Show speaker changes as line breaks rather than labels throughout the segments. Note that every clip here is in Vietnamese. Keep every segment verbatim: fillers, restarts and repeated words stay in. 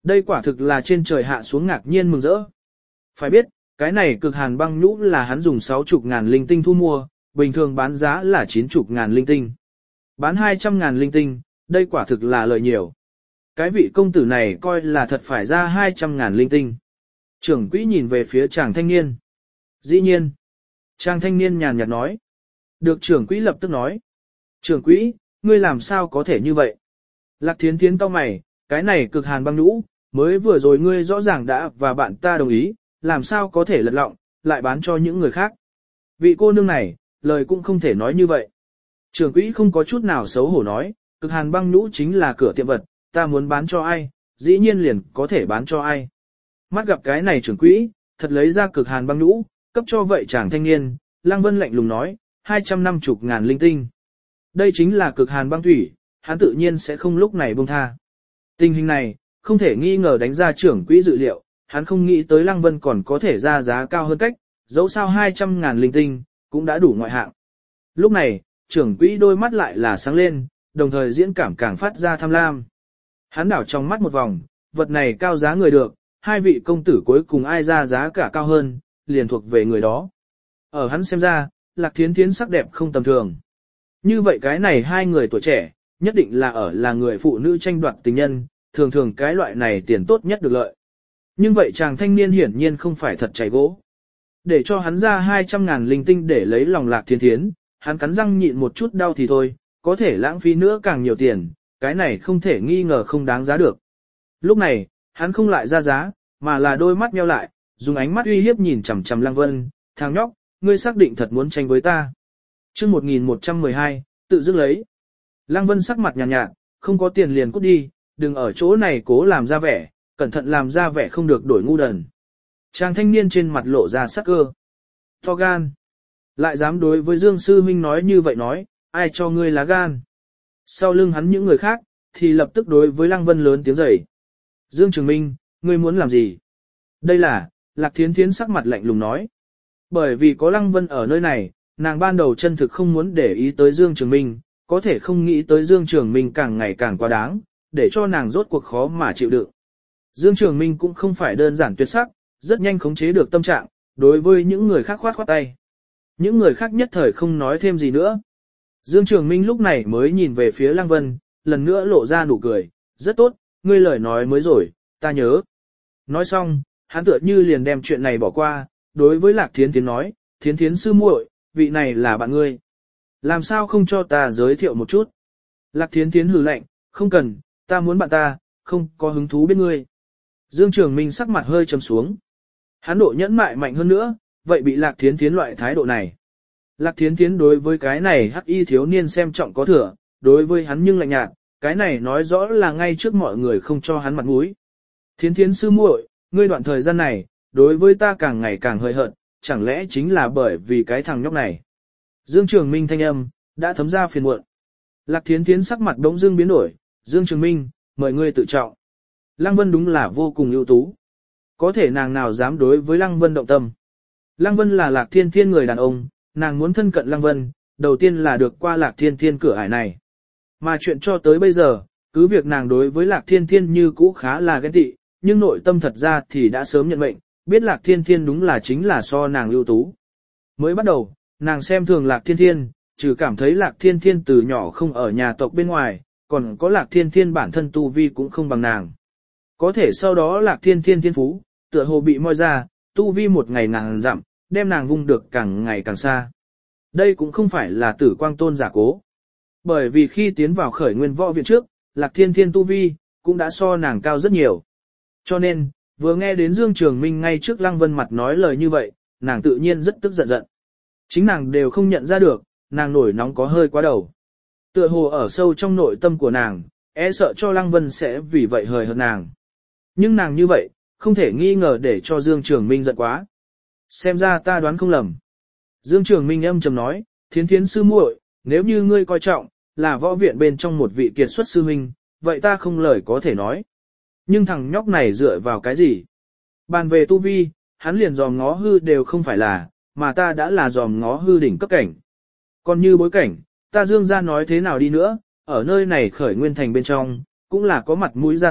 Đây quả thực là trên trời hạ xuống ngạc nhiên mừng rỡ. Phải biết, cái này cực hàn băng nhũ là hắn dùng sáu chục ngàn linh tinh thu mua, bình thường bán giá là chín chục ngàn linh tinh. Bán hai trăm ngàn linh tinh, đây quả thực là lợi nhiều. Cái vị công tử này coi là thật phải ra hai trăm ngàn linh tinh. Trưởng quỹ nhìn về phía chàng thanh niên. Dĩ nhiên. Chàng thanh niên nhàn nhạt nói. Được trưởng quỹ lập tức nói. Trưởng quỹ, ngươi làm sao có thể như vậy? Lạc Thiến Thiến cau mày, cái này cực hàn băng nhũ, mới vừa rồi ngươi rõ ràng đã và bạn ta đồng ý, làm sao có thể lật lọng, lại bán cho những người khác. Vị cô nương này, lời cũng không thể nói như vậy. Trưởng quỹ không có chút nào xấu hổ nói, cực hàn băng nhũ chính là cửa tiệm vật, ta muốn bán cho ai, dĩ nhiên liền có thể bán cho ai. Mắt gặp cái này trưởng quỹ, thật lấy ra cực hàn băng nhũ, cấp cho vậy chàng thanh niên, Lăng Vân lạnh lùng nói, hai trăm năm mươi ngàn linh tinh. Đây chính là cực hàn băng thủy, hắn tự nhiên sẽ không lúc này buông tha. Tình hình này, không thể nghi ngờ đánh ra trưởng quỹ dự liệu, hắn không nghĩ tới Lăng Vân còn có thể ra giá cao hơn cách, dẫu sao hai trăm ngàn linh tinh, cũng đã đủ ngoại hạng. Lúc này, trưởng quỹ đôi mắt lại là sáng lên, đồng thời diễn cảm càng phát ra tham lam. Hắn đảo trong mắt một vòng, vật này cao giá người được, hai vị công tử cuối cùng ai ra giá cả cao hơn, liền thuộc về người đó. Ở hắn xem ra, Lạc Thiến Thiến sắc đẹp không tầm thường. Như vậy cái này hai người tuổi trẻ, nhất định là ở là người phụ nữ tranh đoạt tình nhân, thường thường cái loại này tiền tốt nhất được lợi. Nhưng vậy chàng thanh niên hiển nhiên không phải thật chảy gỗ. Để cho hắn ra hai trăm ngàn linh tinh để lấy lòng Lạc Thiến Thiến, hắn cắn răng nhịn một chút đau thì thôi, có thể lãng phí nữa càng nhiều tiền, cái này không thể nghi ngờ không đáng giá được. Lúc này, hắn không lại ra giá, mà là đôi mắt nheo lại, dùng ánh mắt uy hiếp nhìn chằm chằm Lăng Vân, thằng nhóc, ngươi xác định thật muốn tranh với ta. Chương một nghìn một trăm mười hai, tự dứt lấy. Lăng Vân sắc mặt nhàn nhạt, nhạt, không có tiền liền cút đi, đừng ở chỗ này cố làm ra vẻ, cẩn thận làm ra vẻ không được đổi ngu đần. Chàng thanh niên trên mặt lộ ra sắc cơ. To gan. Lại dám đối với Dương Sư Minh nói như vậy nói, ai cho ngươi lá gan. Sau lưng hắn những người khác, thì lập tức đối với Lăng Vân lớn tiếng rầy. Dương Trường Minh, ngươi muốn làm gì? Đây là, Lạc Thiến Thiến sắc mặt lạnh lùng nói. Bởi vì có Lăng Vân ở nơi này, nàng ban đầu chân thực không muốn để ý tới Dương Trường Minh, có thể không nghĩ tới Dương Trường Minh càng ngày càng quá đáng, để cho nàng rốt cuộc khó mà chịu đựng. Dương Trường Minh cũng không phải đơn giản tuyệt sắc, rất nhanh khống chế được tâm trạng, đối với những người khác khoát khoát tay. Những người khác nhất thời không nói thêm gì nữa. Dương Trường Minh lúc này mới nhìn về phía Lăng Vân, lần nữa lộ ra nụ cười, rất tốt, ngươi lời nói mới rồi, ta nhớ. Nói xong, hắn tựa như liền đem chuyện này bỏ qua, đối với Lạc Thiến Thiến nói, Thiến Thiến sư muội, vị này là bạn ngươi. Làm sao không cho ta giới thiệu một chút? Lạc Thiến Thiến hừ lạnh, không cần, ta muốn bạn ta, không có hứng thú biết ngươi. Dương Trường Minh sắc mặt hơi trầm xuống. Hắn độ nhẫn mại mạnh hơn nữa, vậy bị Lạc Thiến Thiến loại thái độ này. Lạc Thiến Thiến đối với cái này hắc y thiếu niên xem trọng có thừa, đối với hắn nhưng lạnh nhạt, cái này nói rõ là ngay trước mọi người không cho hắn mặt mũi. Thiến Thiến sư muội, ngươi đoạn thời gian này, đối với ta càng ngày càng hơi hợt, chẳng lẽ chính là bởi vì cái thằng nhóc này. Dương Trường Minh thanh âm, đã thấm ra phiền muộn. Lạc Thiến Thiến sắc mặt bỗng dưng biến đổi, Dương Trường Minh, mời ngươi tự trọng. Lăng Vân đúng là vô cùng ưu tú. Có thể nàng nào dám đối với Lăng Vân động tâm. Lăng Vân là Lạc Thiên Thiên người đàn ông, nàng muốn thân cận Lăng Vân, đầu tiên là được qua Lạc Thiên Thiên cửa ải này. Mà chuyện cho tới bây giờ, cứ việc nàng đối với Lạc Thiên Thiên như cũ khá là ghen tị, nhưng nội tâm thật ra thì đã sớm nhận mệnh, biết Lạc Thiên Thiên đúng là chính là so nàng ưu tú. Mới bắt đầu, nàng xem thường Lạc Thiên Thiên, trừ cảm thấy Lạc Thiên Thiên từ nhỏ không ở nhà tộc bên ngoài, còn có Lạc Thiên Thiên bản thân tu vi cũng không bằng nàng. Có thể sau đó Lạc Thiên Thiên thiên phú, tựa hồ bị moi ra, tu vi một ngày nàng dặm, đem nàng vung được càng ngày càng xa. Đây cũng không phải là Tử Quang Tôn giả cố. Bởi vì khi tiến vào khởi nguyên võ viện trước, Lạc Thiên Thiên tu vi, cũng đã so nàng cao rất nhiều. Cho nên, vừa nghe đến Dương Trường Minh ngay trước Lăng Vân mặt nói lời như vậy, nàng tự nhiên rất tức giận giận. Chính nàng đều không nhận ra được, nàng nổi nóng có hơi quá đầu. Tựa hồ ở sâu trong nội tâm của nàng, e sợ cho Lăng Vân sẽ vì vậy hời hợt nàng. Nhưng nàng như vậy, không thể nghi ngờ để cho Dương Trường Minh giận quá. Xem ra ta đoán không lầm. Dương Trường Minh âm trầm nói, Thiến Thiến sư muội, nếu như ngươi coi trọng, là võ viện bên trong một vị kiệt xuất sư huynh, vậy ta không lời có thể nói. Nhưng thằng nhóc này dựa vào cái gì? Bàn về tu vi, hắn liền dòm ngó hư đều không phải là, mà ta đã là dòm ngó hư đỉnh cấp cảnh. Còn như bối cảnh, ta Dương ra nói thế nào đi nữa, ở nơi này khởi nguyên thành bên trong, cũng là có mặt mũi gia tộc,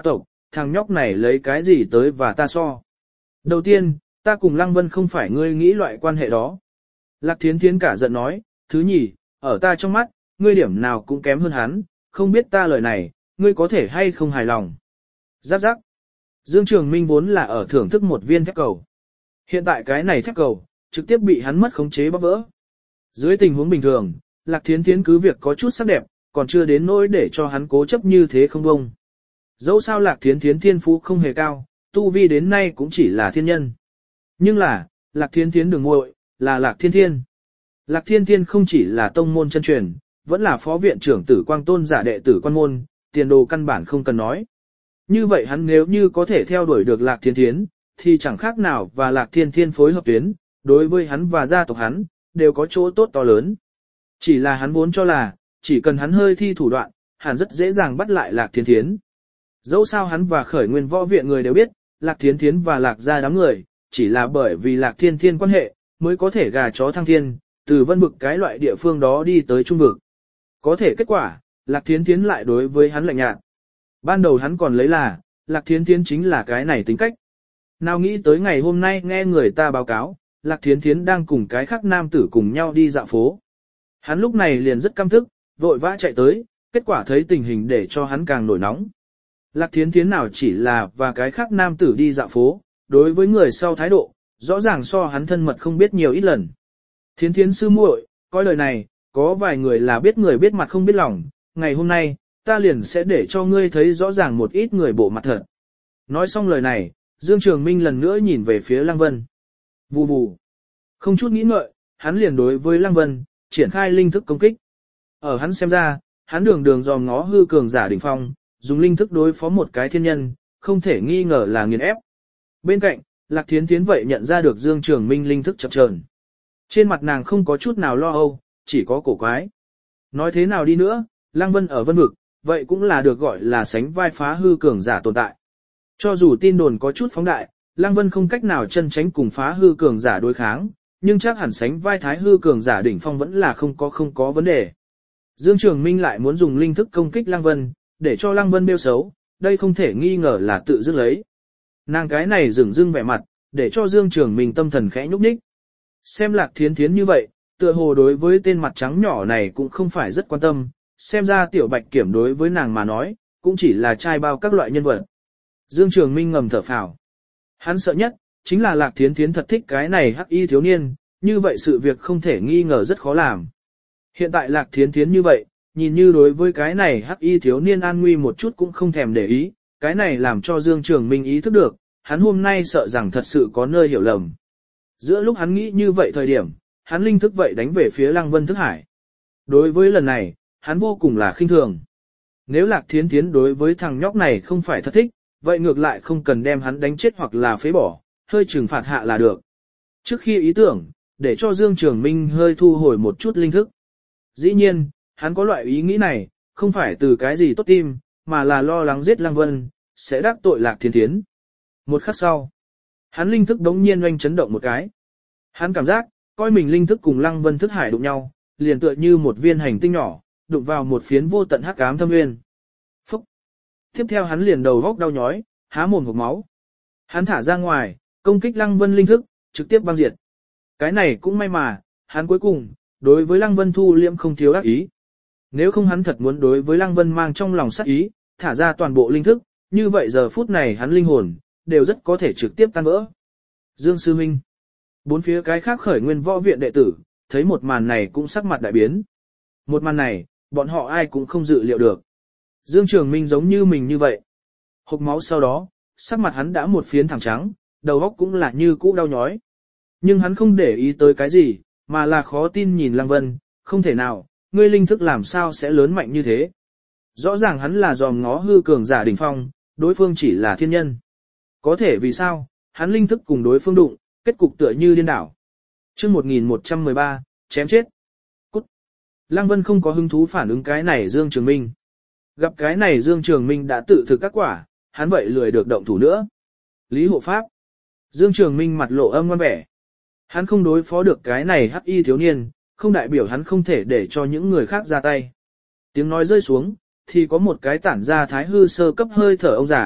thằng nhóc này lấy cái gì tới và ta so. Đầu tiên, ta cùng Lăng Vân không phải ngươi nghĩ loại quan hệ đó. Lạc Thiến Thiến cả giận nói, thứ nhì, ở ta trong mắt, ngươi điểm nào cũng kém hơn hắn, không biết ta lời này, ngươi có thể hay không hài lòng. Giáp giáp. Dương Trường Minh vốn là ở thưởng thức một viên thép cầu. Hiện tại cái này thép cầu, trực tiếp bị hắn mất khống chế bóp vỡ. Dưới tình huống bình thường, Lạc Thiến Thiến cứ việc có chút sắc đẹp, còn chưa đến nỗi để cho hắn cố chấp như thế không bông. Dẫu sao Lạc Thiến Thiến thiên phú không hề cao, tu vi đến nay cũng chỉ là thiên nhân. Nhưng là, Lạc Thiến Thiến đường muội là Lạc Thiên Thiên. Lạc Thiên Thiên không chỉ là tông môn chân truyền, vẫn là phó viện trưởng tử quang tôn giả đệ tử quan môn, tiền đồ căn bản không cần nói. Như vậy hắn nếu như có thể theo đuổi được Lạc Thiên Thiến, thì chẳng khác nào và Lạc Thiên Thiên phối hợp tuyến, đối với hắn và gia tộc hắn, đều có chỗ tốt to lớn. Chỉ là hắn vốn cho là, chỉ cần hắn hơi thi thủ đoạn, hắn rất dễ dàng bắt lại Lạc Thiên Thiến. Dẫu sao hắn và khởi nguyên võ viện người đều biết, Lạc Thiên Thiến và Lạc gia đám người, chỉ là bởi vì Lạc Thiên Thiên quan hệ, mới có thể gà chó thăng thiên, từ vân vực cái loại địa phương đó đi tới trung vực. Có thể kết quả, Lạc Thiên Thiến lại đối với hắn lạnh nhạt. Ban đầu hắn còn lấy là, Lạc Thiên Thiến chính là cái này tính cách. Nào nghĩ tới ngày hôm nay nghe người ta báo cáo, Lạc Thiến Thiến đang cùng cái khác nam tử cùng nhau đi dạo phố. Hắn lúc này liền rất căm thức, vội vã chạy tới, kết quả thấy tình hình để cho hắn càng nổi nóng. Lạc Thiến Thiến nào chỉ là và cái khác nam tử đi dạo phố, đối với người sau thái độ, rõ ràng so hắn thân mật không biết nhiều ít lần. Thiến Thiến sư muội, coi lời này, có vài người là biết người biết mặt không biết lòng, ngày hôm nay, ta liền sẽ để cho ngươi thấy rõ ràng một ít người bộ mặt thật. Nói xong lời này, Dương Trường Minh lần nữa nhìn về phía Lăng Vân. Vù vù. Không chút nghĩ ngợi, hắn liền đối với Lăng Vân, triển khai linh thức công kích. Ở hắn xem ra, hắn đường đường dòm ngó hư cường giả đỉnh phong, dùng linh thức đối phó một cái thiên nhân, không thể nghi ngờ là nghiền ép. Bên cạnh, Lạc Thiến Thiến vậy nhận ra được Dương Trường Minh linh thức chập chờn. Trên mặt nàng không có chút nào lo âu, chỉ có cổ quái. Nói thế nào đi nữa, Lăng Vân ở vân vực, vậy cũng là được gọi là sánh vai phá hư cường giả tồn tại. Cho dù tin đồn có chút phóng đại, Lăng Vân không cách nào chân tránh cùng phá hư cường giả đối kháng, nhưng chắc hẳn sánh vai thái hư cường giả đỉnh phong vẫn là không có không có vấn đề. Dương Trường Minh lại muốn dùng linh thức công kích Lăng Vân, để cho Lăng Vân bêu xấu, đây không thể nghi ngờ là tự dưng lấy. Nàng cái này dửng dưng vẻ mặt, để cho Dương Trường Minh tâm thần khẽ nhúc nhích. Xem Lạc Thiến Thiến như vậy, tựa hồ đối với tên mặt trắng nhỏ này cũng không phải rất quan tâm, xem ra tiểu bạch kiểm đối với nàng mà nói, cũng chỉ là trai bao các loại nhân vật. Dương Trường Minh ngầm thở phào. Hắn sợ nhất, chính là Lạc Thiến Thiến thật thích cái này hắc y thiếu niên, như vậy sự việc không thể nghi ngờ rất khó làm. Hiện tại Lạc Thiến Thiến như vậy, nhìn như đối với cái này hắc y thiếu niên an nguy một chút cũng không thèm để ý, cái này làm cho Dương Trường Minh ý thức được, hắn hôm nay sợ rằng thật sự có nơi hiểu lầm. Giữa lúc hắn nghĩ như vậy thời điểm, hắn linh thức vậy đánh về phía Lăng Vân Thức Hải. Đối với lần này, hắn vô cùng là khinh thường. Nếu Lạc Thiến Thiến đối với thằng nhóc này không phải thật thích, vậy ngược lại không cần đem hắn đánh chết hoặc là phế bỏ, hơi trừng phạt hạ là được. Trước khi ý tưởng, để cho Dương Trường Minh hơi thu hồi một chút linh thức. Dĩ nhiên, hắn có loại ý nghĩ này, không phải từ cái gì tốt tim, mà là lo lắng giết Lăng Vân, sẽ đắc tội Lạc Thiến Thiến. Một khắc sau, hắn linh thức đống nhiên oanh chấn động một cái. Hắn cảm giác, coi mình linh thức cùng Lăng Vân Thức Hải đụng nhau, liền tựa như một viên hành tinh nhỏ, đụng vào một phiến vô tận hắc ám thâm nguyên. Phúc! Tiếp theo hắn liền đầu góc đau nhói, há mồm hộc máu. Hắn thả ra ngoài, công kích Lăng Vân linh thức, trực tiếp băng diệt. Cái này cũng may mà, hắn cuối cùng, đối với Lăng Vân thu liễm không thiếu ác ý. Nếu không hắn thật muốn đối với Lăng Vân mang trong lòng sát ý, thả ra toàn bộ linh thức, như vậy giờ phút này hắn linh hồn, đều rất có thể trực tiếp tan vỡ. Dương Sư Minh. Bốn phía cái khác khởi nguyên võ viện đệ tử, thấy một màn này cũng sắc mặt đại biến. Một màn này, bọn họ ai cũng không dự liệu được. Dương Trường Minh giống như mình như vậy. Hộc máu sau đó, sắc mặt hắn đã một phiến thẳng trắng, đầu óc cũng là như cũ đau nhói. Nhưng hắn không để ý tới cái gì, mà là khó tin nhìn Lăng Vân, không thể nào, ngươi linh thức làm sao sẽ lớn mạnh như thế. Rõ ràng hắn là dòm ngó hư cường giả đỉnh phong, đối phương chỉ là thiên nhân. Có thể vì sao, hắn linh thức cùng đối phương đụng, kết cục tựa như điên đảo. Chương một nghìn một trăm mười ba, chém chết. Cút. Lăng Vân không có hứng thú phản ứng cái này Dương Trường Minh. Gặp cái này Dương Trường Minh đã tự thực các quả, hắn vậy lười được động thủ nữa. Lý hộ pháp. Dương Trường Minh mặt lộ âm ngoan vẻ. Hắn không đối phó được cái này hắc y thiếu niên, không đại biểu hắn không thể để cho những người khác ra tay. Tiếng nói rơi xuống, thì có một cái tản ra thái hư sơ cấp hơi thở ông già,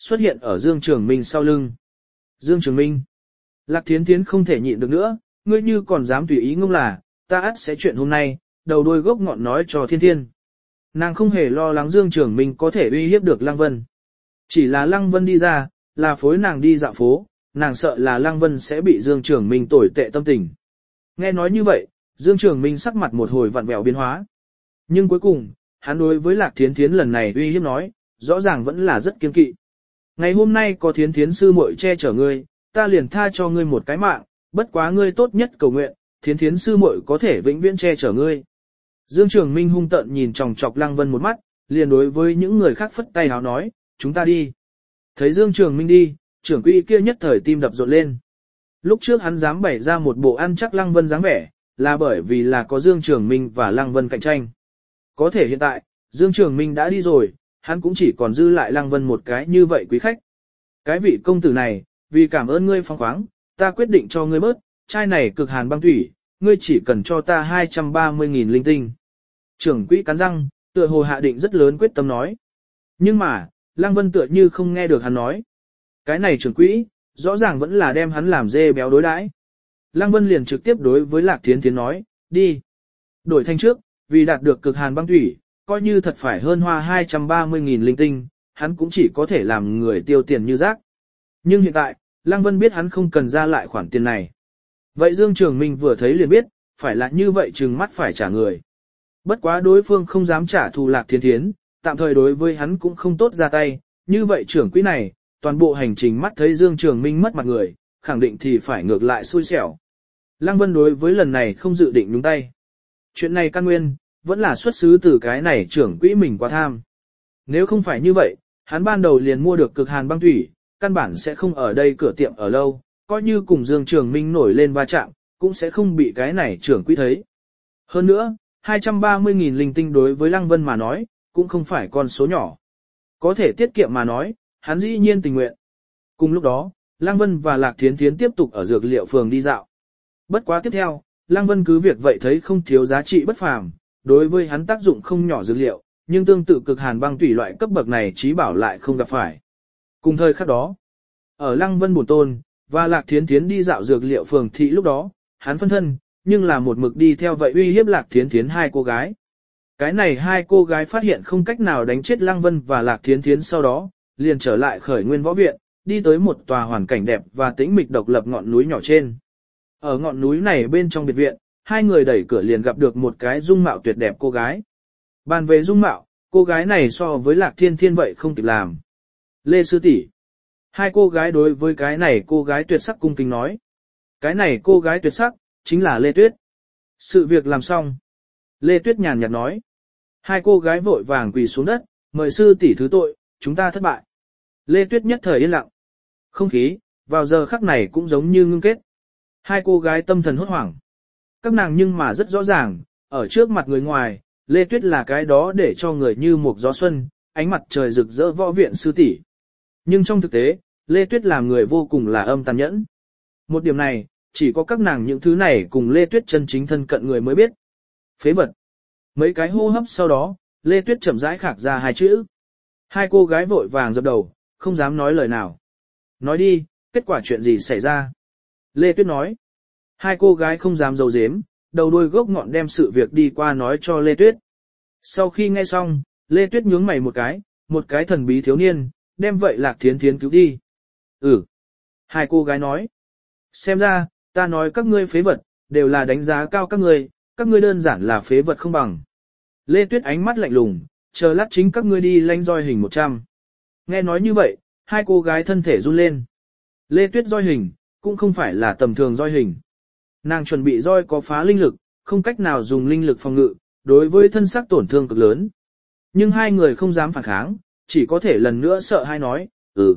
xuất hiện ở Dương Trường Minh sau lưng. Dương Trường Minh. Lạc Thiến Thiến không thể nhịn được nữa, ngươi như còn dám tùy ý ngông là, ta ắt sẽ chuyện hôm nay, đầu đuôi gốc ngọn nói cho Thiên Thiên. Nàng không hề lo lắng Dương Trường Minh có thể uy hiếp được Lăng Vân. Chỉ là Lăng Vân đi ra, là phối nàng đi dạo phố, nàng sợ là Lăng Vân sẽ bị Dương Trường Minh tồi tệ tâm tình. Nghe nói như vậy, Dương Trường Minh sắc mặt một hồi vặn vẹo biến hóa. Nhưng cuối cùng, hắn đối với Lạc Thiến Thiến lần này uy hiếp nói, rõ ràng vẫn là rất kiên kỵ. Ngày hôm nay có Thiến Thiến sư muội che chở ngươi, ta liền tha cho ngươi một cái mạng, bất quá ngươi tốt nhất cầu nguyện, Thiến Thiến sư muội có thể vĩnh viễn che chở ngươi. Dương Trường Minh hung tợn nhìn chòng chọc Lăng Vân một mắt, liền đối với những người khác phất tay háo nói, chúng ta đi. Thấy Dương Trường Minh đi, trưởng quỹ kia nhất thời tim đập rộn lên. Lúc trước hắn dám bày ra một bộ ăn chắc Lăng Vân dáng vẻ, là bởi vì là có Dương Trường Minh và Lăng Vân cạnh tranh. Có thể hiện tại, Dương Trường Minh đã đi rồi, hắn cũng chỉ còn dư lại Lăng Vân một cái như vậy quý khách. Cái vị công tử này, vì cảm ơn ngươi phóng khoáng, ta quyết định cho ngươi bớt, chai này cực hàn băng thủy, ngươi chỉ cần cho ta hai trăm ba mươi nghìn linh tinh. Trưởng quỹ cắn răng, tựa hồ hạ định rất lớn quyết tâm nói. Nhưng mà, Lăng Vân tựa như không nghe được hắn nói. Cái này trưởng quỹ, rõ ràng vẫn là đem hắn làm dê béo đối đãi. Lăng Vân liền trực tiếp đối với Lạc Thiến Thiến nói, đi. Đổi thanh trước, vì đạt được cực hàn băng thủy, coi như thật phải hơn hoa hai trăm ba mươi nghìn linh tinh, hắn cũng chỉ có thể làm người tiêu tiền như rác. Nhưng hiện tại, Lăng Vân biết hắn không cần ra lại khoản tiền này. Vậy Dương Trường Minh vừa thấy liền biết, phải là như vậy chừng mắt phải trả người. Bất quá đối phương không dám trả thù Lạc Thiến Thiến, tạm thời đối với hắn cũng không tốt ra tay, như vậy trưởng quỹ này, toàn bộ hành trình mắt thấy Dương Trường Minh mất mặt người, khẳng định thì phải ngược lại xui xẻo. Lăng Vân đối với lần này không dự định nhúng tay. Chuyện này căn nguyên, vẫn là xuất xứ từ cái này trưởng quỹ mình quá tham. Nếu không phải như vậy, hắn ban đầu liền mua được cực hàn băng thủy, căn bản sẽ không ở đây cửa tiệm ở lâu, coi như cùng Dương Trường Minh nổi lên va chạm, cũng sẽ không bị cái này trưởng quỹ thấy. Hơn nữa, hai trăm ba mươi nghìn linh tinh đối với Lăng Vân mà nói, cũng không phải con số nhỏ. Có thể tiết kiệm mà nói, hắn dĩ nhiên tình nguyện. Cùng lúc đó, Lăng Vân và Lạc Thiến Thiến tiếp tục ở dược liệu phường đi dạo. Bất quá tiếp theo, Lăng Vân cứ việc vậy thấy không thiếu giá trị bất phàm, đối với hắn tác dụng không nhỏ dược liệu, nhưng tương tự cực hàn băng tủy loại cấp bậc này trí bảo lại không gặp phải. Cùng thời khắc đó, ở Lăng Vân bổn tôn, và Lạc Thiến Thiến đi dạo dược liệu phường thị lúc đó, hắn phân thân, nhưng là một mực đi theo vậy uy hiếp Lạc Thiến Thiến hai cô gái. Cái này hai cô gái phát hiện không cách nào đánh chết Lăng Vân và Lạc Thiến Thiến sau đó, liền trở lại khởi nguyên võ viện, đi tới một tòa hoàn cảnh đẹp và tĩnh mịch độc lập ngọn núi nhỏ trên. Ở ngọn núi này bên trong biệt viện, hai người đẩy cửa liền gặp được một cái dung mạo tuyệt đẹp cô gái. Bàn về dung mạo, cô gái này so với Lạc Thiên Thiên vậy không kịp làm. Lê sư tỷ. Hai cô gái đối với cái này cô gái tuyệt sắc cung kính nói. Cái này cô gái tuyệt sắc, chính là Lê Tuyết. Sự việc làm xong. Lê Tuyết nhàn nhạt nói. Hai cô gái vội vàng quỳ xuống đất, mời sư tỷ thứ tội, chúng ta thất bại. Lê Tuyết nhất thời yên lặng. Không khí, vào giờ khắc này cũng giống như ngưng kết. Hai cô gái tâm thần hốt hoảng. Các nàng nhưng mà rất rõ ràng, ở trước mặt người ngoài, Lê Tuyết là cái đó để cho người như một gió xuân, ánh mặt trời rực rỡ võ viện sư tỷ. Nhưng trong thực tế, Lê Tuyết làm người vô cùng là âm tàn nhẫn. Một điểm này, chỉ có các nàng những thứ này cùng Lê Tuyết chân chính thân cận người mới biết. Phế vật. Mấy cái hô hấp sau đó, Lê Tuyết chậm rãi khạc ra hai chữ. Hai cô gái vội vàng dập đầu, không dám nói lời nào. Nói đi, kết quả chuyện gì xảy ra? Lê Tuyết nói. Hai cô gái không dám giấu giếm, đầu đuôi gốc ngọn đem sự việc đi qua nói cho Lê Tuyết. Sau khi nghe xong, Lê Tuyết nhướng mày một cái, một cái thần bí thiếu niên, đem vậy Lạc Thiến Thiến cứu đi. Ừ. Hai cô gái nói. Xem ra, ta nói các ngươi phế vật, đều là đánh giá cao các ngươi, các ngươi đơn giản là phế vật không bằng. Lê Tuyết ánh mắt lạnh lùng, chờ lát chính các ngươi đi lanh roi hình một trăm. Nghe nói như vậy, hai cô gái thân thể run lên. Lê Tuyết roi hình, cũng không phải là tầm thường roi hình. Nàng chuẩn bị roi có phá linh lực, không cách nào dùng linh lực phòng ngự, đối với thân xác tổn thương cực lớn. Nhưng hai người không dám phản kháng, chỉ có thể lần nữa sợ hai nói, ừ.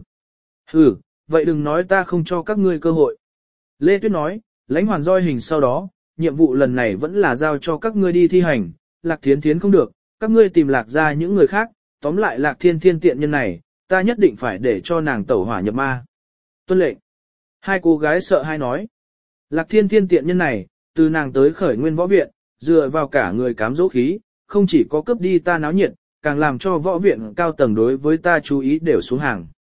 Ừ, vậy đừng nói ta không cho các ngươi cơ hội. Lê Tuyết nói, lãnh hoàn roi hình sau đó, nhiệm vụ lần này vẫn là giao cho các ngươi đi thi hành, Lạc Thiến Thiến không được, các ngươi tìm Lạc ra những người khác, tóm lại Lạc Thiên Thiên tiện nhân này, ta nhất định phải để cho nàng tẩu hỏa nhập ma. Tuân lệnh. Hai cô gái sợ hai nói. Lạc Thiên Thiên tiện nhân này, từ nàng tới khởi nguyên võ viện, dựa vào cả người cám dỗ khí, không chỉ có cướp đi ta náo nhiệt, càng làm cho võ viện cao tầng đối với ta chú ý đều xuống hàng.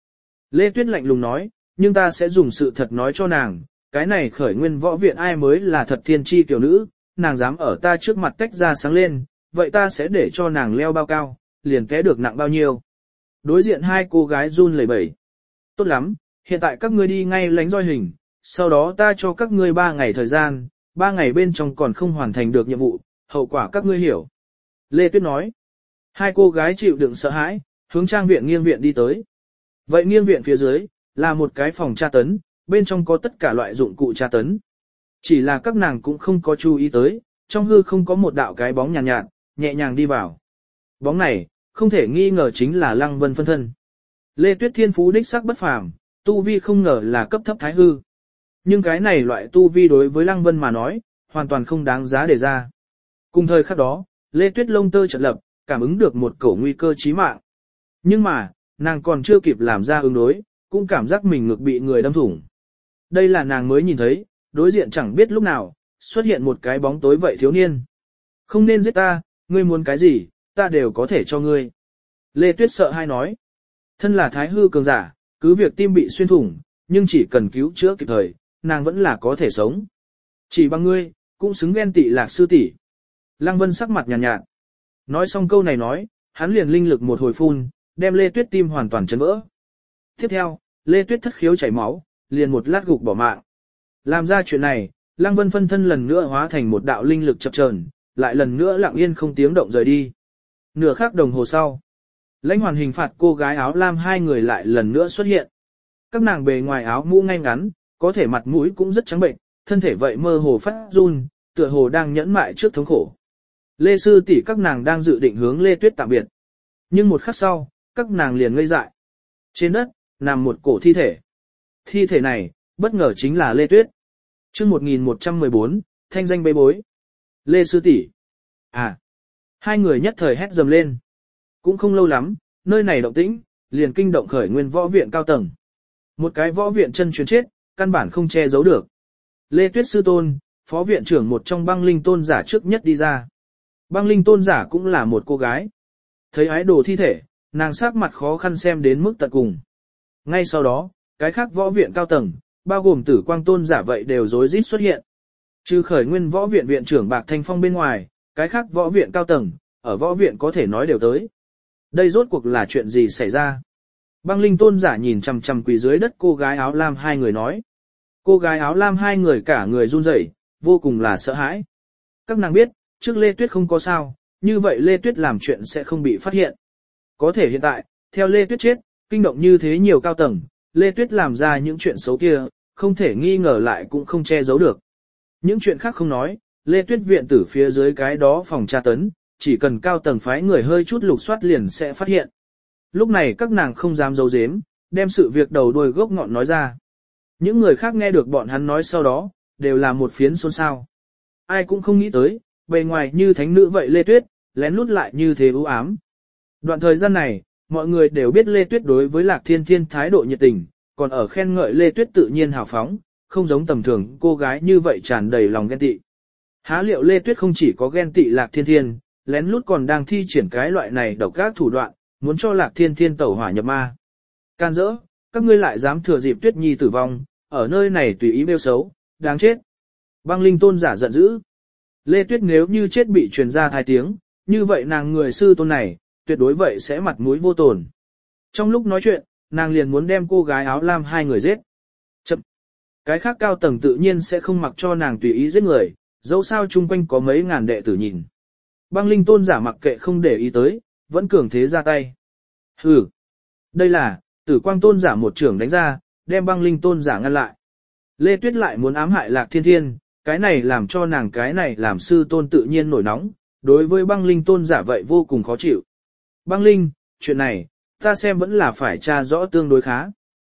Lê Tuyết lạnh lùng nói, nhưng ta sẽ dùng sự thật nói cho nàng, cái này khởi nguyên võ viện ai mới là thật thiên chi tiểu nữ, nàng dám ở ta trước mặt tách ra sáng lên, vậy ta sẽ để cho nàng leo bao cao, liền té được nặng bao nhiêu. Đối diện hai cô gái run lẩy bẩy. Tốt lắm, hiện tại các ngươi đi ngay lánh roi hình, sau đó ta cho các ngươi ba ngày thời gian, ba ngày bên trong còn không hoàn thành được nhiệm vụ, hậu quả các ngươi hiểu. Lê Tuyết nói. Hai cô gái chịu đựng sợ hãi, hướng trang viện nghiêng viện đi tới. Vậy nghiêng viện phía dưới, là một cái phòng tra tấn, bên trong có tất cả loại dụng cụ tra tấn. Chỉ là các nàng cũng không có chú ý tới, trong hư không có một đạo cái bóng nhàn nhạt, nhạt, nhẹ nhàng đi vào. Bóng này, không thể nghi ngờ chính là Lăng Vân phân thân. Lê Tuyết thiên phú đích sắc bất phàm, tu vi không ngờ là cấp thấp thái hư. Nhưng cái này loại tu vi đối với Lăng Vân mà nói, hoàn toàn không đáng giá để ra. Cùng thời khắc đó, Lê Tuyết lông tơ chợt lập, cảm ứng được một cổ nguy cơ chí mạng. Nhưng mà, nàng còn chưa kịp làm ra ứng đối, cũng cảm giác mình ngực bị người đâm thủng. Đây là nàng mới nhìn thấy, đối diện chẳng biết lúc nào, xuất hiện một cái bóng tối vậy thiếu niên. Không nên giết ta, ngươi muốn cái gì, ta đều có thể cho ngươi. Lê Tuyết sợ hai nói. Thân là thái hư cường giả, cứ việc tim bị xuyên thủng, nhưng chỉ cần cứu chữa kịp thời, nàng vẫn là có thể sống. Chỉ bằng ngươi, cũng xứng ghen tị Lạc sư tỷ. Lăng Vân sắc mặt nhàn nhạt, nhạt. Nói xong câu này nói, hắn liền linh lực một hồi phun, đem Lê Tuyết tim hoàn toàn chấn vỡ. Tiếp theo, Lê Tuyết thất khiếu chảy máu, liền một lát gục bỏ mạng. Làm ra chuyện này, Lăng Vân phân thân lần nữa hóa thành một đạo linh lực chập chờn, lại lần nữa lặng yên không tiếng động rời đi. Nửa khắc đồng hồ sau, Lãnh Hoàn hình phạt cô gái áo lam hai người lại lần nữa xuất hiện. Các nàng bề ngoài áo mũ ngay ngắn, có thể mặt mũi cũng rất trắng bệnh, thân thể vậy mơ hồ phát run, tựa hồ đang nhẫn mại trước thống khổ. Lê sư tỷ các nàng đang dự định hướng Lê Tuyết tạm biệt. Nhưng một khắc sau, các nàng liền ngây dại. Trên đất, nằm một cổ thi thể. Thi thể này, bất ngờ chính là Lê Tuyết. Chương một nghìn một trăm mười bốn, thanh danh bê bối. Lê sư tỷ. À. Hai người nhất thời hét dầm lên. Cũng không lâu lắm, nơi này động tĩnh, liền kinh động khởi nguyên võ viện cao tầng. Một cái võ viện chân truyền chết, căn bản không che giấu được. Lê Tuyết sư tôn, phó viện trưởng một trong băng linh tôn giả trước nhất đi ra. Băng linh tôn giả cũng là một cô gái. Thấy ái đồ thi thể, nàng sắc mặt khó khăn xem đến mức tận cùng. Ngay sau đó, cái khác võ viện cao tầng, bao gồm tử quang tôn giả vậy đều rối rít xuất hiện. Trừ khởi nguyên võ viện viện trưởng Bạc Thanh Phong bên ngoài, cái khác võ viện cao tầng, ở võ viện có thể nói đều tới. Đây rốt cuộc là chuyện gì xảy ra? Băng linh tôn giả nhìn chằm chằm quỳ dưới đất cô gái áo lam hai người nói. Cô gái áo lam hai người cả người run rẩy, vô cùng là sợ hãi. Các nàng biết, trước Lê Tuyết không có sao, như vậy Lê Tuyết làm chuyện sẽ không bị phát hiện. Có thể hiện tại, theo Lê Tuyết chết, kinh động như thế nhiều cao tầng, Lê Tuyết làm ra những chuyện xấu kia, không thể nghi ngờ lại cũng không che giấu được. Những chuyện khác không nói, Lê Tuyết viện tử phía dưới cái đó phòng tra tấn, chỉ cần cao tầng phái người hơi chút lục soát liền sẽ phát hiện. Lúc này các nàng không dám giấu giếm, đem sự việc đầu đuôi gốc ngọn nói ra. Những người khác nghe được bọn hắn nói sau đó, đều là một phiến xôn xao. Ai cũng không nghĩ tới, bề ngoài như thánh nữ vậy Lê Tuyết, lén lút lại như thế u ám. Đoạn thời gian này, mọi người đều biết Lê Tuyết đối với Lạc Thiên Thiên thái độ nhiệt tình, còn ở khen ngợi Lê Tuyết tự nhiên hào phóng, không giống tầm thường cô gái như vậy tràn đầy lòng ghen tị. Há liệu Lê Tuyết không chỉ có ghen tị Lạc Thiên Thiên, lén lút còn đang thi triển cái loại này độc ác thủ đoạn, muốn cho Lạc Thiên Thiên tẩu hỏa nhập ma. Can dỡ, các ngươi lại dám thừa dịp Tuyết Nhi tử vong, ở nơi này tùy ý bêu xấu, đáng chết. Băng linh tôn giả giận dữ. Lê Tuyết nếu như chết bị truyền ra thai tiếng, như vậy nàng người sư tôn này, tuyệt đối vậy sẽ mặt mũi vô tổn. Trong lúc nói chuyện, nàng liền muốn đem cô gái áo lam hai người giết. Chậm. Cái khác cao tầng tự nhiên sẽ không mặc cho nàng tùy ý giết người, dẫu sao chung quanh có mấy ngàn đệ tử nhìn. Băng linh tôn giả mặc kệ không để ý tới, vẫn cường thế ra tay. Hừ. Đây là, tử quang tôn giả một trưởng đánh ra, đem băng linh tôn giả ngăn lại. Lê Tuyết lại muốn ám hại Lạc Thiên Thiên, cái này làm cho nàng cái này làm sư tôn tự nhiên nổi nóng, đối với băng linh tôn giả vậy vô cùng khó chịu. Băng linh, chuyện này, ta xem vẫn là phải tra rõ tương đối khá.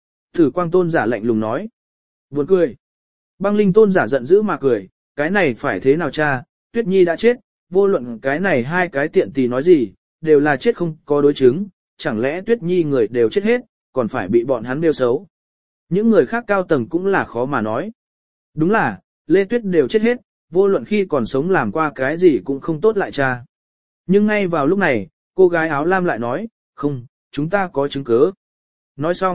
Tử quang tôn giả lạnh lùng nói. Buồn cười. Băng linh tôn giả giận dữ mà cười, cái này phải thế nào cha, Tuyết Nhi đã chết, vô luận cái này hai cái tiện tì nói gì, đều là chết không có đối chứng, chẳng lẽ Tuyết Nhi người đều chết hết, còn phải bị bọn hắn nêu xấu. Những người khác cao tầng cũng là khó mà nói. Đúng là, Lê Tuyết đều chết hết, vô luận khi còn sống làm qua cái gì cũng không tốt lại cha. Nhưng ngay vào lúc này, cô gái áo lam lại nói, không, chúng ta có chứng cứ. Nói xong,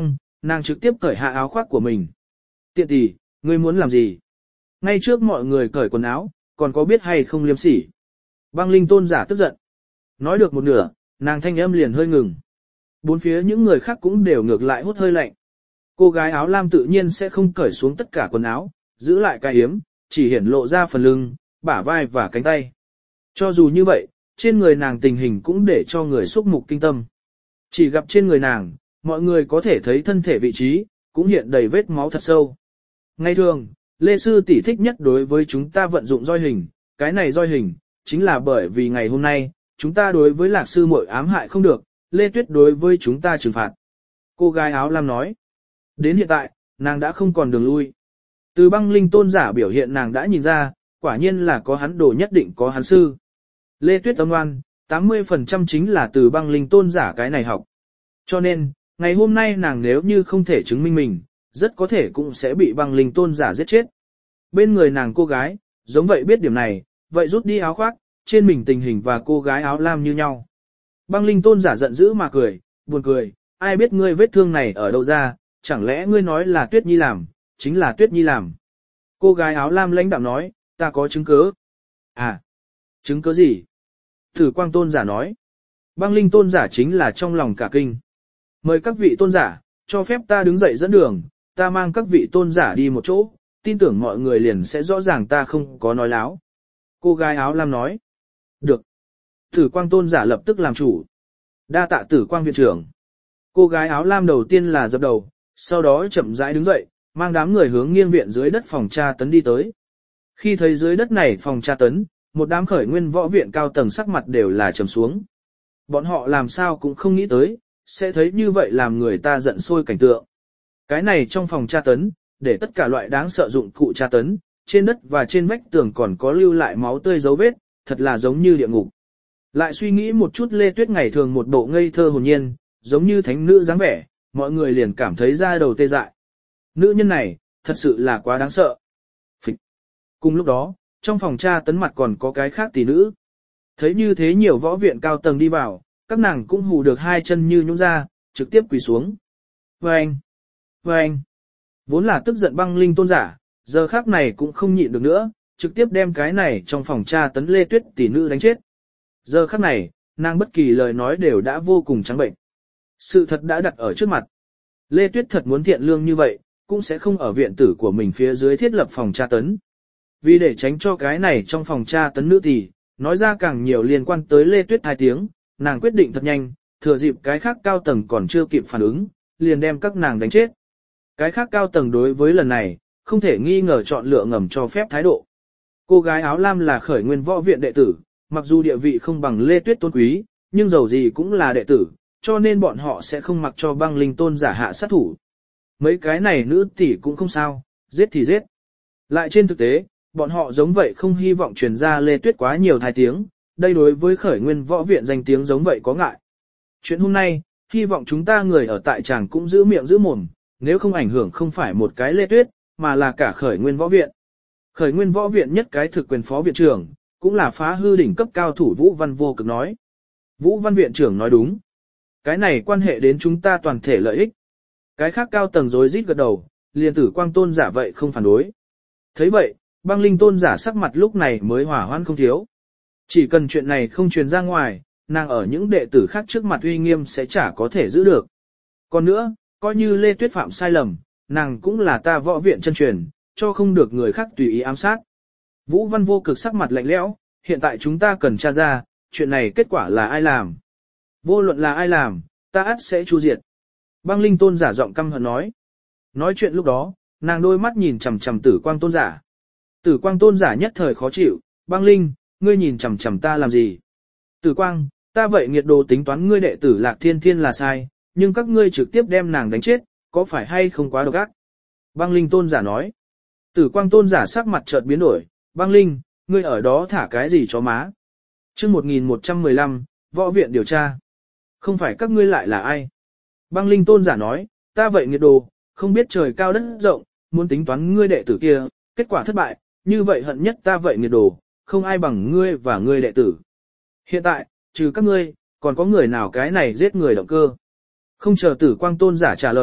nàng trực tiếp cởi hạ áo khoác của mình. Tiện tỷ, ngươi muốn làm gì? Ngay trước mọi người cởi quần áo, còn có biết hay không liêm sỉ? Băng Linh tôn giả tức giận. Nói được một nửa, nàng thanh âm liền hơi ngừng. Bốn phía những người khác cũng đều ngược lại hút hơi lạnh. Cô gái áo lam tự nhiên sẽ không cởi xuống tất cả quần áo, giữ lại cái yếm, chỉ hiển lộ ra phần lưng, bả vai và cánh tay. Cho dù như vậy, trên người nàng tình hình cũng để cho người xúc mục kinh tâm. Chỉ gặp trên người nàng, mọi người có thể thấy thân thể vị trí, cũng hiện đầy vết máu thật sâu. Ngày thường, Lê Sư tỷ thích nhất đối với chúng ta vận dụng roi hình, cái này roi hình, chính là bởi vì ngày hôm nay, chúng ta đối với Lạc Sư muội ám hại không được, Lê Tuyết đối với chúng ta trừng phạt. Cô gái áo lam nói, đến hiện tại, nàng đã không còn đường lui. Từ Băng Linh tôn giả biểu hiện nàng đã nhìn ra, quả nhiên là có hắn đồ nhất định có hắn sư. Lê Tuyết âm oan, tám mươi phần trăm chính là từ Băng Linh tôn giả cái này học. Cho nên, ngày hôm nay nàng nếu như không thể chứng minh mình, rất có thể cũng sẽ bị Băng Linh tôn giả giết chết. Bên người nàng cô gái, giống vậy biết điểm này, vậy rút đi áo khoác, trên mình tình hình và cô gái áo lam như nhau. Băng Linh tôn giả giận dữ mà cười, buồn cười, ai biết ngươi vết thương này ở đâu ra, chẳng lẽ ngươi nói là Tuyết Nhi làm, chính là Tuyết Nhi làm. Cô gái áo lam lãnh đạm nói, ta có chứng cứ. À, chứng cứ gì? Tử Quang tôn giả nói. Băng Linh tôn giả chính là trong lòng cả kinh. Mời các vị tôn giả, cho phép ta đứng dậy dẫn đường, ta mang các vị tôn giả đi một chỗ, tin tưởng mọi người liền sẽ rõ ràng ta không có nói láo. Cô gái áo lam nói. Được. Tử Quang tôn giả lập tức làm chủ. Đa tạ Tử Quang viện trưởng. Cô gái áo lam đầu tiên là dập đầu, sau đó chậm rãi đứng dậy, mang đám người hướng nghiêng viện dưới đất phòng tra tấn đi tới. Khi thấy dưới đất này phòng tra tấn, một đám khởi nguyên võ viện cao tầng sắc mặt đều là trầm xuống. Bọn họ làm sao cũng không nghĩ tới, sẽ thấy như vậy làm người ta giận sôi cảnh tượng. Cái này trong phòng tra tấn, để tất cả loại đáng sợ dụng cụ tra tấn, trên đất và trên vách tường còn có lưu lại máu tươi dấu vết, thật là giống như địa ngục. Lại suy nghĩ một chút Lê Tuyết ngày thường một bộ ngây thơ hồn nhiên, giống như thánh nữ dáng vẻ, mọi người liền cảm thấy da đầu tê dại. Nữ nhân này, thật sự là quá đáng sợ. Phịch. Cùng lúc đó, trong phòng tra tấn mặt còn có cái khác tỷ nữ. Thấy như thế nhiều võ viện cao tầng đi vào, các nàng cũng hù được hai chân như nhũn ra, trực tiếp quỳ xuống. Vâng! Vâng! Vốn là tức giận Băng Linh tôn giả, giờ khác này cũng không nhịn được nữa, trực tiếp đem cái này trong phòng tra tấn Lê Tuyết tỷ nữ đánh chết. Giờ khắc này, nàng bất kỳ lời nói đều đã vô cùng trắng bệnh. Sự thật đã đặt ở trước mặt. Lê Tuyết thật muốn thiện lương như vậy, cũng sẽ không ở viện tử của mình phía dưới thiết lập phòng tra tấn. Vì để tránh cho cái này trong phòng tra tấn nữ tỷ, nói ra càng nhiều liên quan tới Lê Tuyết hai tiếng, nàng quyết định thật nhanh, thừa dịp cái khác cao tầng còn chưa kịp phản ứng, liền đem các nàng đánh chết. Cái khác cao tầng đối với lần này, không thể nghi ngờ chọn lựa ngầm cho phép thái độ. Cô gái áo lam là khởi nguyên võ viện đệ tử, mặc dù địa vị không bằng Lê Tuyết tôn quý, nhưng dầu gì cũng là đệ tử, cho nên bọn họ sẽ không mặc cho Băng Linh tôn giả hạ sát thủ. Mấy cái này nữ tỷ cũng không sao, giết thì giết. Lại trên thực tế, bọn họ giống vậy không hy vọng truyền ra Lê Tuyết quá nhiều thai tiếng, đây đối với khởi nguyên võ viện danh tiếng giống vậy có ngại. Chuyện hôm nay, hy vọng chúng ta người ở tại tràng cũng giữ miệng giữ mồm, nếu không ảnh hưởng không phải một cái Lê Tuyết, mà là cả khởi nguyên võ viện. Khởi nguyên võ viện nhất cái thực quyền phó viện trưởng, cũng là phá hư đỉnh cấp cao thủ Vũ Văn Vô Cực nói. Vũ Văn viện trưởng nói đúng. Cái này quan hệ đến chúng ta toàn thể lợi ích. Cái khác cao tầng rối rít gật đầu, liền Tử Quang tôn giả vậy không phản đối. Thấy vậy, Băng Linh tôn giả sắc mặt lúc này mới hỏa hoãn không thiếu. Chỉ cần chuyện này không truyền ra ngoài, nàng ở những đệ tử khác trước mặt uy nghiêm sẽ chả có thể giữ được. Còn nữa, coi như Lê Tuyết phạm sai lầm, nàng cũng là ta võ viện chân truyền, cho không được người khác tùy ý ám sát. Vũ Văn Vô Cực sắc mặt lạnh lẽo, hiện tại chúng ta cần tra ra, chuyện này kết quả là ai làm. Vô luận là ai làm, ta ắt sẽ chu diệt. Băng Linh tôn giả giọng căm hận nói. Nói chuyện lúc đó, nàng đôi mắt nhìn chằm chằm Tử Quang tôn giả. Tử Quang tôn giả nhất thời khó chịu, Băng Linh, ngươi nhìn chằm chằm ta làm gì? Tử Quang, ta vậy nghiệt đồ tính toán ngươi đệ tử Lạc Thiên Thiên là sai, nhưng các ngươi trực tiếp đem nàng đánh chết, có phải hay không quá độc ác? Băng Linh tôn giả nói. Tử Quang tôn giả sắc mặt chợt biến đổi, Băng Linh, ngươi ở đó thả cái gì chó má? Chương một nghìn một trăm mười lăm, võ viện điều tra. Không phải các ngươi lại là ai? Băng Linh tôn giả nói, ta vậy nghiệt đồ, không biết trời cao đất rộng, muốn tính toán ngươi đệ tử kia, kết quả thất bại, như vậy hận nhất ta vậy nghiệt đồ, không ai bằng ngươi và ngươi đệ tử. Hiện tại, trừ các ngươi, còn có người nào cái này giết người động cơ? Không chờ Tử Quang tôn giả trả lời,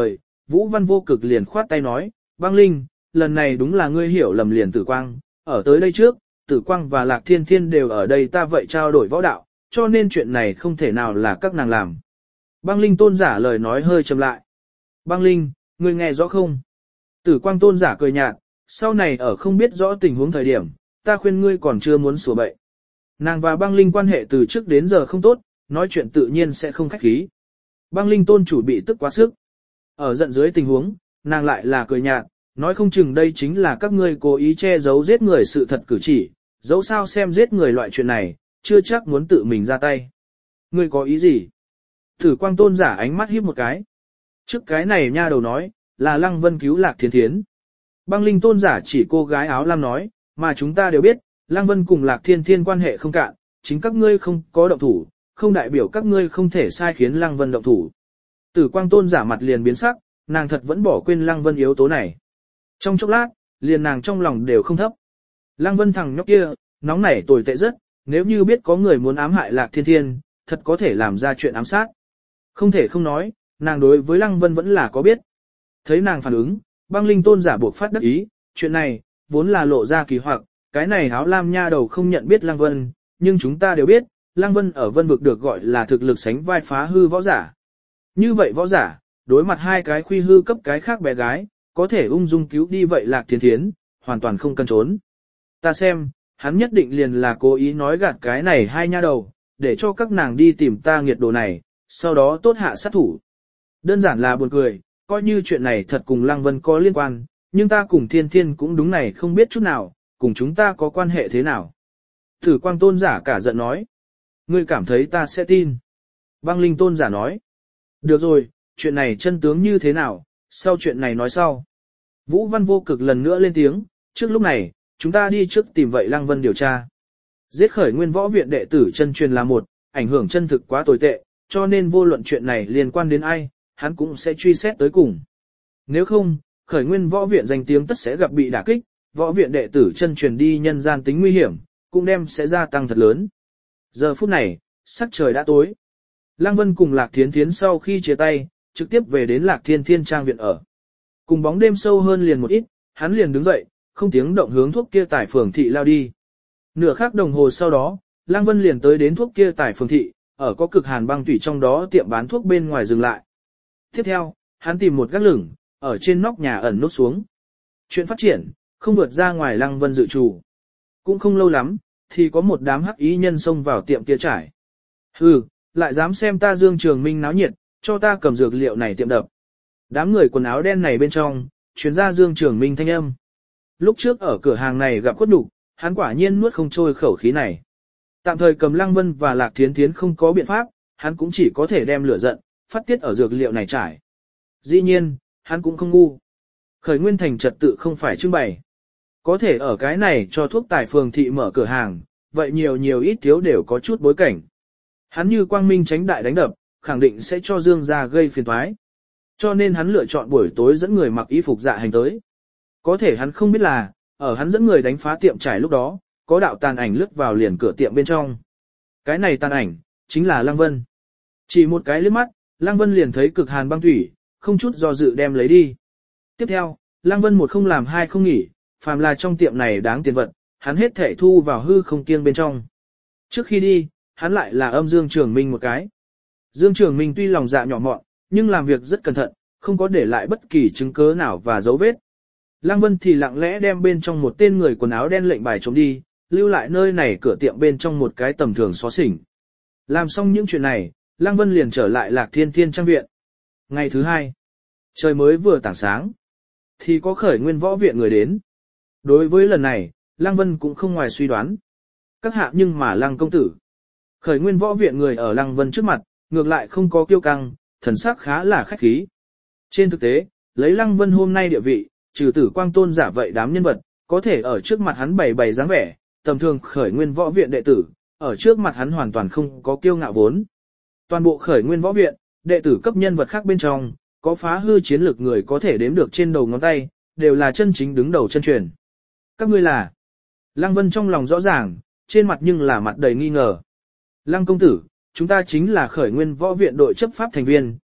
Vũ Văn Vô Cực liền khoát tay nói, băng linh, lần này đúng là ngươi hiểu lầm liền Tử Quang, ở tới đây trước, Tử Quang và Lạc Thiên Thiên đều ở đây ta vậy trao đổi võ đạo, cho nên chuyện này không thể nào là các nàng làm. Băng linh tôn giả lời nói hơi chậm lại. Băng linh, ngươi nghe rõ không? Tử Quang tôn giả cười nhạt, sau này ở không biết rõ tình huống thời điểm, ta khuyên ngươi còn chưa muốn sửa bậy. Nàng và băng linh quan hệ từ trước đến giờ không tốt, nói chuyện tự nhiên sẽ không khách khí. Băng linh tôn chủ bị tức quá sức. Ở giận dưới tình huống, nàng lại là cười nhạt, nói không chừng đây chính là các ngươi cố ý che giấu giết người sự thật cử chỉ, dẫu sao xem giết người loại chuyện này, chưa chắc muốn tự mình ra tay. Ngươi có ý gì? Tử Quang tôn giả ánh mắt híp một cái. Trước cái này nha đầu nói, là Lăng Vân cứu Lạc Thiên Thiến. Băng linh tôn giả chỉ cô gái áo lam nói, mà chúng ta đều biết, Lăng Vân cùng Lạc Thiên Thiên quan hệ không cạn, chính các ngươi không có động thủ, không đại biểu các ngươi không thể sai khiến Lăng Vân động thủ. Tử Quang tôn giả mặt liền biến sắc, nàng thật vẫn bỏ quên Lăng Vân yếu tố này. Trong chốc lát, liền nàng trong lòng đều không thấp. Lăng Vân thằng nhóc kia, nóng nảy tồi tệ rất, nếu như biết có người muốn ám hại Lạc Thiên Thiên, thật có thể làm ra chuyện ám sát. Không thể không nói, nàng đối với Lăng Vân vẫn là có biết. Thấy nàng phản ứng, băng linh tôn giả buộc phát đắc ý, chuyện này, vốn là lộ ra kỳ hoặc, cái này áo lam nha đầu không nhận biết Lăng Vân, nhưng chúng ta đều biết, Lăng Vân ở vân vực được gọi là thực lực sánh vai phá hư võ giả. Như vậy võ giả, đối mặt hai cái khuy hư cấp cái khác bé gái, có thể ung dung cứu đi vậy Lạc Thiên Thiến, hoàn toàn không cần trốn. Ta xem, hắn nhất định liền là cố ý nói gạt cái này hai nha đầu, để cho các nàng đi tìm ta nghiệt đồ này, sau đó tốt hạ sát thủ. Đơn giản là buồn cười, coi như chuyện này thật cùng Lăng Vân có liên quan, nhưng ta cùng Thiên Thiên cũng đúng này không biết chút nào, cùng chúng ta có quan hệ thế nào. Tử Quang tôn giả cả giận nói. Ngươi cảm thấy ta sẽ tin. Băng linh tôn giả nói. Được rồi, chuyện này chân tướng như thế nào, sau chuyện này nói sau. Vũ Văn Vô Cực lần nữa lên tiếng, trước lúc này, chúng ta đi trước tìm vậy Lăng Vân điều tra. Giết khởi nguyên võ viện đệ tử chân truyền là một, ảnh hưởng chân thực quá tồi tệ, cho nên vô luận chuyện này liên quan đến ai, hắn cũng sẽ truy xét tới cùng. Nếu không, khởi nguyên võ viện danh tiếng tất sẽ gặp bị đả kích, võ viện đệ tử chân truyền đi nhân gian tính nguy hiểm, cũng đem sẽ gia tăng thật lớn. Giờ phút này, sắc trời đã tối. Lăng Vân cùng Lạc Thiến Thiến sau khi chia tay, trực tiếp về đến Lạc Thiên Thiên trang viện ở. Cùng bóng đêm sâu hơn liền một ít, hắn liền đứng dậy, không tiếng động hướng thuốc kia tải phường thị lao đi. Nửa khắc đồng hồ sau đó, Lăng Vân liền tới đến thuốc kia tải phường thị, ở có cực hàn băng thủy trong đó tiệm bán thuốc bên ngoài dừng lại. Tiếp theo, hắn tìm một gác lửng, ở trên nóc nhà ẩn nút xuống. Chuyện phát triển, không vượt ra ngoài Lăng Vân dự trù. Cũng không lâu lắm, thì có một đám hắc ý nhân xông vào tiệm kia trải. Hừ, lại dám xem ta Dương Trường Minh náo nhiệt, cho ta cầm dược liệu này tiệm đập. Đám người quần áo đen này bên trong, chuyến ra Dương Trường Minh thanh âm. Lúc trước ở cửa hàng này gặp khuất đục, hắn quả nhiên nuốt không trôi khẩu khí này. Tạm thời cầm Lăng Vân và Lạc Thiến Thiến không có biện pháp, hắn cũng chỉ có thể đem lửa giận, phát tiết ở dược liệu này trải. Dĩ nhiên, hắn cũng không ngu. Khởi nguyên thành trật tự không phải trưng bày. Có thể ở cái này cho thuốc tài phường thị mở cửa hàng, vậy nhiều nhiều ít thiếu đều có chút bối cảnh. Hắn như quang minh tránh đại đánh đập, khẳng định sẽ cho Dương gia gây phiền toái. Cho nên hắn lựa chọn buổi tối dẫn người mặc y phục dạ hành tới. Có thể hắn không biết là, ở hắn dẫn người đánh phá tiệm trải lúc đó, có đạo tàn ảnh lướt vào liền cửa tiệm bên trong. Cái này tàn ảnh, chính là Lăng Vân. Chỉ một cái liếc mắt, Lăng Vân liền thấy cực hàn băng thủy, không chút do dự đem lấy đi. Tiếp theo, Lăng Vân một không làm hai không nghỉ, phàm là trong tiệm này đáng tiền vật, hắn hết thể thu vào hư không kiêng bên trong. Trước khi đi, hắn lại là âm Dương Trường Minh một cái. Dương Trường Minh tuy lòng dạ nhỏ mọn, nhưng làm việc rất cẩn thận, không có để lại bất kỳ chứng cứ nào và dấu vết. Lăng Vân thì lặng lẽ đem bên trong một tên người quần áo đen lệnh bài trốn đi, lưu lại nơi này cửa tiệm bên trong một cái tầm thường xó xỉnh. Làm xong những chuyện này, Lăng Vân liền trở lại Lạc Thiên Thiên trang viện. Ngày thứ hai, trời mới vừa tảng sáng, thì có khởi nguyên võ viện người đến. Đối với lần này, Lăng Vân cũng không ngoài suy đoán. Các hạ nhưng mà Lăng công tử. Khởi nguyên võ viện người ở Lăng Vân trước mặt, ngược lại không có kiêu căng, thần sắc khá là khách khí. Trên thực tế, lấy Lăng Vân hôm nay địa vị, trừ Tử Quang tôn giả vậy đám nhân vật, có thể ở trước mặt hắn bày bày dáng vẻ, tầm thường khởi nguyên võ viện đệ tử, ở trước mặt hắn hoàn toàn không có kiêu ngạo vốn. Toàn bộ khởi nguyên võ viện, đệ tử cấp nhân vật khác bên trong, có phá hư chiến lược người có thể đếm được trên đầu ngón tay, đều là chân chính đứng đầu chân truyền. Các ngươi là? Lăng Vân trong lòng rõ ràng, trên mặt nhưng là mặt đầy nghi ngờ. Lăng công tử, chúng ta chính là khởi nguyên võ viện đội chấp pháp thành viên,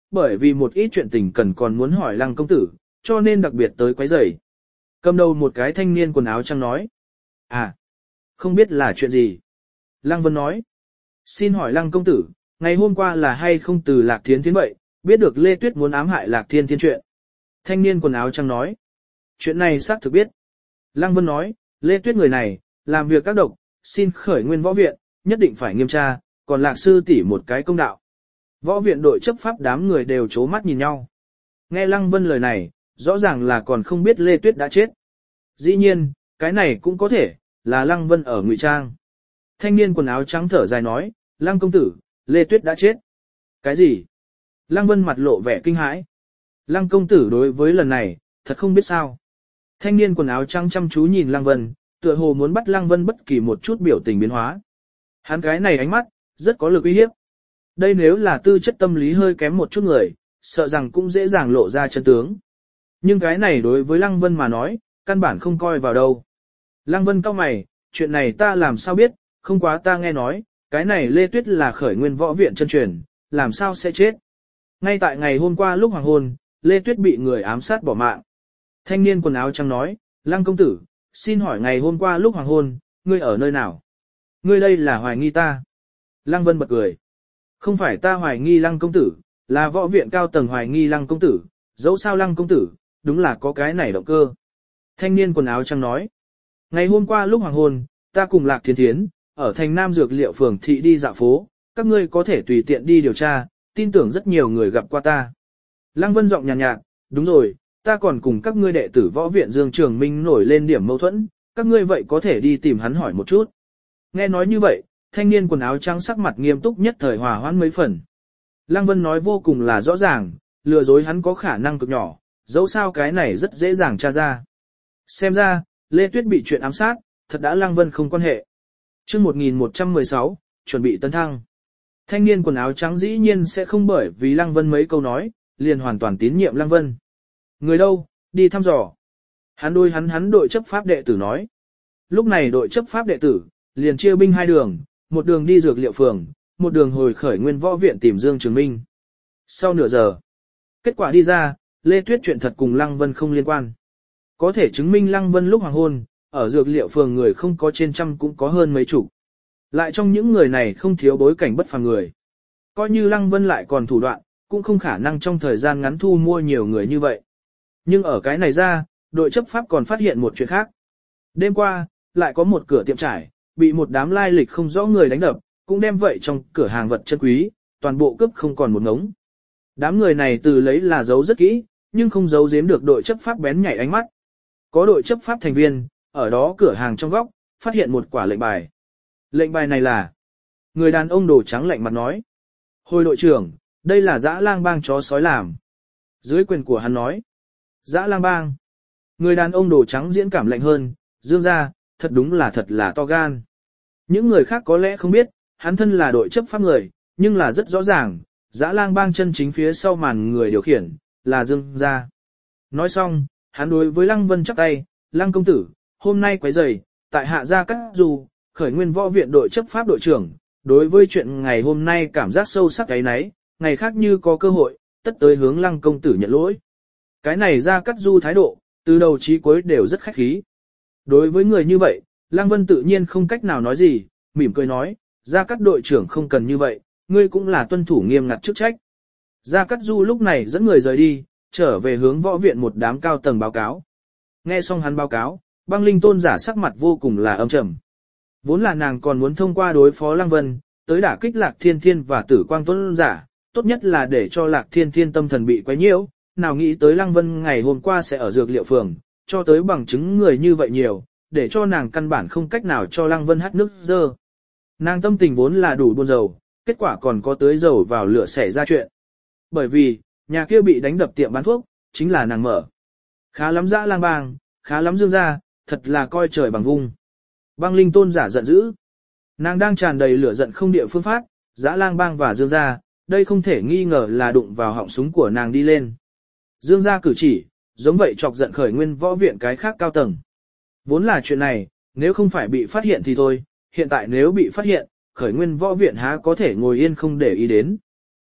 bởi vì một ít chuyện tình cần còn muốn hỏi Lăng công tử, cho nên đặc biệt tới quấy rầy. Cầm đầu một cái thanh niên quần áo trắng nói. À, không biết là chuyện gì. Lăng Vân nói. Xin hỏi Lăng công tử, ngày hôm qua là hay không từ Lạc Thiên Thiên vậy, biết được Lê Tuyết muốn ám hại Lạc Thiên Thiên chuyện. Thanh niên quần áo trắng nói. Chuyện này xác thực biết. Lăng Vân nói, Lê Tuyết người này, làm việc các độc, xin khởi nguyên võ viện, nhất định phải nghiêm tra, còn Lạc sư tỷ một cái công đạo. Võ viện đội chấp pháp đám người đều chố mắt nhìn nhau. Nghe Lăng Vân lời này, rõ ràng là còn không biết Lê Tuyết đã chết. Dĩ nhiên, cái này cũng có thể, là Lăng Vân ở ngụy trang. Thanh niên quần áo trắng thở dài nói, Lăng công tử, Lê Tuyết đã chết. Cái gì? Lăng Vân mặt lộ vẻ kinh hãi. Lăng công tử đối với lần này, thật không biết sao. Thanh niên quần áo trắng chăm chú nhìn Lăng Vân, tựa hồ muốn bắt Lăng Vân bất kỳ một chút biểu tình biến hóa. Hắn cái này ánh mắt, rất có lực uy hiếp. Đây nếu là tư chất tâm lý hơi kém một chút người, sợ rằng cũng dễ dàng lộ ra chân tướng. Nhưng cái này đối với Lăng Vân mà nói, căn bản không coi vào đâu. Lăng Vân cau mày, chuyện này ta làm sao biết, không quá ta nghe nói, cái này Lê Tuyết là khởi nguyên võ viện chân truyền, làm sao sẽ chết. Ngay tại ngày hôm qua lúc hoàng hôn, Lê Tuyết bị người ám sát bỏ mạng. Thanh niên quần áo trắng nói, Lăng công tử, xin hỏi ngày hôm qua lúc hoàng hôn, ngươi ở nơi nào? Ngươi đây là hoài nghi ta. Lăng Vân bật cười. Không phải ta hoài nghi Lăng công tử, là võ viện cao tầng hoài nghi Lăng công tử, dẫu sao Lăng công tử, đúng là có cái này động cơ. Thanh niên quần áo trắng nói. Ngày hôm qua lúc hoàng hôn, ta cùng Lạc Thiên Thiến, ở thành Nam Dược Liệu phường thị đi dạo phố, các ngươi có thể tùy tiện đi điều tra, tin tưởng rất nhiều người gặp qua ta. Lăng Vân giọng nhàn nhạt, nhạt, đúng rồi, ta còn cùng các ngươi đệ tử võ viện Dương Trường Minh nổi lên điểm mâu thuẫn, các ngươi vậy có thể đi tìm hắn hỏi một chút. Nghe nói như vậy, thanh niên quần áo trắng sắc mặt nghiêm túc nhất thời hòa hoãn mấy phần. Lăng Vân nói vô cùng là rõ ràng, lừa dối hắn có khả năng cực nhỏ, dẫu sao cái này rất dễ dàng tra ra. Xem ra, Lê Tuyết bị chuyện ám sát, thật đã Lăng Vân không quan hệ. Chương một nghìn một trăm mười sáu, chuẩn bị tấn thăng. Thanh niên quần áo trắng dĩ nhiên sẽ không bởi vì Lăng Vân mấy câu nói, liền hoàn toàn tín nhiệm Lăng Vân. Người đâu, đi thăm dò. Hắn đôi hắn hắn đội chấp pháp đệ tử nói. Lúc này đội chấp pháp đệ tử, liền chia binh hai đường, một đường đi Dược Liệu phường, một đường hồi khởi nguyên võ viện tìm Dương Trường Minh. Sau nửa giờ, kết quả đi ra, Lê Tuyết chuyện thật cùng Lăng Vân không liên quan. Có thể chứng minh Lăng Vân lúc hoàng hôn, ở Dược Liệu phường người không có trên trăm cũng có hơn mấy chục. Lại trong những người này không thiếu bối cảnh bất phàm người. Coi như Lăng Vân lại còn thủ đoạn, cũng không khả năng trong thời gian ngắn thu mua nhiều người như vậy. Nhưng ở cái này ra, đội chấp pháp còn phát hiện một chuyện khác. Đêm qua, lại có một cửa tiệm trải, bị một đám lai lịch không rõ người đánh đập, cũng đem vậy trong cửa hàng vật chân quý, toàn bộ cướp không còn một ngống. Đám người này từ lấy là giấu rất kỹ, nhưng không giấu giếm được đội chấp pháp bén nhảy ánh mắt. Có đội chấp pháp thành viên, ở đó cửa hàng trong góc, phát hiện một quả lệnh bài. Lệnh bài này là, người đàn ông đồ trắng lạnh mặt nói. Hồi đội trưởng, đây là dã lang bang chó sói làm. Dưới quyền của hắn nói, dã lang bang. Người đàn ông đồ trắng diễn cảm lạnh hơn, dương ra, thật đúng là thật là to gan. Những người khác có lẽ không biết, hắn thân là đội chấp pháp người, nhưng là rất rõ ràng, dã lang bang chân chính phía sau màn người điều khiển, là dương ra. Nói xong, hắn đối với Lăng Vân chắp tay, Lăng công tử, hôm nay quấy rầy, tại hạ gia cát dù, khởi nguyên võ viện đội chấp pháp đội trưởng, đối với chuyện ngày hôm nay cảm giác sâu sắc ấy nấy, ngày khác như có cơ hội, tất tới hướng Lăng công tử nhận lỗi. Cái này Gia Cát Du thái độ, từ đầu chí cuối đều rất khách khí. Đối với người như vậy, Lăng Vân tự nhiên không cách nào nói gì, mỉm cười nói, Gia Cát đội trưởng không cần như vậy, ngươi cũng là tuân thủ nghiêm ngặt chức trách. Gia Cát Du lúc này dẫn người rời đi, trở về hướng võ viện một đám cao tầng báo cáo. Nghe xong hắn báo cáo, Băng Linh tôn giả sắc mặt vô cùng là âm trầm. Vốn là nàng còn muốn thông qua đối phó Lăng Vân, tới đả kích Lạc Thiên Thiên và Tử Quang tôn giả, tốt nhất là để cho Lạc Thiên Thiên tâm thần bị quấy nhiễu, nào nghĩ tới Lăng Vân ngày hôm qua sẽ ở Dược Liệu phường, cho tới bằng chứng người như vậy nhiều, để cho nàng căn bản không cách nào cho Lăng Vân hắt nước dơ. Nàng tâm tình vốn là đủ buồn rầu, kết quả còn có tới dầu vào lửa xảy ra chuyện. Bởi vì, nhà kia bị đánh đập tiệm bán thuốc, chính là nàng mở. Khá lắm dã lang bang, khá lắm dương gia, thật là coi trời bằng vung. Băng Linh tôn giả giận dữ. Nàng đang tràn đầy lửa giận không địa phương phát, dã lang bang và dương gia, đây không thể nghi ngờ là đụng vào họng súng của nàng đi lên. Dương gia cử chỉ, giống vậy chọc giận khởi nguyên võ viện cái khác cao tầng. Vốn là chuyện này, nếu không phải bị phát hiện thì thôi, hiện tại nếu bị phát hiện, khởi nguyên võ viện há có thể ngồi yên không để ý đến.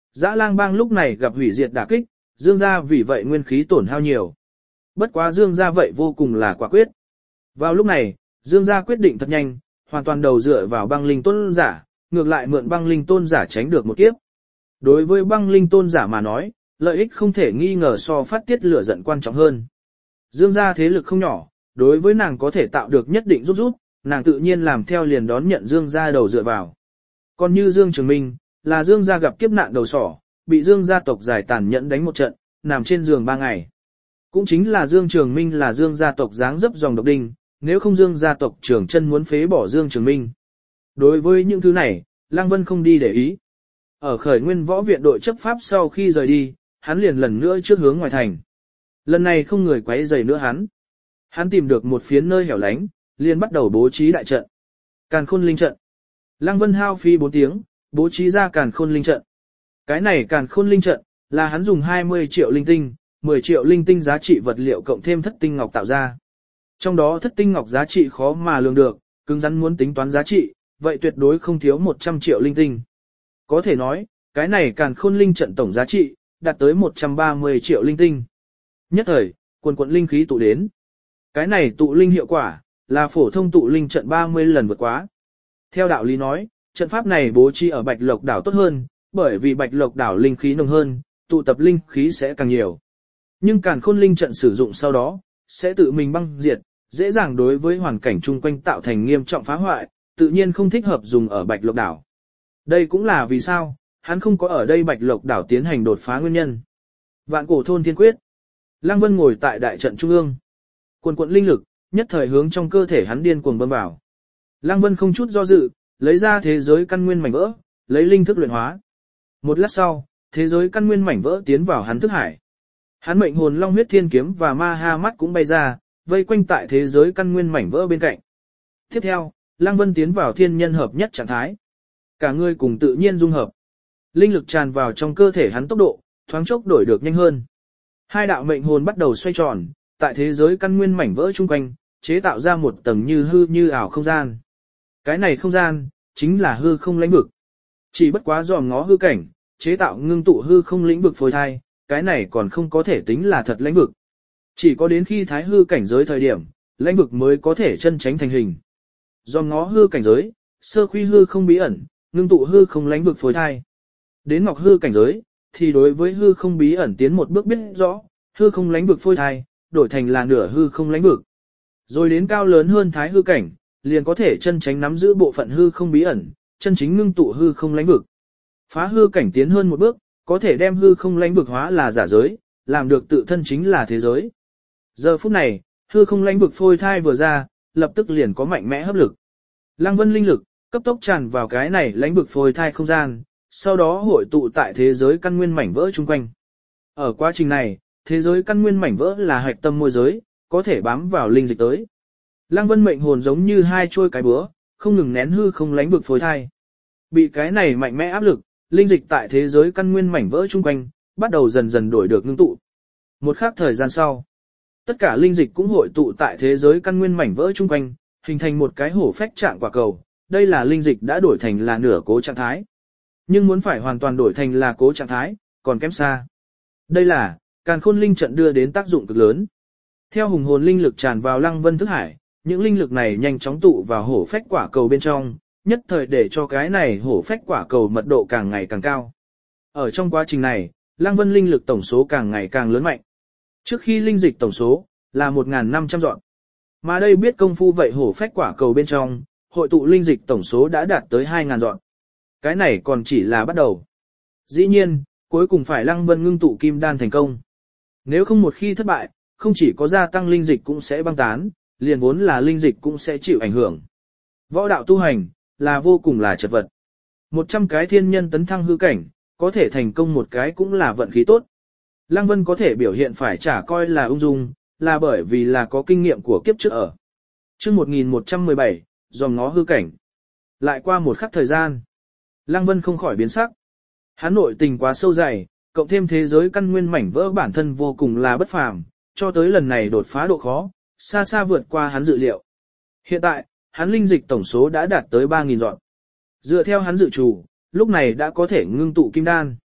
Dã lang bang lúc này gặp hủy diệt đả kích, Dương gia vì vậy nguyên khí tổn hao nhiều. Bất quá Dương gia vậy vô cùng là quả quyết. Vào lúc này, Dương gia quyết định thật nhanh, hoàn toàn đầu dựa vào băng linh tôn giả, ngược lại mượn băng linh tôn giả tránh được một kiếp. Đối với băng linh tôn giả mà nói, lợi ích không thể nghi ngờ so phát tiết lửa giận quan trọng hơn. Dương gia thế lực không nhỏ, đối với nàng có thể tạo được nhất định giúp giúp, nàng tự nhiên làm theo liền đón nhận Dương gia đầu dựa vào. Còn như Dương Trường Minh, là Dương gia gặp kiếp nạn đầu sỏ, bị Dương gia tộc giải tàn nhẫn đánh một trận, nằm trên giường ba ngày. Cũng chính là Dương Trường Minh là Dương gia tộc dáng dấp dòng độc đinh, nếu không Dương gia tộc trưởng chân muốn phế bỏ Dương Trường Minh. Đối với những thứ này, Lăng Vân không đi để ý. Ở khởi nguyên võ viện đội chấp pháp sau khi rời đi, hắn liền lần nữa trước hướng ngoài thành. Lần này không người quấy rầy nữa hắn. Hắn tìm được một phiến nơi hẻo lánh, liền bắt đầu bố trí đại trận. Càn Khôn Linh trận. Lăng Vân hao phí bốn tiếng, bố trí ra Càn Khôn Linh trận. Cái này Càn Khôn Linh trận là hắn dùng hai mươi triệu linh tinh, mười triệu linh tinh giá trị vật liệu cộng thêm thất tinh ngọc tạo ra. Trong đó thất tinh ngọc giá trị khó mà lường được, cứng rắn muốn tính toán giá trị, vậy tuyệt đối không thiếu một trăm triệu linh tinh. Có thể nói, cái này Càn Khôn Linh trận tổng giá trị đạt tới một trăm ba mươi triệu linh tinh. Nhất thời, quần quận linh khí tụ đến. Cái này tụ linh hiệu quả là phổ thông tụ linh trận ba mươi lần vượt quá. Theo đạo lý nói, trận pháp này bố trí ở Bạch Lộc đảo tốt hơn, bởi vì Bạch Lộc đảo linh khí nồng hơn, tụ tập linh khí sẽ càng nhiều. Nhưng Càn Khôn Linh trận sử dụng sau đó, sẽ tự mình băng diệt, dễ dàng đối với hoàn cảnh chung quanh tạo thành nghiêm trọng phá hoại, tự nhiên không thích hợp dùng ở Bạch Lộc đảo. Đây cũng là vì sao, hắn không có ở đây Bạch Lộc đảo tiến hành đột phá nguyên nhân. Vạn cổ thôn thiên quyết. Lăng Vân ngồi tại đại trận trung ương. Quần quận linh lực, nhất thời hướng trong cơ thể hắn điên cuồng bơm vào. Lăng Vân không chút do dự, lấy ra thế giới căn nguyên mảnh vỡ, lấy linh thức luyện hóa. Một lát sau, thế giới căn nguyên mảnh vỡ tiến vào hắn thức hải. Hắn mệnh hồn long huyết thiên kiếm và ma ha mắt cũng bay ra, vây quanh tại thế giới căn nguyên mảnh vỡ bên cạnh. Tiếp theo, Lăng Vân tiến vào thiên nhân hợp nhất trạng thái. Cả người cùng tự nhiên dung hợp. Linh lực tràn vào trong cơ thể hắn tốc độ, thoáng chốc đổi được nhanh hơn. Hai đạo mệnh hồn bắt đầu xoay tròn, tại thế giới căn nguyên mảnh vỡ chung quanh, chế tạo ra một tầng như hư như ảo không gian. Cái này không gian, chính là hư không lãnh vực. Chỉ bất quá dòm ngó hư cảnh, chế tạo ngưng tụ hư không lĩnh vực phôi thai, cái này còn không có thể tính là thật lãnh vực. Chỉ có đến khi thái hư cảnh giới thời điểm, lãnh vực mới có thể chân tránh thành hình. Dòm ngó hư cảnh giới, sơ khuy hư không bí ẩn, ngưng tụ hư không lãnh vực phôi thai. Đến ngọc hư cảnh giới, thì đối với hư không bí ẩn tiến một bước biết rõ, hư không lãnh vực phôi thai, đổi thành là nửa hư không lãnh vực. Rồi đến cao lớn hơn thái hư cảnh, liền có thể chân tránh nắm giữ bộ phận hư không bí ẩn, chân chính ngưng tụ hư không lãnh vực. Phá hư cảnh tiến hơn một bước, có thể đem hư không lãnh vực hóa là giả giới, làm được tự thân chính là thế giới. Giờ phút này, hư không lãnh vực phôi thai vừa ra, lập tức liền có mạnh mẽ hấp lực. Lăng Vân linh lực cấp tốc tràn vào cái này lãnh vực phôi thai không gian, sau đó hội tụ tại thế giới căn nguyên mảnh vỡ chung quanh. Ở quá trình này, thế giới căn nguyên mảnh vỡ là hạch tâm môi giới, có thể bám vào linh dịch tới. Lăng Vân mệnh hồn giống như hai trôi cái búa, không ngừng nén hư không lãnh vực phôi thai. Bị cái này mạnh mẽ áp lực, linh dịch tại thế giới căn nguyên mảnh vỡ chung quanh, bắt đầu dần dần đổi được ngưng tụ. Một khắc thời gian sau, tất cả linh dịch cũng hội tụ tại thế giới căn nguyên mảnh vỡ chung quanh, hình thành một cái hổ phách trạng quả cầu. Đây là linh dịch đã đổi thành là nửa cố trạng thái. Nhưng muốn phải hoàn toàn đổi thành là cố trạng thái, còn kém xa. Đây là Càn Khôn Linh trận đưa đến tác dụng cực lớn. Theo hùng hồn linh lực tràn vào Lăng Vân thức hải, những linh lực này nhanh chóng tụ vào hổ phách quả cầu bên trong, nhất thời để cho cái này hổ phách quả cầu mật độ càng ngày càng cao. Ở trong quá trình này, Lăng Vân linh lực tổng số càng ngày càng lớn mạnh. Trước khi linh dịch tổng số là một nghìn năm trăm dọn. Mà đây biết công phu vậy hổ phách quả cầu bên trong, hội tụ linh dịch tổng số đã đạt tới hai nghìn dọn. Cái này còn chỉ là bắt đầu. Dĩ nhiên, cuối cùng phải Lăng Vân ngưng tụ kim đan thành công. Nếu không một khi thất bại, không chỉ có gia tăng linh dịch cũng sẽ băng tán, liền vốn là linh dịch cũng sẽ chịu ảnh hưởng. Võ đạo tu hành, là vô cùng là chật vật. Một trăm cái thiên nhân tấn thăng hư cảnh, có thể thành công một cái cũng là vận khí tốt. Lăng Vân có thể biểu hiện phải trả coi là ung dung, là bởi vì là có kinh nghiệm của kiếp trước ở. Chương một nghìn một trăm mười bảy, dòm ngó hư cảnh. Lại qua một khắc thời gian, Lăng Vân không khỏi biến sắc. Hắn nội tình quá sâu dày, cộng thêm thế giới căn nguyên mảnh vỡ bản thân vô cùng là bất phàm, cho tới lần này đột phá độ khó, xa xa vượt qua hắn dự liệu. Hiện tại, hắn linh dịch tổng số đã đạt tới ba nghìn dọn. Dựa theo hắn dự trù, lúc này đã có thể ngưng tụ kim đan.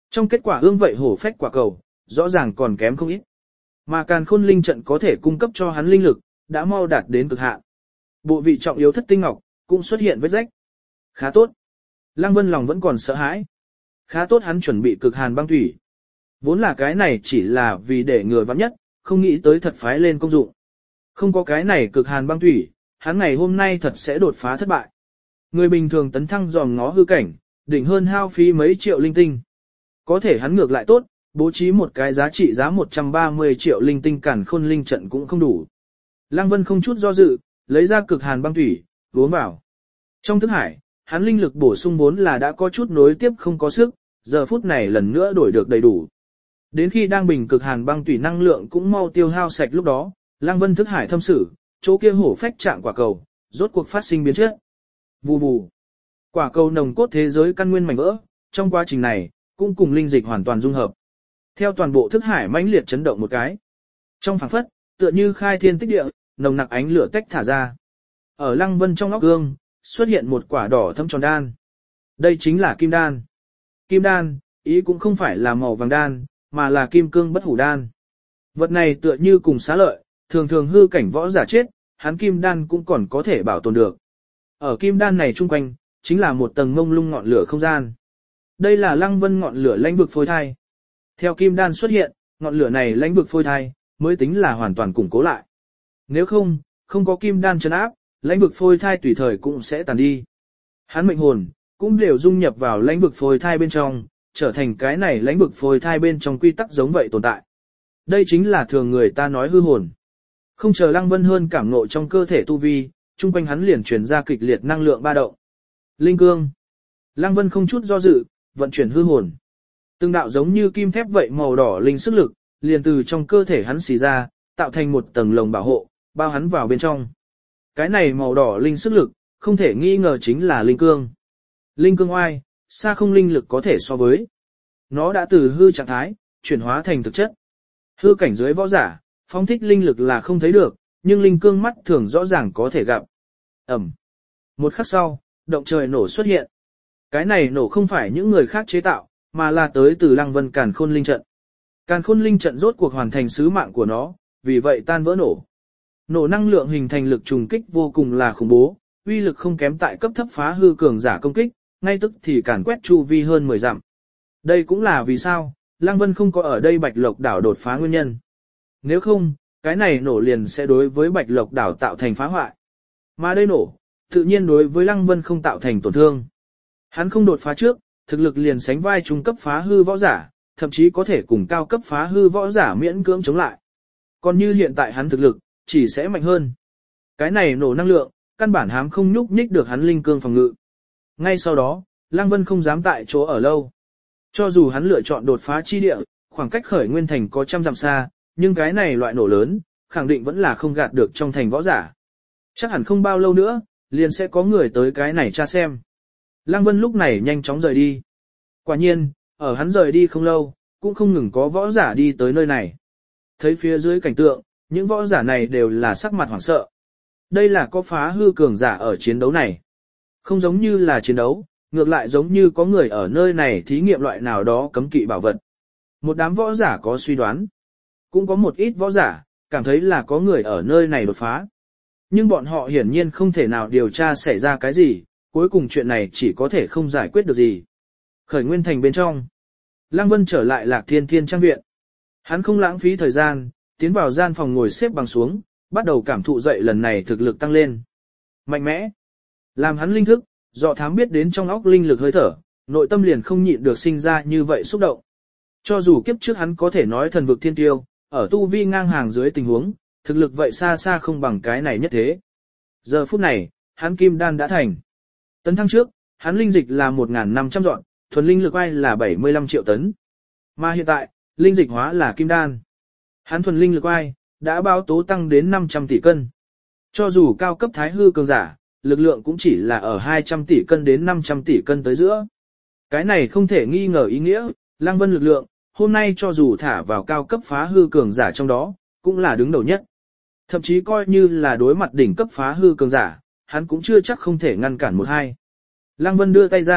Trong kết quả ương vậy hổ phách quả cầu, rõ ràng còn kém không ít. Mà càn khôn linh trận có thể cung cấp cho hắn linh lực, đã mau đạt đến cực hạn. Bộ vị trọng yếu thất tinh ngọc, cũng xuất hiện vết rách. Khá tốt. Lăng Vân lòng vẫn còn sợ hãi. Khá tốt hắn chuẩn bị cực hàn băng thủy. Vốn là cái này chỉ là vì để người vắng nhất, không nghĩ tới thật phái lên công dụng. Không có cái này cực hàn băng thủy, hắn ngày hôm nay thật sẽ đột phá thất bại. Người bình thường tấn thăng dòm ngó hư cảnh, đỉnh hơn hao phí mấy triệu linh tinh. Có thể hắn ngược lại tốt, bố trí một cái giá trị giá một trăm ba mươi triệu linh tinh cản khôn linh trận cũng không đủ. Lăng Vân không chút do dự, lấy ra cực hàn băng thủy, uống vào. Trong thức hải, hắn linh lực bổ sung vốn là đã có chút nối tiếp không có sức, giờ phút này lần nữa đổi được đầy đủ. Đến khi đang bình cực hàn băng thủy năng lượng cũng mau tiêu hao sạch lúc đó, Lăng Vân thức hải thâm sử, chỗ kia hổ phách trạng quả cầu, rốt cuộc phát sinh biến chất. Vù vù. Quả cầu nồng cốt thế giới căn nguyên mảnh vỡ, trong quá trình này, cũng cùng linh dịch hoàn toàn dung hợp. Theo toàn bộ thức hải mãnh liệt chấn động một cái. Trong phảng phất, tựa như khai thiên tích địa, nồng nặc ánh lửa tách thả ra. Ở Lăng Vân trong óc gương, xuất hiện một quả đỏ thâm tròn đan. Đây chính là kim đan. Kim đan, ý cũng không phải là màu vàng đan, mà là kim cương bất hủ đan. Vật này tựa như cùng xá lợi, thường thường hư cảnh võ giả chết, hắn kim đan cũng còn có thể bảo tồn được. Ở kim đan này chung quanh, chính là một tầng mông lung ngọn lửa không gian. Đây là Lăng Vân ngọn lửa lãnh vực phôi thai. Theo kim đan xuất hiện, ngọn lửa này lãnh vực phôi thai, mới tính là hoàn toàn củng cố lại. Nếu không, không có kim đan trấn áp, lãnh vực phôi thai tùy thời cũng sẽ tàn đi. Hắn mệnh hồn, cũng đều dung nhập vào lãnh vực phôi thai bên trong, trở thành cái này lãnh vực phôi thai bên trong quy tắc giống vậy tồn tại. Đây chính là thường người ta nói hư hồn. Không chờ Lăng Vân hơn cảm ngộ trong cơ thể tu vi, chung quanh hắn liền truyền ra kịch liệt năng lượng ba động. Linh cương. Lăng Vân không chút do dự, vận chuyển hư hồn. Từng đạo giống như kim thép vậy màu đỏ linh sức lực, liền từ trong cơ thể hắn xì ra, tạo thành một tầng lồng bảo hộ, bao hắn vào bên trong. Cái này màu đỏ linh sức lực, không thể nghi ngờ chính là linh cương. Linh cương oai, xa không linh lực có thể so với. Nó đã từ hư trạng thái, chuyển hóa thành thực chất. Hư cảnh dưới võ giả, phóng thích linh lực là không thấy được, nhưng linh cương mắt thường rõ ràng có thể gặp. Ẩm. Một khắc sau, động trời nổ xuất hiện. Cái này nổ không phải những người khác chế tạo, mà là tới từ Lăng Vân Càn Khôn Linh Trận. Càn Khôn Linh Trận rốt cuộc hoàn thành sứ mạng của nó, vì vậy tan vỡ nổ. Nổ năng lượng hình thành lực trùng kích vô cùng là khủng bố, uy lực không kém tại cấp thấp phá hư cường giả công kích, ngay tức thì càn quét chu vi hơn mười dặm. Đây cũng là vì sao, Lăng Vân không có ở đây Bạch Lộc đảo đột phá nguyên nhân. Nếu không, cái này nổ liền sẽ đối với Bạch Lộc đảo tạo thành phá hoại. Mà đây nổ, tự nhiên đối với Lăng Vân không tạo thành tổn thương. Hắn không đột phá trước, thực lực liền sánh vai trung cấp phá hư võ giả, thậm chí có thể cùng cao cấp phá hư võ giả miễn cưỡng chống lại. Còn như hiện tại hắn thực lực, chỉ sẽ mạnh hơn. Cái này nổ năng lượng, căn bản hám không nhúc nhích được hắn linh cương phòng ngự. Ngay sau đó, Lăng Vân không dám tại chỗ ở lâu. Cho dù hắn lựa chọn đột phá chi địa, khoảng cách khởi nguyên thành có trăm dặm xa, nhưng cái này loại nổ lớn, khẳng định vẫn là không gạt được trong thành võ giả. Chắc hẳn không bao lâu nữa, liền sẽ có người tới cái này tra xem. Lăng Vân lúc này nhanh chóng rời đi. Quả nhiên, ở hắn rời đi không lâu, cũng không ngừng có võ giả đi tới nơi này. Thấy phía dưới cảnh tượng, những võ giả này đều là sắc mặt hoảng sợ. Đây là có phá hư cường giả ở chiến đấu này. Không giống như là chiến đấu, ngược lại giống như có người ở nơi này thí nghiệm loại nào đó cấm kỵ bảo vật. Một đám võ giả có suy đoán. Cũng có một ít võ giả, cảm thấy là có người ở nơi này đột phá. Nhưng bọn họ hiển nhiên không thể nào điều tra xảy ra cái gì, cuối cùng chuyện này chỉ có thể không giải quyết được gì. Khởi nguyên thành bên trong. Lăng Vân trở lại Lạc Thiên Thiên Trang Viện. Hắn không lãng phí thời gian, tiến vào gian phòng ngồi xếp bằng xuống, bắt đầu cảm thụ dậy lần này thực lực tăng lên. Mạnh mẽ. Làm hắn linh thức, dọ thám biết đến trong óc linh lực hơi thở, nội tâm liền không nhịn được sinh ra như vậy xúc động. Cho dù kiếp trước hắn có thể nói thần vực thiên tiêu, ở tu vi ngang hàng dưới tình huống, thực lực vậy xa xa không bằng cái này nhất thế. Giờ phút này, hắn kim đan đã thành. Tấn thăng trước, hắn linh dịch là một nghìn năm trăm dọn, thuần linh lực ai là bảy mươi lăm triệu tấn. Mà hiện tại, linh dịch hóa là kim đan. Hắn thuần linh lực ai, đã báo tố tăng đến năm trăm tỷ cân. Cho dù cao cấp thái hư cường giả, lực lượng cũng chỉ là ở hai trăm tỷ cân đến năm trăm tỷ cân tới giữa. Cái này không thể nghi ngờ ý nghĩa, Lăng Vân lực lượng, hôm nay cho dù thả vào cao cấp phá hư cường giả trong đó, cũng là đứng đầu nhất. Thậm chí coi như là đối mặt đỉnh cấp phá hư cường giả, hắn cũng chưa chắc không thể ngăn cản một hai. Lăng Vân đưa tay ra,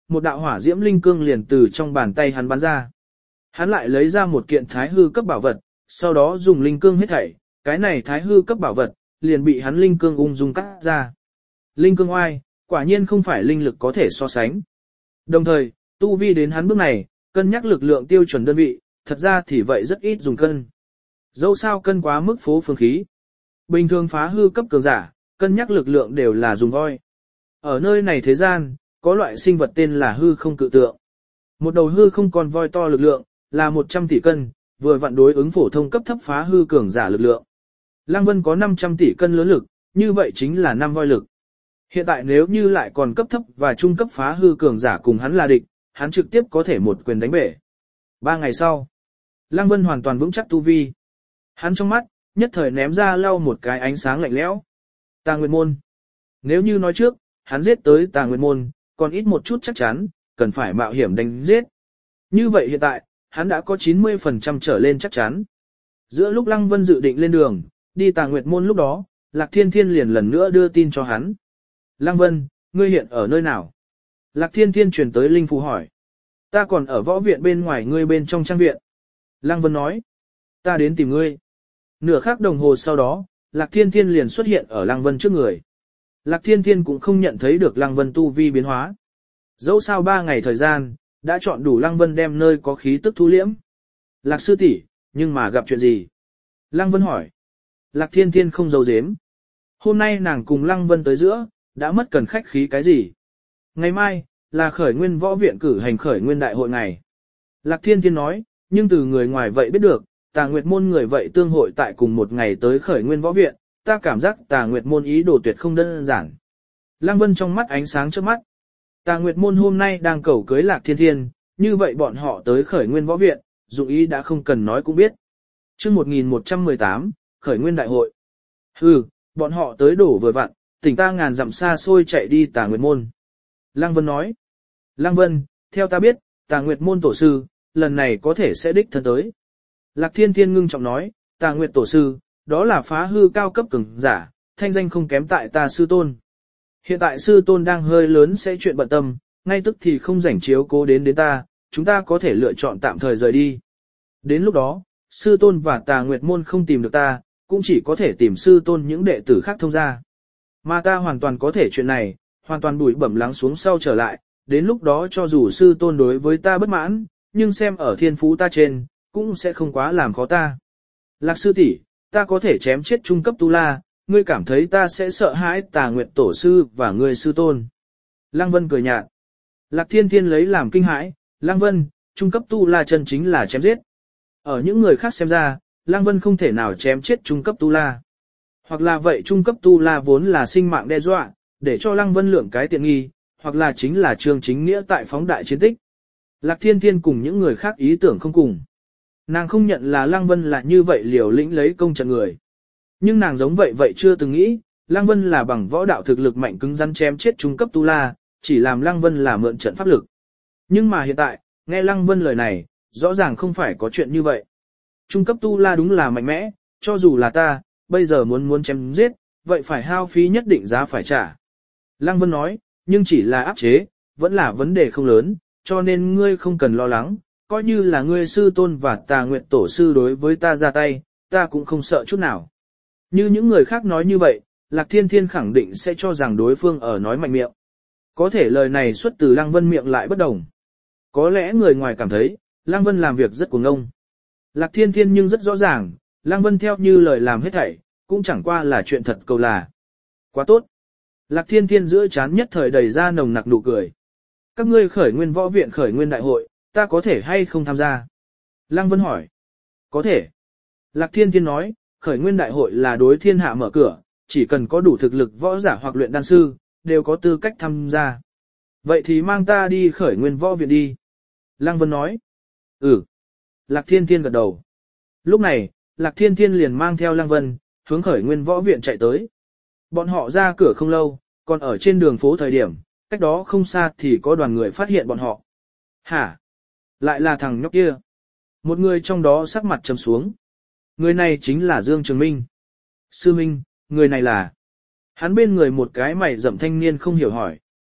một đạo hỏa diễm linh cương liền từ trong bàn tay hắn bắn ra. Hắn lại lấy ra một kiện thái hư cấp bảo vật, sau đó dùng linh cương hết thảy, cái này thái hư cấp bảo vật, liền bị hắn linh cương ung dung cắt ra. Linh cương oai, quả nhiên không phải linh lực có thể so sánh. Đồng thời, tu vi đến hắn bước này, cân nhắc lực lượng tiêu chuẩn đơn vị, thật ra thì vậy rất ít dùng cân. Dẫu sao cân quá mức phố phương khí. Bình thường phá hư cấp cường giả, cân nhắc lực lượng đều là dùng voi. Ở nơi này thế gian, có loại sinh vật tên là hư không cự tượng. Một đầu hư không con voi to lực lượng, là một trăm tỷ cân, vừa vặn đối ứng phổ thông cấp thấp phá hư cường giả lực lượng. Lăng Vân có năm trăm tỷ cân lớn lực, như vậy chính là năm voi lực. Hiện tại nếu như lại còn cấp thấp và trung cấp phá hư cường giả cùng hắn là địch, hắn trực tiếp có thể một quyền đánh bể. Ba ngày sau, Lăng Vân hoàn toàn vững chắc tu vi. Hắn trong mắt, nhất thời ném ra lau một cái ánh sáng lạnh lẽo. Tà Nguyệt Môn. Nếu như nói trước, hắn giết tới Tà Nguyệt Môn, còn ít một chút chắc chắn, cần phải mạo hiểm đánh giết. Như vậy hiện tại, hắn đã có chín mươi phần trăm trở lên chắc chắn. Giữa lúc Lăng Vân dự định lên đường, đi Tà Nguyệt Môn lúc đó, Lạc Thiên Thiên liền lần nữa đưa tin cho hắn. Lăng Vân, ngươi hiện ở nơi nào? Lạc Thiên Thiên truyền tới linh phù hỏi. Ta còn ở võ viện bên ngoài ngươi bên trong trang viện. Lăng Vân nói. Ta đến tìm ngươi. Nửa khắc đồng hồ sau đó, Lạc Thiên Thiên liền xuất hiện ở Lăng Vân trước người. Lạc Thiên Thiên cũng không nhận thấy được Lăng Vân tu vi biến hóa. Dẫu sao ba ngày thời gian, đã chọn đủ Lăng Vân đem nơi có khí tức thu liễm. Lạc sư tỷ, nhưng mà gặp chuyện gì? Lăng Vân hỏi. Lạc Thiên Thiên không giấu giếm. Hôm nay nàng cùng Lăng Vân tới giữa, đã mất cần khách khí cái gì? Ngày mai, là khởi nguyên võ viện cử hành khởi nguyên đại hội ngày. Lạc Thiên Thiên nói, nhưng từ người ngoài vậy biết được, Tà Nguyệt Môn người vậy tương hội tại cùng một ngày tới khởi nguyên võ viện, ta cảm giác Tà Nguyệt Môn ý đồ tuyệt không đơn giản. Lăng Vân trong mắt ánh sáng trước mắt. Tà Nguyệt Môn hôm nay đang cầu cưới Lạc Thiên Thiên, như vậy bọn họ tới khởi nguyên võ viện, dụng ý đã không cần nói cũng biết. Chương một nghìn một trăm mười tám, khởi nguyên đại hội. Hừ, bọn họ tới đổ vừa vặn, tỉnh ta ngàn dặm xa xôi chạy đi Tà Nguyệt Môn. Lăng Vân nói. Lăng Vân, theo ta biết, Tà Nguyệt Môn tổ sư, lần này có thể sẽ đích thân tới. Lạc Thiên Thiên ngưng trọng nói, Tà Nguyệt tổ sư, đó là phá hư cao cấp cường giả, thanh danh không kém tại ta sư tôn. Hiện tại sư tôn đang hơi lớn sẽ chuyện bận tâm, ngay tức thì không rảnh chiếu cố đến đến ta, chúng ta có thể lựa chọn tạm thời rời đi. Đến lúc đó, sư tôn và Tà Nguyệt Môn không tìm được ta, cũng chỉ có thể tìm sư tôn những đệ tử khác thông ra. Mà ta hoàn toàn có thể chuyện này, hoàn toàn bụi bẩm lắng xuống sau trở lại, đến lúc đó cho dù sư tôn đối với ta bất mãn, nhưng xem ở thiên phú ta trên, cũng sẽ không quá làm khó ta. Lạc sư tỷ, ta có thể chém chết trung cấp tu la, ngươi cảm thấy ta sẽ sợ hãi Tà Nguyệt tổ sư và ngươi sư tôn. Lăng Vân cười nhạt. Lạc Thiên Thiên lấy làm kinh hãi, Lăng Vân, trung cấp tu la chân chính là chém giết. Ở những người khác xem ra, Lăng Vân không thể nào chém chết trung cấp tu la. Hoặc là vậy trung cấp tu la vốn là sinh mạng đe dọa, để cho Lăng Vân lượng cái tiện nghi, hoặc là chính là Trương Chính Nghĩa tại phóng đại chiến tích. Lạc Thiên Thiên cùng những người khác ý tưởng không cùng. Nàng không nhận là Lăng Vân là như vậy liều lĩnh lấy công trận người. Nhưng nàng giống vậy vậy chưa từng nghĩ, Lăng Vân là bằng võ đạo thực lực mạnh cứng rắn chém chết trung cấp tu la, chỉ làm Lăng Vân là mượn trận pháp lực. Nhưng mà hiện tại, nghe Lăng Vân lời này, rõ ràng không phải có chuyện như vậy. Trung cấp tu la đúng là mạnh mẽ, cho dù là ta, bây giờ muốn muốn chém giết, vậy phải hao phí nhất định giá phải trả. Lăng Vân nói, nhưng chỉ là áp chế, vẫn là vấn đề không lớn, cho nên ngươi không cần lo lắng, coi như là ngươi sư tôn và Tà Nguyệt tổ sư đối với ta ra tay, ta cũng không sợ chút nào. Như những người khác nói như vậy, Lạc Thiên Thiên khẳng định sẽ cho rằng đối phương ở nói mạnh miệng. Có thể lời này xuất từ Lăng Vân miệng lại bất đồng. Có lẽ người ngoài cảm thấy, Lăng Vân làm việc rất cuồng ngông. Lạc Thiên Thiên nhưng rất rõ ràng, Lăng Vân theo như lời làm hết thảy, cũng chẳng qua là chuyện thật cầu là. Quá tốt. Lạc Thiên Thiên giữa chán nhất thời đầy ra nồng nặc nụ cười. Các ngươi khởi nguyên võ viện khởi nguyên đại hội, ta có thể hay không tham gia? Lăng Vân hỏi. Có thể. Lạc Thiên Thiên nói, khởi nguyên đại hội là đối thiên hạ mở cửa, chỉ cần có đủ thực lực võ giả hoặc luyện đan sư, đều có tư cách tham gia. Vậy thì mang ta đi khởi nguyên võ viện đi. Lăng Vân nói. Ừ. Lạc Thiên Thiên gật đầu. Lúc này, Lạc Thiên Thiên liền mang theo Lăng Vân, hướng khởi nguyên võ viện chạy tới. Bọn họ ra cửa không lâu, còn ở trên đường phố thời điểm, cách đó không xa thì có đoàn người phát hiện bọn họ. Hả? Lại là thằng nhóc kia. Một người trong đó sắc mặt trầm xuống. Người này chính là Dương Trường Minh. Sư Minh, người này là... Hắn bên người một cái mày rậm thanh niên không hiểu hỏi.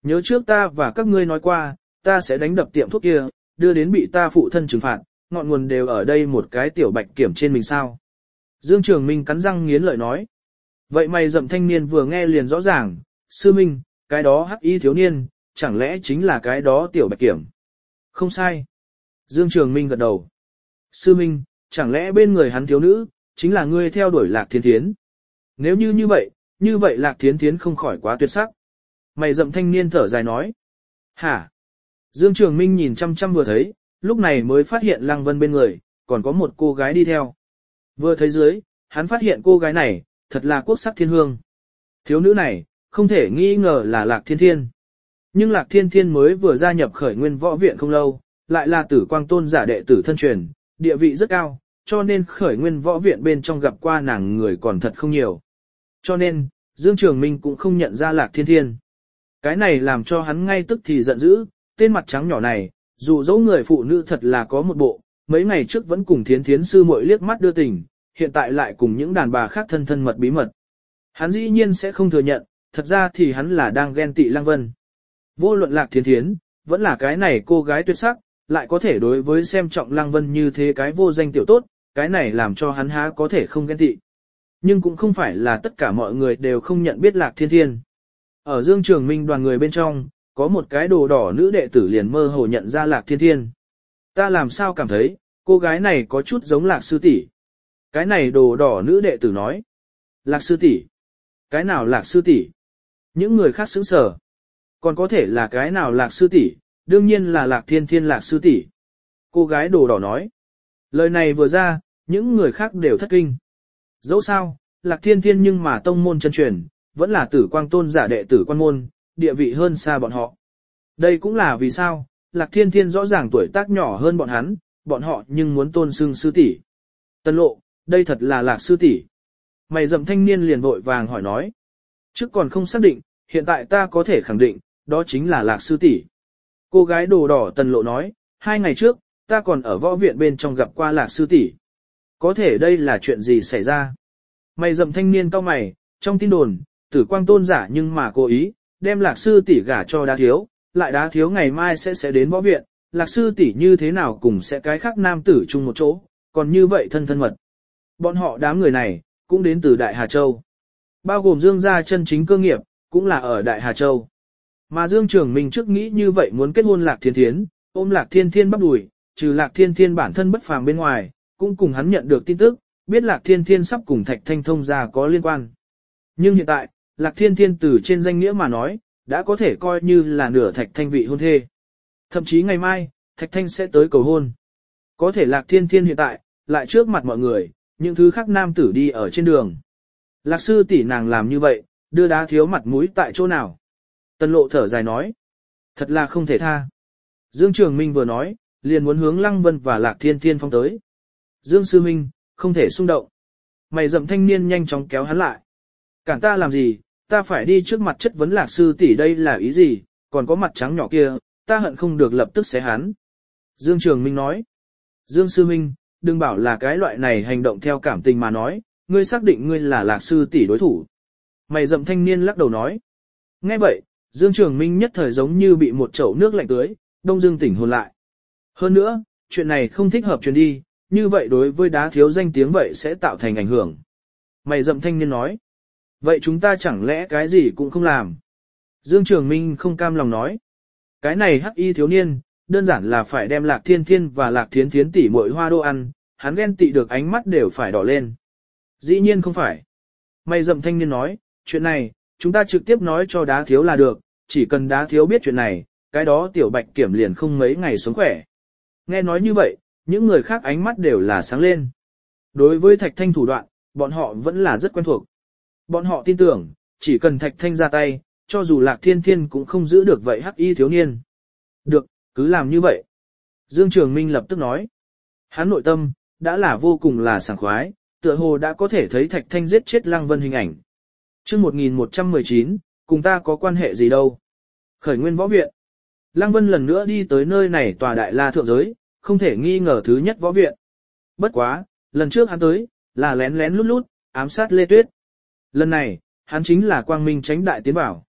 Nhớ trước ta và các ngươi nói qua, ta sẽ đánh đập tiệm thuốc kia, đưa đến bị ta phụ thân trừng phạt, ngọn nguồn đều ở đây một cái tiểu bạch kiểm trên mình sao. Dương Trường Minh cắn răng nghiến lợi nói. Vậy mày dậm thanh niên vừa nghe liền rõ ràng, sư minh, cái đó hắc y thiếu niên, chẳng lẽ chính là cái đó tiểu bạch kiểm. Không sai. Dương Trường Minh gật đầu. Sư minh, chẳng lẽ bên người hắn thiếu nữ, chính là ngươi theo đuổi Lạc Thiên Thiến. Nếu như như vậy, như vậy Lạc Thiên Thiến không khỏi quá tuyệt sắc. Mày dậm thanh niên thở dài nói. Hả? Dương Trường Minh nhìn chăm chăm vừa thấy, lúc này mới phát hiện Lăng Vân bên người, còn có một cô gái đi theo. Vừa thấy dưới, hắn phát hiện cô gái này, thật là quốc sắc thiên hương. Thiếu nữ này, không thể nghi ngờ là Lạc Thiên Thiên. Nhưng Lạc Thiên Thiên mới vừa gia nhập khởi nguyên võ viện không lâu, lại là tử quang tôn giả đệ tử thân truyền, địa vị rất cao, cho nên khởi nguyên võ viện bên trong gặp qua nàng người còn thật không nhiều. Cho nên, Dương Trường Minh cũng không nhận ra Lạc Thiên Thiên. Cái này làm cho hắn ngay tức thì giận dữ, tên mặt trắng nhỏ này, dù dẫu người phụ nữ thật là có một bộ, mấy ngày trước vẫn cùng Thiến Thiến sư muội liếc mắt đưa tình, hiện tại lại cùng những đàn bà khác thân thân mật bí mật. Hắn dĩ nhiên sẽ không thừa nhận, thật ra thì hắn là đang ghen tị Lăng Vân. Vô luận Lạc Thiến Thiến, vẫn là cái này cô gái tuyệt sắc, lại có thể đối với xem trọng Lăng Vân như thế cái vô danh tiểu tốt, cái này làm cho hắn há có thể không ghen tị. Nhưng cũng không phải là tất cả mọi người đều không nhận biết Lạc Thiên Thiên. Ở Dương Trường Minh đoàn người bên trong, có một cái đồ đỏ nữ đệ tử liền mơ hồ nhận ra Lạc Thiên Thiên. Ta làm sao cảm thấy, cô gái này có chút giống Lạc sư tỷ. Cái này đồ đỏ nữ đệ tử nói. Lạc sư tỷ? Cái nào Lạc sư tỷ? Những người khác sững sờ. Còn có thể là cái nào Lạc sư tỷ? Đương nhiên là Lạc Thiên Thiên Lạc sư tỷ. Cô gái đồ đỏ nói. Lời này vừa ra, những người khác đều thất kinh. Dẫu sao, Lạc Thiên Thiên nhưng mà tông môn chân truyền, vẫn là tử quang tôn giả đệ tử quan môn, địa vị hơn xa bọn họ. Đây cũng là vì sao, Lạc Thiên Thiên rõ ràng tuổi tác nhỏ hơn bọn hắn, bọn họ nhưng muốn tôn xưng sư tỷ. Tân lộ, đây thật là Lạc sư tỷ. Mày dậm thanh niên liền vội vàng hỏi nói. Trước còn không xác định, hiện tại ta có thể khẳng định, đó chính là Lạc sư tỷ. Cô gái đồ đỏ Tần lộ nói, hai ngày trước, ta còn ở võ viện bên trong gặp qua Lạc sư tỷ. Có thể đây là chuyện gì xảy ra? Mày dậm thanh niên cau mày, trong tin đồn, tử quang tôn giả nhưng mà cố ý, đem Lạc sư tỷ gả cho đá thiếu, lại đá thiếu ngày mai sẽ sẽ đến võ viện, Lạc sư tỷ như thế nào cùng sẽ cái khác nam tử chung một chỗ, còn như vậy thân thân mật. Bọn họ đám người này, cũng đến từ Đại Hà Châu. Bao gồm Dương gia chân chính cơ nghiệp, cũng là ở Đại Hà Châu. Mà Dương Trường Minh trước nghĩ như vậy muốn kết hôn Lạc Thiên Thiến, ôm Lạc Thiên Thiên bắp đùi, trừ Lạc Thiên Thiên bản thân bất phàm bên ngoài, cũng cùng hắn nhận được tin tức, biết Lạc Thiên Thiên sắp cùng Thạch Thanh thông gia có liên quan. Nhưng hiện tại, Lạc Thiên Thiên từ trên danh nghĩa mà nói, đã có thể coi như là nửa Thạch Thanh vị hôn thê. Thậm chí ngày mai, Thạch Thanh sẽ tới cầu hôn. Có thể Lạc Thiên Thiên hiện tại, lại trước mặt mọi người, những thứ khác nam tử đi ở trên đường. Lạc sư tỷ nàng làm như vậy, đưa đá thiếu mặt mũi tại chỗ nào. Tân lộ thở dài nói. Thật là không thể tha. Dương Trường Minh vừa nói, liền muốn hướng Lăng Vân và Lạc Thiên Thiên phong tới. Dương sư minh, không thể xung động. Mày dậm thanh niên nhanh chóng kéo hắn lại. Cản ta làm gì, ta phải đi trước mặt chất vấn Lạc sư tỷ đây là ý gì, còn có mặt trắng nhỏ kia, ta hận không được lập tức xé hắn. Dương Trường Minh nói. Dương sư minh, đừng bảo là cái loại này hành động theo cảm tình mà nói, ngươi xác định ngươi là Lạc sư tỷ đối thủ. Mày dậm thanh niên lắc đầu nói. Nghe vậy, Dương Trường Minh nhất thời giống như bị một chậu nước lạnh tưới, đông dương tỉnh hồn lại. Hơn nữa, chuyện này không thích hợp truyền đi, như vậy đối với đá thiếu danh tiếng vậy sẽ tạo thành ảnh hưởng. Mày dậm thanh niên nói. Vậy chúng ta chẳng lẽ cái gì cũng không làm. Dương Trường Minh không cam lòng nói. Cái này hắc y thiếu niên, đơn giản là phải đem Lạc Thiên Thiên và Lạc Thiến Thiến tỷ muội hoa đô ăn, hắn ghen tị được ánh mắt đều phải đỏ lên. Dĩ nhiên không phải. Mày dậm thanh niên nói, chuyện này, chúng ta trực tiếp nói cho đá thiếu là được, chỉ cần đá thiếu biết chuyện này, cái đó tiểu bạch kiểm liền không mấy ngày sống khỏe. Nghe nói như vậy, những người khác ánh mắt đều là sáng lên. Đối với Thạch Thanh thủ đoạn, bọn họ vẫn là rất quen thuộc. Bọn họ tin tưởng, chỉ cần Thạch Thanh ra tay, cho dù Lạc Thiên Thiên cũng không giữ được vậy hắc y thiếu niên. Được, cứ làm như vậy. Dương Trường Minh lập tức nói. Hắn nội tâm, đã là vô cùng là sảng khoái, tựa hồ đã có thể thấy Thạch Thanh giết chết Lăng Vân hình ảnh. Chương một nghìn một trăm mười chín, cùng ta có quan hệ gì đâu. Khởi nguyên võ viện. Lăng Vân lần nữa đi tới nơi này tòa đại la thượng giới, không thể nghi ngờ thứ nhất võ viện. Bất quá, lần trước hắn tới, là lén lén lút lút, ám sát Lê Tuyết. Lần này, hắn chính là quang minh tránh đại tiến vào.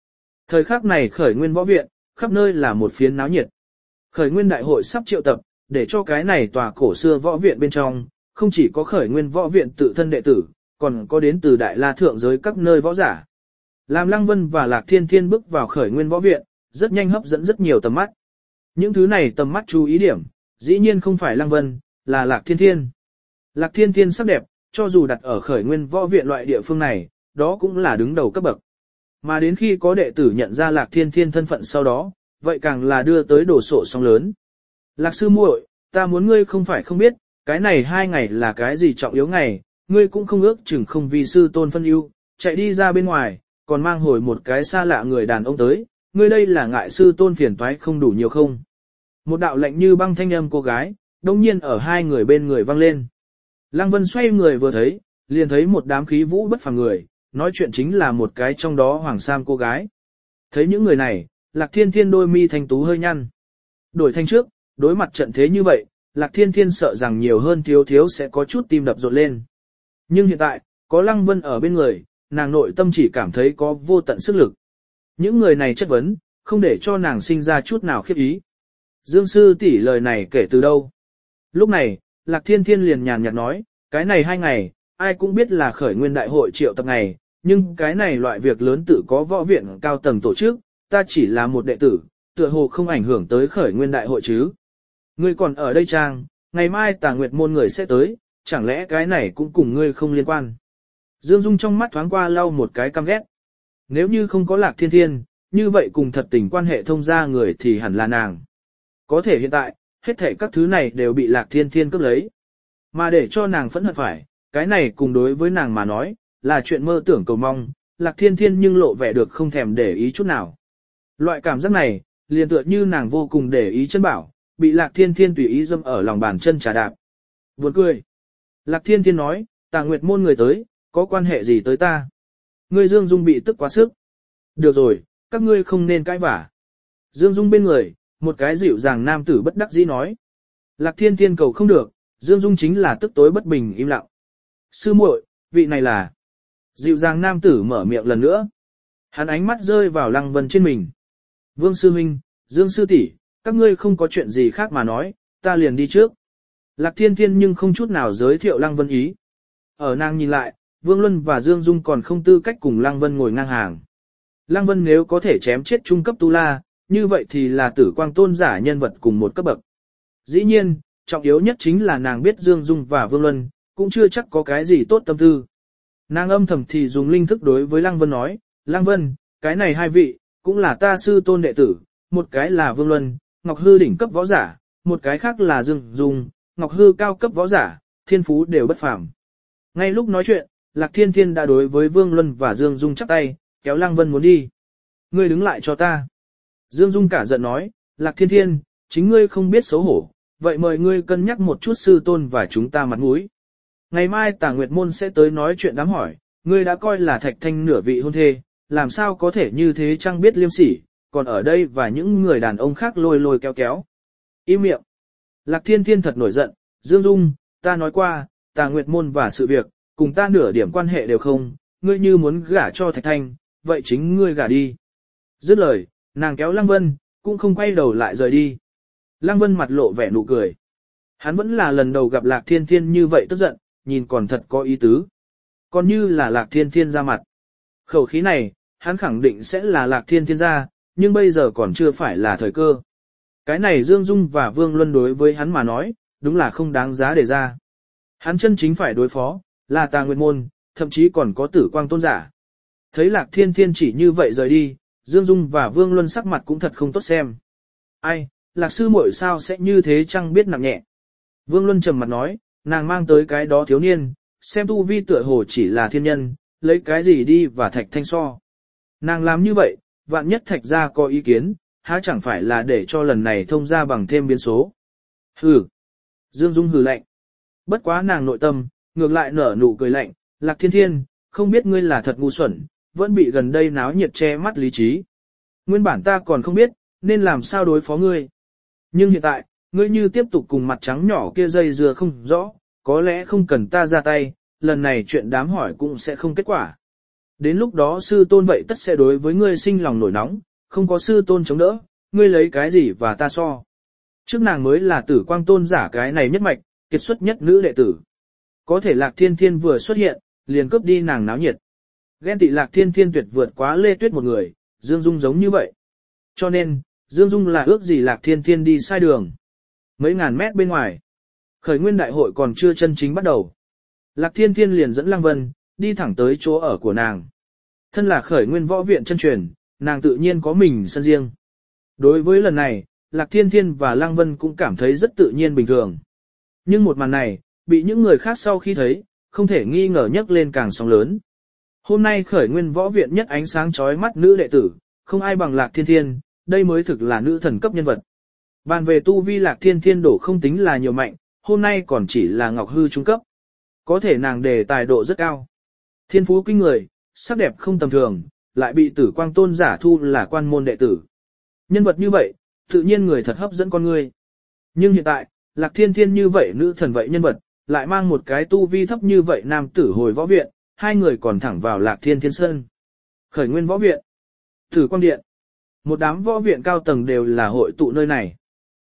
Thời khắc này khởi nguyên võ viện, khắp nơi là một phiến náo nhiệt. Khởi nguyên đại hội sắp triệu tập, để cho cái này tòa cổ xưa võ viện bên trong, không chỉ có khởi nguyên võ viện tự thân đệ tử, còn có đến từ đại la thượng giới các nơi võ giả. Làm Lăng Vân và Lạc Thiên Thiên bước vào khởi nguyên võ viện, rất nhanh hấp dẫn rất nhiều tầm mắt. Những thứ này tầm mắt chú ý điểm, dĩ nhiên không phải Lăng Vân, là Lạc Thiên Thiên. Lạc Thiên Thiên sắc đẹp, cho dù đặt ở khởi nguyên võ viện loại địa phương này, đó cũng là đứng đầu cấp bậc. Mà đến khi có đệ tử nhận ra Lạc Thiên Thiên thân phận sau đó, vậy càng là đưa tới đổ sộ sóng lớn. Lạc sư muội, ta muốn ngươi không phải không biết, cái này hai ngày là cái gì trọng yếu ngày, ngươi cũng không ước chừng không vì sư tôn phân ưu, chạy đi ra bên ngoài, còn mang hồi một cái xa lạ người đàn ông tới, ngươi đây là ngại sư tôn phiền toái không đủ nhiều không? Một đạo lạnh như băng thanh âm cô gái, đông nhiên ở hai người bên người vang lên. Lăng Vân xoay người vừa thấy, liền thấy một đám khí vũ bất phàm người, nói chuyện chính là một cái trong đó hoàng sam cô gái. Thấy những người này, Lạc Thiên Thiên đôi mi thanh tú hơi nhăn. Đổi thanh trước, đối mặt trận thế như vậy, Lạc Thiên Thiên sợ rằng nhiều hơn thiếu thiếu sẽ có chút tim đập rộn lên. Nhưng hiện tại, có Lăng Vân ở bên người, nàng nội tâm chỉ cảm thấy có vô tận sức lực. Những người này chất vấn, không để cho nàng sinh ra chút nào khiếp ý. Dương sư tỷ lời này kể từ đâu? Lúc này, Lạc Thiên Thiên liền nhàn nhạt nói, cái này hai ngày, ai cũng biết là khởi nguyên đại hội triệu tập ngày, nhưng cái này loại việc lớn tự có võ viện cao tầng tổ chức, ta chỉ là một đệ tử, tựa hồ không ảnh hưởng tới khởi nguyên đại hội chứ. Ngươi còn ở đây trang, ngày mai Tà Nguyệt môn người sẽ tới, chẳng lẽ cái này cũng cùng ngươi không liên quan. Dương Dung trong mắt thoáng qua lau một cái căm ghét. Nếu như không có Lạc Thiên Thiên, như vậy cùng thật tình quan hệ thông gia người thì hẳn là nàng. Có thể hiện tại, hết thảy các thứ này đều bị Lạc Thiên Thiên cướp lấy. Mà để cho nàng phẫn hận phải, cái này cùng đối với nàng mà nói, là chuyện mơ tưởng cầu mong, Lạc Thiên Thiên nhưng lộ vẻ được không thèm để ý chút nào. Loại cảm giác này, liền tựa như nàng vô cùng để ý chân bảo, bị Lạc Thiên Thiên tùy ý dâm ở lòng bàn chân trà đạp. Buồn cười. Lạc Thiên Thiên nói, Tà Nguyệt môn người tới, có quan hệ gì tới ta? Ngươi Dương Dung bị tức quá sức. Được rồi, các ngươi không nên cãi vả. Dương Dung bên người, một cái dịu dàng nam tử bất đắc dĩ nói. Lạc Thiên Thiên cầu không được, Dương Dung chính là tức tối bất bình im lặng. Sư muội, vị này là... Dịu dàng nam tử mở miệng lần nữa. Hắn ánh mắt rơi vào Lăng Vân trên mình. Vương sư huynh, Dương sư tỷ, các ngươi không có chuyện gì khác mà nói, ta liền đi trước. Lạc Thiên Thiên nhưng không chút nào giới thiệu Lăng Vân ý. Ở nàng nhìn lại, Vương Luân và Dương Dung còn không tư cách cùng Lăng Vân ngồi ngang hàng. Lăng Vân nếu có thể chém chết trung cấp tu la, như vậy thì là tử quang tôn giả nhân vật cùng một cấp bậc. Dĩ nhiên, trọng yếu nhất chính là nàng biết Dương Dung và Vương Luân, cũng chưa chắc có cái gì tốt tâm tư. Nàng âm thầm thì dùng linh thức đối với Lăng Vân nói, Lăng Vân, cái này hai vị, cũng là ta sư tôn đệ tử, một cái là Vương Luân, Ngọc Hư đỉnh cấp võ giả, một cái khác là Dương Dung, Ngọc Hư cao cấp võ giả, thiên phú đều bất phàm. Ngay lúc nói chuyện, Lạc Thiên Thiên đã đối với Vương Luân và Dương Dung chắp tay, kéo Lăng Vân muốn đi. Ngươi đứng lại cho ta. Dương Dung cả giận nói, Lạc Thiên Thiên, chính ngươi không biết xấu hổ, vậy mời ngươi cân nhắc một chút sư tôn và chúng ta mặt mũi. Ngày mai Tà Nguyệt môn sẽ tới nói chuyện đám hỏi, ngươi đã coi là Thạch Thanh nửa vị hôn thê, làm sao có thể như thế chăng biết liêm sỉ, còn ở đây và những người đàn ông khác lôi lôi kéo kéo. Im miệng. Lạc Thiên Thiên thật nổi giận, Dương Dung, ta nói qua, Tà Nguyệt môn và sự việc, cùng ta nửa điểm quan hệ đều không, ngươi như muốn gả cho Thạch Thanh, vậy chính ngươi gả đi. Dứt lời, nàng kéo Lăng Vân, cũng không quay đầu lại rời đi. Lăng Vân mặt lộ vẻ nụ cười. Hắn vẫn là lần đầu gặp Lạc Thiên Thiên như vậy tức giận, nhìn còn thật có ý tứ. Còn như là Lạc Thiên Thiên ra mặt. Khẩu khí này, hắn khẳng định sẽ là Lạc Thiên Thiên ra, nhưng bây giờ còn chưa phải là thời cơ. Cái này Dương Dung và Vương Luân đối với hắn mà nói, đúng là không đáng giá để ra. Hắn chân chính phải đối phó, là Tà Nguyệt môn, thậm chí còn có Tử Quang tôn giả. Thấy Lạc Thiên Thiên chỉ như vậy rời đi, Dương Dung và Vương Luân sắc mặt cũng thật không tốt xem. Ai, Lạc sư muội sao sẽ như thế chăng biết nặng nhẹ. Vương Luân trầm mặt nói, nàng mang tới cái đó thiếu niên, xem tu vi tựa hồ chỉ là thiên nhân, lấy cái gì đi và Thạch Thanh so. Nàng làm như vậy, vạn nhất Thạch gia có ý kiến, há chẳng phải là để cho lần này thông ra bằng thêm biến số. Hừ. Dương Dung hừ lạnh. Bất quá nàng nội tâm, ngược lại nở nụ cười lạnh, Lạc Thiên Thiên, không biết ngươi là thật ngu xuẩn, vẫn bị gần đây náo nhiệt che mắt lý trí. Nguyên bản ta còn không biết, nên làm sao đối phó ngươi. Nhưng hiện tại, ngươi như tiếp tục cùng mặt trắng nhỏ kia dây dưa không rõ, có lẽ không cần ta ra tay, lần này chuyện đám hỏi cũng sẽ không kết quả. đến lúc đó sư tôn vậy tất sẽ đối với ngươi sinh lòng nổi nóng, không có sư tôn chống đỡ, ngươi lấy cái gì và ta so. Trước nàng mới là tử quang tôn giả cái này nhất mạch, kiệt xuất nhất nữ đệ tử. Có thể Lạc Thiên Thiên vừa xuất hiện, liền cướp đi nàng náo nhiệt. Ghen tị Lạc Thiên Thiên tuyệt vượt quá Lê Tuyết một người, Dương Dung giống như vậy. Cho nên, Dương Dung là ước gì Lạc Thiên Thiên đi sai đường. Mấy ngàn mét bên ngoài, khởi nguyên đại hội còn chưa chân chính bắt đầu. Lạc Thiên Thiên liền dẫn Lăng Vân, đi thẳng tới chỗ ở của nàng. Thân là khởi nguyên võ viện chân truyền, nàng tự nhiên có mình sân riêng. Đối với lần này, Lạc Thiên Thiên và Lăng Vân cũng cảm thấy rất tự nhiên bình thường. Nhưng một màn này, bị những người khác sau khi thấy, không thể nghi ngờ nhấc lên càng sóng lớn. Hôm nay khởi nguyên võ viện nhất ánh sáng chói mắt nữ đệ tử, không ai bằng Lạc Thiên Thiên, đây mới thực là nữ thần cấp nhân vật. Bàn về tu vi Lạc Thiên Thiên đổ không tính là nhiều mạnh, hôm nay còn chỉ là ngọc hư trung cấp. Có thể nàng đề tài độ rất cao. Thiên phú kinh người, sắc đẹp không tầm thường, lại bị tử quang tôn giả thu là quan môn đệ tử. Nhân vật như vậy, tự nhiên người thật hấp dẫn con người. Nhưng hiện tại, Lạc Thiên Thiên như vậy nữ thần vậy nhân vật, lại mang một cái tu vi thấp như vậy nam tử hồi võ viện, hai người còn thẳng vào Lạc Thiên Thiên Sơn. Khởi nguyên võ viện, Tử Quang Điện. Một đám võ viện cao tầng đều là hội tụ nơi này.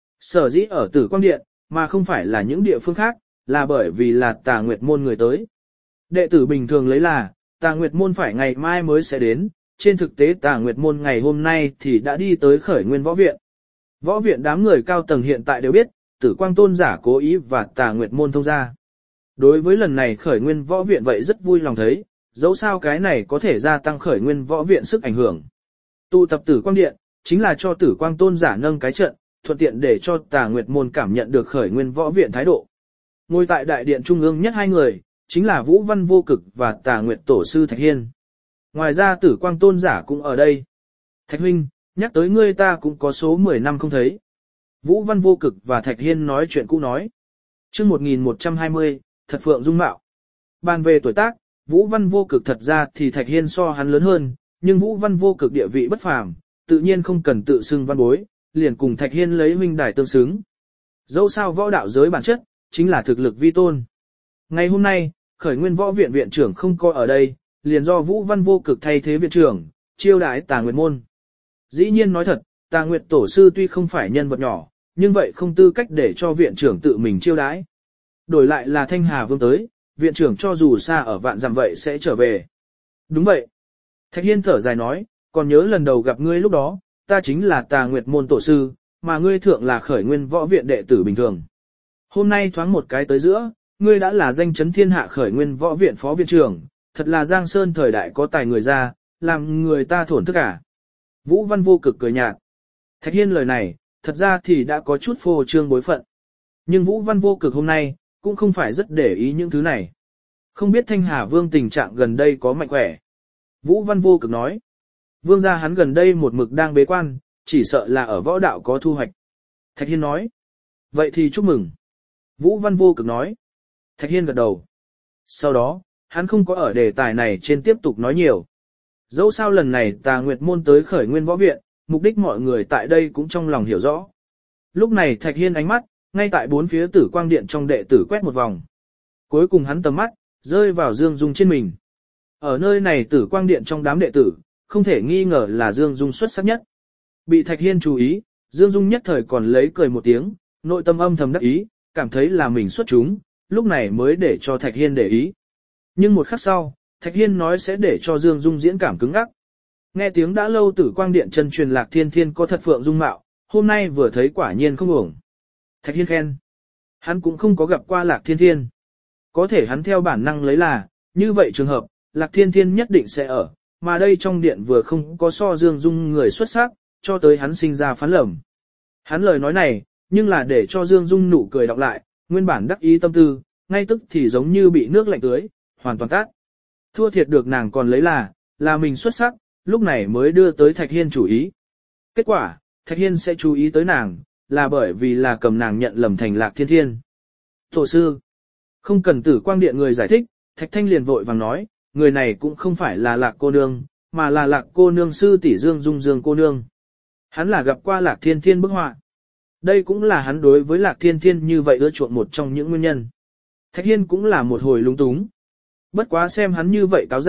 Sở dĩ ở Tử Quang Điện, mà không phải là những địa phương khác, là bởi vì là Tà Nguyệt môn người tới. Đệ tử bình thường lấy là, Tà Nguyệt môn phải ngày mai mới sẽ đến, trên thực tế Tà Nguyệt môn ngày hôm nay thì đã đi tới khởi nguyên võ viện. Võ viện đám người cao tầng hiện tại đều biết, Tử Quang tôn giả cố ý và Tà Nguyệt môn thông ra. Đối với lần này khởi nguyên võ viện vậy rất vui lòng thấy, dẫu sao cái này có thể gia tăng khởi nguyên võ viện sức ảnh hưởng. Tụ tập Tử Quang Điện, chính là cho Tử Quang tôn giả nâng cái trận, thuận tiện để cho Tà Nguyệt môn cảm nhận được khởi nguyên võ viện thái độ. Ngồi tại đại điện trung ương nhất hai người, chính là Vũ Văn Vô Cực và Tà Nguyệt tổ sư Thạch Hiên. Ngoài ra Tử Quang tôn giả cũng ở đây. Thạch huynh, nhắc tới ngươi ta cũng có số mười năm không thấy. Vũ Văn Vô Cực và Thạch Hiên nói chuyện cũ nói. Chương một nghìn một trăm hai mươi, thật phượng dung mạo. Bàn về tuổi tác, Vũ Văn Vô Cực thật ra thì Thạch Hiên so hắn lớn hơn, nhưng Vũ Văn Vô Cực địa vị bất phàm, tự nhiên không cần tự xưng văn bối, liền cùng Thạch Hiên lấy huynh đài tương xứng. Dẫu sao võ đạo giới bản chất, chính là thực lực vi tôn. Ngày hôm nay, khởi nguyên võ viện viện trưởng không coi ở đây, liền do Vũ Văn Vô Cực thay thế viện trưởng, chiêu đãi Tà Nguyệt môn. Dĩ nhiên nói thật, Tà Nguyệt tổ sư tuy không phải nhân vật nhỏ, nhưng vậy không tư cách để cho viện trưởng tự mình chiêu đãi. Đổi lại là Thanh Hà Vương tới, viện trưởng cho dù xa ở vạn dặm vậy sẽ trở về. Đúng vậy. Thạch Hiên thở dài nói, còn nhớ lần đầu gặp ngươi lúc đó, ta chính là Tà Nguyệt môn tổ sư, mà ngươi thượng là khởi nguyên võ viện đệ tử bình thường. Hôm nay thoáng một cái tới giữa, ngươi đã là danh chấn thiên hạ khởi nguyên võ viện phó viện trưởng, thật là Giang Sơn thời đại có tài người ra, làm người ta thổn thức cả. Vũ Văn Vô Cực cười nhạt. Thạch Hiên lời này, thật ra thì đã có chút phô trương bối phận. Nhưng Vũ Văn Vô Cực hôm nay, cũng không phải rất để ý những thứ này. Không biết Thanh Hà Vương tình trạng gần đây có mạnh khỏe. Vũ Văn Vô Cực nói. Vương gia hắn gần đây một mực đang bế quan, chỉ sợ là ở võ đạo có thu hoạch. Thạch Hiên nói. Vậy thì chúc mừng. Vũ Văn Vô Cực nói. Thạch Hiên gật đầu. Sau đó, hắn không có ở đề tài này trên tiếp tục nói nhiều. Dẫu sao lần này Tà Nguyệt môn tới khởi nguyên võ viện, mục đích mọi người tại đây cũng trong lòng hiểu rõ. Lúc này Thạch Hiên ánh mắt, ngay tại bốn phía Tử Quang Điện trong đệ tử quét một vòng. Cuối cùng hắn tầm mắt, rơi vào Dương Dung trên mình. Ở nơi này Tử Quang Điện trong đám đệ tử, không thể nghi ngờ là Dương Dung xuất sắc nhất. Bị Thạch Hiên chú ý, Dương Dung nhất thời còn lấy cười một tiếng, nội tâm âm thầm đắc ý, cảm thấy là mình xuất chúng, lúc này mới để cho Thạch Hiên để ý. Nhưng một khắc sau, Thạch Hiên nói sẽ để cho Dương Dung diễn cảm cứng ngắc. Nghe tiếng đã lâu Tử Quang Điện chân truyền Lạc Thiên Thiên có thật phượng dung mạo, hôm nay vừa thấy quả nhiên không ổng. Thạch Hiên khen. Hắn cũng không có gặp qua Lạc Thiên Thiên. Có thể hắn theo bản năng lấy là, như vậy trường hợp, Lạc Thiên Thiên nhất định sẽ ở, mà đây trong điện vừa không có so Dương Dung người xuất sắc, cho tới hắn sinh ra phán lầm. Hắn lời nói này, nhưng là để cho Dương Dung nụ cười đọc lại, nguyên bản đắc ý tâm tư, ngay tức thì giống như bị nước lạnh tưới, hoàn toàn tắt. Thua thiệt được nàng còn lấy là, là mình xuất sắc, lúc này mới đưa tới Thạch Hiên chủ ý. Kết quả, Thạch Hiên sẽ chú ý tới nàng, là bởi vì là cầm nàng nhận lầm thành Lạc Thiên Thiên. Tổ sư, không cần Tử Quang Điện người giải thích, Thạch Thanh liền vội vàng nói, người này cũng không phải là Lạc cô nương, mà là Lạc cô nương sư tỷ Dương Dung Dương cô nương. Hắn là gặp qua Lạc Thiên Thiên bức họa. Đây cũng là hắn đối với Lạc Thiên Thiên như vậy ưa chuộng một trong những nguyên nhân. Thạch Hiên cũng là một hồi lúng túng. Bất quá xem hắn như vậy cáo giả,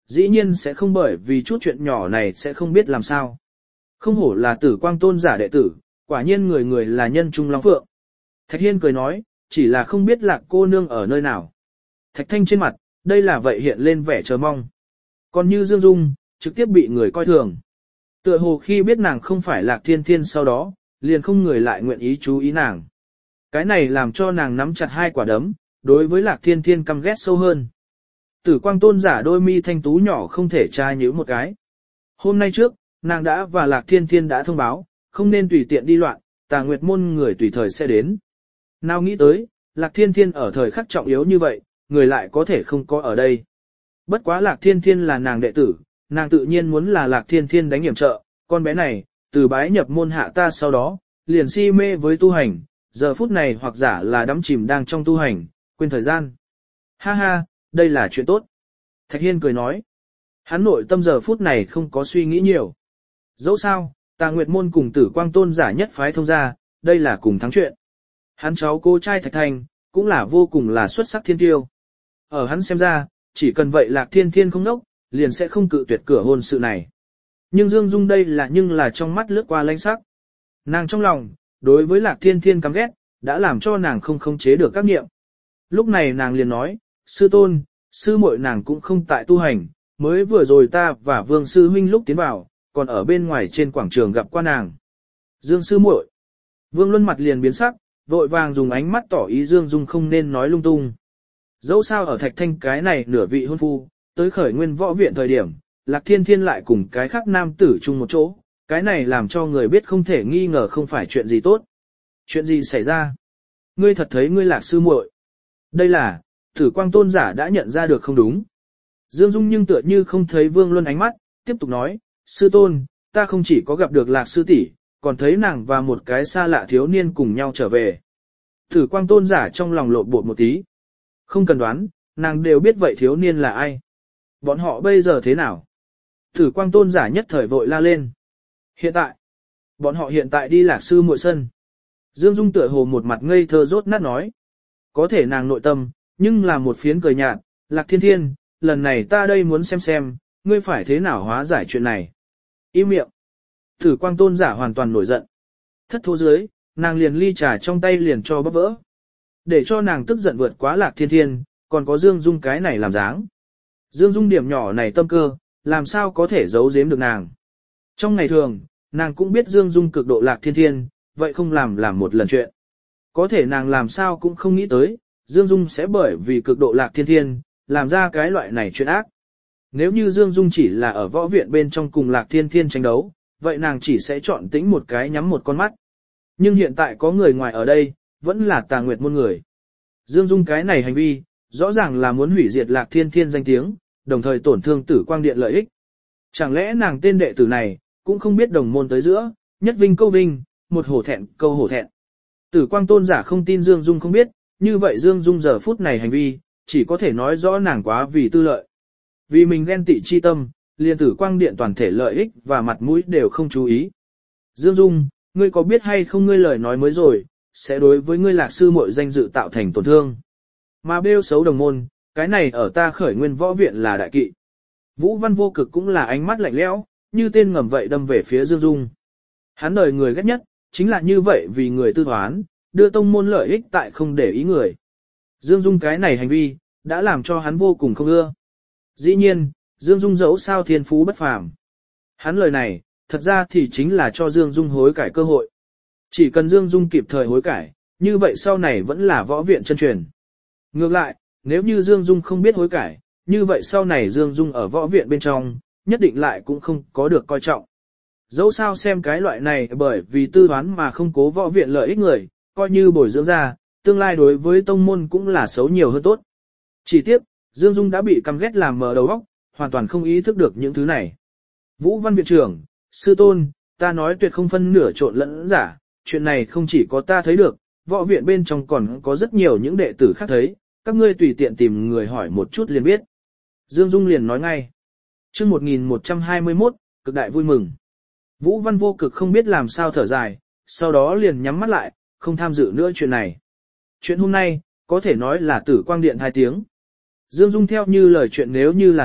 dĩ nhiên sẽ không bởi vì chút chuyện nhỏ này sẽ không biết làm sao. Không hổ là Tử Quang Tôn giả đệ tử, quả nhiên người người là nhân trung long phượng. Thạch Hiên cười nói, chỉ là không biết Lạc cô nương ở nơi nào. Thạch Thanh trên mặt, đây là vậy hiện lên vẻ chờ mong. Còn như Dương Dung, trực tiếp bị người coi thường. Tựa hồ khi biết nàng không phải Lạc Thiên Thiên sau đó, liền không người lại nguyện ý chú ý nàng. Cái này làm cho nàng nắm chặt hai quả đấm, đối với Lạc Thiên Thiên căm ghét sâu hơn. Tử Quang Tôn giả đôi mi thanh tú nhỏ không thể tra nhíu một cái. Hôm nay trước, nàng đã và Lạc Thiên Thiên đã thông báo, không nên tùy tiện đi loạn, Tà Nguyệt môn người tùy thời sẽ đến. Nào nghĩ tới, Lạc Thiên Thiên ở thời khắc trọng yếu như vậy, người lại có thể không có ở đây. Bất quá Lạc Thiên Thiên là nàng đệ tử, nàng tự nhiên muốn là Lạc Thiên Thiên đánh hiểm trợ, con bé này, từ bái nhập môn hạ ta sau đó, liền si mê với tu hành, giờ phút này hoặc giả là đắm chìm đang trong tu hành, quên thời gian. Ha ha, đây là chuyện tốt. Thạch Hiên cười nói. Hắn nội tâm giờ phút này không có suy nghĩ nhiều. Dẫu sao, Tà Nguyệt môn cùng Tử Quang Tôn giả nhất phái thông gia, đây là cùng thắng chuyện. Hắn cháu cô trai Thạch Thành, cũng là vô cùng là xuất sắc thiên tiêu. Ở hắn xem ra, chỉ cần vậy Lạc Thiên Thiên không nốc, liền sẽ không cự tuyệt cửa hôn sự này. Nhưng Dương Dung đây là nhưng là trong mắt lướt qua lãnh sắc. Nàng trong lòng, đối với Lạc Thiên Thiên căm ghét, đã làm cho nàng không khống chế được các niệm. Lúc này nàng liền nói, sư tôn, sư muội nàng cũng không tại tu hành, mới vừa rồi ta và Vương sư huynh lúc tiến vào, còn ở bên ngoài trên quảng trường gặp qua nàng. Dương sư muội. Vương Luân mặt liền biến sắc, vội vàng dùng ánh mắt tỏ ý Dương Dung không nên nói lung tung. Dẫu sao ở Thạch Thanh cái này nửa vị hôn phu, tới khởi nguyên võ viện thời điểm, Lạc Thiên Thiên lại cùng cái khác nam tử chung một chỗ, cái này làm cho người biết không thể nghi ngờ không phải chuyện gì tốt. Chuyện gì xảy ra? Ngươi thật thấy ngươi Lạc sư muội? Đây là, Tử Quang Tôn giả đã nhận ra được không đúng. Dương Dung nhưng tựa như không thấy Vương Luân ánh mắt, tiếp tục nói, sư tôn, ta không chỉ có gặp được Lạc sư tỷ, còn thấy nàng và một cái xa lạ thiếu niên cùng nhau trở về. Tử Quang Tôn giả trong lòng lộn bột một tí. Không cần đoán, nàng đều biết vậy thiếu niên là ai. Bọn họ bây giờ thế nào? Tử Quang Tôn giả nhất thời vội la lên. Hiện tại, bọn họ hiện tại đi Lạc sư muội sân. Dương Dung tựa hồ một mặt ngây thơ rốt nát nói. Có thể nàng nội tâm, nhưng là một phiến cười nhạt, Lạc Thiên Thiên, lần này ta đây muốn xem xem, ngươi phải thế nào hóa giải chuyện này. Im miệng. Tử Quang Tôn giả hoàn toàn nổi giận. Thất thố dưới, nàng liền ly trà trong tay liền cho bóp vỡ. Để cho nàng tức giận vượt quá Lạc Thiên Thiên, còn có Dương Dung cái này làm dáng. Dương Dung điểm nhỏ này tâm cơ, làm sao có thể giấu giếm được nàng. Trong ngày thường, nàng cũng biết Dương Dung cực độ Lạc Thiên Thiên, vậy không làm làm một lần chuyện. Có thể nàng làm sao cũng không nghĩ tới, Dương Dung sẽ bởi vì cực độ Lạc Thiên Thiên, làm ra cái loại này chuyện ác. Nếu như Dương Dung chỉ là ở võ viện bên trong cùng Lạc Thiên Thiên tranh đấu, vậy nàng chỉ sẽ chọn tĩnh một cái nhắm một con mắt. Nhưng hiện tại có người ngoài ở đây, vẫn là Tà Nguyệt môn người. Dương Dung cái này hành vi, rõ ràng là muốn hủy diệt Lạc Thiên Thiên danh tiếng, đồng thời tổn thương Tử Quang Điện lợi ích. Chẳng lẽ nàng tên đệ tử này, cũng không biết đồng môn tới giữa, nhất vinh câu vinh, một hổ thẹn câu hổ thẹn. Tử Quang Tôn giả không tin Dương Dung không biết, như vậy Dương Dung giờ phút này hành vi, chỉ có thể nói rõ nàng quá vì tư lợi. Vì mình ghen tị chi tâm, liền Tử Quang Điện toàn thể lợi ích và mặt mũi đều không chú ý. Dương Dung, ngươi có biết hay không ngươi lời nói mới rồi, sẽ đối với ngươi Lạc sư muội danh dự tạo thành tổn thương. Mà bêu xấu đồng môn, cái này ở ta khởi nguyên võ viện là đại kỵ. Vũ Văn Vô Cực cũng là ánh mắt lạnh lẽo, như tên ngầm vậy đâm về phía Dương Dung. Hắn đời người ghét nhất, chính là như vậy vì người tư toán, đưa tông môn lợi ích tại không để ý người. Dương Dung cái này hành vi, đã làm cho hắn vô cùng không ưa. Dĩ nhiên, Dương Dung dẫu sao thiên phú bất phàm. Hắn lời này, thật ra thì chính là cho Dương Dung hối cải cơ hội. Chỉ cần Dương Dung kịp thời hối cải, như vậy sau này vẫn là võ viện chân truyền. Ngược lại, nếu như Dương Dung không biết hối cải, như vậy sau này Dương Dung ở võ viện bên trong, nhất định lại cũng không có được coi trọng. Dẫu sao xem cái loại này bởi vì tư toán mà không cố võ viện lợi ích người, coi như bồi dưỡng ra, tương lai đối với tông môn cũng là xấu nhiều hơn tốt. Chỉ tiếc, Dương Dung đã bị căm ghét làm mờ đầu óc, hoàn toàn không ý thức được những thứ này. Vũ Văn viện trưởng, sư tôn, ta nói tuyệt không phân nửa trộn lẫn giả, chuyện này không chỉ có ta thấy được, võ viện bên trong còn có rất nhiều những đệ tử khác thấy, các ngươi tùy tiện tìm người hỏi một chút liền biết. Dương Dung liền nói ngay. Chương một nghìn một trăm hai mươi mốt, cực đại vui mừng. Vũ Văn Vô Cực không biết làm sao thở dài, sau đó liền nhắm mắt lại, không tham dự nữa chuyện này. Chuyện hôm nay, có thể nói là Tử Quang Điện hai tiếng. Dương Dung theo như lời chuyện nếu như là thật,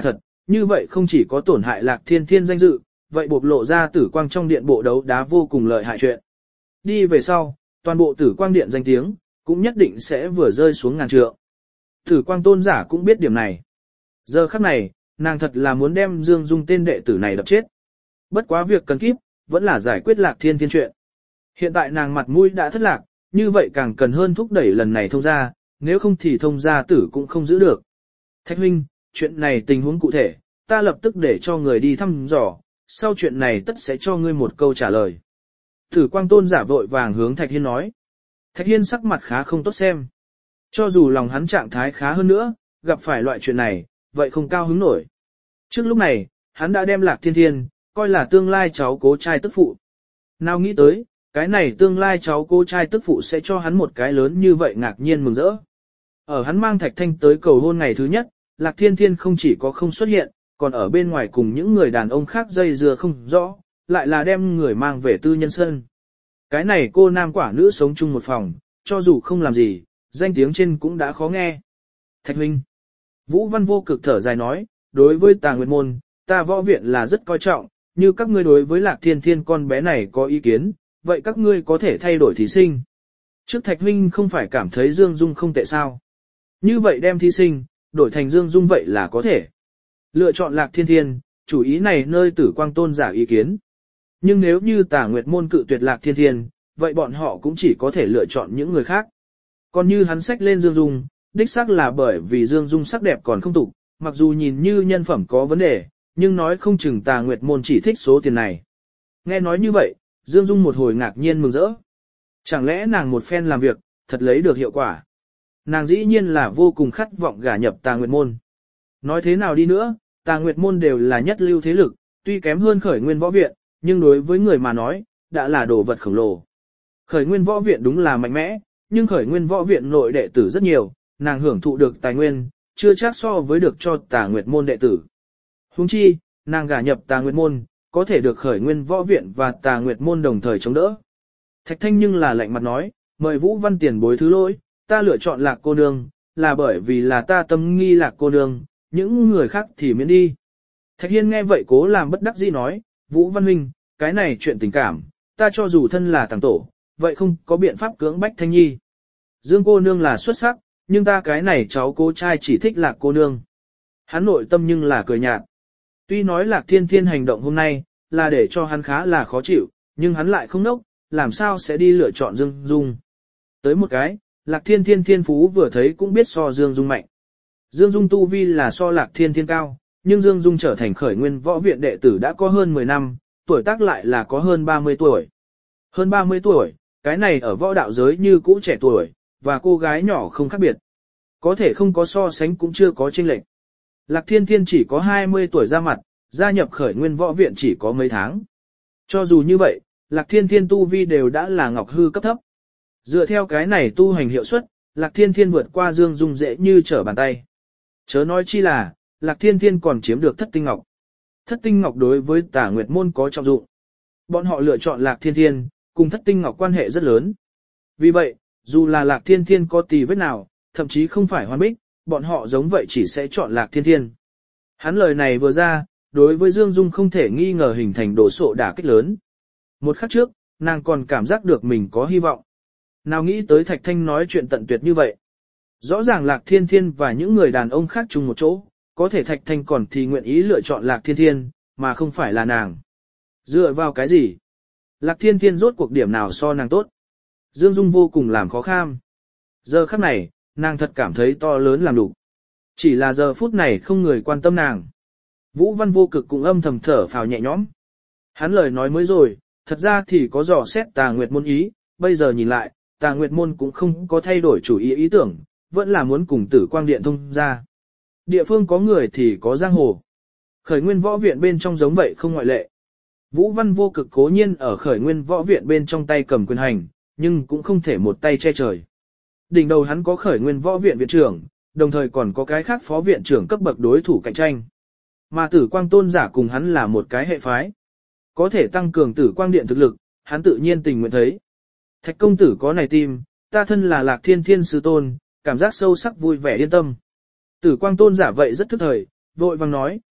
như vậy không chỉ có tổn hại Lạc Thiên Thiên danh dự, vậy bộc lộ ra tử quang trong điện bộ đấu đá vô cùng lợi hại chuyện. Đi về sau, toàn bộ tử quang điện danh tiếng, cũng nhất định sẽ vừa rơi xuống ngàn trượng. Tử quang tôn giả cũng biết điểm này. Giờ khắc này, nàng thật là muốn đem Dương Dung tên đệ tử này đập chết. Bất quá việc cần kíp, vẫn là giải quyết Lạc Thiên Thiên chuyện. Hiện tại nàng mặt mũi đã thất lạc, như vậy càng cần hơn thúc đẩy lần này thông ra, nếu không thì thông gia tử cũng không giữ được. Thạch huynh, chuyện này tình huống cụ thể, ta lập tức để cho người đi thăm dò, sau chuyện này tất sẽ cho ngươi một câu trả lời. Tử quang tôn giả vội vàng hướng Thạch Hiên nói. Thạch Hiên sắc mặt khá không tốt xem. Cho dù lòng hắn trạng thái khá hơn nữa, gặp phải loại chuyện này, vậy không cao hứng nổi. Trước lúc này, hắn đã đem Lạc Thiên Thiên, coi là tương lai cháu cố trai tức phụ. Nào nghĩ tới, cái này tương lai cháu cô trai tức phụ sẽ cho hắn một cái lớn như vậy ngạc nhiên mừng rỡ. Ở hắn mang Thạch Thanh tới cầu hôn ngày thứ nhất, Lạc Thiên Thiên không chỉ có không xuất hiện, còn ở bên ngoài cùng những người đàn ông khác dây dưa không rõ, lại là đem người mang về tư nhân sân. Cái này cô nam quả nữ sống chung một phòng, cho dù không làm gì, danh tiếng trên cũng đã khó nghe. Thạch huynh. Vũ Văn vô cực thở dài nói, đối với Tà Nguyệt môn, ta võ viện là rất coi trọng, như các ngươi đối với Lạc Thiên Thiên con bé này có ý kiến, vậy các ngươi có thể thay đổi thí sinh. Trước Thạch huynh không phải cảm thấy Dương Dung không tệ sao? Như vậy đem thí sinh, đổi thành Dương Dung vậy là có thể. Lựa chọn Lạc Thiên Thiên, chủ ý này nơi Tử Quang tôn giả ý kiến. Nhưng nếu như Tà Nguyệt môn cự tuyệt Lạc Thiên Thiên, vậy bọn họ cũng chỉ có thể lựa chọn những người khác. Còn như hắn sách lên Dương Dung, đích xác là bởi vì Dương Dung sắc đẹp còn không tục, mặc dù nhìn như nhân phẩm có vấn đề, nhưng nói không chừng Tà Nguyệt môn chỉ thích số tiền này. Nghe nói như vậy, Dương Dung một hồi ngạc nhiên mừng rỡ. Chẳng lẽ nàng một phen làm việc, thật lấy được hiệu quả. Nàng dĩ nhiên là vô cùng khát vọng gả nhập Tà Nguyệt môn. Nói thế nào đi nữa, Tà Nguyệt môn đều là nhất lưu thế lực, tuy kém hơn Khởi Nguyên võ viện, nhưng đối với người mà nói, đã là đồ vật khổng lồ. Khởi Nguyên võ viện đúng là mạnh mẽ, nhưng Khởi Nguyên võ viện nội đệ tử rất nhiều, nàng hưởng thụ được tài nguyên, chưa chắc so với được cho Tà Nguyệt môn đệ tử. Huống chi, nàng gả nhập Tà Nguyệt môn, có thể được Khởi Nguyên võ viện và Tà Nguyệt môn đồng thời chống đỡ. Thạch Thanh nhưng là lạnh mặt nói, mời Vũ Văn tiền bối thứ lỗi, ta lựa chọn Lạc cô nương, là bởi vì là ta tâm nghi Lạc cô nương, những người khác thì miễn đi. Thạch Hiên nghe vậy cố làm bất đắc dĩ nói, Vũ Văn huynh, cái này chuyện tình cảm, ta cho dù thân là tàng tổ, vậy không có biện pháp cưỡng bách Thanh Nhi. Dương cô nương là xuất sắc, nhưng ta cái này cháu cô trai chỉ thích Lạc cô nương. Hắn nội tâm nhưng là cười nhạt. Tuy nói Lạc Thiên Thiên hành động hôm nay, là để cho hắn khá là khó chịu, nhưng hắn lại không nốc, làm sao sẽ đi lựa chọn Dương Dung. Tới một cái, Lạc Thiên Thiên thiên phú vừa thấy cũng biết so Dương Dung mạnh. Dương Dung tu vi là so Lạc Thiên Thiên cao, nhưng Dương Dung trở thành Khởi Nguyên võ viện đệ tử đã có hơn mười năm, tuổi tác lại là có hơn ba mươi tuổi. Hơn ba mươi tuổi, cái này ở võ đạo giới như cũ trẻ tuổi, và cô gái nhỏ không khác biệt. Có thể không có so sánh cũng chưa có chênh lệch. Lạc Thiên Thiên chỉ có hai mươi tuổi ra mặt, gia nhập Khởi Nguyên võ viện chỉ có mấy tháng. Cho dù như vậy, Lạc Thiên Thiên tu vi đều đã là ngọc hư cấp thấp. Dựa theo cái này tu hành hiệu suất, Lạc Thiên Thiên vượt qua Dương Dung dễ như trở bàn tay. Chớ nói chi là, Lạc Thiên Thiên còn chiếm được thất tinh ngọc. Thất tinh ngọc đối với Tà Nguyệt môn có trọng dụng. Bọn họ lựa chọn Lạc Thiên Thiên, cùng thất tinh ngọc quan hệ rất lớn. Vì vậy, dù là Lạc Thiên Thiên có tì vết nào, thậm chí không phải hoàn bích, bọn họ giống vậy chỉ sẽ chọn Lạc Thiên Thiên. Hắn lời này vừa ra, đối với Dương Dung không thể nghi ngờ hình thành đổ sộ đả kích lớn. Một khắc trước, nàng còn cảm giác được mình có hy vọng. Nào nghĩ tới Thạch Thanh nói chuyện tận tuyệt như vậy. Rõ ràng Lạc Thiên Thiên và những người đàn ông khác chung một chỗ, có thể Thạch Thanh còn thì nguyện ý lựa chọn Lạc Thiên Thiên, mà không phải là nàng. Dựa vào cái gì? Lạc Thiên Thiên rốt cuộc điểm nào so nàng tốt? Dương Dung vô cùng làm khó kham. Giờ khắc này, nàng thật cảm thấy to lớn làm đủ. Chỉ là giờ phút này không người quan tâm nàng. Vũ Văn vô cực cũng âm thầm thở phào nhẹ nhõm. Hắn lời nói mới rồi, thật ra thì có dò xét Tà Nguyệt môn ý, bây giờ nhìn lại, Tà Nguyệt môn cũng không có thay đổi chủ ý ý tưởng, vẫn là muốn cùng Tử Quang Điện thông ra. Địa phương có người thì có giang hồ. Khởi Nguyên võ viện bên trong giống vậy không ngoại lệ. Vũ Văn vô cực cố nhiên ở Khởi Nguyên võ viện bên trong tay cầm quyền hành, nhưng cũng không thể một tay che trời. Đỉnh đầu hắn có Khởi Nguyên võ viện viện trưởng, đồng thời còn có cái khác phó viện trưởng cấp bậc đối thủ cạnh tranh. Mà Tử Quang tôn giả cùng hắn là một cái hệ phái. Có thể tăng cường Tử Quang Điện thực lực, hắn tự nhiên tình nguyện thấy. Thạch công tử có này tim, ta thân là Lạc Thiên Thiên sư tôn, cảm giác sâu sắc vui vẻ yên tâm. Tử Quang tôn giả vậy rất thức thời, vội vàng nói,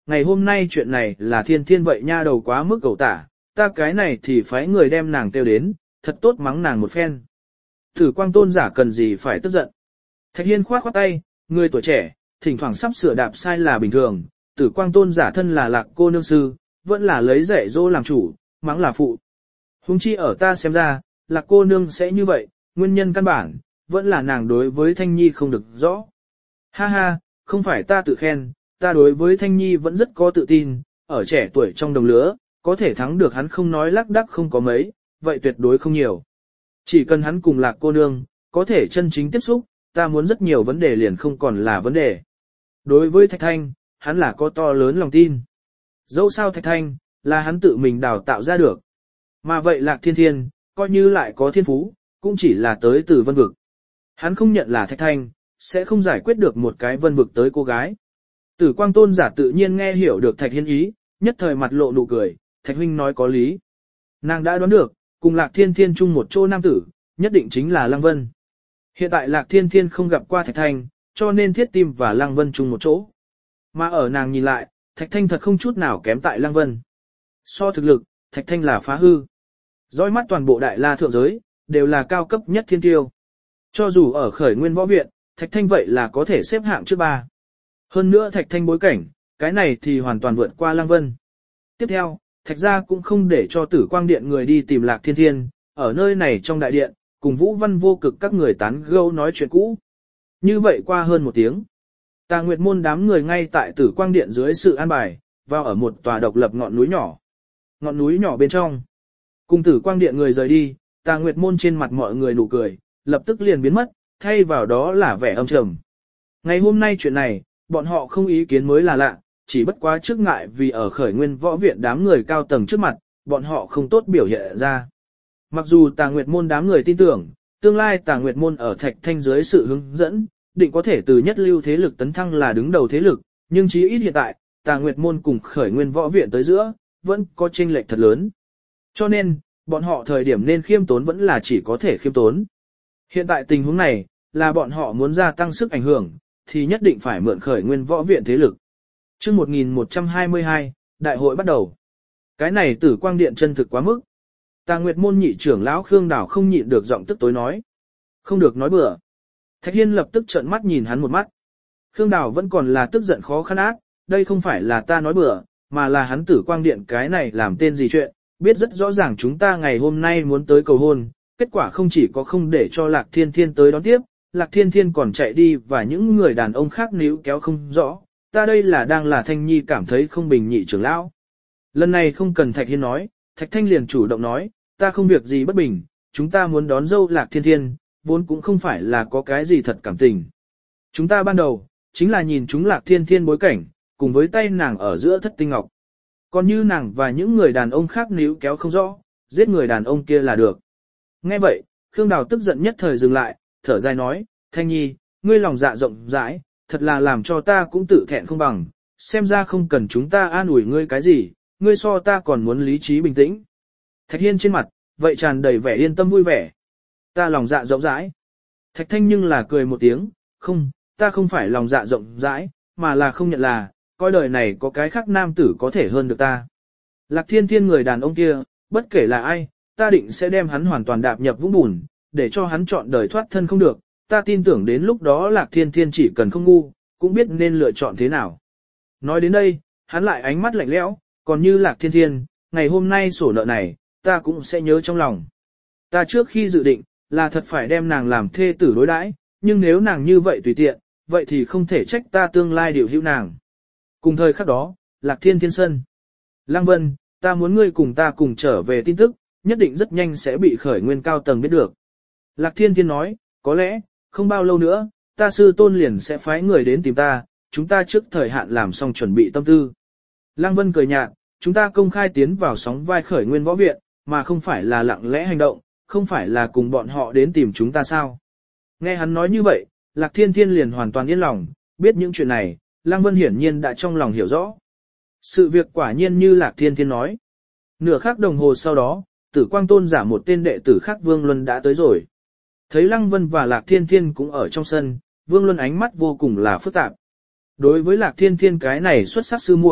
ngày hôm nay chuyện này là thiên thiên vậy nha đầu quá mức cầu tả, ta cái này thì phái người đem nàng kêu đến, thật tốt mắng nàng một phen. Tử Quang Tôn giả cần gì phải tức giận. Thạch Hiên khoát khoát tay, người tuổi trẻ, thỉnh thoảng sắp sửa đạp sai là bình thường, Tử Quang Tôn giả thân là Lạc cô nương sư, vẫn là lấy dạy dỗ làm chủ, mắng là phụ. Huống chi ở ta xem ra, Lạc cô nương sẽ như vậy, nguyên nhân căn bản, vẫn là nàng đối với Thanh Nhi không được rõ. Ha ha, không phải ta tự khen, ta đối với Thanh Nhi vẫn rất có tự tin, ở trẻ tuổi trong đồng lứa, có thể thắng được hắn không nói lác đác không có mấy, vậy tuyệt đối không nhiều. Chỉ cần hắn cùng Lạc cô nương, có thể chân chính tiếp xúc, ta muốn rất nhiều vấn đề liền không còn là vấn đề. Đối với Thạch Thanh, hắn là có to lớn lòng tin. Dẫu sao Thạch Thanh, là hắn tự mình đào tạo ra được. Mà vậy Lạc Thiên Thiên, coi như lại có thiên phú, cũng chỉ là tới từ vân vực. Hắn không nhận là Thạch Thanh, sẽ không giải quyết được một cái vân vực tới cô gái. Tử Quang Tôn giả tự nhiên nghe hiểu được Thạch Hiên ý, nhất thời mặt lộ nụ cười, Thạch huynh nói có lý. Nàng đã đoán được, cùng Lạc Thiên Thiên chung một chỗ nam tử, nhất định chính là Lăng Vân. Hiện tại Lạc Thiên Thiên không gặp qua Thạch Thanh, cho nên Thiết Tim và Lăng Vân chung một chỗ. Mà ở nàng nhìn lại, Thạch Thanh thật không chút nào kém tại Lăng Vân. So thực lực, Thạch Thanh là phá hư. Dõi mắt toàn bộ đại la thượng giới, đều là cao cấp nhất thiên tiêu. Cho dù ở khởi nguyên võ viện, Thạch Thanh vậy là có thể xếp hạng trước ba. Hơn nữa Thạch Thanh bối cảnh, cái này thì hoàn toàn vượt qua Lăng Vân. Tiếp theo, Thạch gia cũng không để cho Tử Quang Điện người đi tìm Lạc Thiên Thiên, ở nơi này trong đại điện, cùng Vũ Văn Vô Cực các người tán gẫu nói chuyện cũ. Như vậy qua hơn một tiếng, Tà Nguyệt môn đám người ngay tại Tử Quang Điện dưới sự an bài, vào ở một tòa độc lập ngọn núi nhỏ. Ngọn núi nhỏ bên trong, cùng Tử Quang Điện người rời đi, Tà Nguyệt môn trên mặt mọi người nụ cười, lập tức liền biến mất, thay vào đó là vẻ âm trầm. Ngày hôm nay chuyện này, bọn họ không ý kiến mới là lạ, chỉ bất quá trước ngại vì ở khởi nguyên võ viện đám người cao tầng trước mặt, bọn họ không tốt biểu hiện ra. Mặc dù Tà Nguyệt môn đám người tin tưởng, tương lai Tà Nguyệt môn ở Thạch Thanh dưới sự hướng dẫn, định có thể từ nhất lưu thế lực tấn thăng là đứng đầu thế lực, nhưng chí ít hiện tại, Tà Nguyệt môn cùng khởi nguyên võ viện tới giữa, vẫn có chênh lệch thật lớn. Cho nên, bọn họ thời điểm nên khiêm tốn vẫn là chỉ có thể khiêm tốn. Hiện tại tình huống này, là bọn họ muốn gia tăng sức ảnh hưởng, thì nhất định phải mượn khởi nguyên võ viện thế lực. Chương một nghìn một trăm hai mươi hai, đại hội bắt đầu. Cái này Tử Quang Điện chân thực quá mức. Tà Nguyệt môn nhị trưởng lão Khương Đào không nhịn được giọng tức tối nói. Không được nói bừa. Thạch Hiên lập tức trợn mắt nhìn hắn một mắt. Khương Đào vẫn còn là tức giận khó khăn ác, đây không phải là ta nói bừa, mà là hắn Tử Quang Điện cái này làm tên gì chuyện, biết rất rõ ràng chúng ta ngày hôm nay muốn tới cầu hôn, kết quả không chỉ có không để cho Lạc Thiên Thiên tới đón tiếp, Lạc Thiên Thiên còn chạy đi và những người đàn ông khác níu kéo không rõ, ta đây là đang là Thanh Nhi cảm thấy không bình nhị trưởng lão. Lần này không cần Thạch Hiên nói, Thạch Thanh liền chủ động nói, ta không việc gì bất bình, chúng ta muốn đón dâu Lạc Thiên Thiên, vốn cũng không phải là có cái gì thật cảm tình. Chúng ta ban đầu, chính là nhìn chúng Lạc Thiên Thiên bối cảnh, cùng với tay nàng ở giữa thất tinh ngọc. Còn như nàng và những người đàn ông khác níu kéo không rõ, giết người đàn ông kia là được. Nghe vậy, Khương Đào tức giận nhất thời dừng lại, thở dài nói, Thanh Nhi, ngươi lòng dạ rộng rãi, thật là làm cho ta cũng tự thẹn không bằng, xem ra không cần chúng ta an ủi ngươi cái gì, ngươi so ta còn muốn lý trí bình tĩnh. Thạch Hiên trên mặt, vậy tràn đầy vẻ yên tâm vui vẻ. Ta lòng dạ rộng rãi. Thạch Thanh nhưng là cười một tiếng, không, ta không phải lòng dạ rộng rãi, mà là không nhận là, coi đời này có cái khác nam tử có thể hơn được ta. Lạc Thiên Thiên người đàn ông kia, bất kể là ai, ta định sẽ đem hắn hoàn toàn đạp nhập vũng bùn, để cho hắn chọn đời thoát thân không được, ta tin tưởng đến lúc đó Lạc Thiên Thiên chỉ cần không ngu, cũng biết nên lựa chọn thế nào. Nói đến đây, hắn lại ánh mắt lạnh lẽo, còn như Lạc Thiên Thiên, ngày hôm nay sổ nợ này, ta cũng sẽ nhớ trong lòng. Ta trước khi dự định, là thật phải đem nàng làm thê tử đối đãi, nhưng nếu nàng như vậy tùy tiện, vậy thì không thể trách ta tương lai điều hữu nàng. Cùng thời khắc đó, Lạc Thiên Thiên sân. Lăng Vân, ta muốn ngươi cùng ta cùng trở về tin tức, nhất định rất nhanh sẽ bị khởi nguyên cao tầng biết được. Lạc Thiên Thiên nói, có lẽ, không bao lâu nữa, ta sư tôn liền sẽ phái người đến tìm ta, chúng ta trước thời hạn làm xong chuẩn bị tâm tư. Lăng Vân cười nhạt, chúng ta công khai tiến vào sóng vai khởi nguyên võ viện, mà không phải là lặng lẽ hành động, không phải là cùng bọn họ đến tìm chúng ta sao. Nghe hắn nói như vậy, Lạc Thiên Thiên liền hoàn toàn yên lòng, biết những chuyện này, Lăng Vân hiển nhiên đã trong lòng hiểu rõ. Sự việc quả nhiên như Lạc Thiên Thiên nói. Nửa khắc đồng hồ sau đó, Tử Quang Tôn giả một tên đệ tử khác Vương Luân đã tới rồi. Thấy Lăng Vân và Lạc Thiên Thiên cũng ở trong sân, Vương Luân ánh mắt vô cùng là phức tạp. Đối với Lạc Thiên Thiên cái này xuất sắc sư muội,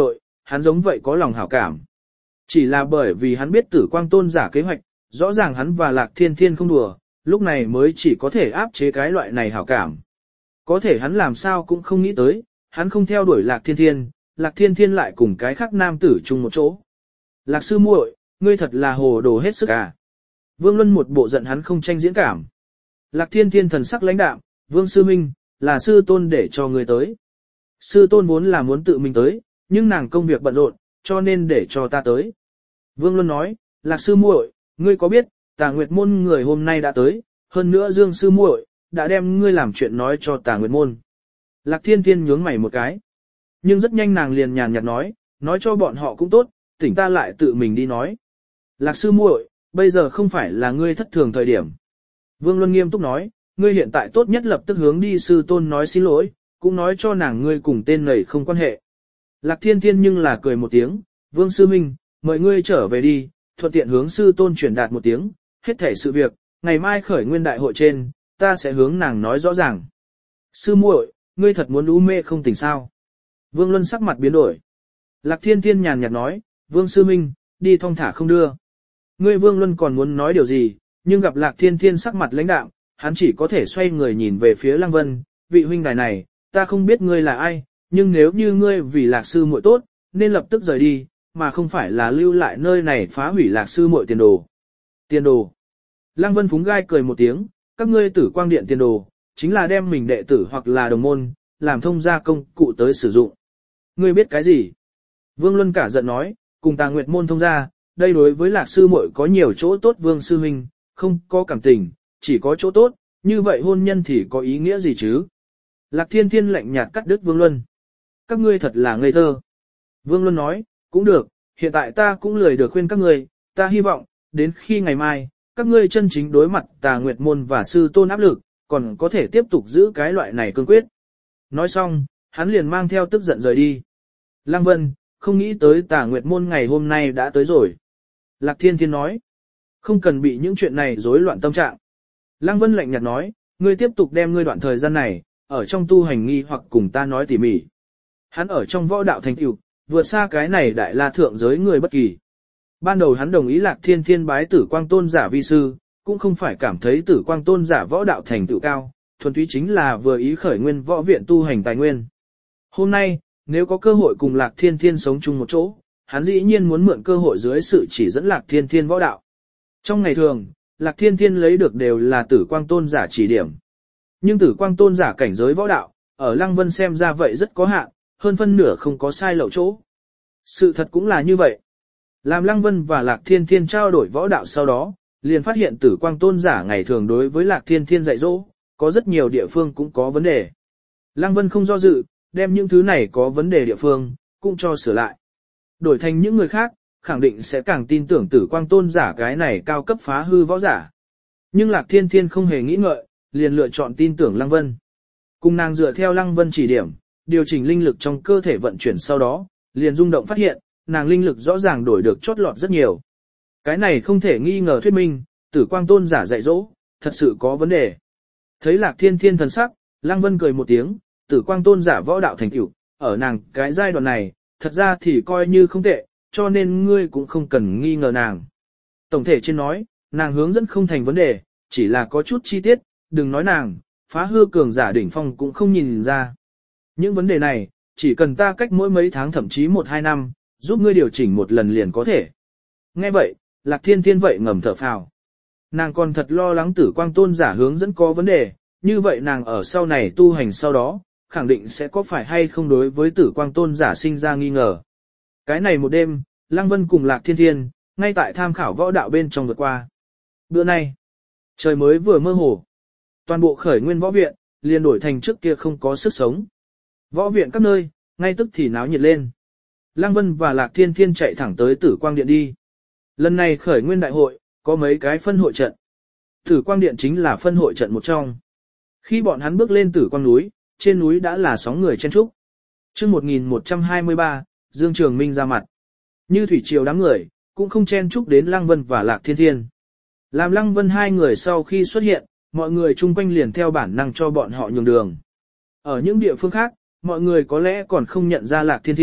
hắn giống vậy có lòng hảo cảm. Chỉ là bởi vì hắn biết tử quang tôn giả kế hoạch, rõ ràng hắn và Lạc Thiên Thiên không đùa, lúc này mới chỉ có thể áp chế cái loại này hảo cảm. Có thể hắn làm sao cũng không nghĩ tới, hắn không theo đuổi Lạc Thiên Thiên, Lạc Thiên Thiên lại cùng cái khác nam tử chung một chỗ. Lạc sư muội, ngươi thật là hồ đồ hết sức à. Vương Luân một bộ giận hắn không tranh diễn cảm. Lạc Thiên Thiên thần sắc lãnh đạm, Vương sư minh, là sư tôn để cho ngươi tới. Sư tôn vốn là muốn tự mình tới, nhưng nàng công việc bận rộn, cho nên để cho ta tới. Vương Luân nói, Lạc sư muội, ngươi có biết, Tà Nguyệt môn người hôm nay đã tới, hơn nữa Dương sư muội đã đem ngươi làm chuyện nói cho Tà Nguyệt môn. Lạc Thiên Thiên nhướng mày một cái, nhưng rất nhanh nàng liền nhàn nhạt nói, nói cho bọn họ cũng tốt, tỉnh ta lại tự mình đi nói. Lạc sư muội, bây giờ không phải là ngươi thất thường thời điểm. Vương Luân nghiêm túc nói, ngươi hiện tại tốt nhất lập tức hướng đi sư tôn nói xin lỗi, cũng nói cho nàng ngươi cùng tên này không quan hệ. Lạc Thiên Thiên nhưng là cười một tiếng, Vương sư minh, mời ngươi trở về đi, thuận tiện hướng sư tôn truyền đạt một tiếng, hết thảy sự việc, ngày mai khởi nguyên đại hội trên, ta sẽ hướng nàng nói rõ ràng. Sư muội, ngươi thật muốn u mê không tỉnh sao? Vương Luân sắc mặt biến đổi. Lạc Thiên Thiên nhàn nhạt nói, Vương sư minh, đi thong thả không đưa. Ngươi Vương Luân còn muốn nói điều gì, nhưng gặp Lạc Thiên Thiên sắc mặt lãnh đạm, hắn chỉ có thể xoay người nhìn về phía Lăng Vân, vị huynh đài này, ta không biết ngươi là ai, nhưng nếu như ngươi vì Lạc sư muội tốt, nên lập tức rời đi, mà không phải là lưu lại nơi này phá hủy Lạc sư muội tiền đồ. Tiền đồ. Lăng Vân phúng gai cười một tiếng, các ngươi Tử Quang Điện tiền đồ, chính là đem mình đệ tử hoặc là đồng môn, làm thông gia công cụ tới sử dụng. Ngươi biết cái gì? Vương Luân cả giận nói, cùng Tà Nguyệt môn thông gia, đây đối với Lạc sư muội có nhiều chỗ tốt. Vương sư huynh, không có cảm tình, chỉ có chỗ tốt, như vậy hôn nhân thì có ý nghĩa gì chứ? Lạc Thiên Thiên lạnh nhạt cắt đứt Vương Luân. Các ngươi thật là ngây thơ. Vương Luân nói, cũng được, hiện tại ta cũng lười được khuyên các ngươi, ta hy vọng, đến khi ngày mai, các ngươi chân chính đối mặt Tà Nguyệt môn và sư tôn áp lực, còn có thể tiếp tục giữ cái loại này cương quyết. Nói xong, hắn liền mang theo tức giận rời đi. Lăng Vân, không nghĩ tới Tà Nguyệt môn ngày hôm nay đã tới rồi. Lạc Thiên Thiên nói, không cần bị những chuyện này rối loạn tâm trạng. Lăng Vân lạnh nhạt nói, ngươi tiếp tục đem ngươi đoạn thời gian này, ở trong tu hành nghi hoặc cùng ta nói tỉ mỉ. Hắn ở trong võ đạo thành tựu, vượt xa cái này đại la thượng giới người bất kỳ. Ban đầu hắn đồng ý Lạc Thiên Thiên bái Tử Quang tôn giả vi sư, cũng không phải cảm thấy Tử Quang tôn giả võ đạo thành tựu cao, thuần túy chính là vừa ý khởi nguyên võ viện tu hành tài nguyên. Hôm nay, nếu có cơ hội cùng Lạc Thiên Thiên sống chung một chỗ, hắn dĩ nhiên muốn mượn cơ hội dưới sự chỉ dẫn Lạc Thiên Thiên võ đạo. Trong ngày thường, Lạc Thiên Thiên lấy được đều là Tử Quang tôn giả chỉ điểm. Nhưng Tử Quang tôn giả cảnh giới võ đạo, ở Lăng Vân xem ra vậy rất có hạn, hơn phân nửa không có sai lậu chỗ. Sự thật cũng là như vậy. Làm Lăng Vân và Lạc Thiên Thiên trao đổi võ đạo sau đó, liền phát hiện Tử Quang tôn giả ngày thường đối với Lạc Thiên Thiên dạy dỗ, có rất nhiều địa phương cũng có vấn đề. Lăng Vân không do dự, đem những thứ này có vấn đề địa phương, cũng cho sửa lại. Đổi thành những người khác, khẳng định sẽ càng tin tưởng Tử Quang tôn giả cái này cao cấp phá hư võ giả. Nhưng Lạc Thiên Thiên không hề nghĩ ngợi, liền lựa chọn tin tưởng Lăng Vân. Cùng nàng dựa theo Lăng Vân chỉ điểm, điều chỉnh linh lực trong cơ thể vận chuyển sau đó, liền rung động phát hiện, nàng linh lực rõ ràng đổi được chót lọt rất nhiều. Cái này không thể nghi ngờ thuyết minh, Tử Quang tôn giả dạy dỗ, thật sự có vấn đề. Thấy Lạc Thiên Thiên thần sắc, Lăng Vân cười một tiếng, Tử Quang tôn giả võ đạo thành tựu, ở nàng cái giai đoạn này, thật ra thì coi như không tệ, cho nên ngươi cũng không cần nghi ngờ nàng. Tổng thể trên nói, nàng hướng dẫn không thành vấn đề, chỉ là có chút chi tiết, đừng nói nàng, phá hư cường giả đỉnh phong cũng không nhìn ra. Những vấn đề này, chỉ cần ta cách mỗi mấy tháng thậm chí một hai năm, giúp ngươi điều chỉnh một lần liền có thể. Nghe vậy, Lạc Thiên Thiên vậy ngầm thở phào. Nàng còn thật lo lắng Tử Quang tôn giả hướng dẫn có vấn đề, như vậy nàng ở sau này tu hành sau đó, khẳng định sẽ có phải hay không đối với Tử Quang tôn giả sinh ra nghi ngờ. Cái này một đêm, Lăng Vân cùng Lạc Thiên Thiên, ngay tại tham khảo võ đạo bên trong vượt qua. Bữa nay, trời mới vừa mơ hồ. Toàn bộ khởi nguyên võ viện, liền đổi thành trước kia không có sức sống. Võ viện các nơi, ngay tức thì náo nhiệt lên. Lăng Vân và Lạc Thiên Thiên chạy thẳng tới Tử Quang Điện đi. Lần này khởi nguyên đại hội, có mấy cái phân hội trận. Tử Quang Điện chính là phân hội trận một trong. Khi bọn hắn bước lên Tử Quang núi, trên núi đã là sóng người chen trúc. Chương một nghìn một trăm hai mươi ba, Dương Trường Minh ra mặt. Như thủy triều đám người, cũng không chen trúc đến Lăng Vân và Lạc Thiên Thiên. Làm Lăng Vân hai người sau khi xuất hiện, mọi người chung quanh liền theo bản năng cho bọn họ nhường đường. Ở những địa phương khác, mọi người có lẽ còn không nhận ra Lạc Thiên Thiên,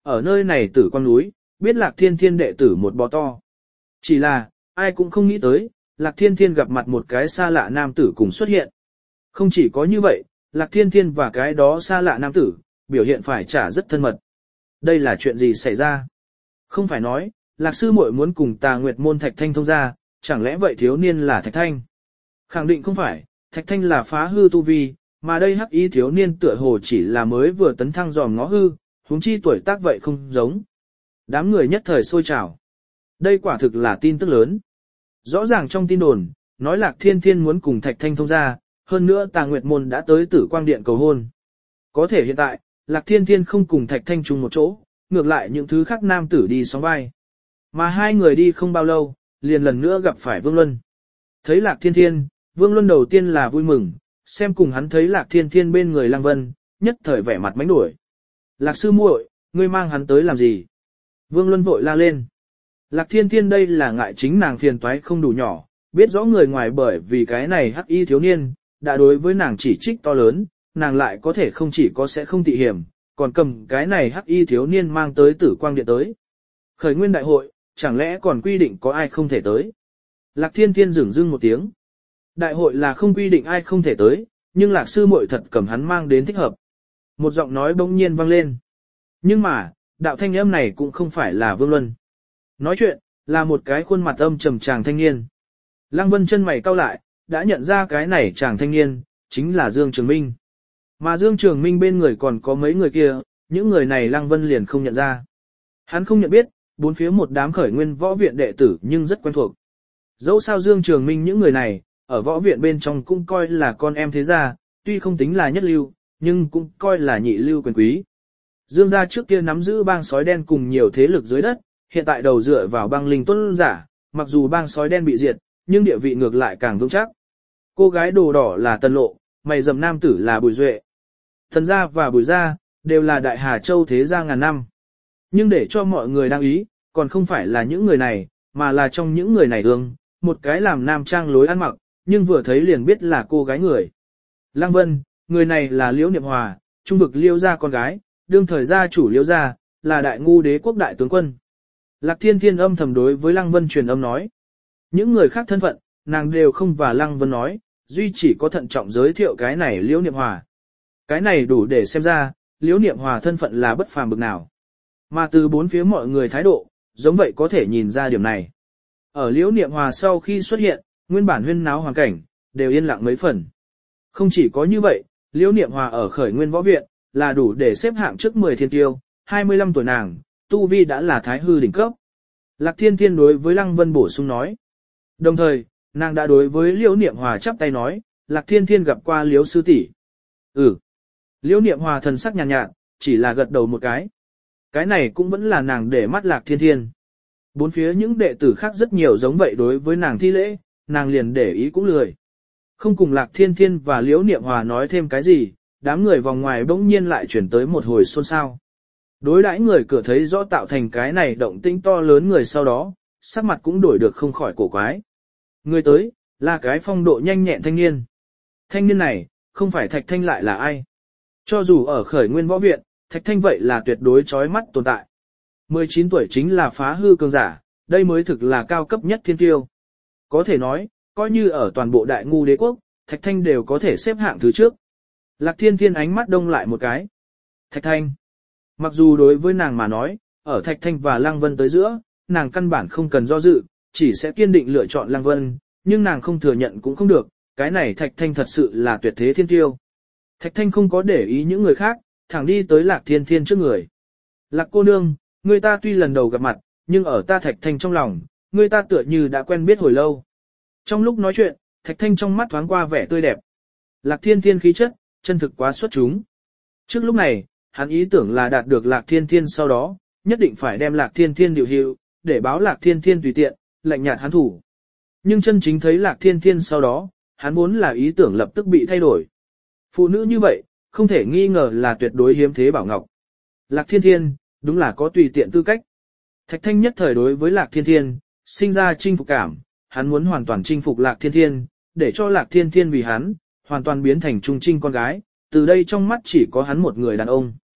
ở nơi này tử quang núi, biết Lạc Thiên Thiên đệ tử một bò to. Chỉ là, ai cũng không nghĩ tới, Lạc Thiên Thiên gặp mặt một cái xa lạ nam tử cùng xuất hiện. Không chỉ có như vậy, Lạc Thiên Thiên và cái đó xa lạ nam tử, biểu hiện phải trả rất thân mật. Đây là chuyện gì xảy ra? Không phải nói, Lạc sư muội muốn cùng Tà Nguyệt môn Thạch Thanh thông ra, chẳng lẽ vậy thiếu niên là Thạch Thanh? Khẳng định không phải, Thạch Thanh là phá hư tu vi, mà đây hắc y thiếu niên tựa hồ chỉ là mới vừa tấn thăng dòm ngó hư, huống chi tuổi tác vậy không giống. Đám người nhất thời sôi trào. Đây quả thực là tin tức lớn. Rõ ràng trong tin đồn, nói Lạc Thiên Thiên muốn cùng Thạch Thanh thông ra, hơn nữa Tà Nguyệt môn đã tới Tử Quang Điện cầu hôn. Có thể hiện tại, Lạc Thiên Thiên không cùng Thạch Thanh chung một chỗ, ngược lại những thứ khác nam tử đi sóng vai. Mà hai người đi không bao lâu, liền lần nữa gặp phải Vương Luân. Thấy Lạc Thiên Thiên, Vương Luân đầu tiên là vui mừng, xem cùng hắn thấy Lạc Thiên Thiên bên người Lăng Vân, nhất thời vẻ mặt mánh đuổi. Lạc sư muội, ngươi mang hắn tới làm gì? Vương Luân vội la lên. Lạc Thiên Thiên đây là ngại chính nàng phiền toái không đủ nhỏ, biết rõ người ngoài bởi vì cái này hắc y thiếu niên, đã đối với nàng chỉ trích to lớn, nàng lại có thể không chỉ có sẽ không tị hiểm, còn cầm cái này hắc y thiếu niên mang tới Tử Quang Điện tới. Khởi nguyên đại hội, chẳng lẽ còn quy định có ai không thể tới? Lạc Thiên Thiên dửng dưng một tiếng. Đại hội là không quy định ai không thể tới, nhưng Lạc sư muội thật cầm hắn mang đến thích hợp. Một giọng nói bỗng nhiên vang lên. Nhưng mà, đạo thanh âm này cũng không phải là Vương Luân. Nói chuyện, là một cái khuôn mặt âm trầm chàng thanh niên. Lăng Vân chân mày cau lại, đã nhận ra cái này chàng thanh niên, chính là Dương Trường Minh. Mà Dương Trường Minh bên người còn có mấy người kia, những người này Lăng Vân liền không nhận ra. Hắn không nhận biết, bốn phía một đám khởi nguyên võ viện đệ tử nhưng rất quen thuộc. Dẫu sao Dương Trường Minh những người này, ở võ viện bên trong cũng coi là con em thế gia, tuy không tính là nhất lưu, nhưng cũng coi là nhị lưu quyền quý. Dương gia trước kia nắm giữ bang sói đen cùng nhiều thế lực dưới đất, hiện tại đầu dựa vào bang linh tuân giả, mặc dù bang sói đen bị diệt, nhưng địa vị ngược lại càng vững chắc. Cô gái đồ đỏ là Tần Lộ, mày rậm nam tử là Bùi Duệ. Tần gia và Bùi gia, đều là Đại Hà Châu thế gia ngàn năm. Nhưng để cho mọi người đang ý, còn không phải là những người này, mà là trong những người này ương, một cái làm nam trang lối ăn mặc, nhưng vừa thấy liền biết là cô gái người. Lăng Vân, người này là Liễu Niệm Hòa, trung vực Liễu gia con gái, đương thời gia chủ Liễu gia, là đại ngu đế quốc đại tướng quân. Lạc Thiên Thiên âm thầm đối với Lăng Vân truyền âm nói. Những người khác thân phận, nàng đều không và Lăng Vân nói, duy chỉ có thận trọng giới thiệu cái này Liễu Niệm Hòa. Cái này đủ để xem ra, Liễu Niệm Hòa thân phận là bất phàm bực nào. Mà từ bốn phía mọi người thái độ, giống vậy có thể nhìn ra điểm này. Ở Liễu Niệm Hòa sau khi xuất hiện, nguyên bản huyên náo hoàn cảnh, đều yên lặng mấy phần. Không chỉ có như vậy, Liễu Niệm Hòa ở khởi nguyên võ viện, là đủ để xếp hạng trước mười thiên tiêu, hai mươi lăm tuổi nàng, tu vi đã là thái hư đỉnh cấp. Lạc Thiên Thiên đối với Lăng Vân bổ sung nói. Đồng thời, nàng đã đối với Liễu Niệm Hòa chắp tay nói, Lạc Thiên Thiên gặp qua Liễu sư tỷ. Ừ. Liễu Niệm Hòa thần sắc nhàn nhạt, nhạt, chỉ là gật đầu một cái. Cái này cũng vẫn là nàng để mắt Lạc Thiên Thiên. Bốn phía những đệ tử khác rất nhiều giống vậy đối với nàng thi lễ, nàng liền để ý cũng lười. Không cùng Lạc Thiên Thiên và Liễu Niệm Hòa nói thêm cái gì, đám người vòng ngoài bỗng nhiên lại chuyển tới một hồi xôn xao. Đối đãi người cửa thấy rõ tạo thành cái này động tĩnh to lớn người sau đó, sắc mặt cũng đổi được không khỏi cổ quái. Người tới, là cái phong độ nhanh nhẹn thanh niên. Thanh niên này, không phải Thạch Thanh lại là ai. Cho dù ở khởi nguyên võ viện, Thạch Thanh vậy là tuyệt đối chói mắt tồn tại. mười chín tuổi chính là phá hư cường giả, đây mới thực là cao cấp nhất thiên tiêu. Có thể nói, coi như ở toàn bộ đại ngu đế quốc, Thạch Thanh đều có thể xếp hạng thứ trước. Lạc Thiên Thiên ánh mắt đông lại một cái. Thạch Thanh. Mặc dù đối với nàng mà nói, ở Thạch Thanh và Lăng Vân tới giữa, nàng căn bản không cần do dự, chỉ sẽ kiên định lựa chọn Lăng Vân, nhưng nàng không thừa nhận cũng không được, cái này Thạch Thanh thật sự là tuyệt thế thiên tiêu. Thạch Thanh không có để ý những người khác, thẳng đi tới Lạc Thiên Thiên trước người. Lạc cô nương, người ta tuy lần đầu gặp mặt, nhưng ở ta Thạch Thanh trong lòng, người ta tựa như đã quen biết hồi lâu. Trong lúc nói chuyện, Thạch Thanh trong mắt thoáng qua vẻ tươi đẹp. Lạc Thiên Thiên khí chất, chân thực quá xuất chúng. Trước lúc này, hắn ý tưởng là đạt được Lạc Thiên Thiên sau đó, nhất định phải đem Lạc Thiên Thiên điều hiệu, để báo Lạc Thiên Thiên tùy tiện, lạnh nhạt hắn thủ. Nhưng chân chính thấy Lạc Thiên Thiên sau đó, hắn vốn là ý tưởng lập tức bị thay đổi. Phụ nữ như vậy, không thể nghi ngờ là tuyệt đối hiếm thế bảo ngọc. Lạc Thiên Thiên, đúng là có tùy tiện tư cách. Thạch Thanh nhất thời đối với Lạc Thiên Thiên, sinh ra chinh phục cảm, hắn muốn hoàn toàn chinh phục Lạc Thiên Thiên, để cho Lạc Thiên Thiên vì hắn, hoàn toàn biến thành trung trinh con gái, từ đây trong mắt chỉ có hắn một người đàn ông.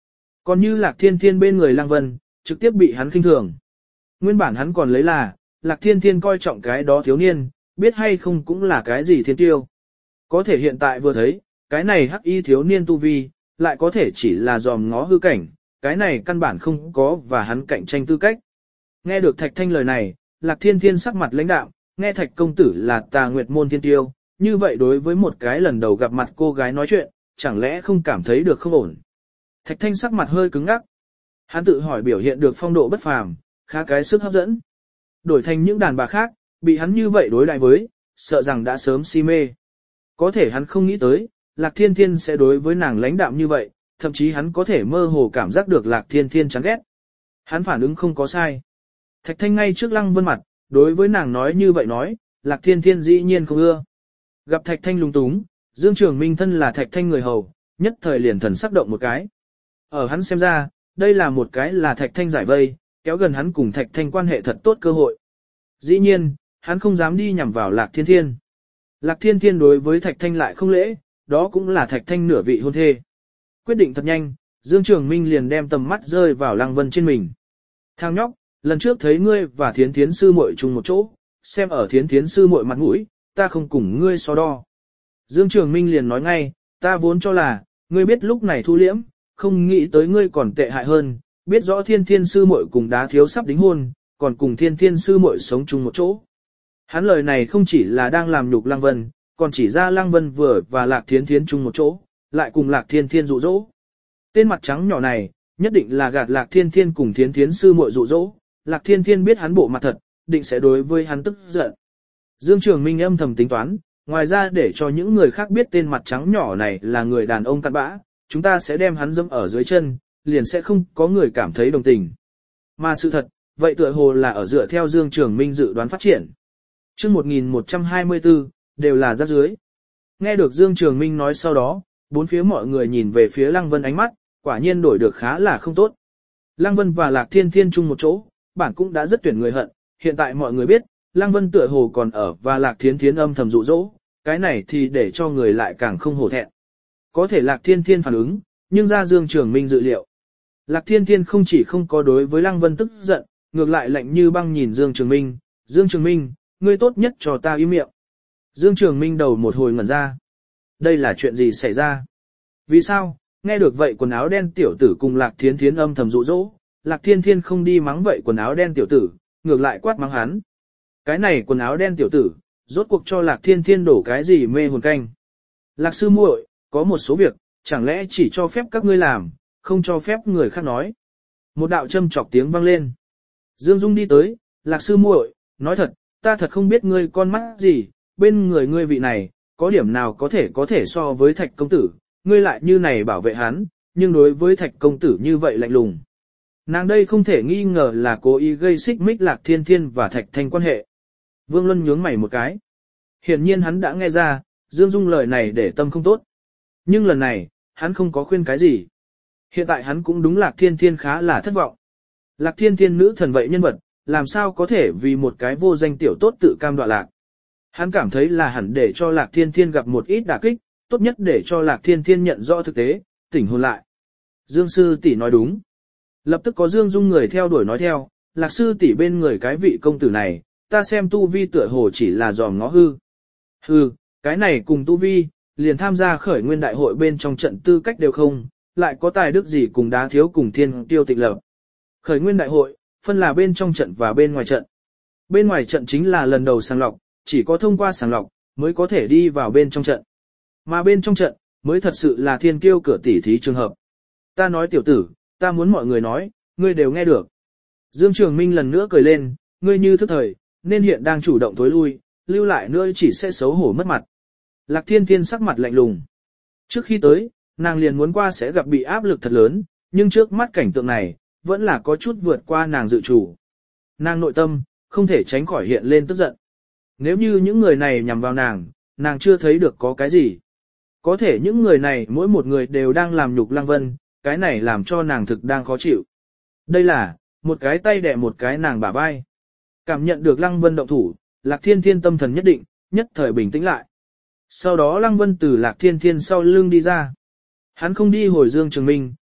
Còn như Lạc Thiên Thiên bên người Lăng Vân, trực tiếp bị hắn khinh thường. Nguyên bản hắn còn lấy là, Lạc Thiên Thiên coi trọng cái đó thiếu niên, biết hay không cũng là cái gì thiên tiêu. Có thể hiện tại vừa thấy, cái này hắc y thiếu niên tu vi, lại có thể chỉ là dòm ngó hư cảnh, cái này căn bản không có và hắn cạnh tranh tư cách. Nghe được Thạch Thanh lời này, Lạc Thiên Thiên sắc mặt lãnh đạm, nghe Thạch công tử là Tà Nguyệt môn thiên tiêu, như vậy đối với một cái lần đầu gặp mặt cô gái nói chuyện, chẳng lẽ không cảm thấy được không ổn. Thạch Thanh sắc mặt hơi cứng ngắc. Hắn tự hỏi biểu hiện được phong độ bất phàm, khá cái sức hấp dẫn. Đổi thành những đàn bà khác, bị hắn như vậy đối đại với, sợ rằng đã sớm si mê. Có thể hắn không nghĩ tới, Lạc Thiên Thiên sẽ đối với nàng lãnh đạm như vậy, thậm chí hắn có thể mơ hồ cảm giác được Lạc Thiên Thiên chán ghét. Hắn phản ứng không có sai. Thạch Thanh ngay trước Lăng Vân mặt, đối với nàng nói như vậy nói, Lạc Thiên Thiên dĩ nhiên không ưa. Gặp Thạch Thanh lung túng, Dương Trường Minh thân là Thạch Thanh người hầu, nhất thời liền thần sắc động một cái. Ở hắn xem ra, đây là một cái là Thạch Thanh giải vây, kéo gần hắn cùng Thạch Thanh quan hệ thật tốt cơ hội. Dĩ nhiên, hắn không dám đi nhằm vào Lạc Thiên Thiên. Lạc Thiên Thiên đối với Thạch Thanh lại không lễ, đó cũng là Thạch Thanh nửa vị hôn thê. Quyết định thật nhanh, Dương Trường Minh liền đem tầm mắt rơi vào Lăng Vân trên mình. Thằng nhóc, lần trước thấy ngươi và Thiến Thiến sư muội chung một chỗ, xem ở Thiến Thiến sư muội mặt mũi, ta không cùng ngươi so đo. Dương Trường Minh liền nói ngay, ta vốn cho là, ngươi biết lúc này thu liễm, không nghĩ tới ngươi còn tệ hại hơn, biết rõ Thiên Thiên sư muội cùng Đá Thiếu sắp đính hôn, còn cùng Thiên Thiên sư muội sống chung một chỗ. Hắn lời này không chỉ là đang làm nhục Lăng Vân, còn chỉ ra Lăng Vân vừa và Lạc Thiến Thiến chung một chỗ, lại cùng Lạc Thiên Thiên dụ dỗ. Tên mặt trắng nhỏ này, nhất định là gạt Lạc Thiên Thiên cùng Thiến Thiến sư muội dụ dỗ. Lạc Thiên Thiên biết hắn bộ mặt thật, định sẽ đối với hắn tức giận. Dương Trường Minh âm thầm tính toán, ngoài ra để cho những người khác biết tên mặt trắng nhỏ này là người đàn ông cặn bã, chúng ta sẽ đem hắn dẫm ở dưới chân, liền sẽ không có người cảm thấy đồng tình. Mà sự thật, vậy tựa hồ là ở dựa theo Dương Trường Minh dự đoán phát triển. Chương một nghìn một trăm hai mươi tư, đều là rác dưới. Nghe được Dương Trường Minh nói sau đó, bốn phía mọi người nhìn về phía Lăng Vân ánh mắt, quả nhiên đổi được khá là không tốt. Lăng Vân và Lạc Thiên Thiên chung một chỗ, bản cũng đã rất tuyển người hận, hiện tại mọi người biết, Lăng Vân tựa hồ còn ở và Lạc Thiên Thiên âm thầm dụ dỗ, cái này thì để cho người lại càng không hổ thẹn. Có thể Lạc Thiên Thiên phản ứng, nhưng ra Dương Trường Minh dự liệu. Lạc Thiên Thiên không chỉ không có đối với Lăng Vân tức giận, ngược lại lạnh như băng nhìn Dương Trường Minh, Dương Trường Minh, ngươi tốt nhất cho ta im miệng. Dương Trường Minh đầu một hồi ngẩn ra. Đây là chuyện gì xảy ra? Vì sao? Nghe được vậy quần áo đen tiểu tử cùng Lạc Thiên Thiên âm thầm dụ dỗ, Lạc Thiên Thiên không đi mắng vậy quần áo đen tiểu tử, ngược lại quát mắng hắn. Cái này quần áo đen tiểu tử, rốt cuộc cho Lạc Thiên Thiên đổ cái gì mê hồn canh. Lạc sư muội, có một số việc, chẳng lẽ chỉ cho phép các ngươi làm, không cho phép người khác nói. Một đạo châm chọc tiếng vang lên. Dương Dung đi tới, Lạc sư muội, nói thật, ta thật không biết ngươi con mắt gì, bên người ngươi vị này, có điểm nào có thể có thể so với Thạch công tử, ngươi lại như này bảo vệ hắn, nhưng đối với Thạch công tử như vậy lạnh lùng. Nàng đây không thể nghi ngờ là cố ý gây xích mích Lạc Thiên Thiên và Thạch Thanh quan hệ. Vương Luân nhướng mày một cái. Hiển nhiên hắn đã nghe ra, Dương Dung lời này để tâm không tốt. Nhưng lần này, hắn không có khuyên cái gì. Hiện tại hắn cũng đúng Lạc Thiên Thiên khá là thất vọng. Lạc Thiên Thiên nữ thần vậy nhân vật, làm sao có thể vì một cái vô danh tiểu tốt tự cam đoạ lạc. Hắn cảm thấy là hẳn để cho Lạc Thiên Thiên gặp một ít đả kích, tốt nhất để cho Lạc Thiên Thiên nhận rõ thực tế, tỉnh hồn lại. Dương sư tỷ nói đúng. Lập tức có Dương Dung người theo đuổi nói theo, Lạc sư tỷ bên người cái vị công tử này, ta xem tu vi tựa hồ chỉ là dòm ngó hư. Hư, cái này cùng tu vi, liền tham gia khởi nguyên đại hội bên trong trận tư cách đều không, lại có tài đức gì cùng Đá Thiếu cùng Thiên Tiêu tịch lập. Khởi nguyên đại hội, phân là bên trong trận và bên ngoài trận. Bên ngoài trận chính là lần đầu sàng lọc, chỉ có thông qua sàng lọc, mới có thể đi vào bên trong trận. Mà bên trong trận, mới thật sự là thiên kiêu cửa tỉ thí trường hợp. Ta nói tiểu tử, ta muốn mọi người nói, ngươi đều nghe được. Dương Trường Minh lần nữa cười lên, ngươi như thức thời, nên hiện đang chủ động tối lui, lưu lại nữa chỉ sẽ xấu hổ mất mặt. Lạc Thiên Thiên sắc mặt lạnh lùng. Trước khi tới, nàng liền muốn qua sẽ gặp bị áp lực thật lớn, nhưng trước mắt cảnh tượng này, vẫn là có chút vượt qua nàng dự chủ. Nàng nội tâm, không thể tránh khỏi hiện lên tức giận. Nếu như những người này nhằm vào nàng, nàng chưa thấy được có cái gì. Có thể những người này mỗi một người đều đang làm nhục Lăng Vân, cái này làm cho nàng thực đang khó chịu. Đây là, một cái tay đè một cái nàng bả vai. Cảm nhận được Lăng Vân động thủ, Lạc Thiên Thiên tâm thần nhất định, nhất thời bình tĩnh lại. Sau đó Lăng Vân từ Lạc Thiên Thiên sau lưng đi ra. Hắn không đi hồi Dương Trường Minh,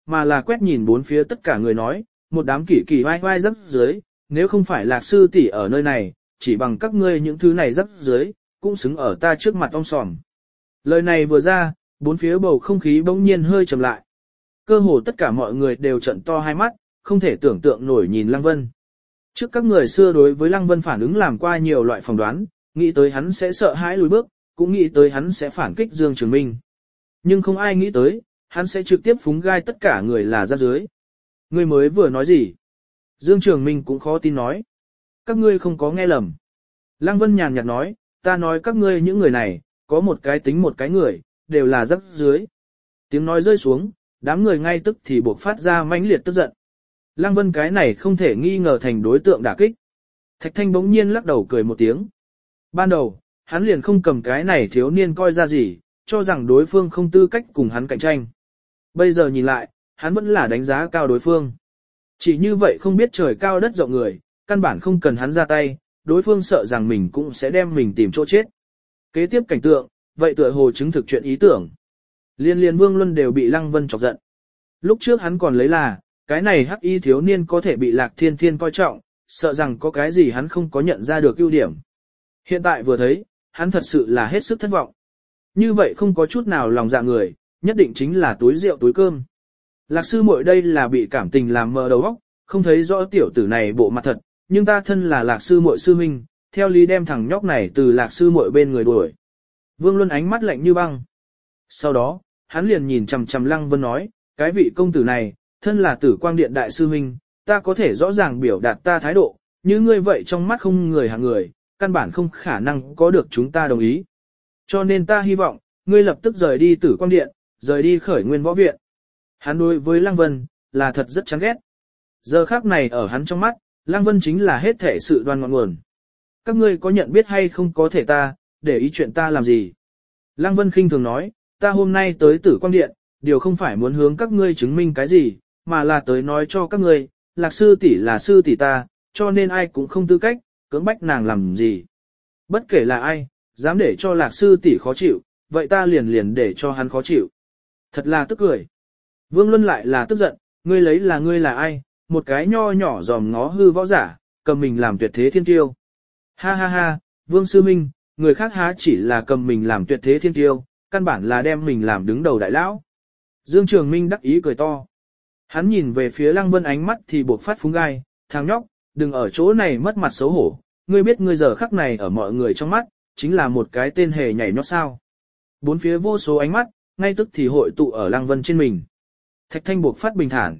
mà là quét nhìn bốn phía tất cả người nói, một đám kỷ kỳ vai vai rắc dưới, nếu không phải lạc sư tỷ ở nơi này, chỉ bằng các ngươi những thứ này rắc dưới, cũng xứng ở ta trước mặt ong sòm. Lời này vừa ra, bốn phía bầu không khí bỗng nhiên hơi trầm lại. Cơ hồ tất cả mọi người đều trợn to hai mắt, không thể tưởng tượng nổi nhìn Lăng Vân. Trước các người xưa đối với Lăng Vân phản ứng làm qua nhiều loại phỏng đoán, nghĩ tới hắn sẽ sợ hãi lùi bước, cũng nghĩ tới hắn sẽ phản kích Dương Trường Minh. Nhưng không ai nghĩ tới, hắn sẽ trực tiếp phúng gai tất cả người là ra dưới. Ngươi mới vừa nói gì? Dương Trường Minh cũng khó tin nói. Các ngươi không có nghe lầm. Lăng Vân nhàn nhạt nói, ta nói các ngươi những người này, có một cái tính một cái người, đều là rắc dưới. Tiếng nói rơi xuống, đám người ngay tức thì buộc phát ra mãnh liệt tức giận. Lăng Vân cái này không thể nghi ngờ thành đối tượng đả kích. Thạch Thanh bỗng nhiên lắc đầu cười một tiếng. Ban đầu, hắn liền không cầm cái này thiếu niên coi ra gì, cho rằng đối phương không tư cách cùng hắn cạnh tranh. Bây giờ nhìn lại, hắn vẫn là đánh giá cao đối phương. Chỉ như vậy không biết trời cao đất rộng người, căn bản không cần hắn ra tay, đối phương sợ rằng mình cũng sẽ đem mình tìm chỗ chết. Kế tiếp cảnh tượng, vậy tựa hồ chứng thực chuyện ý tưởng. Liên liên Vương Luân đều bị Lăng Vân chọc giận. Lúc trước hắn còn lấy là, cái này hắc y thiếu niên có thể bị Lạc Thiên Thiên coi trọng, sợ rằng có cái gì hắn không có nhận ra được ưu điểm. Hiện tại vừa thấy, hắn thật sự là hết sức thất vọng. Như vậy không có chút nào lòng dạ người, nhất định chính là túi rượu túi cơm. Lạc sư muội đây là bị cảm tình làm mờ đầu óc, không thấy rõ tiểu tử này bộ mặt thật, nhưng ta thân là Lạc sư muội sư huynh, theo lý đem thằng nhóc này từ Lạc sư muội bên người đuổi. Vương Luân ánh mắt lạnh như băng. Sau đó, hắn liền nhìn chằm chằm Lăng Vân nói, cái vị công tử này, thân là Tử Quang Điện đại sư huynh, ta có thể rõ ràng biểu đạt ta thái độ, như ngươi vậy trong mắt không người hạng người, căn bản không khả năng có được chúng ta đồng ý. Cho nên ta hy vọng, ngươi lập tức rời đi Tử Quang Điện, rời đi Khởi Nguyên Võ Viện. Hắn đối với Lăng Vân, là thật rất chán ghét. Giờ khác này ở hắn trong mắt, Lăng Vân chính là hết thể sự đoan ngọn nguồn. Các ngươi có nhận biết hay không có thể ta, để ý chuyện ta làm gì? Lăng Vân khinh thường nói, ta hôm nay tới Tử Quang Điện, điều không phải muốn hướng các ngươi chứng minh cái gì, mà là tới nói cho các ngươi, Lạc sư tỷ là sư tỷ ta, cho nên ai cũng không tư cách, cưỡng bách nàng làm gì. Bất kể là ai, dám để cho Lạc sư tỷ khó chịu, vậy ta liền liền để cho hắn khó chịu. Thật là tức cười. Vương Luân lại là tức giận, ngươi lấy là ngươi là ai, một cái nho nhỏ dòm ngó hư võ giả, cầm mình làm tuyệt thế thiên tiêu. Ha ha ha, Vương Sư Minh, người khác há chỉ là cầm mình làm tuyệt thế thiên tiêu, căn bản là đem mình làm đứng đầu đại lão. Dương Trường Minh đắc ý cười to. Hắn nhìn về phía Lăng Vân ánh mắt thì buộc phát phúng gai, thằng nhóc, đừng ở chỗ này mất mặt xấu hổ, ngươi biết ngươi giờ khắc này ở mọi người trong mắt, chính là một cái tên hề nhảy nhót sao. Bốn phía vô số ánh mắt, ngay tức thì hội tụ ở Lăng Vân trên mình. Thạch Thanh buộc phát bình thản.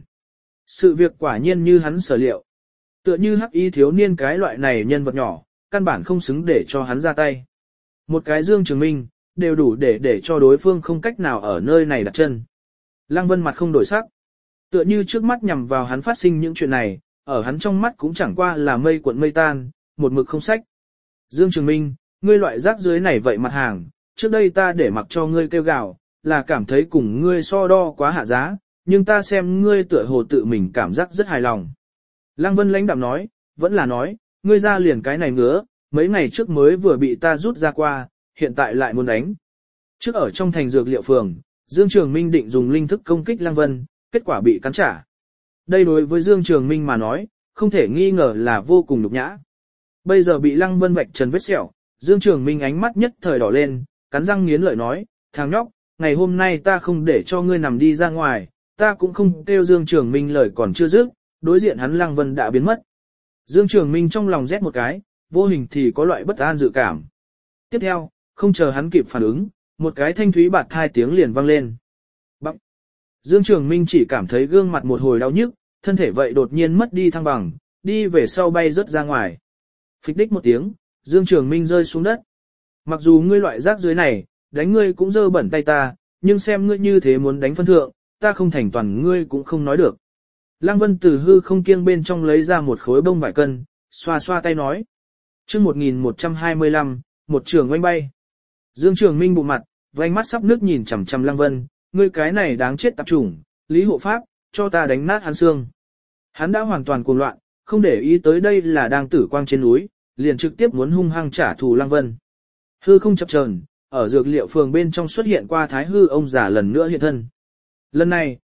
Sự việc quả nhiên như hắn sở liệu. Tựa như hắc y thiếu niên cái loại này nhân vật nhỏ, căn bản không xứng để cho hắn ra tay. Một cái Dương Trường Minh, đều đủ để để cho đối phương không cách nào ở nơi này đặt chân. Lăng Vân mặt không đổi sắc. Tựa như trước mắt nhằm vào hắn phát sinh những chuyện này, ở hắn trong mắt cũng chẳng qua là mây cuộn mây tan, một mực không sách. Dương Trường Minh, ngươi loại rác dưới này vậy mặt hàng, trước đây ta để mặc cho ngươi kêu gào, là cảm thấy cùng ngươi so đo quá hạ giá, nhưng ta xem ngươi tựa hồ tự mình cảm giác rất hài lòng. Lăng Vân lãnh đạm nói, vẫn là nói, ngươi ra liền cái này ngứa, mấy ngày trước mới vừa bị ta rút ra qua, hiện tại lại muốn đánh. Trước ở trong thành dược liệu phường, Dương Trường Minh định dùng linh thức công kích Lăng Vân, kết quả bị cắn trả. Đây đối với Dương Trường Minh mà nói, không thể nghi ngờ là vô cùng nhục nhã. Bây giờ bị Lăng Vân vạch trần vết sẹo, Dương Trường Minh ánh mắt nhất thời đỏ lên, cắn răng nghiến lợi nói, thằng nhóc, ngày hôm nay ta không để cho ngươi nằm đi ra ngoài, ta cũng không kêu Dương Trường Minh lời còn chưa dứt, đối diện hắn Lăng Vân đã biến mất. Dương Trường Minh trong lòng rét một cái, vô hình thì có loại bất an dự cảm. Tiếp theo, không chờ hắn kịp phản ứng, một cái thanh thúy bạt thai tiếng liền vang lên. Bằng. Dương Trường Minh chỉ cảm thấy gương mặt một hồi đau nhức, thân thể vậy đột nhiên mất đi thăng bằng, đi về sau bay rớt ra ngoài. Phịch đích một tiếng, Dương Trường Minh rơi xuống đất. Mặc dù ngươi loại rác dưới này, đánh ngươi cũng dơ bẩn tay ta, nhưng xem ngươi như thế muốn đánh phân thượng, ta không thành toàn ngươi cũng không nói được. Lăng Vân từ hư không kiêng bên trong lấy ra một khối bông vải cân, xoa xoa tay nói. chương một nghìn một trăm hai mươi lăm, một trường oanh bay. Dương Trường Minh bụng mặt, vành mắt sắp nước nhìn chằm chằm Lăng Vân, ngươi cái này đáng chết tạp chủng, Lý Hộ Pháp, cho ta đánh nát hắn xương. Hắn đã hoàn toàn cuồng loạn, không để ý tới đây là đang tử quang trên núi, liền trực tiếp muốn hung hăng trả thù Lăng Vân. Hư không chập chờn, ở dược liệu phường bên trong xuất hiện qua Thái Hư ông già lần nữa hiện thân. Lần này,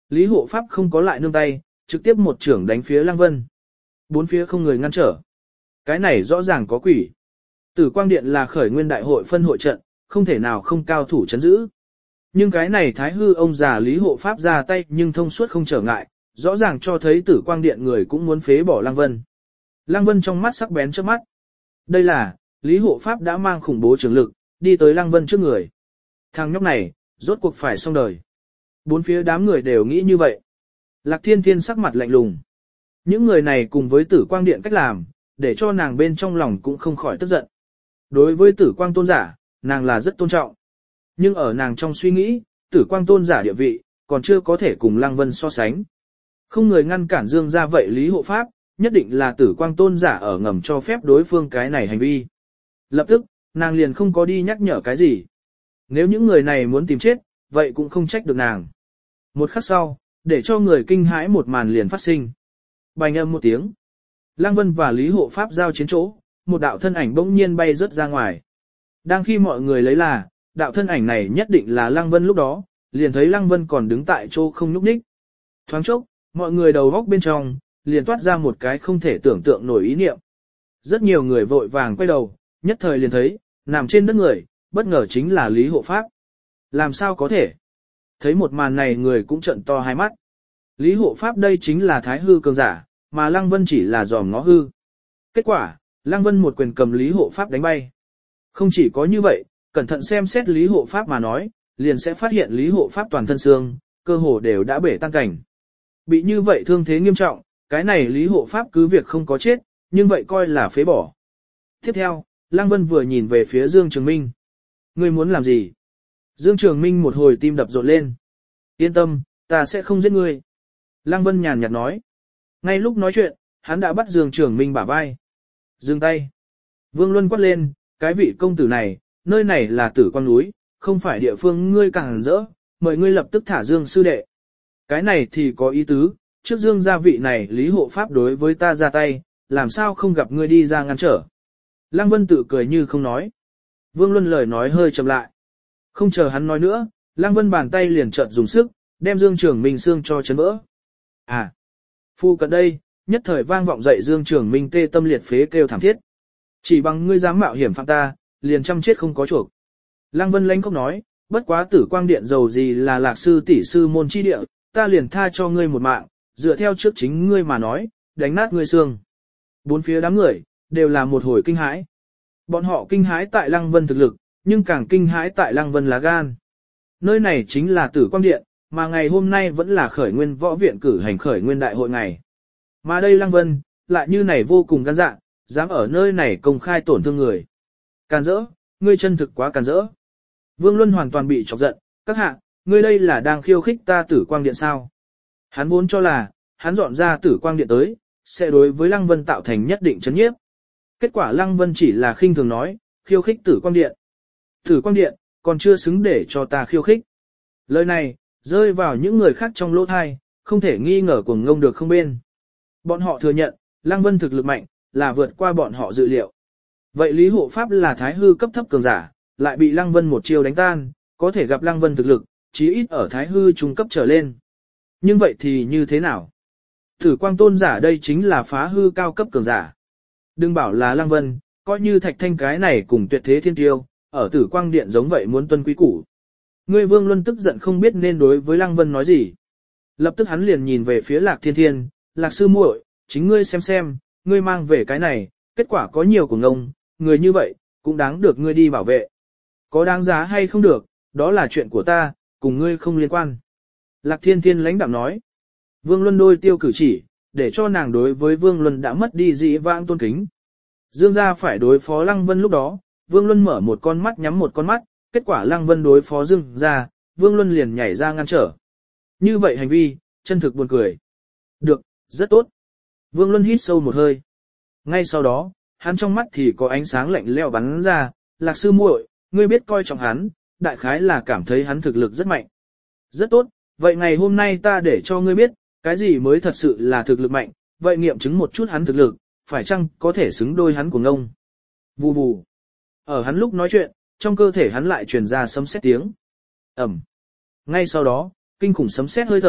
Lý hộ pháp không có lại nương tay, trực tiếp một trưởng đánh phía Lăng Vân. Bốn phía không người ngăn trở. Cái này rõ ràng có quỷ. Tử Quang Điện là khởi nguyên đại hội phân hội trận, không thể nào không cao thủ chấn giữ. Nhưng cái này Thái Hư ông già Lý hộ pháp ra tay nhưng thông suốt không trở ngại, rõ ràng cho thấy Tử Quang Điện người cũng muốn phế bỏ Lăng Vân. Lăng Vân trong mắt sắc bén trước mắt. Đây là, Lý hộ pháp đã mang khủng bố trường lực, đi tới Lăng Vân trước người. Thằng nhóc này, rốt cuộc phải xong đời. Bốn phía đám người đều nghĩ như vậy. Lạc Thiên Thiên sắc mặt lạnh lùng. Những người này cùng với Tử Quang Điện cách làm, để cho nàng bên trong lòng cũng không khỏi tức giận. Đối với Tử Quang Tôn giả, nàng là rất tôn trọng. Nhưng ở nàng trong suy nghĩ, Tử Quang Tôn giả địa vị, còn chưa có thể cùng Lăng Vân so sánh. Không người ngăn cản Dương ra vậy Lý hộ pháp, nhất định là Tử Quang Tôn giả ở ngầm cho phép đối phương cái này hành vi. Lập tức, nàng liền không có đi nhắc nhở cái gì. Nếu những người này muốn tìm chết, vậy cũng không trách được nàng. Một khắc sau, để cho người kinh hãi một màn liền phát sinh. Bành âm một tiếng. Lăng Vân và Lý hộ pháp giao chiến chỗ, một đạo thân ảnh bỗng nhiên bay rớt ra ngoài. Đang khi mọi người lấy là, đạo thân ảnh này nhất định là Lăng Vân lúc đó, liền thấy Lăng Vân còn đứng tại chỗ không nhúc nhích. Thoáng chốc, mọi người đầu góc bên trong, liền toát ra một cái không thể tưởng tượng nổi ý niệm. Rất nhiều người vội vàng quay đầu, nhất thời liền thấy, nằm trên đất người, bất ngờ chính là Lý hộ pháp. Làm sao có thể? Thấy một màn này người cũng trợn to hai mắt. Lý hộ pháp đây chính là Thái Hư cường giả, mà Lăng Vân chỉ là dòm ngó hư. Kết quả, Lăng Vân một quyền cầm Lý hộ pháp đánh bay. Không chỉ có như vậy, cẩn thận xem xét Lý hộ pháp mà nói, liền sẽ phát hiện Lý hộ pháp toàn thân xương, cơ hồ đều đã bể tan cảnh. Bị như vậy thương thế nghiêm trọng, cái này Lý hộ pháp cứ việc không có chết, nhưng vậy coi là phế bỏ. Tiếp theo, Lăng Vân vừa nhìn về phía Dương Trường Minh. Ngươi muốn làm gì? Dương Trường Minh một hồi tim đập rộn lên. Yên tâm, ta sẽ không giết ngươi. Lăng Vân nhàn nhạt nói. Ngay lúc nói chuyện, hắn đã bắt Dương Trường Minh bả vai. Dừng tay. Vương Luân quát lên, cái vị công tử này, nơi này là Tử Quang núi, không phải địa phương ngươi càng rỡ, mời ngươi lập tức thả Dương sư đệ. Cái này thì có ý tứ, trước Dương gia vị này Lý hộ pháp đối với ta ra tay, làm sao không gặp ngươi đi ra ngăn trở. Lăng Vân tự cười như không nói. Vương Luân lời nói hơi chậm lại. Không chờ hắn nói nữa, Lăng Vân bàn tay liền chợt dùng sức, đem Dương Trường Minh xương cho chấn vỡ. À! Phu cận đây, nhất thời vang vọng dậy Dương Trường Minh tê tâm liệt phế kêu thảm thiết. Chỉ bằng ngươi dám mạo hiểm phạm ta, liền chăm chết không có chuộc. Lăng Vân lãnh khóc nói, bất quá Tử Quang Điện giàu gì là lạc sư tỷ sư môn chi địa, ta liền tha cho ngươi một mạng, dựa theo trước chính ngươi mà nói, đánh nát ngươi xương. Bốn phía đám người, đều là một hồi kinh hãi. Bọn họ kinh hãi tại Lăng Vân thực lực, nhưng càng kinh hãi tại Lăng Vân lá gan. Nơi này chính là Tử Quang Điện, mà ngày hôm nay vẫn là khởi nguyên võ viện cử hành khởi nguyên đại hội ngày. Mà đây Lăng Vân, lại như này vô cùng gan dạ, dám ở nơi này công khai tổn thương người. Càn rỡ, ngươi chân thực quá càn rỡ. Vương Luân hoàn toàn bị chọc giận, các hạ, ngươi đây là đang khiêu khích ta Tử Quang Điện sao? Hắn vốn cho là, hắn dọn ra Tử Quang Điện tới, sẽ đối với Lăng Vân tạo thành nhất định chấn nhiếp. Kết quả Lăng Vân chỉ là khinh thường nói, khiêu khích Tử Quang Điện. Tử Quang Điện, còn chưa xứng để cho ta khiêu khích. Lời này, rơi vào những người khác trong lỗ thai, không thể nghi ngờ cuồng ngông được không bên. Bọn họ thừa nhận, Lăng Vân thực lực mạnh, là vượt qua bọn họ dự liệu. Vậy Lý hộ pháp là Thái Hư cấp thấp cường giả, lại bị Lăng Vân một chiêu đánh tan, có thể gặp Lăng Vân thực lực, chí ít ở Thái Hư trung cấp trở lên. Nhưng vậy thì như thế nào? Tử Quang Tôn giả đây chính là phá hư cao cấp cường giả. Đừng bảo là Lăng Vân, coi như Thạch Thanh cái này cùng Tuyệt Thế Thiên Tiêu, ở Tử Quang Điện giống vậy muốn tuân quý củ. Ngươi Vương Luân tức giận không biết nên đối với Lăng Vân nói gì. Lập tức hắn liền nhìn về phía Lạc Thiên Thiên, Lạc sư muội, chính ngươi xem xem, ngươi mang về cái này, kết quả có nhiều của ngông, người như vậy, cũng đáng được ngươi đi bảo vệ. Có đáng giá hay không được, đó là chuyện của ta, cùng ngươi không liên quan. Lạc Thiên Thiên lãnh đạm nói. Vương Luân đôi tiêu cử chỉ, để cho nàng đối với Vương Luân đã mất đi dĩ vãng tôn kính. Dương gia phải đối phó Lăng Vân lúc đó, Vương Luân mở một con mắt nhắm một con mắt, kết quả Lăng Vân đối phó Dương gia, Vương Luân liền nhảy ra ngăn trở. Như vậy hành vi, chân thực buồn cười. Được, rất tốt. Vương Luân hít sâu một hơi. Ngay sau đó, hắn trong mắt thì có ánh sáng lạnh lẽo bắn ra, Lạc sư muội, ngươi biết coi trọng hắn, đại khái là cảm thấy hắn thực lực rất mạnh. Rất tốt, vậy ngày hôm nay ta để cho ngươi biết, cái gì mới thật sự là thực lực mạnh, vậy nghiệm chứng một chút hắn thực lực, phải chăng có thể xứng đôi hắn của ngông. Vù vù. Ở hắn lúc nói chuyện, trong cơ thể hắn lại truyền ra sấm sét tiếng. Ầm. Ngay sau đó, kinh khủng sấm sét hơi thở,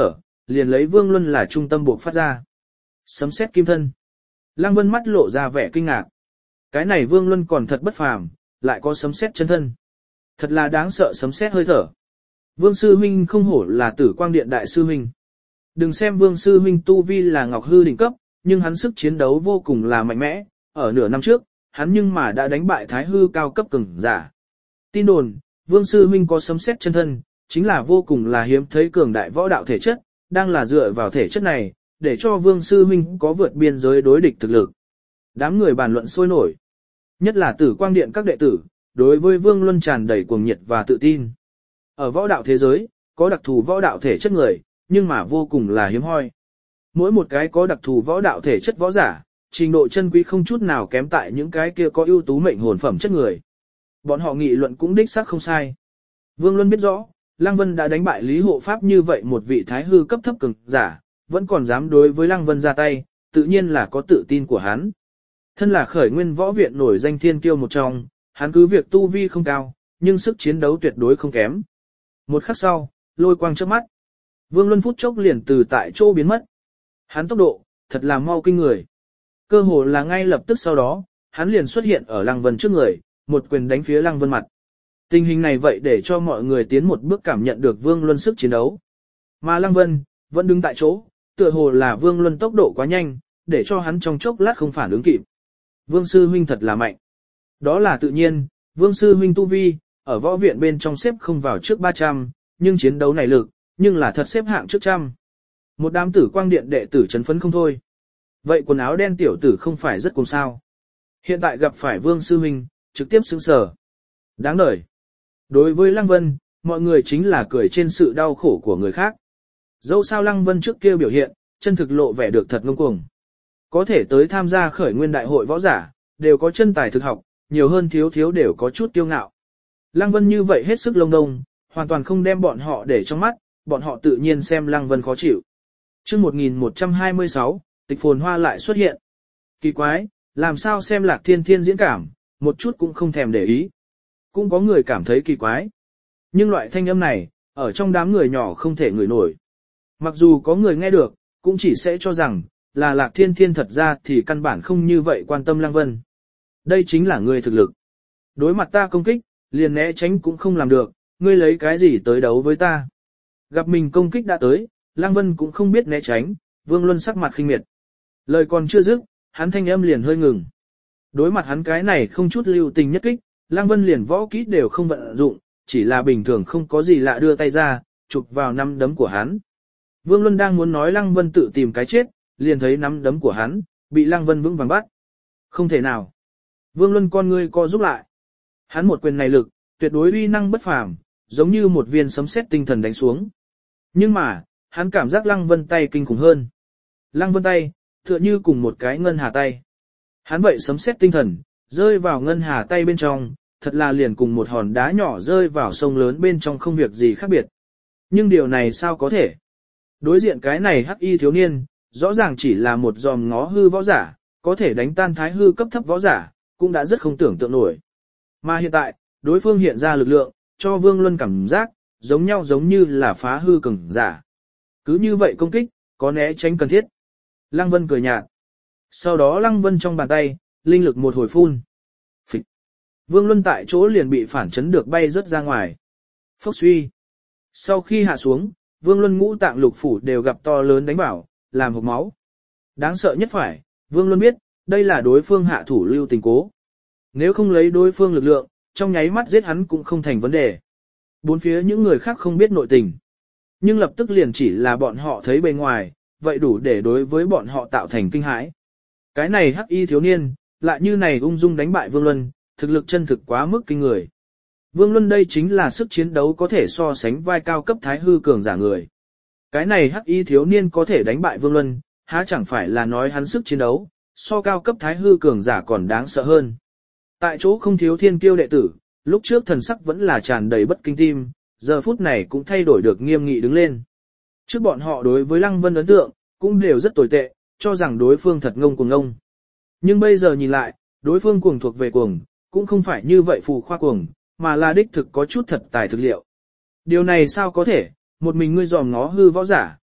liền lấy Vương Luân là trung tâm buộc phát ra. Sấm sét kim thân. Lăng Vân mắt lộ ra vẻ kinh ngạc. Cái này Vương Luân còn thật bất phàm, lại có sấm sét chân thân. Thật là đáng sợ sấm sét hơi thở. Vương sư huynh không hổ là Tử Quang Điện đại sư huynh. Đừng xem Vương sư huynh tu vi là ngọc hư đỉnh cấp, nhưng hắn sức chiến đấu vô cùng là mạnh mẽ, ở nửa năm trước, hắn nhưng mà đã đánh bại thái hư cao cấp cường giả. Tin đồn, Vương sư huynh có sấm sét chân thân, chính là vô cùng là hiếm thấy cường đại võ đạo thể chất, đang là dựa vào thể chất này, để cho Vương sư huynh có vượt biên giới đối địch thực lực. Đám người bàn luận sôi nổi, nhất là Tử Quang Điện các đệ tử, đối với Vương Luân tràn đầy cuồng nhiệt và tự tin. Ở võ đạo thế giới, có đặc thù võ đạo thể chất người, nhưng mà vô cùng là hiếm hoi. Mỗi một cái có đặc thù võ đạo thể chất võ giả, trình độ chân quý không chút nào kém tại những cái kia có ưu tú mệnh hồn phẩm chất người. Bọn họ nghị luận cũng đích xác không sai. Vương Luân biết rõ, Lăng Vân đã đánh bại Lý Hộ Pháp như vậy một vị thái hư cấp thấp cường giả, vẫn còn dám đối với Lăng Vân ra tay, tự nhiên là có tự tin của hắn. Thân là khởi nguyên võ viện nổi danh thiên kiêu một trong, hắn cứ việc tu vi không cao, nhưng sức chiến đấu tuyệt đối không kém. Một khắc sau, lôi quang chớp mắt. Vương Luân phút chốc liền từ tại chỗ biến mất. Hắn tốc độ, thật là mau kinh người. Cơ hồ là ngay lập tức sau đó, hắn liền xuất hiện ở Lăng Vân trước người, một quyền đánh phía Lăng Vân mặt. Tình hình này vậy để cho mọi người tiến một bước cảm nhận được Vương Luân sức chiến đấu. Mà Lăng Vân, vẫn đứng tại chỗ, tựa hồ là Vương Luân tốc độ quá nhanh, để cho hắn trong chốc lát không phản ứng kịp. Vương sư huynh thật là mạnh. Đó là tự nhiên, Vương sư huynh tu vi, ở võ viện bên trong xếp không vào trước ba trăm, nhưng chiến đấu này lực, nhưng là thật xếp hạng trước trăm. Một đám Tử Quang Điện đệ tử chấn phấn không thôi. Vậy quần áo đen tiểu tử không phải rất cùng sao. Hiện tại gặp phải Vương sư huynh, trực tiếp sững sờ. Đáng đời. Đối với Lăng Vân, mọi người chính là cười trên sự đau khổ của người khác. Dẫu sao Lăng Vân trước kia biểu hiện, chân thực lộ vẻ được thật ngông cuồng. Có thể tới tham gia khởi nguyên đại hội võ giả, đều có chân tài thực học, nhiều hơn thiếu thiếu đều có chút kiêu ngạo. Lăng Vân như vậy hết sức lông đông, hoàn toàn không đem bọn họ để trong mắt, bọn họ tự nhiên xem Lăng Vân khó chịu. Chương một nghìn một trăm hai mươi sáu, Tịch Phồn Hoa lại xuất hiện. Kỳ quái, làm sao xem Lạc Thiên Thiên diễn cảm, một chút cũng không thèm để ý. Cũng có người cảm thấy kỳ quái. Nhưng loại thanh âm này, ở trong đám người nhỏ không thể ngửi nổi. Mặc dù có người nghe được, cũng chỉ sẽ cho rằng, là Lạc Thiên Thiên thật ra thì căn bản không như vậy quan tâm Lăng Vân. Đây chính là người thực lực. Đối mặt ta công kích, liền né tránh cũng không làm được, ngươi lấy cái gì tới đấu với ta. Gặp mình công kích đã tới, Lăng Vân cũng không biết né tránh, Vương Luân sắc mặt khinh miệt. Lời còn chưa dứt, hắn thanh âm liền hơi ngừng. Đối mặt hắn cái này không chút lưu tình nhất kích, Lăng Vân liền võ kỹ đều không vận dụng, chỉ là bình thường không có gì lạ đưa tay ra, chụp vào nắm đấm của hắn. Vương Luân đang muốn nói Lăng Vân tự tìm cái chết, liền thấy nắm đấm của hắn, bị Lăng Vân vững vàng bắt. Không thể nào. Vương Luân con ngươi co giúp lại. Hắn một quyền này lực, tuyệt đối uy năng bất phàm, giống như một viên sấm sét tinh thần đánh xuống. Nhưng mà, hắn cảm giác Lăng Vân tay kinh khủng hơn. Lăng Vân tay, tựa như cùng một cái ngân hà tay. Hắn vậy sấm sét tinh thần, rơi vào ngân hà tay bên trong, thật là liền cùng một hòn đá nhỏ rơi vào sông lớn bên trong không việc gì khác biệt. Nhưng điều này sao có thể? Đối diện cái này hắc y thiếu niên, rõ ràng chỉ là một dòm ngó hư võ giả, có thể đánh tan thái hư cấp thấp võ giả, cũng đã rất không tưởng tượng nổi. Mà hiện tại, đối phương hiện ra lực lượng, cho Vương Luân cảm giác, giống nhau giống như là phá hư cường giả. Cứ như vậy công kích, có né tránh cần thiết. Lăng Vân cười nhạt. Sau đó Lăng Vân trong bàn tay, linh lực một hồi phun. Phịch. Vương Luân tại chỗ liền bị phản chấn được bay rớt ra ngoài. Phốc suy. Sau khi hạ xuống, Vương Luân ngũ tạng lục phủ đều gặp to lớn đánh bảo, làm hộc máu. Đáng sợ nhất phải, Vương Luân biết, đây là đối phương hạ thủ lưu tình cố. Nếu không lấy đối phương lực lượng, trong nháy mắt giết hắn cũng không thành vấn đề. Bốn phía những người khác không biết nội tình. Nhưng lập tức liền chỉ là bọn họ thấy bề ngoài, vậy đủ để đối với bọn họ tạo thành kinh hãi. Cái này hắc y thiếu niên, lại như này ung dung đánh bại Vương Luân, thực lực chân thực quá mức kinh người. Vương Luân đây chính là sức chiến đấu có thể so sánh vai cao cấp thái hư cường giả người. Cái này hắc y thiếu niên có thể đánh bại Vương Luân, há chẳng phải là nói hắn sức chiến đấu, so cao cấp thái hư cường giả còn đáng sợ hơn. Tại chỗ không thiếu thiên kiêu đệ tử, lúc trước thần sắc vẫn là tràn đầy bất kinh tim, giờ phút này cũng thay đổi được nghiêm nghị đứng lên. Trước bọn họ đối với Lăng Vân ấn tượng, cũng đều rất tồi tệ, cho rằng đối phương thật ngông cuồng ngông. Nhưng bây giờ nhìn lại, đối phương cuồng thuộc về cuồng, cũng không phải như vậy phù khoa cuồng, mà là đích thực có chút thật tài thực liệu. Điều này sao có thể, một mình ngươi dòm ngó hư võ giả,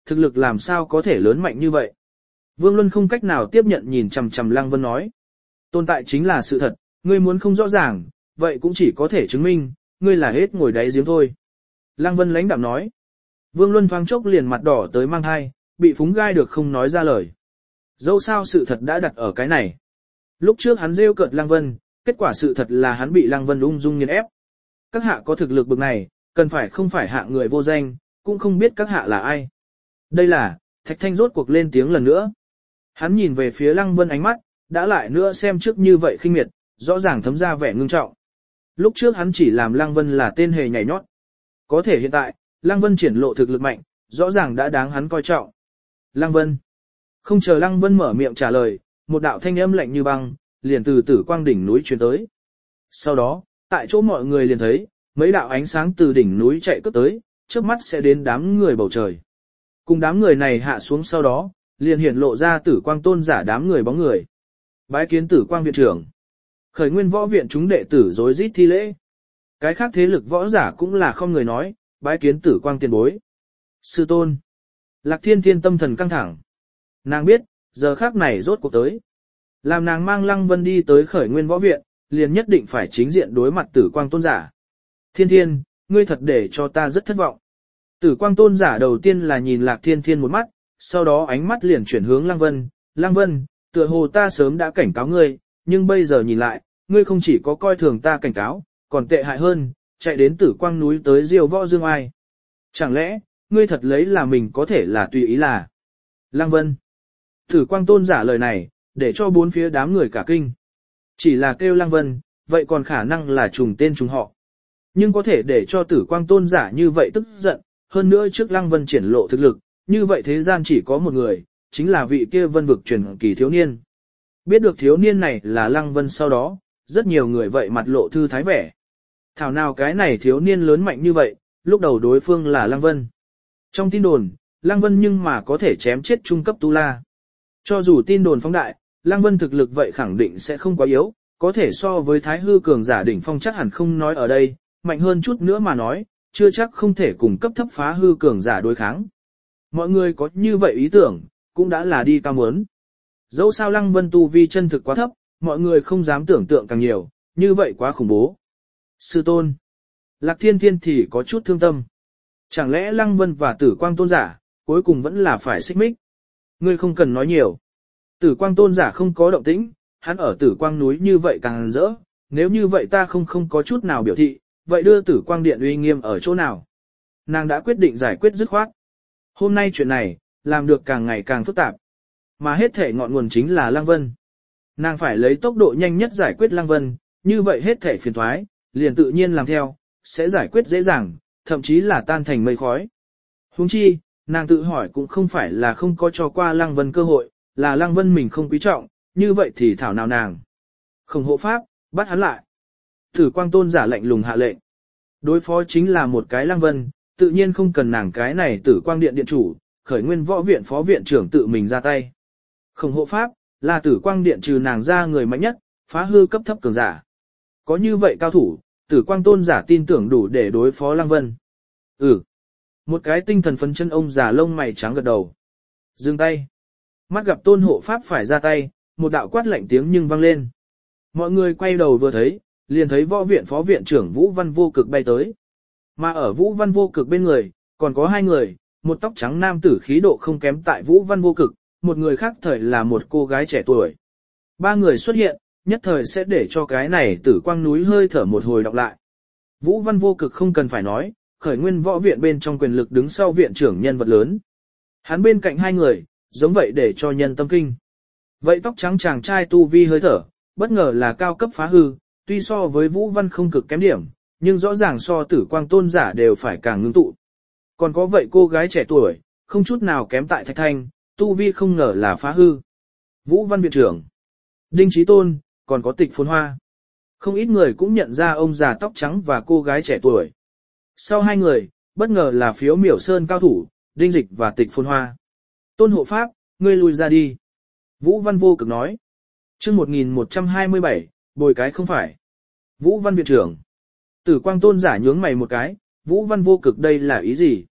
thực lực làm sao có thể lớn mạnh như vậy. Vương Luân không cách nào tiếp nhận nhìn chằm chằm Lăng Vân nói. Tồn tại chính là sự thật, ngươi muốn không rõ ràng, vậy cũng chỉ có thể chứng minh, ngươi là hết ngồi đáy giếng thôi. Lăng Vân lãnh đạm nói. Vương Luân thoáng chốc liền mặt đỏ tới mang thai, bị phúng gai được không nói ra lời. Dẫu sao sự thật đã đặt ở cái này. Lúc trước hắn rêu cợt Lăng Vân, kết quả sự thật là hắn bị Lăng Vân ung dung nghiền ép. Các hạ có thực lực bực này, cần phải không phải hạ người vô danh, cũng không biết các hạ là ai. Đây là, Thạch Thanh rốt cuộc lên tiếng lần nữa. Hắn nhìn về phía Lăng Vân ánh mắt, đã lại nữa xem trước như vậy khinh miệt, rõ ràng thấm ra vẻ ngưng trọng. Lúc trước hắn chỉ làm Lăng Vân là tên hề nhảy nhót. Có thể hiện tại, Lăng Vân triển lộ thực lực mạnh, rõ ràng đã đáng hắn coi trọng. Lăng Vân. Không chờ Lăng Vân mở miệng trả lời, một đạo thanh âm lạnh như băng, liền từ Tử Quang đỉnh núi truyền tới. Sau đó, tại chỗ mọi người liền thấy, mấy đạo ánh sáng từ đỉnh núi chạy cướp tới, trước mắt sẽ đến đám người bầu trời. Cùng đám người này hạ xuống sau đó, liền hiển lộ ra Tử Quang tôn giả đám người bóng người. Bái kiến Tử Quang viện trưởng. Khởi Nguyên võ viện chúng đệ tử rối rít thi lễ. Cái khác thế lực võ giả cũng là không người nói, bái kiến Tử Quang tiền bối. Sư tôn. Lạc Thiên Thiên tâm thần căng thẳng. Nàng biết, giờ khắc này rốt cuộc tới. Làm nàng mang Lăng Vân đi tới Khởi Nguyên võ viện, liền nhất định phải chính diện đối mặt Tử Quang tôn giả. Thiên Thiên, ngươi thật để cho ta rất thất vọng. Tử Quang tôn giả đầu tiên là nhìn Lạc Thiên Thiên một mắt, sau đó ánh mắt liền chuyển hướng Lăng Vân. Lăng Vân, tựa hồ ta sớm đã cảnh cáo ngươi, nhưng bây giờ nhìn lại, ngươi không chỉ có coi thường ta cảnh cáo, còn tệ hại hơn, chạy đến Tử Quang núi tới diêu võ dương ai. Chẳng lẽ, ngươi thật lấy là mình có thể là tùy ý là. Lăng Vân. Tử Quang tôn giả lời này, để cho bốn phía đám người cả kinh. Chỉ là kêu Lăng Vân, vậy còn khả năng là trùng tên trùng họ. Nhưng có thể để cho Tử Quang tôn giả như vậy tức giận, hơn nữa trước Lăng Vân triển lộ thực lực, như vậy thế gian chỉ có một người, chính là vị kia vân vực truyền kỳ thiếu niên. Biết được thiếu niên này là Lăng Vân sau đó, rất nhiều người vậy mặt lộ thư thái vẻ. Thảo nào cái này thiếu niên lớn mạnh như vậy, lúc đầu đối phương là Lăng Vân. Trong tin đồn, Lăng Vân nhưng mà có thể chém chết trung cấp tu la. Cho dù tin đồn phóng đại, Lăng Vân thực lực vậy khẳng định sẽ không quá yếu, có thể so với Thái Hư cường giả đỉnh phong chắc hẳn không nói ở đây, mạnh hơn chút nữa mà nói, chưa chắc không thể cùng cấp thấp phá hư cường giả đối kháng. Mọi người có như vậy ý tưởng, cũng đã là đi cao muốn. Dẫu sao Lăng Vân tu vi chân thực quá thấp, mọi người không dám tưởng tượng càng nhiều, như vậy quá khủng bố. Sư tôn. Lạc Thiên Thiên thì có chút thương tâm. Chẳng lẽ Lăng Vân và Tử Quang tôn giả, cuối cùng vẫn là phải xích mích? Ngươi không cần nói nhiều. Tử Quang tôn giả không có động tĩnh, hắn ở Tử Quang núi như vậy càng rỡ, nếu như vậy ta không không có chút nào biểu thị, vậy đưa Tử Quang điện uy nghiêm ở chỗ nào? Nàng đã quyết định giải quyết dứt khoát. Hôm nay chuyện này, làm được càng ngày càng phức tạp. Mà hết thể ngọn nguồn chính là Lăng Vân. Nàng phải lấy tốc độ nhanh nhất giải quyết Lăng Vân, như vậy hết thể phiền thoái, liền tự nhiên làm theo, sẽ giải quyết dễ dàng, thậm chí là tan thành mây khói. Huống chi, nàng tự hỏi cũng không phải là không có cho qua Lăng Vân cơ hội, là Lăng Vân mình không quý trọng, như vậy thì thảo nào nàng. Không hộ pháp, bắt hắn lại. Tử Quang tôn giả lệnh lùng hạ lệnh. Đối phó chính là một cái Lăng Vân, tự nhiên không cần nàng cái này Tử Quang điện điện chủ, Khởi Nguyên võ viện phó viện trưởng tự mình ra tay. Không hộ pháp, là Tử Quang điện trừ nàng ra người mạnh nhất, phá hư cấp thấp cường giả. Có như vậy cao thủ, Tử Quang tôn giả tin tưởng đủ để đối phó Lăng Vân. Ừ. Một cái tinh thần phấn chân ông già lông mày trắng gật đầu. Dừng tay. Mắt gặp tôn hộ pháp phải ra tay, một đạo quát lạnh tiếng nhưng vang lên. Mọi người quay đầu vừa thấy, liền thấy võ viện phó viện trưởng Vũ Văn Vô Cực bay tới. Mà ở Vũ Văn Vô Cực bên người, còn có hai người, một tóc trắng nam tử khí độ không kém tại Vũ Văn Vô Cực, một người khác thời là một cô gái trẻ tuổi. Ba người xuất hiện, nhất thời sẽ để cho cái này Tử Quang núi hơi thở một hồi đọc lại. Vũ Văn Vô Cực không cần phải nói, Khởi Nguyên võ viện bên trong quyền lực đứng sau viện trưởng nhân vật lớn. Hắn bên cạnh hai người, giống vậy để cho nhân tâm kinh. Vậy tóc trắng chàng trai tu vi hơi thở, bất ngờ là cao cấp phá hư, tuy so với Vũ Văn không cực kém điểm, nhưng rõ ràng so Tử Quang tôn giả đều phải càng ngưng tụ. Còn có vậy cô gái trẻ tuổi, không chút nào kém tại Thạch Thanh, tu vi không ngờ là phá hư. Vũ Văn viện trưởng, Đinh Chí Tôn, còn có Tịch Phồn Hoa. Không ít người cũng nhận ra ông già tóc trắng và cô gái trẻ tuổi. Sau hai người, bất ngờ là Phiếu Miểu Sơn cao thủ, Đinh Dịch và Tịch Phồn Hoa. Tôn hộ pháp, ngươi lui ra đi. Vũ Văn Vô Cực nói. Chương một nghìn một trăm hai mươi bảy, bồi cái không phải. Vũ Văn viện trưởng. Tử Quang tôn giả nhướng mày một cái, Vũ Văn Vô Cực đây là ý gì?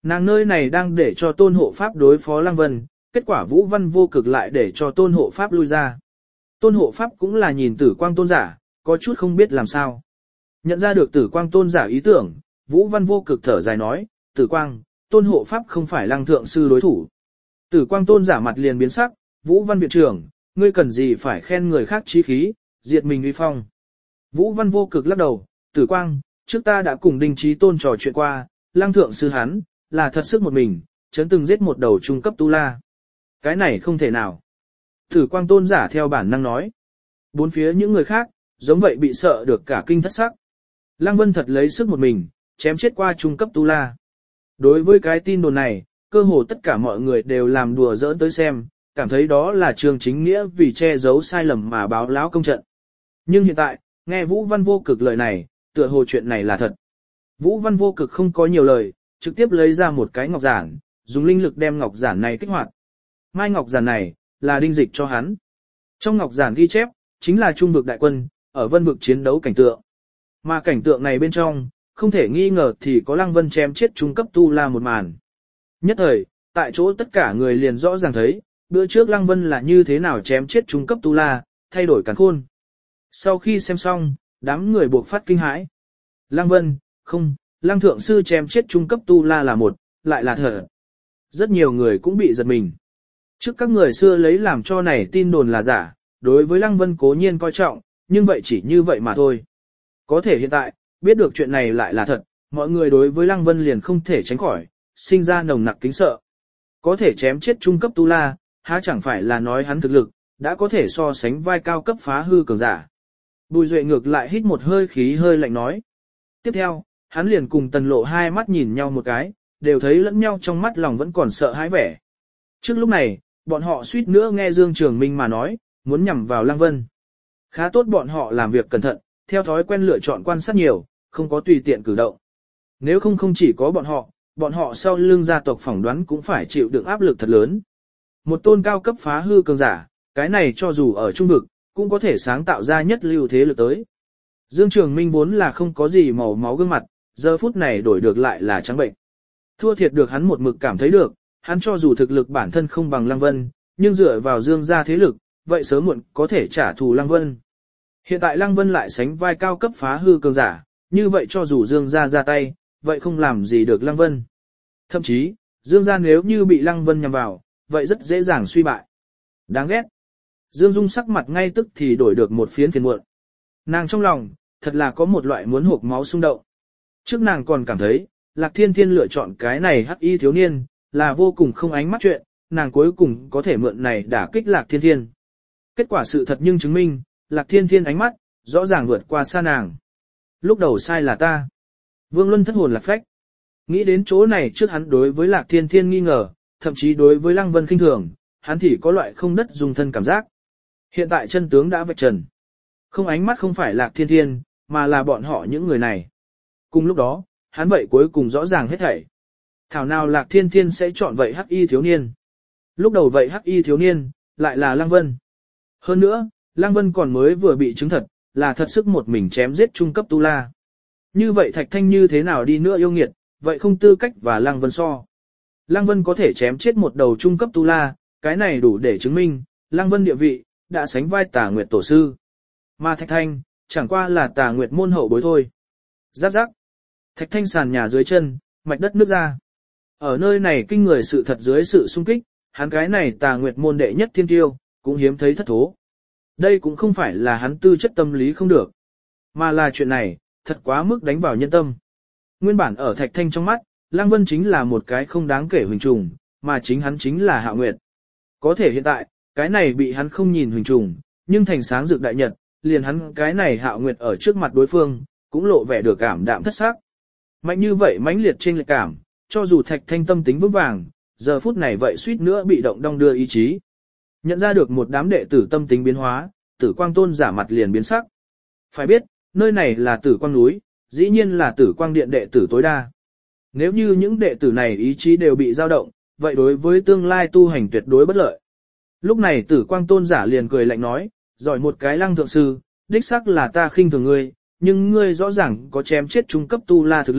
Nàng nơi này đang để cho tôn hộ pháp đối phó Lăng Vân, kết quả Vũ Văn Vô Cực lại để cho tôn hộ pháp lui ra. Tôn hộ pháp cũng là nhìn tử quang tôn giả, có chút không biết làm sao. Nhận ra được tử quang tôn giả ý tưởng, Vũ Văn Vô Cực thở dài nói, tử quang, tôn hộ pháp không phải Lăng thượng sư đối thủ. Tử quang tôn giả mặt liền biến sắc, Vũ Văn viện trưởng, ngươi cần gì phải khen người khác chí khí, diệt mình uy phong. Vũ Văn Vô Cực lắc đầu, tử quang, trước ta đã cùng Đinh Chí Tôn trò chuyện qua, Lăng thượng sư hắn, là thật sức một mình, chấn từng giết một đầu trung cấp tu la. Cái này không thể nào. Tử quang tôn giả theo bản năng nói. Bốn phía những người khác, giống vậy bị sợ được cả kinh thất sắc. Lăng Vân thật lấy sức một mình, chém chết qua trung cấp tu la. Đối với cái tin đồn này, cơ hồ tất cả mọi người đều làm đùa giỡn tới xem, cảm thấy đó là Trương Chính Nghĩa vì che giấu sai lầm mà báo láo công trận. Nhưng hiện tại, nghe Vũ Văn Vô Cực lời này, tựa hồ chuyện này là thật. Vũ Văn Vô Cực không có nhiều lời, trực tiếp lấy ra một cái ngọc giản, dùng linh lực đem ngọc giản này kích hoạt. Mai ngọc giản này, là đinh dịch cho hắn. Trong ngọc giản ghi chép, chính là trung vực đại quân, ở vân vực chiến đấu cảnh tượng. Mà cảnh tượng này bên trong, không thể nghi ngờ thì có Lăng Vân chém chết trung cấp tu la một màn. Nhất thời, tại chỗ tất cả người liền rõ ràng thấy, bữa trước Lăng Vân là như thế nào chém chết trung cấp tu la, thay đổi càn khôn. Sau khi xem xong, đám người buộc phát kinh hãi. Lăng Vân, không, Lăng thượng sư chém chết trung cấp tu la là một, lại là thật. Rất nhiều người cũng bị giật mình. Trước các người xưa lấy làm cho này tin đồn là giả, đối với Lăng Vân cố nhiên coi trọng, nhưng vậy chỉ như vậy mà thôi. Có thể hiện tại, biết được chuyện này lại là thật, mọi người đối với Lăng Vân liền không thể tránh khỏi, sinh ra nồng nặc kính sợ. Có thể chém chết trung cấp tu la, há chẳng phải là nói hắn thực lực, đã có thể so sánh vai cao cấp phá hư cường giả. Bùi Duệ ngược lại hít một hơi khí hơi lạnh nói. Tiếp theo, hắn liền cùng Tần Lộ hai mắt nhìn nhau một cái, đều thấy lẫn nhau trong mắt lòng vẫn còn sợ hãi vẻ. Trước lúc này, bọn họ suýt nữa nghe Dương Trường Minh mà nói, muốn nhằm vào Lăng Vân. Khá tốt bọn họ làm việc cẩn thận, theo thói quen lựa chọn quan sát nhiều, không có tùy tiện cử động. Nếu không không chỉ có bọn họ, bọn họ sau lưng gia tộc phỏng đoán cũng phải chịu đựng áp lực thật lớn. Một tôn cao cấp phá hư cường giả, cái này cho dù ở trung vực, cũng có thể sáng tạo ra nhất lưu thế lực tới. Dương Trường Minh vốn là không có gì màu máu gương mặt, giờ phút này đổi được lại là trắng bệnh. Thua thiệt được hắn một mực cảm thấy được, hắn cho dù thực lực bản thân không bằng Lăng Vân, nhưng dựa vào Dương gia thế lực, vậy sớm muộn có thể trả thù Lăng Vân. Hiện tại Lăng Vân lại sánh vai cao cấp phá hư cường giả, như vậy cho dù Dương gia ra tay, vậy không làm gì được Lăng Vân. Thậm chí, Dương gia nếu như bị Lăng Vân nhằm vào, vậy rất dễ dàng suy bại. Đáng ghét. Dương Dung sắc mặt ngay tức thì đổi được một phiến phiền muộn. Nàng trong lòng, thật là có một loại muốn hộc máu xung động. Trước nàng còn cảm thấy, Lạc Thiên Thiên lựa chọn cái này hắc y thiếu niên, là vô cùng không ánh mắt chuyện, nàng cuối cùng có thể mượn này đả kích Lạc Thiên Thiên. Kết quả sự thật nhưng chứng minh, Lạc Thiên Thiên ánh mắt, rõ ràng vượt qua xa nàng. Lúc đầu sai là ta. Vương Luân thất hồn lạc phách. Nghĩ đến chỗ này trước hắn đối với Lạc Thiên Thiên nghi ngờ, thậm chí đối với Lăng Vân khinh thường, hắn thì có loại không đất dùng thân cảm giác. Hiện tại chân tướng đã vạch trần. Không ánh mắt không phải Lạc Thiên Thiên, mà là bọn họ những người này. Cùng lúc đó, hắn vậy cuối cùng rõ ràng hết thảy. Thảo nào Lạc Thiên Thiên sẽ chọn vậy hắc y thiếu niên. Lúc đầu vậy hắc y thiếu niên, lại là Lăng Vân. Hơn nữa, Lăng Vân còn mới vừa bị chứng thật, là thật sức một mình chém giết trung cấp tu la. Như vậy Thạch Thanh như thế nào đi nữa yêu nghiệt, vậy không tư cách và Lăng Vân so. Lăng Vân có thể chém chết một đầu trung cấp tu la, cái này đủ để chứng minh, Lăng Vân địa vị, đã sánh vai Tà Nguyệt tổ sư. Mà Thạch Thanh, chẳng qua là Tà Nguyệt môn hậu bối thôi. Giáp giáp. Thạch Thanh sàn nhà dưới chân, mạch đất nước ra. Ở nơi này kinh người sự thật dưới sự xung kích, hắn cái này Tà Nguyệt môn đệ nhất thiên tiêu, cũng hiếm thấy thất thố. Đây cũng không phải là hắn tư chất tâm lý không được, mà là chuyện này, thật quá mức đánh vào nhân tâm. Nguyên bản ở Thạch Thanh trong mắt, Lăng Vân chính là một cái không đáng kể huỳnh trùng, mà chính hắn chính là Hạo Nguyệt. Có thể hiện tại, cái này bị hắn không nhìn huỳnh trùng, nhưng thành sáng rực đại nhật, liền hắn cái này Hạo Nguyệt ở trước mặt đối phương, cũng lộ vẻ được cảm đạm thất sắc. Mạnh như vậy mãnh liệt trên lệch cảm, cho dù Thạch Thanh tâm tính vững vàng, giờ phút này vậy suýt nữa bị động đong đưa ý chí. Nhận ra được một đám đệ tử tâm tính biến hóa, Tử Quang Tôn giả mặt liền biến sắc. Phải biết, nơi này là Tử Quang núi, dĩ nhiên là Tử Quang điện đệ tử tối đa. Nếu như những đệ tử này ý chí đều bị dao động, vậy đối với tương lai tu hành tuyệt đối bất lợi. Lúc này Tử Quang Tôn giả liền cười lạnh nói, giỏi một cái Lăng thượng sư, đích xác là ta khinh thường ngươi, nhưng ngươi rõ ràng có chém chết trung cấp tu la thực lực,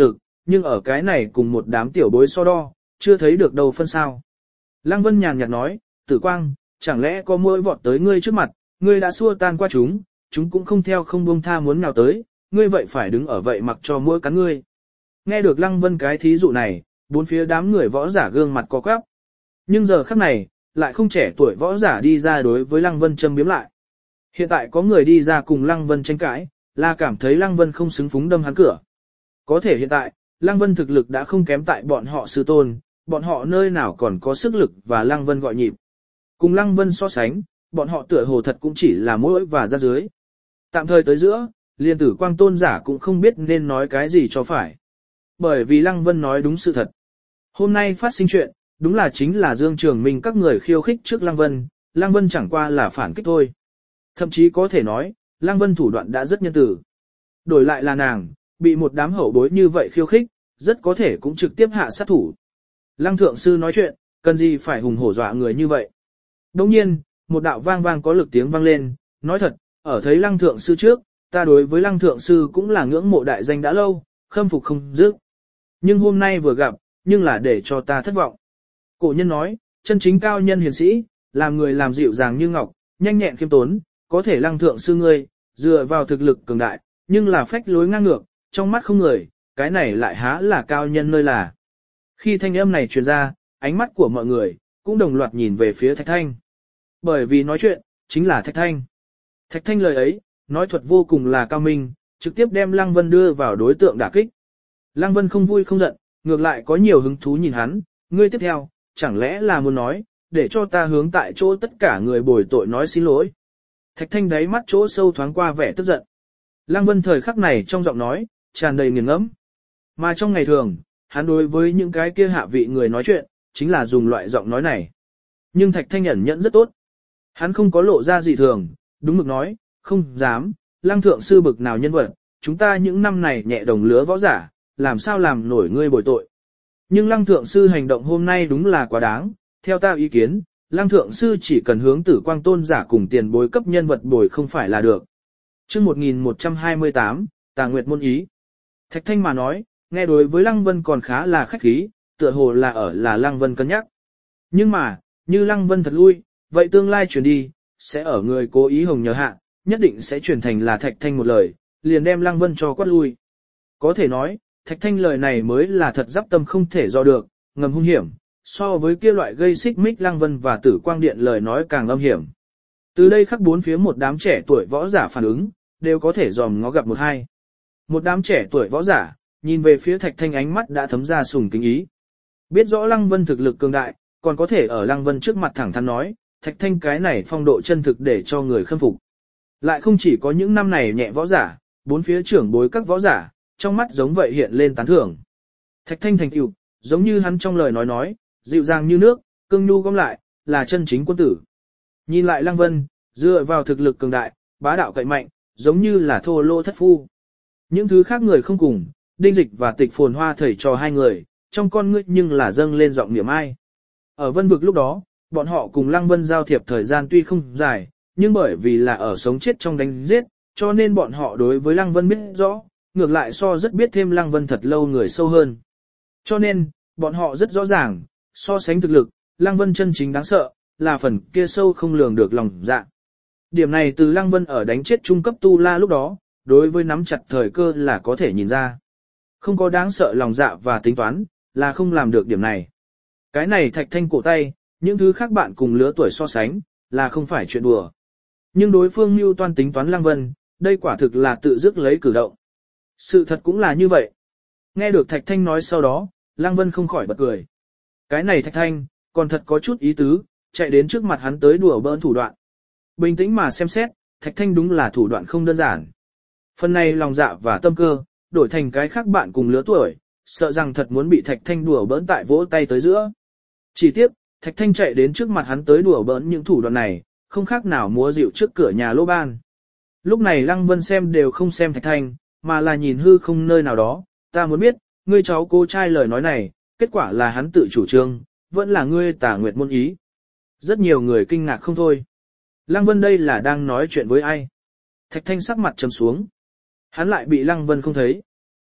nhưng ở cái này cùng một đám tiểu bối so đo, chưa thấy được đâu phân sao. Lăng Vân nhàn nhạt nói, Tử Quang, chẳng lẽ có muỗi vọt tới ngươi trước mặt, ngươi đã xua tan qua chúng, chúng cũng không theo không buông tha muốn nào tới, ngươi vậy phải đứng ở vậy mặc cho muỗi cắn ngươi. Nghe được Lăng Vân cái thí dụ này, bốn phía đám người võ giả gương mặt co quắp. Nhưng giờ khắc này, lại không trẻ tuổi võ giả đi ra đối với Lăng Vân châm biếm lại. Hiện tại có người đi ra cùng Lăng Vân tranh cãi, là cảm thấy Lăng Vân không xứng phúng đâm hắn cửa. Có thể hiện tại, Lăng Vân thực lực đã không kém tại bọn họ sư tôn, bọn họ nơi nào còn có sức lực và Lăng Vân gọi nhịp. Cùng Lăng Vân so sánh, bọn họ tựa hồ thật cũng chỉ là mũi và ra dưới. Tạm thời tới giữa, Liên Tử Quang tôn giả cũng không biết nên nói cái gì cho phải. Bởi vì Lăng Vân nói đúng sự thật. Hôm nay phát sinh chuyện, đúng là chính là Dương Trường Minh các người khiêu khích trước Lăng Vân, Lăng Vân chẳng qua là phản kích thôi. Thậm chí có thể nói, Lăng Vân thủ đoạn đã rất nhân tử. Đổi lại là nàng, bị một đám hậu bối như vậy khiêu khích, rất có thể cũng trực tiếp hạ sát thủ. Lăng Thượng Sư nói chuyện, cần gì phải hùng hổ dọa người như vậy. Đồng nhiên, một đạo vang vang có lực tiếng vang lên, nói thật, ở thấy Lăng Thượng Sư trước, ta đối với Lăng Thượng Sư cũng là ngưỡng mộ đại danh đã lâu, khâm phục không dứt. Nhưng hôm nay vừa gặp, nhưng là để cho ta thất vọng. Cổ nhân nói, chân chính cao nhân hiền sĩ, làm người làm dịu dàng như ngọc, nhanh nhẹn khiêm tốn, có thể Lăng Thượng Sư ngươi, dựa vào thực lực cường đại, nhưng là phách lối ngang ngược, trong mắt không người, cái này lại há là cao nhân nơi là. Khi thanh âm này truyền ra, ánh mắt của mọi người, cũng đồng loạt nhìn về phía Thạch Thanh. Bởi vì nói chuyện, chính là Thạch Thanh. Thạch Thanh lời ấy, nói thuật vô cùng là cao minh, trực tiếp đem Lăng Vân đưa vào đối tượng đả kích. Lăng Vân không vui không giận, ngược lại có nhiều hứng thú nhìn hắn, ngươi tiếp theo, chẳng lẽ là muốn nói, để cho ta hướng tại chỗ tất cả người bồi tội nói xin lỗi. Thạch Thanh đáy mắt chỗ sâu thoáng qua vẻ tức giận. Lăng Vân thời khắc này trong giọng nói, tràn đầy nghiền ngẫm. Mà trong ngày thường, hắn đối với những cái kia hạ vị người nói chuyện, chính là dùng loại giọng nói này. Nhưng Thạch Thanh ẩn nhẫn rất tốt. Hắn không có lộ ra gì thường, đúng mực nói, không dám, Lăng Thượng Sư bực nào nhân vật, chúng ta những năm này nhẹ đồng lứa võ giả, làm sao làm nổi ngươi bồi tội. Nhưng Lăng Thượng Sư hành động hôm nay đúng là quá đáng, theo ta ý kiến, Lăng Thượng Sư chỉ cần hướng Tử Quang tôn giả cùng tiền bối cấp nhân vật bồi không phải là được. Chương một nghìn một trăm hai mươi tám, Tà Nguyệt môn ý. Thạch Thanh mà nói, nghe đối với Lăng Vân còn khá là khách khí, tựa hồ là ở là Lăng Vân cân nhắc. Nhưng mà, như Lăng Vân thật lui, vậy tương lai truyền đi, sẽ ở người cố ý hồng nhờ hạ, nhất định sẽ truyền thành là Thạch Thanh một lời, liền đem Lăng Vân cho quát lui. Có thể nói, Thạch Thanh lời này mới là thật giáp tâm không thể do được, ngầm hung hiểm, so với kia loại gây xích mích Lăng Vân và Tử Quang Điện lời nói càng âm hiểm. Từ đây khắc bốn phía một đám trẻ tuổi võ giả phản ứng, đều có thể dòm ngó gặp một hai. Một đám trẻ tuổi võ giả, nhìn về phía Thạch Thanh ánh mắt đã thấm ra sùng kính ý. Biết rõ Lăng Vân thực lực cường đại, còn có thể ở Lăng Vân trước mặt thẳng thắn nói, Thạch Thanh cái này phong độ chân thực để cho người khâm phục. Lại không chỉ có những năm này nhẹ võ giả, bốn phía trưởng bối các võ giả, trong mắt giống vậy hiện lên tán thưởng. Thạch Thanh thành tựu, giống như hắn trong lời nói nói, dịu dàng như nước, cương nhu gom lại, là chân chính quân tử. Nhìn lại Lăng Vân, dựa vào thực lực cường đại, bá đạo cậy mạnh, giống như là thô lỗ thất phu. Những thứ khác người không cùng, Đinh Dịch và Tịch Phồn Hoa thầy trò hai người, trong con ngươi nhưng là dâng lên giọng niệm ai. Ở Vân Vực lúc đó, bọn họ cùng Lăng Vân giao thiệp thời gian tuy không dài, nhưng bởi vì là ở sống chết trong đánh giết, cho nên bọn họ đối với Lăng Vân biết rõ, ngược lại so rất biết thêm Lăng Vân thật lâu người sâu hơn. Cho nên, bọn họ rất rõ ràng, so sánh thực lực, Lăng Vân chân chính đáng sợ, là phần kia sâu không lường được lòng dạ. Điểm này từ Lăng Vân ở đánh chết trung cấp tu la lúc đó, đối với nắm chặt thời cơ là có thể nhìn ra. Không có đáng sợ lòng dạ và tính toán, là không làm được điểm này. Cái này Thạch Thanh cổ tay, những thứ khác bạn cùng lứa tuổi so sánh, là không phải chuyện đùa. Nhưng đối phương mưu toan tính toán Lăng Vân, đây quả thực là tự dứt lấy cử động. Sự thật cũng là như vậy. Nghe được Thạch Thanh nói sau đó, Lăng Vân không khỏi bật cười. Cái này Thạch Thanh, còn thật có chút ý tứ, chạy đến trước mặt hắn tới đùa bỡn thủ đoạn. Bình tĩnh mà xem xét, Thạch Thanh đúng là thủ đoạn không đơn giản. Phần này lòng dạ và tâm cơ, đổi thành cái khác bạn cùng lứa tuổi, sợ rằng thật muốn bị Thạch Thanh đùa bỡn tại vỗ tay tới giữa. Chỉ tiếc, Thạch Thanh chạy đến trước mặt hắn tới đùa bỡn những thủ đoạn này, không khác nào múa dịu trước cửa nhà lô ban. Lúc này Lăng Vân xem đều không xem Thạch Thanh, mà là nhìn hư không nơi nào đó, ta muốn biết, ngươi cháu cô trai lời nói này, kết quả là hắn tự chủ trương, vẫn là ngươi Tà Nguyệt môn ý. Rất nhiều người kinh ngạc không thôi. Lăng Vân đây là đang nói chuyện với ai? Thạch Thanh sắc mặt trầm xuống. Hắn lại bị Lăng Vân không thấy.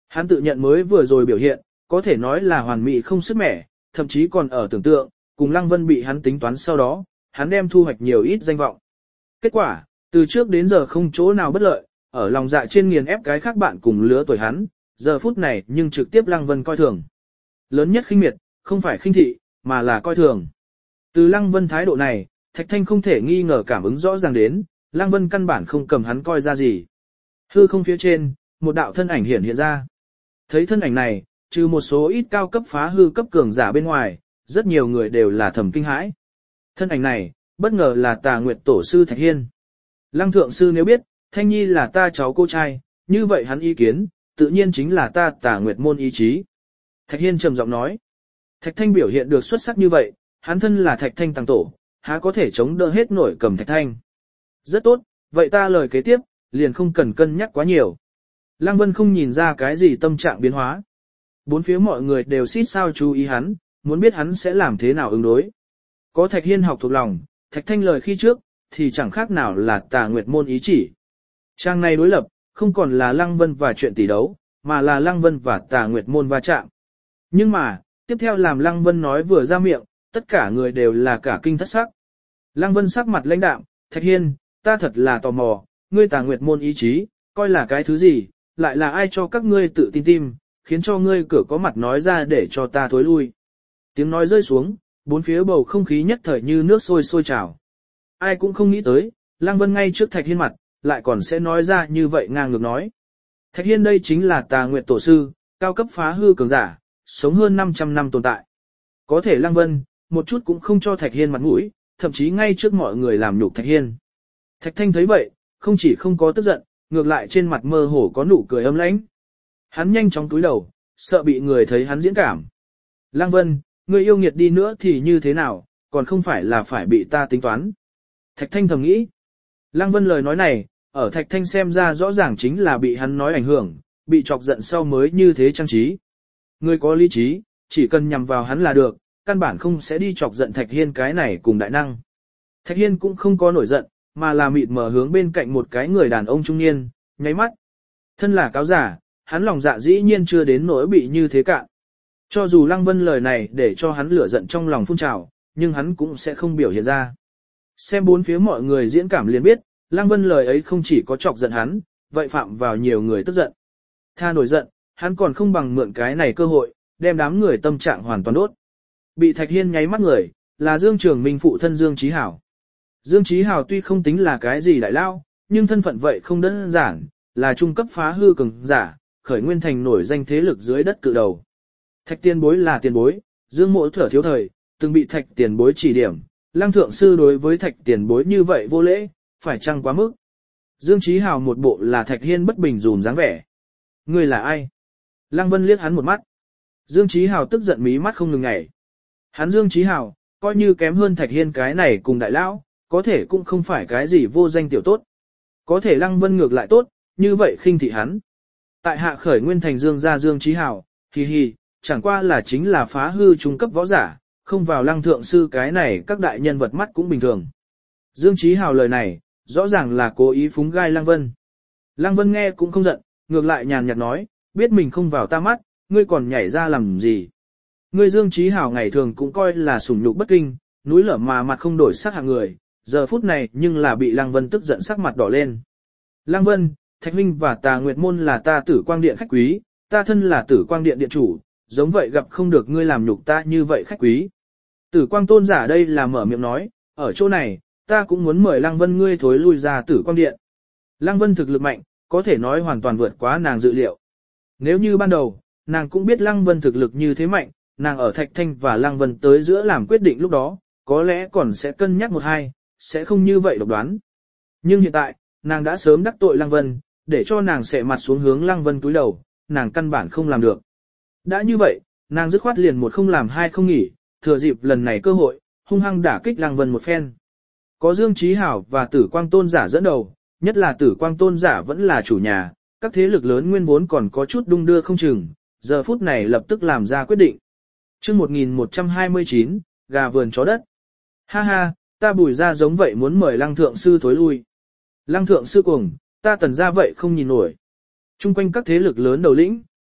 Hắn tự nhận mới vừa rồi biểu hiện, có thể nói là hoàn mỹ không sức mẻ, thậm chí còn ở tưởng tượng, cùng Lăng Vân bị hắn tính toán sau đó, hắn đem thu hoạch nhiều ít danh vọng. Kết quả, từ trước đến giờ không chỗ nào bất lợi, ở lòng dạ trên nghiền ép cái khác bạn cùng lứa tuổi hắn, giờ phút này nhưng trực tiếp Lăng Vân coi thường. Lớn nhất khinh miệt, không phải khinh thị, mà là coi thường. Từ Lăng Vân thái độ này, Thạch Thanh không thể nghi ngờ cảm ứng rõ ràng đến, Lăng Vân căn bản không cầm hắn coi ra gì. Hư không phía trên, một đạo thân ảnh hiện hiện ra. Thấy thân ảnh này, trừ một số ít cao cấp phá hư cấp cường giả bên ngoài, rất nhiều người đều là thầm kinh hãi. Thân ảnh này, bất ngờ là Tà Nguyệt Tổ sư Thạch Hiên. Lăng Thượng sư nếu biết, Thanh Nhi là ta cháu cô trai, như vậy hắn ý kiến, tự nhiên chính là ta Tà Nguyệt môn ý chí. Thạch Hiên trầm giọng nói. Thạch Thanh biểu hiện được xuất sắc như vậy, hắn thân là Thạch Thanh tăng tổ, há có thể chống đỡ hết nổi cầm Thạch Thanh. Rất tốt, vậy ta lời kế tiếp, liền không cần cân nhắc quá nhiều. Lăng Vân không nhìn ra cái gì tâm trạng biến hóa. Bốn phía mọi người đều xít sao chú ý hắn, muốn biết hắn sẽ làm thế nào ứng đối. Có Thạch Hiên học thuộc lòng, Thạch Thanh lời khi trước, thì chẳng khác nào là Tà Nguyệt môn ý chỉ. Trang này đối lập, không còn là Lăng Vân và chuyện tỷ đấu, mà là Lăng Vân và Tà Nguyệt môn va chạm. Nhưng mà, tiếp theo làm Lăng Vân nói vừa ra miệng, tất cả người đều là cả kinh thất sắc. Lăng Vân sắc mặt lãnh đạm, Thạch Hiên, ta thật là tò mò, ngươi Tà Nguyệt môn ý chí, coi là cái thứ gì, lại là ai cho các ngươi tự tin tim, khiến cho ngươi cửa có mặt nói ra để cho ta thối lui. Tiếng nói rơi xuống, bốn phía bầu không khí nhất thời như nước sôi sôi trào. Ai cũng không nghĩ tới, Lăng Vân ngay trước Thạch Hiên mặt, lại còn sẽ nói ra như vậy ngang ngược nói. Thạch Hiên đây chính là Tà Nguyệt tổ sư, cao cấp phá hư cường giả, sống hơn năm trăm năm tồn tại. Có thể Lăng Vân, một chút cũng không cho Thạch Hiên mặt mũi, thậm chí ngay trước mọi người làm nhục Thạch Hiên. Thạch Thanh thấy vậy, không chỉ không có tức giận, ngược lại trên mặt mơ hồ có nụ cười âm lãnh. Hắn nhanh chóng cúi đầu, sợ bị người thấy hắn diễn cảm. Lăng Vân, ngươi yêu nghiệt đi nữa thì như thế nào, còn không phải là phải bị ta tính toán. Thạch Thanh thầm nghĩ. Lăng Vân lời nói này, ở Thạch Thanh xem ra rõ ràng chính là bị hắn nói ảnh hưởng, bị chọc giận sau mới như thế trang trí. Người có lý trí, chỉ cần nhằm vào hắn là được, căn bản không sẽ đi chọc giận Thạch Hiên cái này cùng đại năng. Thạch Hiên cũng không có nổi giận, mà là mịt mờ hướng bên cạnh một cái người đàn ông trung niên, nháy mắt. Thân là cáo giả, hắn lòng dạ dĩ nhiên chưa đến nỗi bị như thế cạn. Cho dù Lăng Vân lời này để cho hắn lửa giận trong lòng phun trào, nhưng hắn cũng sẽ không biểu hiện ra. Xem bốn phía mọi người diễn cảm liền biết, Lăng Vân lời ấy không chỉ có chọc giận hắn, vậy phạm vào nhiều người tức giận. Tha nổi giận, hắn còn không bằng mượn cái này cơ hội, đem đám người tâm trạng hoàn toàn đốt. Bị Thạch Hiên nháy mắt người, là Dương Trường Minh phụ thân Dương Chí Hảo. Dương Chí Hảo tuy không tính là cái gì đại lao, nhưng thân phận vậy không đơn giản, là trung cấp phá hư cường giả, khởi nguyên thành nổi danh thế lực dưới đất cự đầu. Thạch tiền bối là tiền bối, Dương Mộ thở thiếu thời, từng bị Thạch tiền bối chỉ điểm, Lăng thượng sư đối với Thạch tiền bối như vậy vô lễ, phải chăng quá mức. Dương Chí Hảo một bộ là Thạch Hiên bất bình dùm dáng vẻ. Ngươi là ai? Lăng Vân liếc hắn một mắt. Dương Chí Hảo tức giận mí mắt không ngừng nhảy. Hắn Dương Chí Hảo, coi như kém hơn Thạch Hiên cái này cùng đại lão, có thể cũng không phải cái gì vô danh tiểu tốt. Có thể Lăng Vân ngược lại tốt, như vậy khinh thị hắn. Tại hạ khởi nguyên thành Dương gia Dương Chí Hảo, hi hi, chẳng qua là chính là phá hư trung cấp võ giả, không vào Lăng thượng sư cái này các đại nhân vật mắt cũng bình thường. Dương Chí Hảo lời này, rõ ràng là cố ý phúng gai Lăng Vân. Lăng Vân nghe cũng không giận, ngược lại nhàn nhạt nói, biết mình không vào ta mắt, ngươi còn nhảy ra làm gì. Ngươi Dương Chí Hảo ngày thường cũng coi là sủng nhục bất kinh, núi lở mà mặt không đổi sắc hạng người, giờ phút này nhưng là bị Lăng Vân tức giận sắc mặt đỏ lên. Lăng Vân, Thạch Minh và Tà Nguyệt Môn là ta Tử Quang Điện khách quý, ta thân là Tử Quang Điện điện chủ, giống vậy gặp không được ngươi làm nhục ta như vậy khách quý. Tử Quang Tôn giả đây là mở miệng nói, ở chỗ này, ta cũng muốn mời Lăng Vân ngươi thối lui ra Tử Quang Điện. Lăng Vân thực lực mạnh, có thể nói hoàn toàn vượt quá nàng dự liệu. Nếu như ban đầu, nàng cũng biết Lăng Vân thực lực như thế mạnh, nàng ở Thạch Thanh và Lăng Vân tới giữa làm quyết định lúc đó, có lẽ còn sẽ cân nhắc một hai, sẽ không như vậy độc đoán. Nhưng hiện tại, nàng đã sớm đắc tội Lăng Vân, để cho nàng sẽ mặt xuống hướng Lăng Vân cúi đầu, nàng căn bản không làm được. Đã như vậy, nàng dứt khoát liền một không làm hai không nghỉ, thừa dịp lần này cơ hội, hung hăng đả kích Lăng Vân một phen. Có Dương Chí Hảo và Tử Quang Tôn giả dẫn đầu, nhất là Tử Quang Tôn giả vẫn là chủ nhà, các thế lực lớn nguyên vốn còn có chút đung đưa không chừng, giờ phút này lập tức làm ra quyết định. Chương một nghìn một trăm hai mươi chín, gà vườn chó đất. Ha ha, ta Bùi gia giống vậy muốn mời Lăng thượng sư thối lui. Lăng thượng sư cuồng, ta Tần gia vậy không nhìn nổi. Trung quanh các thế lực lớn đầu lĩnh,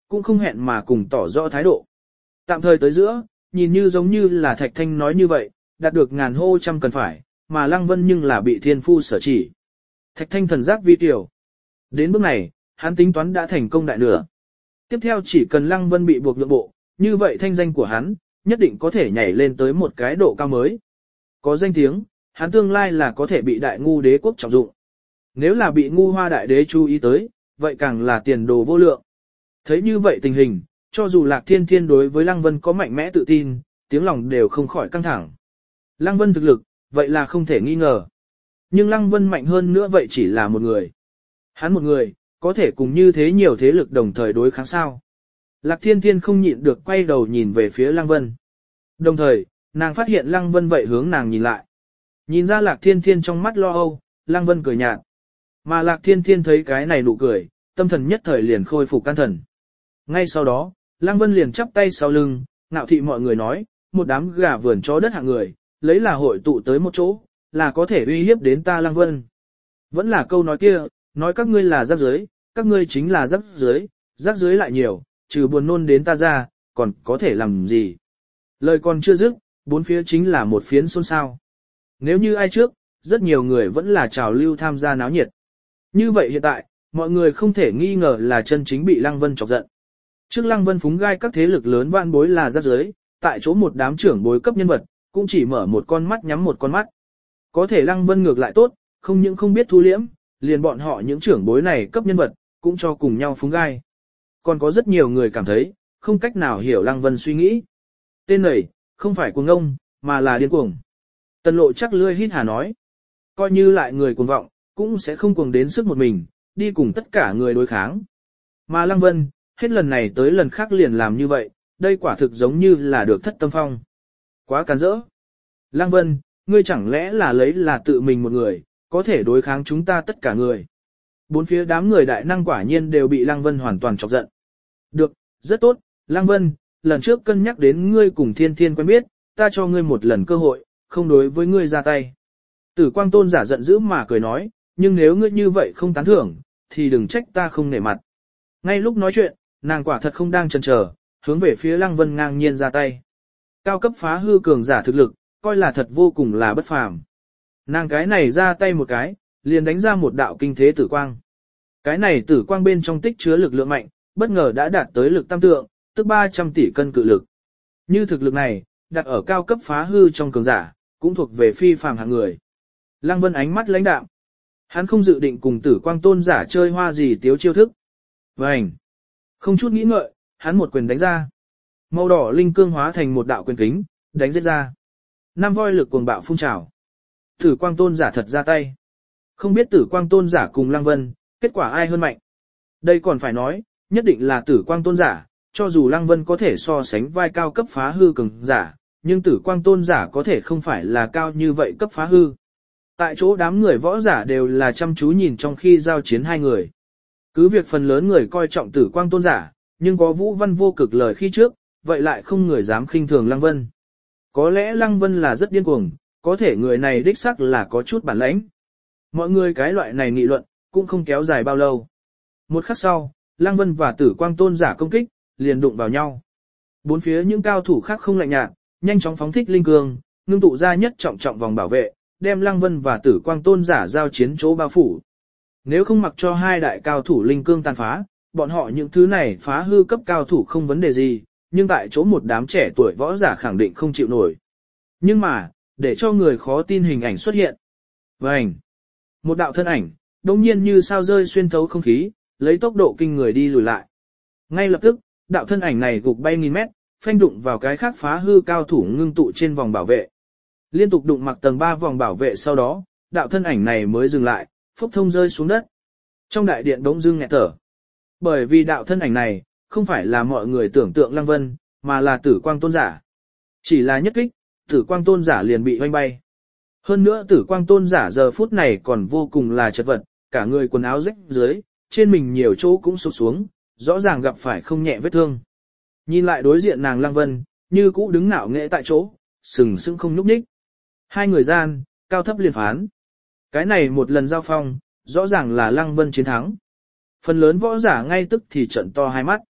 cũng không hẹn mà cùng tỏ rõ thái độ. Tạm thời tới giữa, nhìn như giống như là Thạch Thanh nói như vậy, đạt được ngàn hô trăm cần phải, mà Lăng Vân nhưng là bị thiên phu sở chỉ. Thạch Thanh thần giác vi tiểu. Đến bước này, hắn tính toán đã thành công đại nửa. Tiếp theo chỉ cần Lăng Vân bị buộc nhượng bộ, như vậy thanh danh của hắn, nhất định có thể nhảy lên tới một cái độ cao mới. Có danh tiếng, hắn tương lai là có thể bị đại ngu đế quốc trọng dụng. Nếu là bị ngu hoa đại đế chú ý tới, vậy càng là tiền đồ vô lượng. Thấy như vậy tình hình, cho dù Lạc Thiên Thiên đối với Lăng Vân có mạnh mẽ tự tin, tiếng lòng đều không khỏi căng thẳng. Lăng Vân thực lực, vậy là không thể nghi ngờ. Nhưng Lăng Vân mạnh hơn nữa vậy chỉ là một người. Hắn một người, có thể cùng như thế nhiều thế lực đồng thời đối kháng sao. Lạc Thiên Thiên không nhịn được quay đầu nhìn về phía Lăng Vân. Đồng thời, nàng phát hiện Lăng Vân vậy hướng nàng nhìn lại. Nhìn ra Lạc Thiên Thiên trong mắt lo âu, Lăng Vân cười nhạt. Mà Lạc Thiên Thiên thấy cái này nụ cười, tâm thần nhất thời liền khôi phục can thần. Ngay sau đó, Lăng Vân liền chắp tay sau lưng, ngạo thị mọi người nói, một đám gà vườn chó đất hạng người, lấy là hội tụ tới một chỗ, là có thể uy hiếp đến ta Lăng Vân. Vẫn là câu nói kia, nói các ngươi là rác dưới, các ngươi chính là rác dưới, rác dưới lại nhiều, trừ buồn nôn đến ta ra, còn có thể làm gì. Lời còn chưa dứt, bốn phía chính là một phiến xôn xao. Nếu như ai trước, rất nhiều người vẫn là trào lưu tham gia náo nhiệt. Như vậy hiện tại, mọi người không thể nghi ngờ là chân chính bị Lăng Vân chọc giận. Trước Lăng Vân phúng gai các thế lực lớn vạn bối là rác dưới, tại chỗ một đám trưởng bối cấp nhân vật, cũng chỉ mở một con mắt nhắm một con mắt. Có thể Lăng Vân ngược lại tốt, không những không biết thu liễm, liền bọn họ những trưởng bối này cấp nhân vật, cũng cho cùng nhau phúng gai. Còn có rất nhiều người cảm thấy, không cách nào hiểu Lăng Vân suy nghĩ. Tên này, không phải cuồng ngông, mà là điên cuồng. Tần Lộ chắc lươi hít hà nói. Coi như lại người cuồng vọng, cũng sẽ không cuồng đến sức một mình, đi cùng tất cả người đối kháng. Mà Lăng Vân, hết lần này tới lần khác liền làm như vậy, đây quả thực giống như là được thất tâm phong. Quá càn rỡ. Lăng Vân, ngươi chẳng lẽ là lấy là tự mình một người, có thể đối kháng chúng ta tất cả người. Bốn phía đám người đại năng quả nhiên đều bị Lăng Vân hoàn toàn chọc giận. Được, rất tốt, Lăng Vân, lần trước cân nhắc đến ngươi cùng Thiên Thiên quen biết, ta cho ngươi một lần cơ hội, không đối với ngươi ra tay. Tử Quang Tôn giả giận dữ mà cười nói, nhưng nếu ngươi như vậy không tán thưởng, thì đừng trách ta không nể mặt. Ngay lúc nói chuyện, nàng quả thật không đang chần chờ, hướng về phía Lăng Vân ngang nhiên ra tay. Cao cấp phá hư cường giả thực lực, coi là thật vô cùng là bất phàm. Nàng cái này ra tay một cái, liền đánh ra một đạo kinh thế tử quang. Cái này tử quang bên trong tích chứa lực lượng mạnh, bất ngờ đã đạt tới lực tam tượng, tức ba trăm tỷ cân cự lực. Như thực lực này, đặt ở cao cấp phá hư trong cường giả, cũng thuộc về phi phàm hạng người. Lăng Vân ánh mắt lãnh đạm. Hắn không dự định cùng Tử Quang Tôn giả chơi hoa gì tiếu chiêu thức. Vành. Không chút nghĩ ngợi, hắn một quyền đánh ra. Màu đỏ linh cương hóa thành một đạo quyền kính, đánh giết ra. Năm voi lực cuồng bạo phun trào. Tử Quang Tôn giả thật ra tay. Không biết Tử Quang Tôn giả cùng Lăng Vân, kết quả ai hơn mạnh. Đây còn phải nói, nhất định là Tử Quang Tôn giả, cho dù Lăng Vân có thể so sánh vai cao cấp phá hư cường giả, nhưng Tử Quang Tôn giả có thể không phải là cao như vậy cấp phá hư. Tại chỗ đám người võ giả đều là chăm chú nhìn trong khi giao chiến hai người. Cứ việc phần lớn người coi trọng Tử Quang Tôn giả, nhưng có Vũ Văn vô cực lời khi trước, vậy lại không người dám khinh thường Lăng Vân. Có lẽ Lăng Vân là rất điên cuồng, có thể người này đích xác là có chút bản lãnh. Mọi người cái loại này nghị luận, cũng không kéo dài bao lâu. Một khắc sau, Lăng Vân và Tử Quang Tôn giả công kích, liền đụng vào nhau. Bốn phía những cao thủ khác không lạnh nhạt, nhanh chóng phóng thích linh cương, ngưng tụ ra nhất trọng trọng vòng bảo vệ, đem Lăng Vân và Tử Quang Tôn giả giao chiến chỗ bao phủ. Nếu không mặc cho hai đại cao thủ linh cương tàn phá, bọn họ những thứ này phá hư cấp cao thủ không vấn đề gì, nhưng tại chỗ một đám trẻ tuổi võ giả khẳng định không chịu nổi. Nhưng mà, để cho người khó tin hình ảnh xuất hiện. Vành. Một đạo thân ảnh, đột nhiên như sao rơi xuyên thấu không khí, lấy tốc độ kinh người đi lùi lại. Ngay lập tức, đạo thân ảnh này gục bay nghìn mét, phanh đụng vào cái khác phá hư cao thủ ngưng tụ trên vòng bảo vệ. Liên tục đụng mặc tầng ba vòng bảo vệ sau đó, đạo thân ảnh này mới dừng lại, phốc thông rơi xuống đất. Trong đại điện bỗng dưng nghẹt thở. Bởi vì đạo thân ảnh này, không phải là mọi người tưởng tượng Lăng Vân, mà là Tử Quang Tôn giả. Chỉ là nhất kích, Tử Quang Tôn giả liền bị hoanh bay. Hơn nữa Tử Quang Tôn giả giờ phút này còn vô cùng là chật vật, cả người quần áo rách dưới, trên mình nhiều chỗ cũng sụp xuống, rõ ràng gặp phải không nhẹ vết thương. Nhìn lại đối diện nàng Lăng Vân, như cũ đứng ngạo nghễ tại chỗ, sừng sững không nhúc nhích. Hai người gian, cao thấp liền phán. Cái này một lần giao phong, rõ ràng là Lăng Vân chiến thắng. Phần lớn võ giả ngay tức thì trận to hai mắt.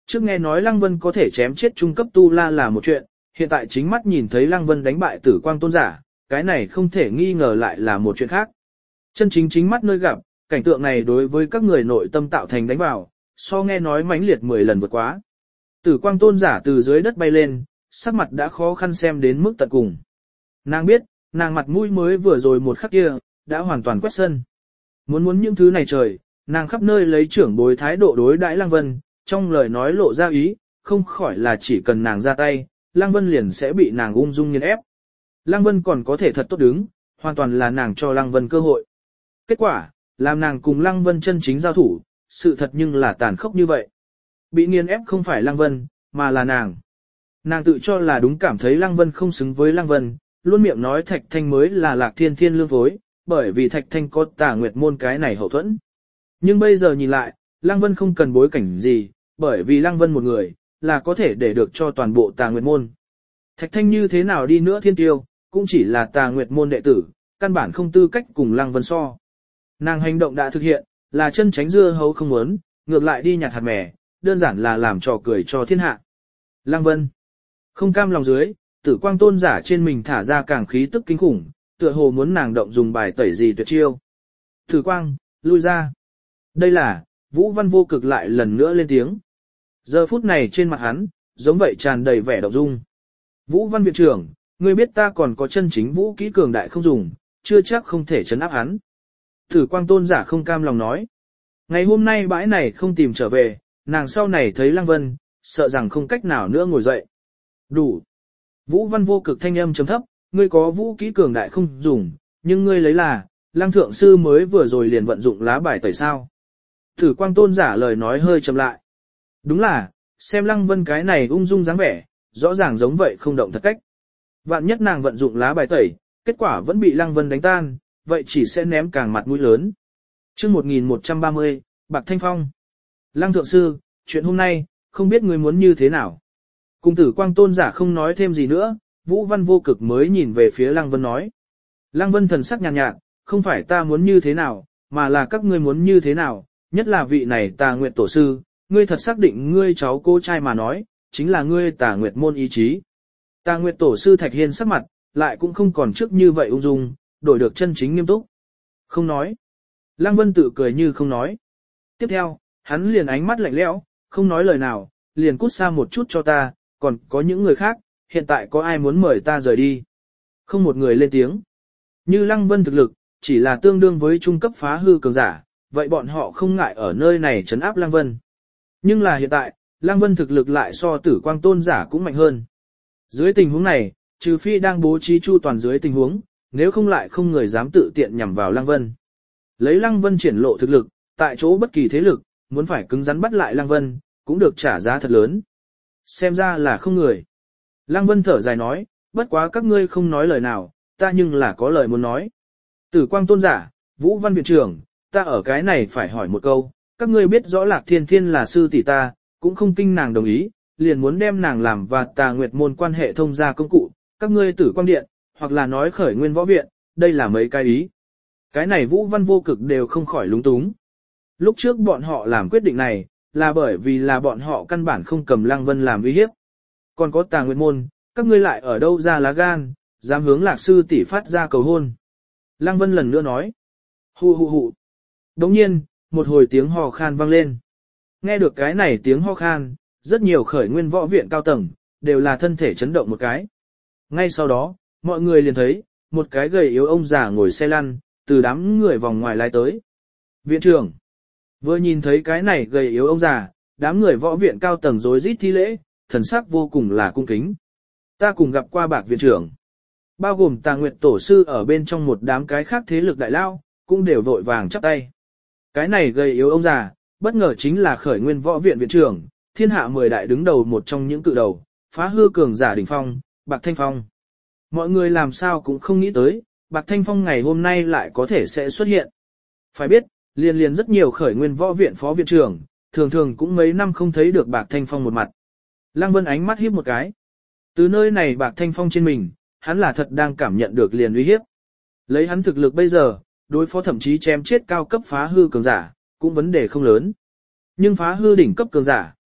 Trước nghe nói Lăng Vân có thể chém chết trung cấp tu la là một chuyện, hiện tại chính mắt nhìn thấy Lăng Vân đánh bại Tử Quang Tôn giả, cái này không thể nghi ngờ lại là một chuyện khác. Chân chính chính mắt nơi gặp, cảnh tượng này đối với các người nội tâm tạo thành đánh vào, so nghe nói mãnh liệt mười lần vượt quá. Tử Quang Tôn giả từ dưới đất bay lên, sắc mặt đã khó khăn xem đến mức tận cùng. Nàng biết, nàng mặt mũi mới vừa rồi một khắc kia, đã hoàn toàn quét sân. Muốn muốn những thứ này trời, nàng khắp nơi lấy trưởng bối thái độ đối đãi Lăng Vân, trong lời nói lộ ra ý, không khỏi là chỉ cần nàng ra tay, Lăng Vân liền sẽ bị nàng ung dung nghiền ép. Lăng Vân còn có thể thật tốt đứng, hoàn toàn là nàng cho Lăng Vân cơ hội. Kết quả, làm nàng cùng Lăng Vân chân chính giao thủ, sự thật nhưng là tàn khốc như vậy. Bị nghiền ép không phải Lăng Vân, mà là nàng. Nàng tự cho là đúng cảm thấy Lăng Vân không xứng với Lăng Vân, luôn miệng nói Thạch Thanh mới là Lạc Thiên Thiên lương phối, bởi vì Thạch Thanh có Tà Nguyệt môn cái này hậu thuẫn. Nhưng bây giờ nhìn lại, Lăng Vân không cần bối cảnh gì, bởi vì Lăng Vân một người, là có thể để được cho toàn bộ Tà Nguyệt môn. Thạch Thanh như thế nào đi nữa thiên tiêu, cũng chỉ là Tà Nguyệt môn đệ tử, căn bản không tư cách cùng Lăng Vân so. Nàng hành động đã thực hiện, là chân tránh dưa hấu không muốn, ngược lại đi nhặt hạt mè, đơn giản là làm trò cười cho thiên hạ. Lăng Vân không cam lòng dưới, Tử Quang Tôn giả trên mình thả ra càng khí tức kinh khủng, tựa hồ muốn nàng động dùng bài tẩy gì tuyệt chiêu. Tử Quang, lui ra. Đây là, Vũ Văn Vô Cực lại lần nữa lên tiếng. Giờ phút này trên mặt hắn, giống vậy tràn đầy vẻ động dung. Vũ Văn viện trưởng, ngươi biết ta còn có chân chính vũ kỹ cường đại không dùng, chưa chắc không thể chấn áp hắn. Tử Quang Tôn giả không cam lòng nói. Ngày hôm nay bãi này không tìm trở về, nàng sau này thấy Lăng Vân, sợ rằng không cách nào nữa ngồi dậy. Đủ. Vũ Văn Vô Cực thanh âm trầm thấp, ngươi có vũ kỹ cường đại không dùng, nhưng ngươi lấy là, Lăng Thượng Sư mới vừa rồi liền vận dụng lá bài tẩy sao. Tử Quang Tôn giả lời nói hơi chậm lại. Đúng là, xem Lăng Vân cái này ung dung dáng vẻ, rõ ràng giống vậy không động thật cách. Vạn nhất nàng vận dụng lá bài tẩy, kết quả vẫn bị Lăng Vân đánh tan, vậy chỉ sẽ ném càng mặt mũi lớn. Chương một nghìn một trăm ba mươi, Bạc Thanh Phong. Lăng Thượng Sư, chuyện hôm nay, không biết ngươi muốn như thế nào. Cùng Tử Quang Tôn giả không nói thêm gì nữa, Vũ Văn Vô Cực mới nhìn về phía Lăng Vân nói. Lăng Vân thần sắc nhàn nhạt, nhạt, không phải ta muốn như thế nào, mà là các ngươi muốn như thế nào, nhất là vị này Tà Nguyệt Tổ Sư, ngươi thật xác định ngươi cháu cô trai mà nói, chính là ngươi Tà Nguyệt môn ý chí. Tà Nguyệt Tổ Sư Thạch Hiên sắc mặt, lại cũng không còn trước như vậy ung dung, đổi được chân chính nghiêm túc. Không nói. Lăng Vân tự cười như không nói. Tiếp theo, hắn liền ánh mắt lạnh lẽo, không nói lời nào, liền cút xa một chút cho ta, còn có những người khác, hiện tại có ai muốn mời ta rời đi. Không một người lên tiếng. Như Lăng Vân thực lực, chỉ là tương đương với trung cấp phá hư cường giả, vậy bọn họ không ngại ở nơi này trấn áp Lăng Vân. Nhưng là hiện tại, Lăng Vân thực lực lại so Tử Quang Tôn giả cũng mạnh hơn. Dưới tình huống này, trừ phi đang bố trí chu toàn dưới tình huống, nếu không lại không người dám tự tiện nhằm vào Lăng Vân. Lấy Lăng Vân triển lộ thực lực, tại chỗ bất kỳ thế lực, muốn phải cứng rắn bắt lại Lăng Vân, cũng được trả giá thật lớn. Xem ra là không người. Lăng Vân thở dài nói, bất quá các ngươi không nói lời nào, ta nhưng là có lời muốn nói. Tử Quang Tôn giả, Vũ Văn viện trưởng, ta ở cái này phải hỏi một câu, các ngươi biết rõ Lạc Thiên Thiên là sư tỷ ta, cũng không kinh nàng đồng ý, liền muốn đem nàng làm và Tà Nguyệt môn quan hệ thông gia công cụ, các ngươi Tử Quang điện, hoặc là nói Khởi Nguyên võ viện, đây là mấy cái ý. Cái này Vũ Văn Vô Cực đều không khỏi lúng túng. Lúc trước bọn họ làm quyết định này, là bởi vì là bọn họ căn bản không cầm Lăng Vân làm uy hiếp. Còn có Tà Nguyệt môn, các ngươi lại ở đâu ra lá gan, dám hướng Lạc sư tỷ phát ra cầu hôn. Lăng Vân lần nữa nói. Hù hù hù. Đồng nhiên, một hồi tiếng hò khan vang lên. Nghe được cái này tiếng ho khan, rất nhiều Khởi Nguyên võ viện cao tầng, đều là thân thể chấn động một cái. Ngay sau đó, mọi người liền thấy, một cái gầy yếu ông già ngồi xe lăn, từ đám người vòng ngoài lái tới. Viện trưởng. Vừa nhìn thấy cái này gầy yếu ông già, đám người võ viện cao tầng rối rít thi lễ, thần sắc vô cùng là cung kính. Ta cùng gặp qua Bạc viện trưởng. Bao gồm Tà Nguyệt Tổ Sư ở bên trong một đám cái khác thế lực đại lao, cũng đều vội vàng chắp tay. Cái này gầy yếu ông già, bất ngờ chính là Khởi Nguyên võ viện viện trưởng, thiên hạ mười đại đứng đầu một trong những cự đầu, phá hư cường giả đỉnh phong, Bạc Thanh Phong. Mọi người làm sao cũng không nghĩ tới, Bạc Thanh Phong ngày hôm nay lại có thể sẽ xuất hiện. Phải biết, liền liền rất nhiều Khởi Nguyên võ viện phó viện trưởng, thường thường cũng mấy năm không thấy được Bạc Thanh Phong một mặt. Lăng Vân ánh mắt híp một cái. Từ nơi này Bạc Thanh Phong trên mình, hắn là thật đang cảm nhận được liền uy hiếp. Lấy hắn thực lực bây giờ, đối phó thậm chí chém chết cao cấp phá hư cường giả, cũng vấn đề không lớn. Nhưng phá hư đỉnh cấp cường giả,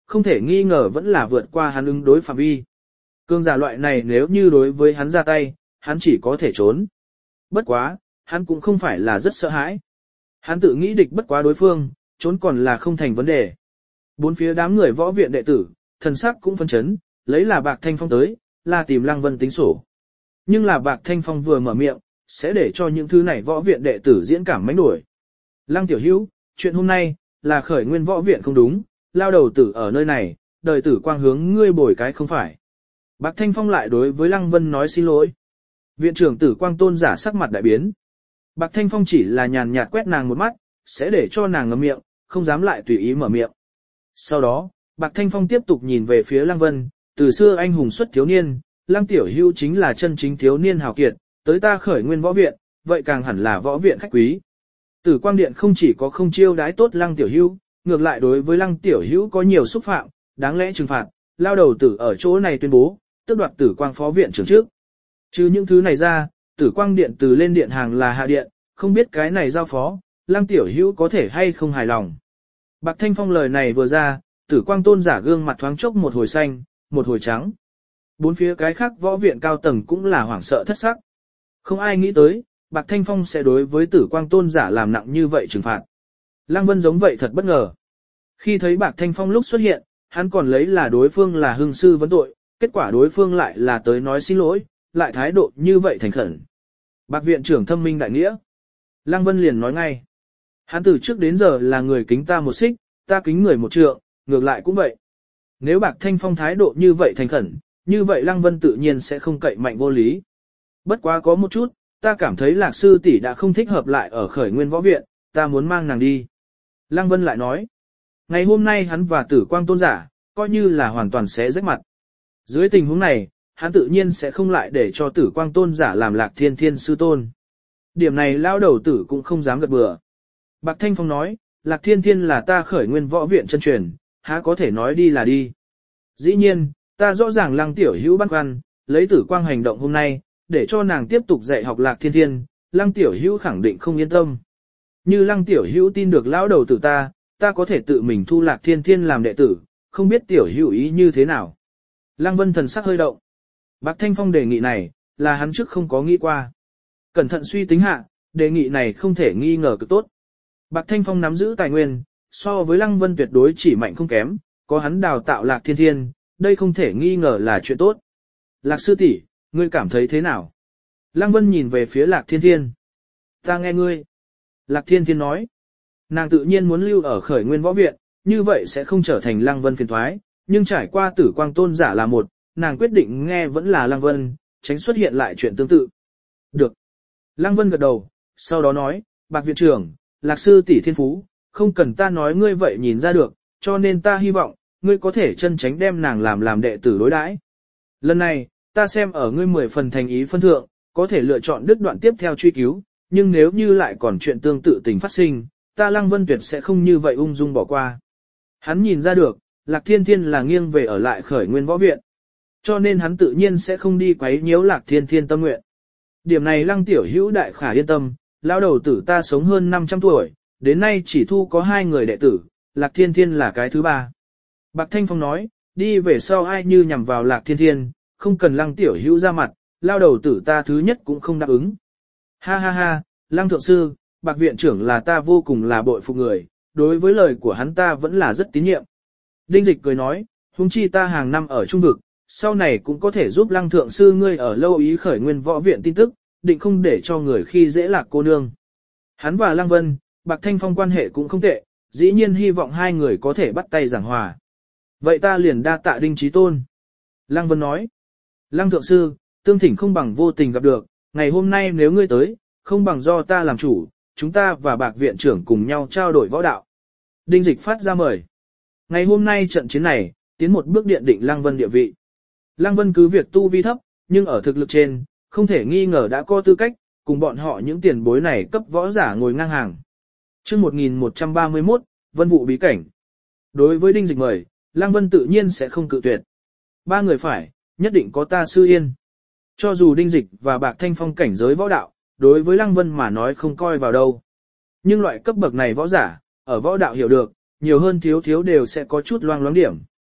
không thể nghi ngờ vẫn là vượt qua hắn ứng đối phạm vi. Cương giả loại này nếu như đối với hắn ra tay, hắn chỉ có thể trốn. Bất quá, hắn cũng không phải là rất sợ hãi. Hắn tự nghĩ địch bất quá đối phương, trốn còn là không thành vấn đề. Bốn phía đám người võ viện đệ tử, thần sắc cũng phân chấn, lấy là Bạc Thanh Phong tới, là tìm Lăng Vân tính sổ. Nhưng là Bạc Thanh Phong vừa mở miệng, sẽ để cho những thứ này võ viện đệ tử diễn cảm mánh đuổi. Lăng tiểu hữu, chuyện hôm nay, là khởi nguyên võ viện không đúng, lao đầu tử ở nơi này, đời tử quang hướng ngươi bồi cái không phải. Bạc Thanh Phong lại đối với Lăng Vân nói xin lỗi. Viện trưởng tử quang tôn giả sắc mặt đại biến. Bạc Thanh Phong chỉ là nhàn nhạt quét nàng một mắt, sẽ để cho nàng ngậm miệng, không dám lại tùy ý mở miệng. Sau đó, Bạc Thanh Phong tiếp tục nhìn về phía Lăng Vân, từ xưa anh hùng xuất thiếu niên, Lăng tiểu hữu chính là chân chính thiếu niên hào kiệt, tới ta khởi nguyên võ viện, vậy càng hẳn là võ viện khách quý. Tử quang điện không chỉ có không chiêu đái tốt Lăng tiểu hữu, ngược lại đối với Lăng tiểu hữu có nhiều xúc phạm, đáng lẽ trừng phạt, lao đầu tử ở chỗ này tuyên bố, tước đoạt tử quang phó viện trưởng trước. Trừ những thứ này ra, tử quang điện từ lên điện hàng là hạ điện, không biết cái này giao phó, Lăng tiểu hữu có thể hay không hài lòng. Bạc Thanh Phong lời này vừa ra, tử quang tôn giả gương mặt thoáng chốc một hồi xanh, một hồi trắng. Bốn phía cái khác võ viện cao tầng cũng là hoảng sợ thất sắc. Không ai nghĩ tới, Bạc Thanh Phong sẽ đối với tử quang tôn giả làm nặng như vậy trừng phạt. Lăng Vân giống vậy thật bất ngờ. Khi thấy Bạc Thanh Phong lúc xuất hiện, hắn còn lấy là đối phương là hưng sư vấn tội, kết quả đối phương lại là tới nói xin lỗi, lại thái độ như vậy thành khẩn. Bạc viện trưởng thâm minh đại nghĩa. Lăng Vân liền nói ngay. Hắn từ trước đến giờ là người kính ta một xích, ta kính người một trượng, ngược lại cũng vậy. Nếu Bạc Thanh Phong thái độ như vậy thành khẩn, như vậy Lăng Vân tự nhiên sẽ không cậy mạnh vô lý. Bất quá có một chút, ta cảm thấy Lạc sư tỷ đã không thích hợp lại ở khởi nguyên võ viện, ta muốn mang nàng đi. Lăng Vân lại nói. Ngày hôm nay hắn và tử quang tôn giả, coi như là hoàn toàn sẽ rách mặt. Dưới tình huống này, hắn tự nhiên sẽ không lại để cho tử quang tôn giả làm Lạc Thiên Thiên sư tôn. Điểm này lao đầu tử cũng không dám gật bừa. Bạc Thanh Phong nói, Lạc Thiên Thiên là ta khởi nguyên võ viện chân truyền, há có thể nói đi là đi. Dĩ nhiên, ta rõ ràng Lăng tiểu hữu băn khoăn, lấy tử quang hành động hôm nay, để cho nàng tiếp tục dạy học Lạc Thiên Thiên, Lăng tiểu hữu khẳng định không yên tâm. Như Lăng tiểu hữu tin được lão đầu tử ta, ta có thể tự mình thu Lạc Thiên Thiên làm đệ tử, không biết tiểu hữu ý như thế nào. Lăng Vân thần sắc hơi động. Bạc Thanh Phong đề nghị này, là hắn trước không có nghĩ qua. Cẩn thận suy tính hạ, đề nghị này không thể nghi ngờ cực tốt. Bạc Thanh Phong nắm giữ tài nguyên, so với Lăng Vân tuyệt đối chỉ mạnh không kém, có hắn đào tạo Lạc Thiên Thiên, đây không thể nghi ngờ là chuyện tốt. Lạc sư tỷ, ngươi cảm thấy thế nào? Lăng Vân nhìn về phía Lạc Thiên Thiên. Ta nghe ngươi. Lạc Thiên Thiên nói. Nàng tự nhiên muốn lưu ở khởi nguyên võ viện, như vậy sẽ không trở thành Lăng Vân phiền thoái, nhưng trải qua tử quang tôn giả là một, nàng quyết định nghe vẫn là Lăng Vân, tránh xuất hiện lại chuyện tương tự. Được. Lăng Vân gật đầu, sau đó nói, Bạc viện trưởng, Lạc sư tỷ thiên phú, không cần ta nói ngươi vậy nhìn ra được, cho nên ta hy vọng, ngươi có thể chân tránh đem nàng làm làm đệ tử đối đãi. Lần này, ta xem ở ngươi mười phần thành ý phân thượng, có thể lựa chọn đứt đoạn tiếp theo truy cứu, nhưng nếu như lại còn chuyện tương tự tình phát sinh, ta Lăng Vân tuyệt sẽ không như vậy ung dung bỏ qua. Hắn nhìn ra được, Lạc Thiên Thiên là nghiêng về ở lại khởi nguyên võ viện, cho nên hắn tự nhiên sẽ không đi quấy nhiễu Lạc Thiên Thiên tâm nguyện. Điểm này Lăng tiểu hữu đại khả yên tâm, lão đầu tử ta sống hơn năm trăm tuổi, đến nay chỉ thu có hai người đệ tử, Lạc Thiên Thiên là cái thứ ba. Bạc Thanh Phong nói, đi về sau ai như nhằm vào Lạc Thiên Thiên, không cần Lăng tiểu hữu ra mặt, lao đầu tử ta thứ nhất cũng không đáp ứng. Ha ha ha, Lăng thượng sư, Bạc viện trưởng là ta vô cùng là bội phục người, đối với lời của hắn ta vẫn là rất tín nhiệm. Đinh Dịch cười nói, huống chi ta hàng năm ở trung vực, sau này cũng có thể giúp Lăng thượng sư ngươi ở lâu ý khởi nguyên võ viện tin tức, định không để cho người khi dễ Lạc cô nương. Hắn và Lăng Vân, Bạc Thanh Phong quan hệ cũng không tệ, dĩ nhiên hy vọng hai người có thể bắt tay giảng hòa. Vậy ta liền đa tạ Đinh Chí Tôn. Lăng Vân nói, Lăng thượng sư, tương thỉnh không bằng vô tình gặp được, ngày hôm nay nếu ngươi tới, không bằng do ta làm chủ, chúng ta và Bạc viện trưởng cùng nhau trao đổi võ đạo. Đinh Dịch phát ra mời. Ngày hôm nay trận chiến này, tiến một bước điện định Lăng Vân địa vị. Lăng Vân cứ việc tu vi thấp, nhưng ở thực lực trên, không thể nghi ngờ đã có tư cách, cùng bọn họ những tiền bối này cấp võ giả ngồi ngang hàng. Chương một nghìn một trăm ba mươi mốt, Vân vụ bí cảnh. Đối với Đinh Dịch mời, Lăng Vân tự nhiên sẽ không cự tuyệt. Ba người phải, nhất định có ta sư yên. Cho dù Đinh Dịch và Bạc Thanh Phong cảnh giới võ đạo, đối với Lăng Vân mà nói không coi vào đâu. Nhưng loại cấp bậc này võ giả, ở võ đạo hiểu được, nhiều hơn thiếu thiếu đều sẽ có chút loang loáng điểm.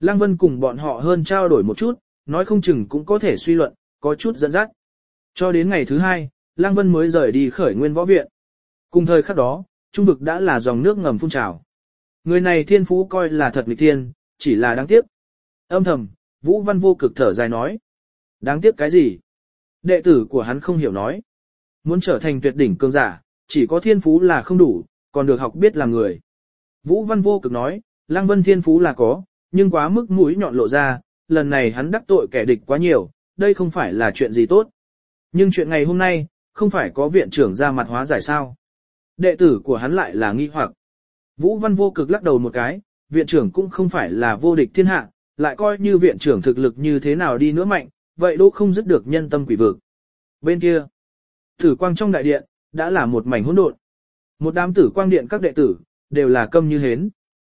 Lăng Vân cùng bọn họ hơn trao đổi một chút, nói không chừng cũng có thể suy luận, có chút dẫn dắt. Cho đến ngày thứ hai, Lăng Vân mới rời đi Khởi Nguyên Võ Viện. Cùng thời khắc đó, trung vực đã là dòng nước ngầm phun trào. Người này thiên phú coi là thật nghịch thiên, chỉ là đáng tiếc. Âm thầm, Vũ Văn Vô Cực thở dài nói. Đáng tiếc cái gì? Đệ tử của hắn không hiểu nói. Muốn trở thành tuyệt đỉnh cường giả, chỉ có thiên phú là không đủ, còn được học biết làm người. Vũ Văn Vô Cực nói, Lăng Vân thiên phú là có, nhưng quá mức mũi nhọn lộ ra, lần này hắn đắc tội kẻ địch quá nhiều, đây không phải là chuyện gì tốt. Nhưng chuyện ngày hôm nay, không phải có viện trưởng ra mặt hóa giải sao. Đệ tử của hắn lại là nghi hoặc. Vũ Văn Vô Cực lắc đầu một cái, viện trưởng cũng không phải là vô địch thiên hạ, lại coi như viện trưởng thực lực như thế nào đi nữa mạnh, vậy đỗ không dứt được nhân tâm quỷ vực. Bên kia, tử quang trong đại điện, đã là một mảnh hỗn độn. Một đám tử quang điện các đệ tử, đều là câm như hến.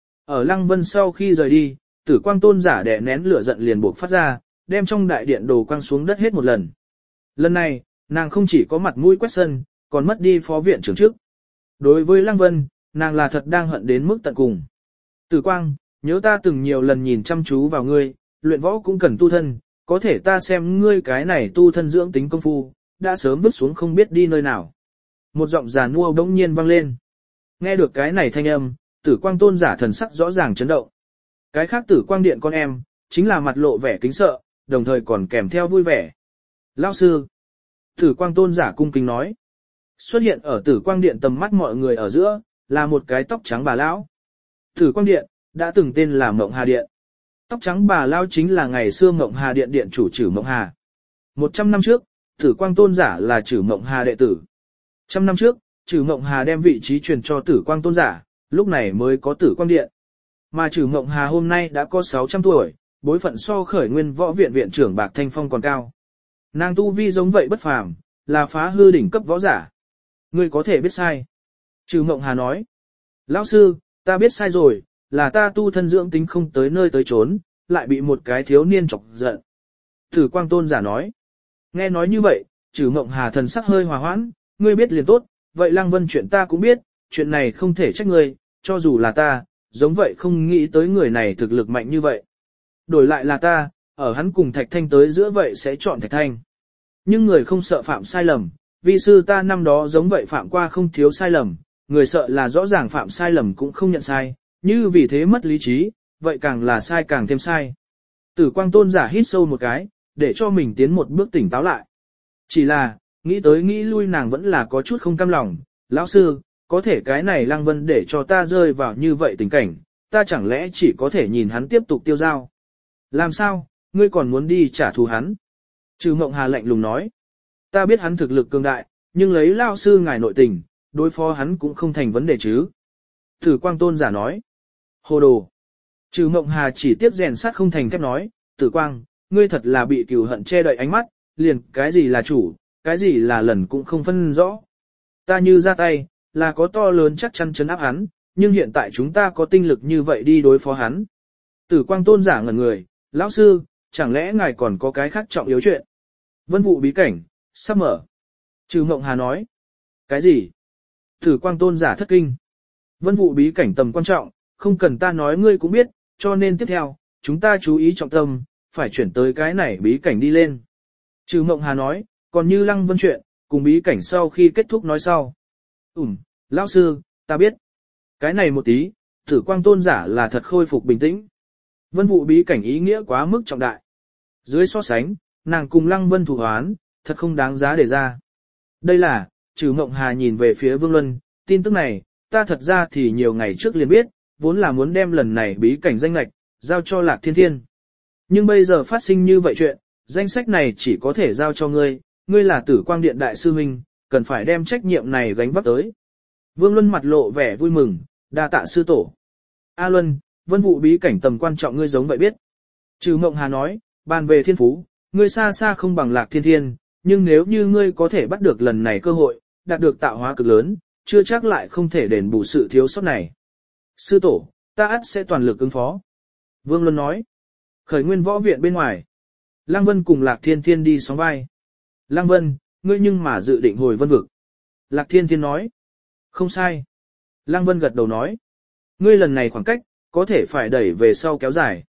Ở Lăng Vân sau khi rời đi, tử quang tôn giả đè nén lửa giận liền buộc phát ra, đem trong đại điện đồ quang xuống đất hết một lần. Lần này, nàng không chỉ có mặt mũi quét sân, còn mất đi phó viện trưởng trước. Đối với Lăng Vân, nàng là thật đang hận đến mức tận cùng. Tử quang, nhớ ta từng nhiều lần nhìn chăm chú vào ngươi, luyện võ cũng cần tu thân, có thể ta xem ngươi cái này tu thân dưỡng tính công phu, đã sớm vứt xuống không biết đi nơi nào. Một giọng già nua bỗng nhiên vang lên. Nghe được cái này thanh âm, tử quang tôn giả thần sắc rõ ràng chấn động. Cái khác tử quang điện con em, chính là mặt lộ vẻ kính sợ, đồng thời còn kèm theo vui vẻ. Lão sư. Tử quang tôn giả cung kính nói. Xuất hiện ở tử quang điện tầm mắt mọi người ở giữa, là một cái tóc trắng bà lão. Tử quang điện, đã từng tên là Mộng Hà Điện. Tóc trắng bà lão chính là ngày xưa Mộng Hà Điện điện chủ Trử Mộng Hà. Một trăm năm trước, tử quang tôn giả là Trử Mộng Hà đệ tử. Trăm năm trước, Trử Mộng Hà đem vị trí truyền cho tử quang tôn giả, lúc này mới có tử quang điện. Mà Trử Mộng Hà hôm nay đã có sáu trăm tuổi, bối phận so Khởi Nguyên Võ Viện viện trưởng Bạc Thanh Phong còn cao. Nàng tu vi giống vậy bất phàm, là phá hư đỉnh cấp võ giả. Ngươi có thể biết sai. Trử Mộng Hà nói. Lão sư, ta biết sai rồi, là ta tu thân dưỡng tính không tới nơi tới chốn, lại bị một cái thiếu niên chọc giận. Tử quang tôn giả nói. Nghe nói như vậy, Trử Mộng Hà thần sắc hơi hòa hoãn, ngươi biết liền tốt, vậy Lăng Vân chuyện ta cũng biết, chuyện này không thể trách ngươi, cho dù là ta, giống vậy không nghĩ tới người này thực lực mạnh như vậy. Đổi lại là ta, ở hắn cùng Thạch Thanh tới giữa vậy sẽ chọn Thạch Thanh. Nhưng người không sợ phạm sai lầm, vi sư ta năm đó giống vậy phạm qua không thiếu sai lầm, người sợ là rõ ràng phạm sai lầm cũng không nhận sai, như vì thế mất lý trí, vậy càng là sai càng thêm sai. Tử quang tôn giả hít sâu một cái, để cho mình tiến một bước tỉnh táo lại. Chỉ là, nghĩ tới nghĩ lui nàng vẫn là có chút không cam lòng, lão sư, có thể cái này Lăng Vân để cho ta rơi vào như vậy tình cảnh, ta chẳng lẽ chỉ có thể nhìn hắn tiếp tục tiêu dao. Làm sao, ngươi còn muốn đi trả thù hắn? Trừ Mộng Hà lạnh lùng nói. Ta biết hắn thực lực cường đại, nhưng lấy lão sư ngài nội tình, đối phó hắn cũng không thành vấn đề chứ. Tử quang tôn giả nói. Hồ đồ. Trừ Mộng Hà chỉ tiếp rèn sắt không thành thép nói, Tử quang, ngươi thật là bị cừu hận che đậy ánh mắt, liền cái gì là chủ, cái gì là lần cũng không phân rõ. Ta như ra tay, là có to lớn chắc chắn chấn áp hắn, nhưng hiện tại chúng ta có tinh lực như vậy đi đối phó hắn. Tử quang tôn giả ngẩn người, lão sư, chẳng lẽ ngài còn có cái khác trọng yếu chuyện? Vân vụ bí cảnh, sắp mở. Trừ Mộng Hà nói. Cái gì? Tử quang tôn giả thất kinh. Vân vụ bí cảnh tầm quan trọng, không cần ta nói ngươi cũng biết, cho nên tiếp theo, chúng ta chú ý trọng tâm, phải chuyển tới cái này bí cảnh đi lên. Trừ Mộng Hà nói, còn như Lăng Vân chuyện, cùng bí cảnh sau khi kết thúc nói sau. Ừm, lão sư, ta biết. Cái này một tí, tử quang tôn giả là thật khôi phục bình tĩnh. Vân vụ bí cảnh ý nghĩa quá mức trọng đại. Dưới so sánh, nàng cùng Lăng Vân thủ hoán, thật không đáng giá để ra. Đây là, Trừ Mộng Hà nhìn về phía Vương Luân, tin tức này, ta thật ra thì nhiều ngày trước liền biết, vốn là muốn đem lần này bí cảnh danh lạch, giao cho Lạc Thiên Thiên. Nhưng bây giờ phát sinh như vậy chuyện, danh sách này chỉ có thể giao cho ngươi, ngươi là tử quang điện đại sư huynh, cần phải đem trách nhiệm này gánh vác tới. Vương Luân mặt lộ vẻ vui mừng, đa tạ sư tổ. A Luân, vân vụ bí cảnh tầm quan trọng ngươi giống vậy biết. Trừ Mộng Hà nói, bàn về thiên phú, ngươi xa xa không bằng Lạc Thiên Thiên, nhưng nếu như ngươi có thể bắt được lần này cơ hội, đạt được tạo hóa cực lớn, chưa chắc lại không thể đền bù sự thiếu sót này. Sư tổ, ta ắt sẽ toàn lực ứng phó. Vương Luân nói. Khởi Nguyên Võ Viện bên ngoài. Lăng Vân cùng Lạc Thiên Thiên đi sóng vai. Lăng Vân, ngươi nhưng mà dự định hồi vân vực. Lạc Thiên Thiên nói. Không sai. Lăng Vân gật đầu nói. Ngươi lần này khoảng cách, có thể phải đẩy về sau kéo dài.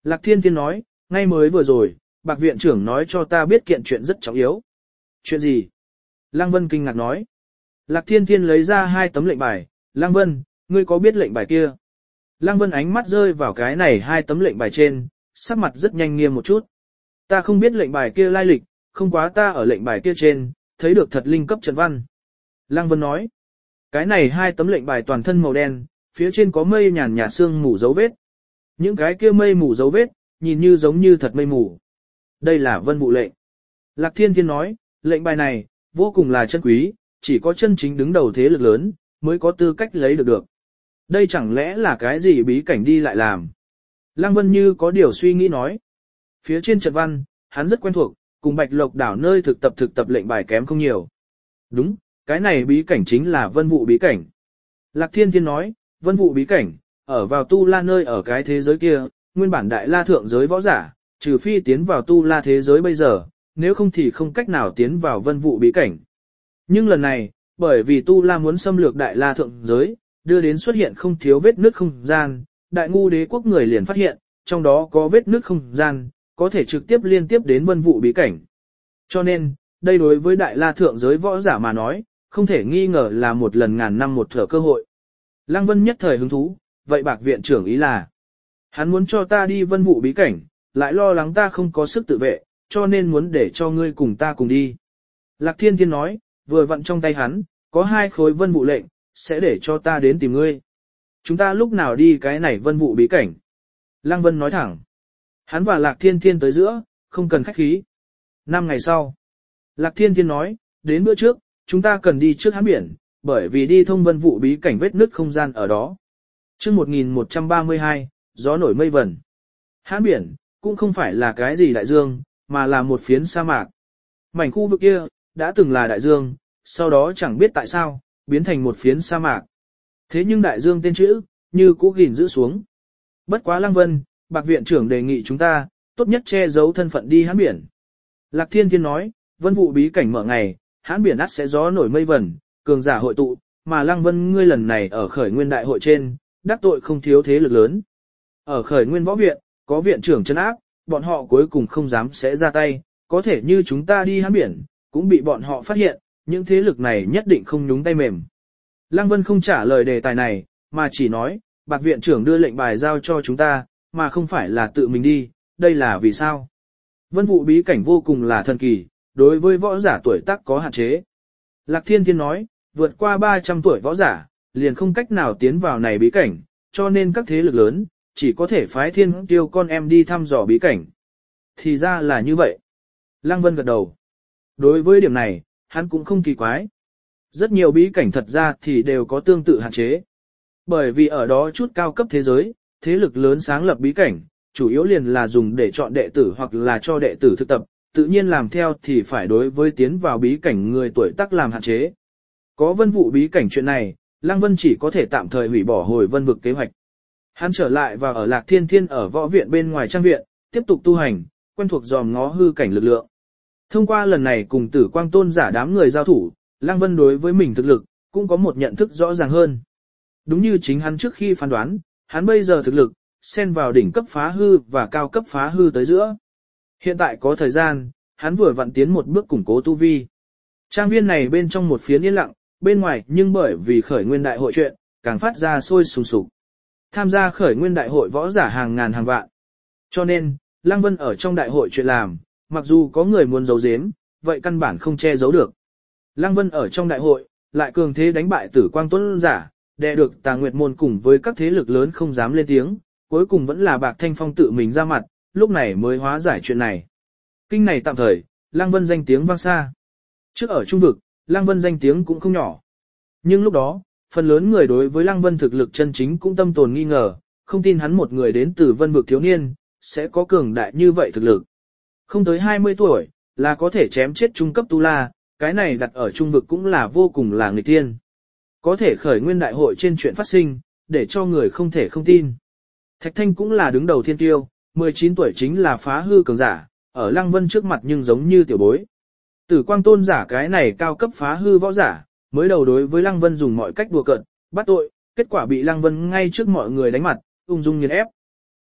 Lạc Thiên Thiên nói, ngay mới vừa rồi, Bạc viện trưởng nói cho ta biết kiện chuyện rất trọng yếu. Chuyện gì? Lăng Vân kinh ngạc nói. Lạc Thiên Thiên lấy ra hai tấm lệnh bài, Lăng Vân, ngươi có biết lệnh bài kia? Lăng Vân ánh mắt rơi vào cái này hai tấm lệnh bài trên, sắc mặt rất nhanh nghiêm một chút. Ta không biết lệnh bài kia lai lịch, không quá ta ở lệnh bài kia trên, thấy được thật linh cấp trận văn. Lăng Vân nói, cái này hai tấm lệnh bài toàn thân màu đen, phía trên có mây nhàn nhạt sương mù dấu vết. Những cái kia mây mù dấu vết, nhìn như giống như thật mây mù. Đây là vân vụ lệnh. Lạc Thiên Thiên nói, lệnh bài này, vô cùng là chân quý, chỉ có chân chính đứng đầu thế lực lớn, mới có tư cách lấy được được. Đây chẳng lẽ là cái gì bí cảnh đi lại làm? Lăng Vân như có điều suy nghĩ nói. Phía trên trận văn, hắn rất quen thuộc, cùng Bạch Lộc đảo nơi thực tập thực tập lệnh bài kém không nhiều. Đúng, cái này bí cảnh chính là vân vụ bí cảnh. Lạc Thiên Thiên nói, vân vụ bí cảnh, ở vào tu la nơi ở cái thế giới kia, nguyên bản đại la thượng giới võ giả, trừ phi tiến vào tu la thế giới bây giờ, nếu không thì không cách nào tiến vào vân vụ bí cảnh. Nhưng lần này, bởi vì tu la muốn xâm lược đại la thượng giới, đưa đến xuất hiện không thiếu vết nứt không gian, đại ngu đế quốc người liền phát hiện, trong đó có vết nứt không gian, có thể trực tiếp liên tiếp đến vân vụ bí cảnh. Cho nên, đây đối với đại la thượng giới võ giả mà nói, không thể nghi ngờ là một lần ngàn năm một thở cơ hội. Lăng Vân nhất thời hứng thú, vậy Bạc viện trưởng ý là, hắn muốn cho ta đi vân vụ bí cảnh, lại lo lắng ta không có sức tự vệ, cho nên muốn để cho ngươi cùng ta cùng đi. Lạc Thiên Thiên nói, vừa vặn trong tay hắn, có hai khối vân vụ lệnh, sẽ để cho ta đến tìm ngươi. Chúng ta lúc nào đi cái này vân vụ bí cảnh? Lăng Vân nói thẳng. Hắn và Lạc Thiên Thiên tới giữa, không cần khách khí. Năm ngày sau, Lạc Thiên Thiên nói, đến bữa trước, chúng ta cần đi trước hán biển, bởi vì đi thông vân vụ bí cảnh vết nứt không gian ở đó. Chương một nghìn một trăm ba mươi hai, gió nổi mây vẩn. Hán biển, cũng không phải là cái gì đại dương, mà là một phiến sa mạc. Mảnh khu vực kia, đã từng là đại dương, sau đó chẳng biết tại sao, biến thành một phiến sa mạc. Thế nhưng đại dương tên chữ, như cũ gìn giữ xuống. Bất quá Lăng Vân, Bạc viện trưởng đề nghị chúng ta, tốt nhất che giấu thân phận đi hán biển. Lạc Thiên Thiên nói, vân vụ bí cảnh mở ngày, hán biển ắt sẽ gió nổi mây vẩn, cường giả hội tụ, mà Lăng Vân ngươi lần này ở khởi nguyên đại hội trên, đắc tội không thiếu thế lực lớn. Ở khởi nguyên võ viện, có viện trưởng trấn áp, bọn họ cuối cùng không dám sẽ ra tay, có thể như chúng ta đi hán biển, cũng bị bọn họ phát hiện, những thế lực này nhất định không nhúng tay mềm. Lăng Vân không trả lời đề tài này, mà chỉ nói, Bạc viện trưởng đưa lệnh bài giao cho chúng ta, mà không phải là tự mình đi, đây là vì sao? Vân vụ bí cảnh vô cùng là thần kỳ, đối với võ giả tuổi tác có hạn chế. Lạc Thiên Thiên nói, vượt qua ba trăm tuổi võ giả, liền không cách nào tiến vào này bí cảnh, cho nên các thế lực lớn, chỉ có thể phái thiên tiêu con em đi thăm dò bí cảnh. Thì ra là như vậy. Lăng Vân gật đầu. Đối với điểm này, hắn cũng không kỳ quái. Rất nhiều bí cảnh thật ra thì đều có tương tự hạn chế. Bởi vì ở đó chút cao cấp thế giới, thế lực lớn sáng lập bí cảnh, chủ yếu liền là dùng để chọn đệ tử hoặc là cho đệ tử thực tập, tự nhiên làm theo thì phải đối với tiến vào bí cảnh người tuổi tác làm hạn chế. Có vân vụ bí cảnh chuyện này, Lăng Vân chỉ có thể tạm thời hủy bỏ hồi vân vực kế hoạch. Hắn trở lại và ở Lạc Thiên Thiên ở võ viện bên ngoài trang viện, tiếp tục tu hành, quen thuộc dòm ngó hư cảnh lực lượng. Thông qua lần này cùng Tử Quang Tôn giả đám người giao thủ, Lăng Vân đối với mình thực lực, cũng có một nhận thức rõ ràng hơn. Đúng như chính hắn trước khi phán đoán, hắn bây giờ thực lực, xen vào đỉnh cấp phá hư và cao cấp phá hư tới giữa. Hiện tại có thời gian, hắn vừa vặn tiến một bước củng cố tu vi. Trang viên này bên trong một phiến yên lặng, bên ngoài nhưng bởi vì khởi nguyên đại hội chuyện, càng phát ra sôi sùng sục. Tham gia khởi nguyên đại hội võ giả hàng ngàn hàng vạn. Cho nên, Lăng Vân ở trong đại hội chuyện làm, mặc dù có người muốn giấu giếm, vậy căn bản không che giấu được. Lăng Vân ở trong đại hội, lại cường thế đánh bại Tử Quang Tôn giả, đè được Tà Nguyệt môn cùng với các thế lực lớn không dám lên tiếng, cuối cùng vẫn là Bạc Thanh Phong tự mình ra mặt, lúc này mới hóa giải chuyện này. Kinh này tạm thời, Lăng Vân danh tiếng vang xa. Trước ở trung vực, Lăng Vân danh tiếng cũng không nhỏ. Nhưng lúc đó, phần lớn người đối với Lăng Vân thực lực chân chính cũng tâm tồn nghi ngờ, không tin hắn một người đến từ Vân vực thiếu niên, sẽ có cường đại như vậy thực lực. Không tới hai mươi tuổi, là có thể chém chết trung cấp tu la, cái này đặt ở trung vực cũng là vô cùng là nghịch thiên. Có thể khởi nguyên đại hội trên chuyện phát sinh, để cho người không thể không tin. Thạch Thanh cũng là đứng đầu thiên tiêu, mười chín tuổi chính là phá hư cường giả, ở Lăng Vân trước mặt nhưng giống như tiểu bối. Tử Quang Tôn giả cái này cao cấp phá hư võ giả, mới đầu đối với Lăng Vân dùng mọi cách đùa cợt, bắt tội, kết quả bị Lăng Vân ngay trước mọi người đánh mặt, ung dung nghiền ép.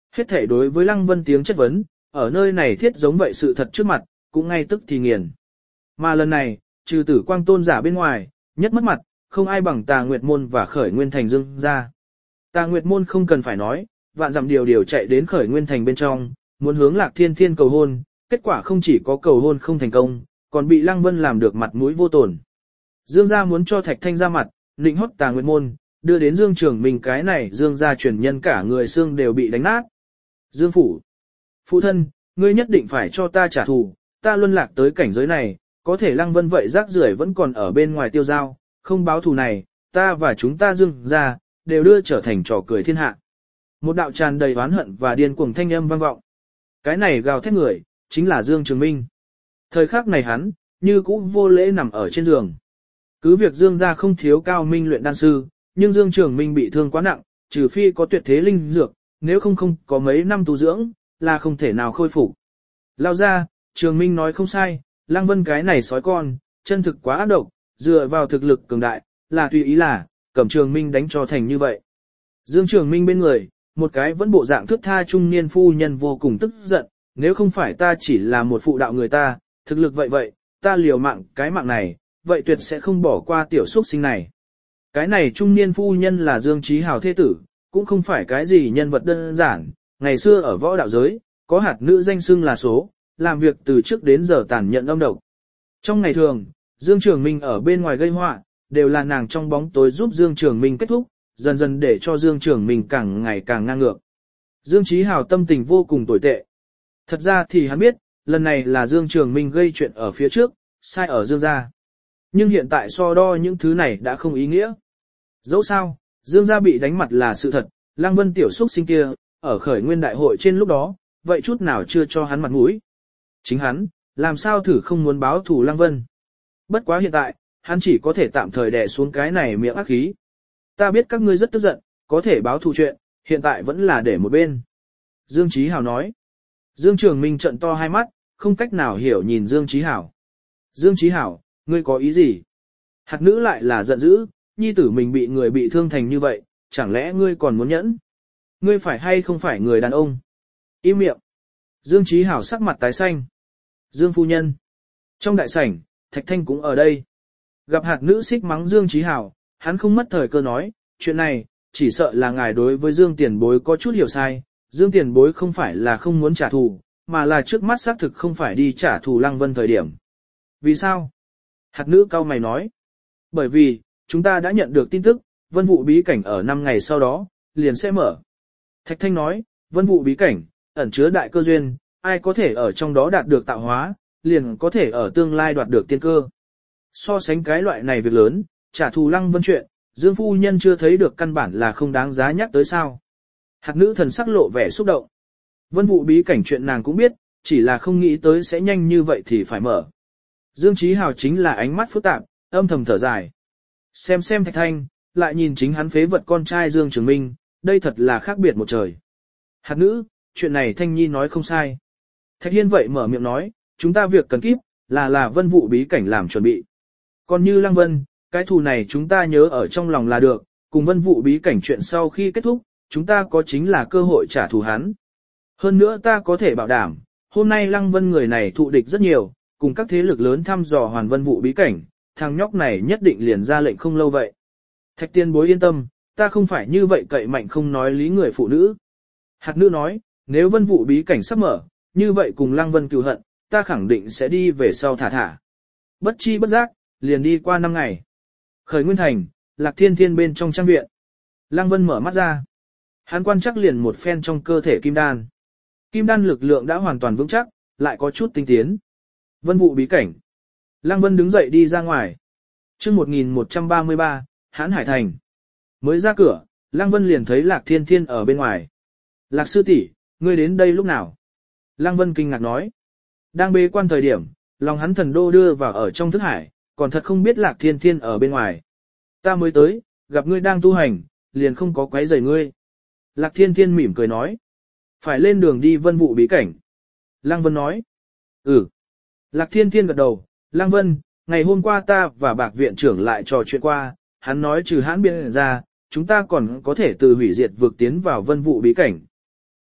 Hết thể đối với Lăng Vân tiếng chất vấn, ở nơi này thiết giống vậy sự thật trước mặt, cũng ngay tức thì nghiền. Mà lần này, trừ tử quang tôn giả bên ngoài, nhất mất mặt, không ai bằng Tà Nguyệt Môn và Khởi Nguyên Thành Dương ra. Tà Nguyệt Môn không cần phải nói, vạn dặm điều điều chạy đến Khởi Nguyên Thành bên trong, muốn hướng Lạc Thiên Thiên cầu hôn, kết quả không chỉ có cầu hôn không thành công, còn bị Lăng Vân làm được mặt mũi vô tổn. Dương gia muốn cho Thạch Thanh ra mặt, nịnh hót Tà Nguyệt Môn, đưa đến Dương Trường Minh cái này Dương gia truyền nhân cả người xương đều bị đánh nát. Dương phủ, phụ thân, ngươi nhất định phải cho ta trả thù, ta luân lạc tới cảnh giới này, có thể Lăng Vân vậy rác rưởi vẫn còn ở bên ngoài tiêu giao, không báo thù này, ta và chúng ta Dương gia đều đưa trở thành trò cười thiên hạ. Một đạo tràn đầy oán hận và điên cuồng thanh âm vang vọng. Cái này gào thét người, chính là Dương Trường Minh. Thời khắc này hắn, như cũ vô lễ nằm ở trên giường. Cứ việc Dương gia không thiếu cao minh luyện đan sư, nhưng Dương Trường Minh bị thương quá nặng, trừ phi có tuyệt thế linh dược, nếu không không có mấy năm tu dưỡng, là không thể nào khôi phục. Lao ra, Trường Minh nói không sai, Lăng Vân cái này sói con, chân thực quá ác độc, dựa vào thực lực cường đại, là tùy ý là, cầm Trường Minh đánh cho thành như vậy. Dương Trường Minh bên người, một cái vẫn bộ dạng thước tha trung niên phu nhân vô cùng tức giận, nếu không phải ta chỉ là một phụ đạo người ta, thực lực vậy vậy, ta liều mạng cái mạng này, vậy tuyệt sẽ không bỏ qua tiểu xuất sinh này. Cái này trung niên phu nhân là Dương Chí Hào thế tử, cũng không phải cái gì nhân vật đơn giản, ngày xưa ở võ đạo giới, có hạt nữ danh xưng là số, làm việc từ trước đến giờ tàn nhẫn âm độc. Trong ngày thường, Dương Trường Minh ở bên ngoài gây họa, đều là nàng trong bóng tối giúp Dương Trường Minh kết thúc, dần dần để cho Dương Trường Minh càng ngày càng ngang ngược. Dương Chí Hào tâm tình vô cùng tồi tệ. Thật ra thì hắn biết, lần này là Dương Trường Minh gây chuyện ở phía trước, sai ở Dương gia. Nhưng hiện tại so đo những thứ này đã không ý nghĩa. Dẫu sao, Dương gia bị đánh mặt là sự thật, Lăng Vân tiểu xuất sinh kia, ở khởi nguyên đại hội trên lúc đó, vậy chút nào chưa cho hắn mặt mũi. Chính hắn, làm sao thử không muốn báo thù Lăng Vân. Bất quá hiện tại, hắn chỉ có thể tạm thời đè xuống cái này miệng ác khí. Ta biết các ngươi rất tức giận, có thể báo thù chuyện, hiện tại vẫn là để một bên. Dương Chí Hào nói. Dương Trường Minh trợn to hai mắt, không cách nào hiểu nhìn Dương Chí Hào. Dương Chí Hào, ngươi có ý gì? Hạt nữ lại là giận dữ, nhi tử mình bị người bị thương thành như vậy, chẳng lẽ ngươi còn muốn nhẫn? Ngươi phải hay không phải người đàn ông? Im miệng. Dương Chí Hào sắc mặt tái xanh. Dương phu nhân. Trong đại sảnh, Thạch Thanh cũng ở đây. Gặp hạt nữ xích mắng Dương Chí Hào, hắn không mất thời cơ nói, chuyện này, chỉ sợ là ngài đối với Dương tiền bối có chút hiểu sai. Dương tiền bối không phải là không muốn trả thù, mà là trước mắt xác thực không phải đi trả thù Lăng Vân thời điểm. Vì sao? Hạt nữ cao mày nói. Bởi vì, chúng ta đã nhận được tin tức, vân vụ bí cảnh ở năm ngày sau đó, liền sẽ mở. Thạch Thanh nói, vân vụ bí cảnh, ẩn chứa đại cơ duyên, ai có thể ở trong đó đạt được tạo hóa, liền có thể ở tương lai đoạt được tiên cơ. So sánh cái loại này việc lớn, trả thù Lăng Vân chuyện, Dương phu nhân chưa thấy được căn bản là không đáng giá nhắc tới sao. Hạt nữ thần sắc lộ vẻ xúc động. Vân vụ bí cảnh chuyện nàng cũng biết, chỉ là không nghĩ tới sẽ nhanh như vậy thì phải mở. Dương Chí Hào chính là ánh mắt phức tạp, âm thầm thở dài. Xem xem Thạch Thanh, lại nhìn chính hắn phế vật con trai Dương Trường Minh, đây thật là khác biệt một trời. Hạt nữ, chuyện này Thanh Nhi nói không sai. Thạch Hiên vậy mở miệng nói, chúng ta việc cần kíp, là là vân vụ bí cảnh làm chuẩn bị. Còn như Lăng Vân, cái thù này chúng ta nhớ ở trong lòng là được, cùng vân vụ bí cảnh chuyện sau khi kết thúc, chúng ta có chính là cơ hội trả thù hắn. Hơn nữa ta có thể bảo đảm, hôm nay Lăng Vân người này thụ địch rất nhiều, cùng các thế lực lớn thăm dò hoàn vân vụ bí cảnh, thằng nhóc này nhất định liền ra lệnh không lâu vậy. Thạch tiên bối yên tâm, ta không phải như vậy cậy mạnh không nói lý người phụ nữ. Hạt nữ nói, nếu vân vụ bí cảnh sắp mở, như vậy cùng Lăng Vân cừu hận, ta khẳng định sẽ đi về sau thả thả. Bất chi bất giác, liền đi qua năm ngày. Khởi Nguyên Thành, Lạc Thiên Thiên bên trong trang viện. Lăng Vân mở mắt ra. Hắn quan chắc liền một phen trong cơ thể kim đan. Kim đan lực lượng đã hoàn toàn vững chắc, lại có chút tinh tiến. Vân vụ bí cảnh. Lăng Vân đứng dậy đi ra ngoài. Chương một nghìn một trăm ba mươi ba, Hãn Hải Thành. Mới ra cửa, Lăng Vân liền thấy Lạc Thiên Thiên ở bên ngoài. Lạc sư tỷ, ngươi đến đây lúc nào? Lăng Vân kinh ngạc nói. Đang bế quan thời điểm, lòng hắn thần đô đưa vào ở trong thức hải, còn thật không biết Lạc Thiên Thiên ở bên ngoài. Ta mới tới, gặp ngươi đang tu hành, liền không có quấy rầy ngươi. Lạc Thiên Thiên mỉm cười nói. Phải lên đường đi vân vụ bí cảnh. Lăng Vân nói. Ừ. Lạc Thiên Thiên gật đầu. Lăng Vân, ngày hôm qua ta và Bạc viện trưởng lại trò chuyện qua, hắn nói trừ hãn biên ra, chúng ta còn có thể từ hủy diệt vực tiến vào vân vụ bí cảnh.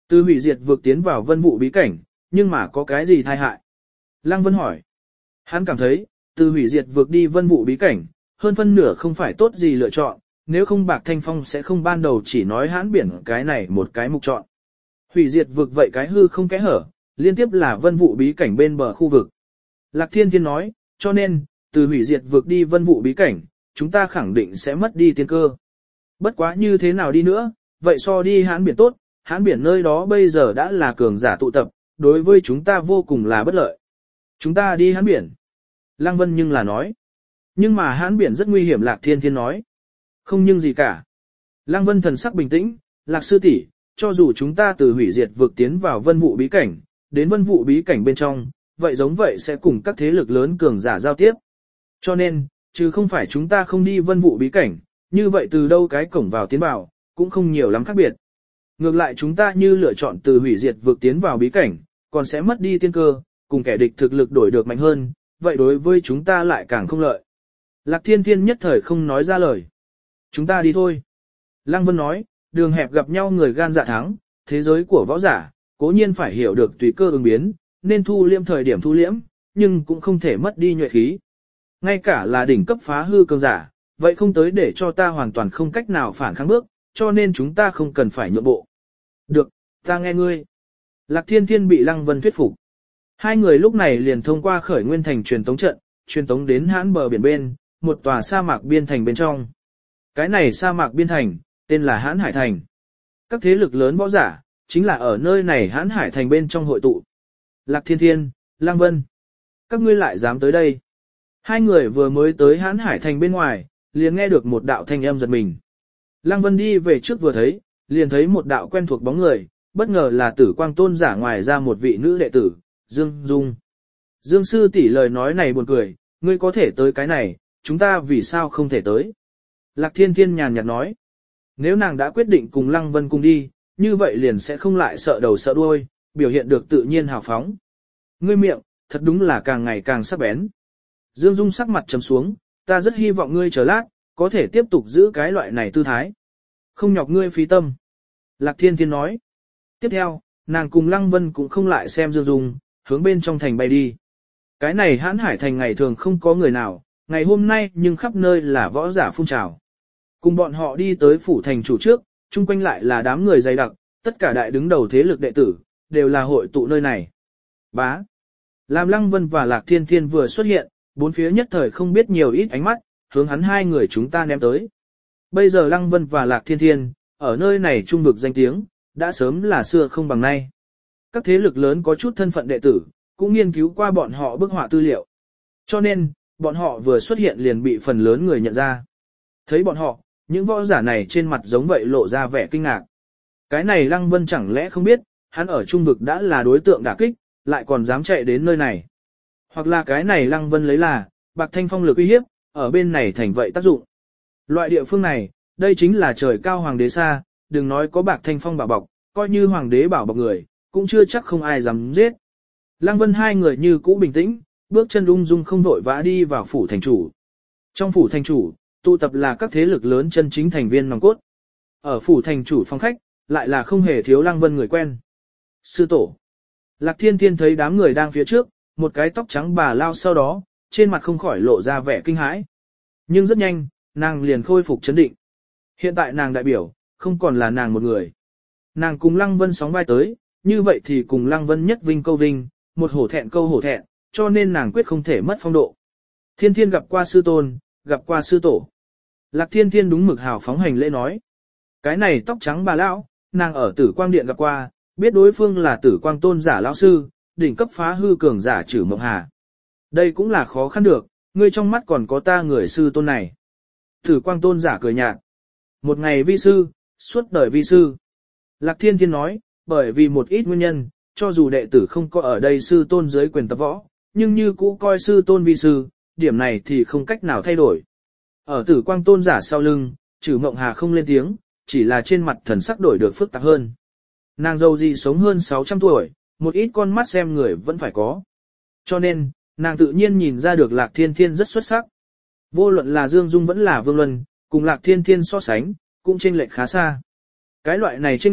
Từ hủy diệt vượt tiến vào vân vụ bí cảnh, nhưng mà có cái gì tai hại? Lăng Vân hỏi. Hắn cảm thấy, từ hủy diệt vượt đi vân vụ bí cảnh, hơn phân nửa không phải tốt gì lựa chọn, nếu không Bạc Thanh Phong sẽ không ban đầu chỉ nói hãn biển cái này một cái mục chọn. Hủy diệt vực vậy cái hư không kẽ hở, liên tiếp là vân vụ bí cảnh bên bờ khu vực. Lạc Thiên Thiên nói, cho nên, từ hủy diệt vực đi vân vụ bí cảnh, chúng ta khẳng định sẽ mất đi tiên cơ. Bất quá như thế nào đi nữa, vậy so đi hãn biển tốt, hãn biển nơi đó bây giờ đã là cường giả tụ tập, đối với chúng ta vô cùng là bất lợi. Chúng ta đi hãn biển. Lăng Vân nhưng là nói. Nhưng mà hãn biển rất nguy hiểm, Lạc Thiên Thiên nói. Không nhưng gì cả. Lăng Vân thần sắc bình tĩnh, Lạc sư tỷ, cho dù chúng ta từ hủy diệt vượt tiến vào vân vụ bí cảnh, đến vân vụ bí cảnh bên trong, vậy giống vậy sẽ cùng các thế lực lớn cường giả giao tiếp. Cho nên, chứ không phải chúng ta không đi vân vụ bí cảnh, như vậy từ đâu cái cổng vào tiến vào, cũng không nhiều lắm khác biệt. Ngược lại chúng ta như lựa chọn từ hủy diệt vượt tiến vào bí cảnh, còn sẽ mất đi tiên cơ, cùng kẻ địch thực lực đổi được mạnh hơn, vậy đối với chúng ta lại càng không lợi. Lạc Thiên Thiên nhất thời không nói ra lời. Chúng ta đi thôi. Lăng Vân nói, đường hẹp gặp nhau người gan dạ thắng, thế giới của võ giả, cố nhiên phải hiểu được tùy cơ ứng biến, nên thu liễm thời điểm thu liễm, nhưng cũng không thể mất đi nhuệ khí. Ngay cả là đỉnh cấp phá hư cường giả, vậy không tới để cho ta hoàn toàn không cách nào phản kháng bước, cho nên chúng ta không cần phải nhượng bộ. Được, ta nghe ngươi. Lạc Thiên Thiên bị Lăng Vân thuyết phục. Hai người lúc này liền thông qua khởi nguyên thành truyền tống trận, truyền tống đến hãn bờ biển bên, một tòa sa mạc biên thành bên trong. Cái này sa mạc biên thành, tên là Hãn Hải Thành. Các thế lực lớn võ giả, chính là ở nơi này Hãn Hải Thành bên trong hội tụ. Lạc Thiên Thiên, Lăng Vân, các ngươi lại dám tới đây. Hai người vừa mới tới Hãn Hải Thành bên ngoài, liền nghe được một đạo thanh âm giật mình. Lăng Vân đi về trước vừa thấy, liền thấy một đạo quen thuộc bóng người, bất ngờ là Tử Quang Tôn giả ngoài ra một vị nữ đệ tử, Dương Dung. Dương sư tỷ lời nói này buồn cười, ngươi có thể tới cái này, chúng ta vì sao không thể tới? Lạc Thiên Thiên nhàn nhạt nói, nếu nàng đã quyết định cùng Lăng Vân cùng đi, như vậy liền sẽ không lại sợ đầu sợ đuôi, biểu hiện được tự nhiên hào phóng. Ngươi miệng, thật đúng là càng ngày càng sắc bén. Dương Dung sắc mặt trầm xuống, ta rất hy vọng ngươi chờ lát, có thể tiếp tục giữ cái loại này tư thái. Không nhọc ngươi phí tâm. Lạc Thiên Thiên nói. Tiếp theo, nàng cùng Lăng Vân cũng không lại xem Dương Dung, hướng bên trong thành bay đi. Cái này Hãn Hải Thành ngày thường không có người nào, ngày hôm nay nhưng khắp nơi là võ giả phun trào. Cùng bọn họ đi tới phủ thành chủ trước, chung quanh lại là đám người dày đặc, tất cả đại đứng đầu thế lực đệ tử, đều là hội tụ nơi này. Bá. Làm Lăng Vân và Lạc Thiên Thiên vừa xuất hiện, bốn phía nhất thời không biết nhiều ít ánh mắt, hướng hắn hai người chúng ta ném tới. Bây giờ Lăng Vân và Lạc Thiên Thiên, ở nơi này trung vực danh tiếng, đã sớm là xưa không bằng nay. Các thế lực lớn có chút thân phận đệ tử, cũng nghiên cứu qua bọn họ bức họa tư liệu. Cho nên, bọn họ vừa xuất hiện liền bị phần lớn người nhận ra. Thấy bọn họ, những võ giả này trên mặt giống vậy lộ ra vẻ kinh ngạc. Cái này Lăng Vân chẳng lẽ không biết, hắn ở trung vực đã là đối tượng đả kích, lại còn dám chạy đến nơi này. Hoặc là cái này Lăng Vân lấy là, Bạc Thanh Phong lực uy hiếp, ở bên này thành vậy tác dụng. Loại địa phương này, đây chính là trời cao hoàng đế xa, đừng nói có Bạc Thanh Phong bảo bọc, coi như hoàng đế bảo bọc người, cũng chưa chắc không ai dám giết. Lăng Vân hai người như cũ bình tĩnh, bước chân ung dung không vội vã đi vào phủ thành chủ. Trong phủ thành chủ, tụ tập là các thế lực lớn chân chính thành viên nòng cốt. Ở phủ thành chủ phòng khách, lại là không hề thiếu Lăng Vân người quen. Sư tổ. Lạc Thiên Thiên thấy đám người đang phía trước, một cái tóc trắng bà lao sau đó, trên mặt không khỏi lộ ra vẻ kinh hãi. Nhưng rất nhanh, nàng liền khôi phục chấn định. Hiện tại nàng đại biểu, không còn là nàng một người. Nàng cùng Lăng Vân sóng vai tới, như vậy thì cùng Lăng Vân nhất vinh câu vinh, một hổ thẹn câu hổ thẹn, cho nên nàng quyết không thể mất phong độ. Thiên Thiên gặp qua sư tôn, gặp qua sư tổ. Lạc Thiên Thiên đúng mực hào phóng hành lễ nói. Cái này tóc trắng bà lão, nàng ở Tử Quang Điện gặp qua, biết đối phương là Tử Quang Tôn giả lão sư, đỉnh cấp phá hư cường giả Trử Mộng Hà. Đây cũng là khó khăn được, ngươi trong mắt còn có ta người sư tôn này. Tử Quang Tôn giả cười nhạt. Một ngày vi sư, suốt đời vi sư. Lạc Thiên Thiên nói, bởi vì một ít nguyên nhân, cho dù đệ tử không có ở đây sư tôn dưới quyền tập võ, nhưng như cũ coi sư tôn vi sư, điểm này thì không cách nào thay đổi. Ở Tử Quang Tôn giả sau lưng, Trử Mộng Hà không lên tiếng, chỉ là trên mặt thần sắc đổi được phức tạp hơn. Nàng dâu gì sống hơn sáu trăm tuổi, một ít con mắt xem người vẫn phải có. Cho nên, nàng tự nhiên nhìn ra được Lạc Thiên Thiên rất xuất sắc. Vô luận là Dương Dung vẫn là Vương Luân, cùng Lạc Thiên Thiên so sánh, cũng chênh lệch khá xa. Cái loại này chênh lệch,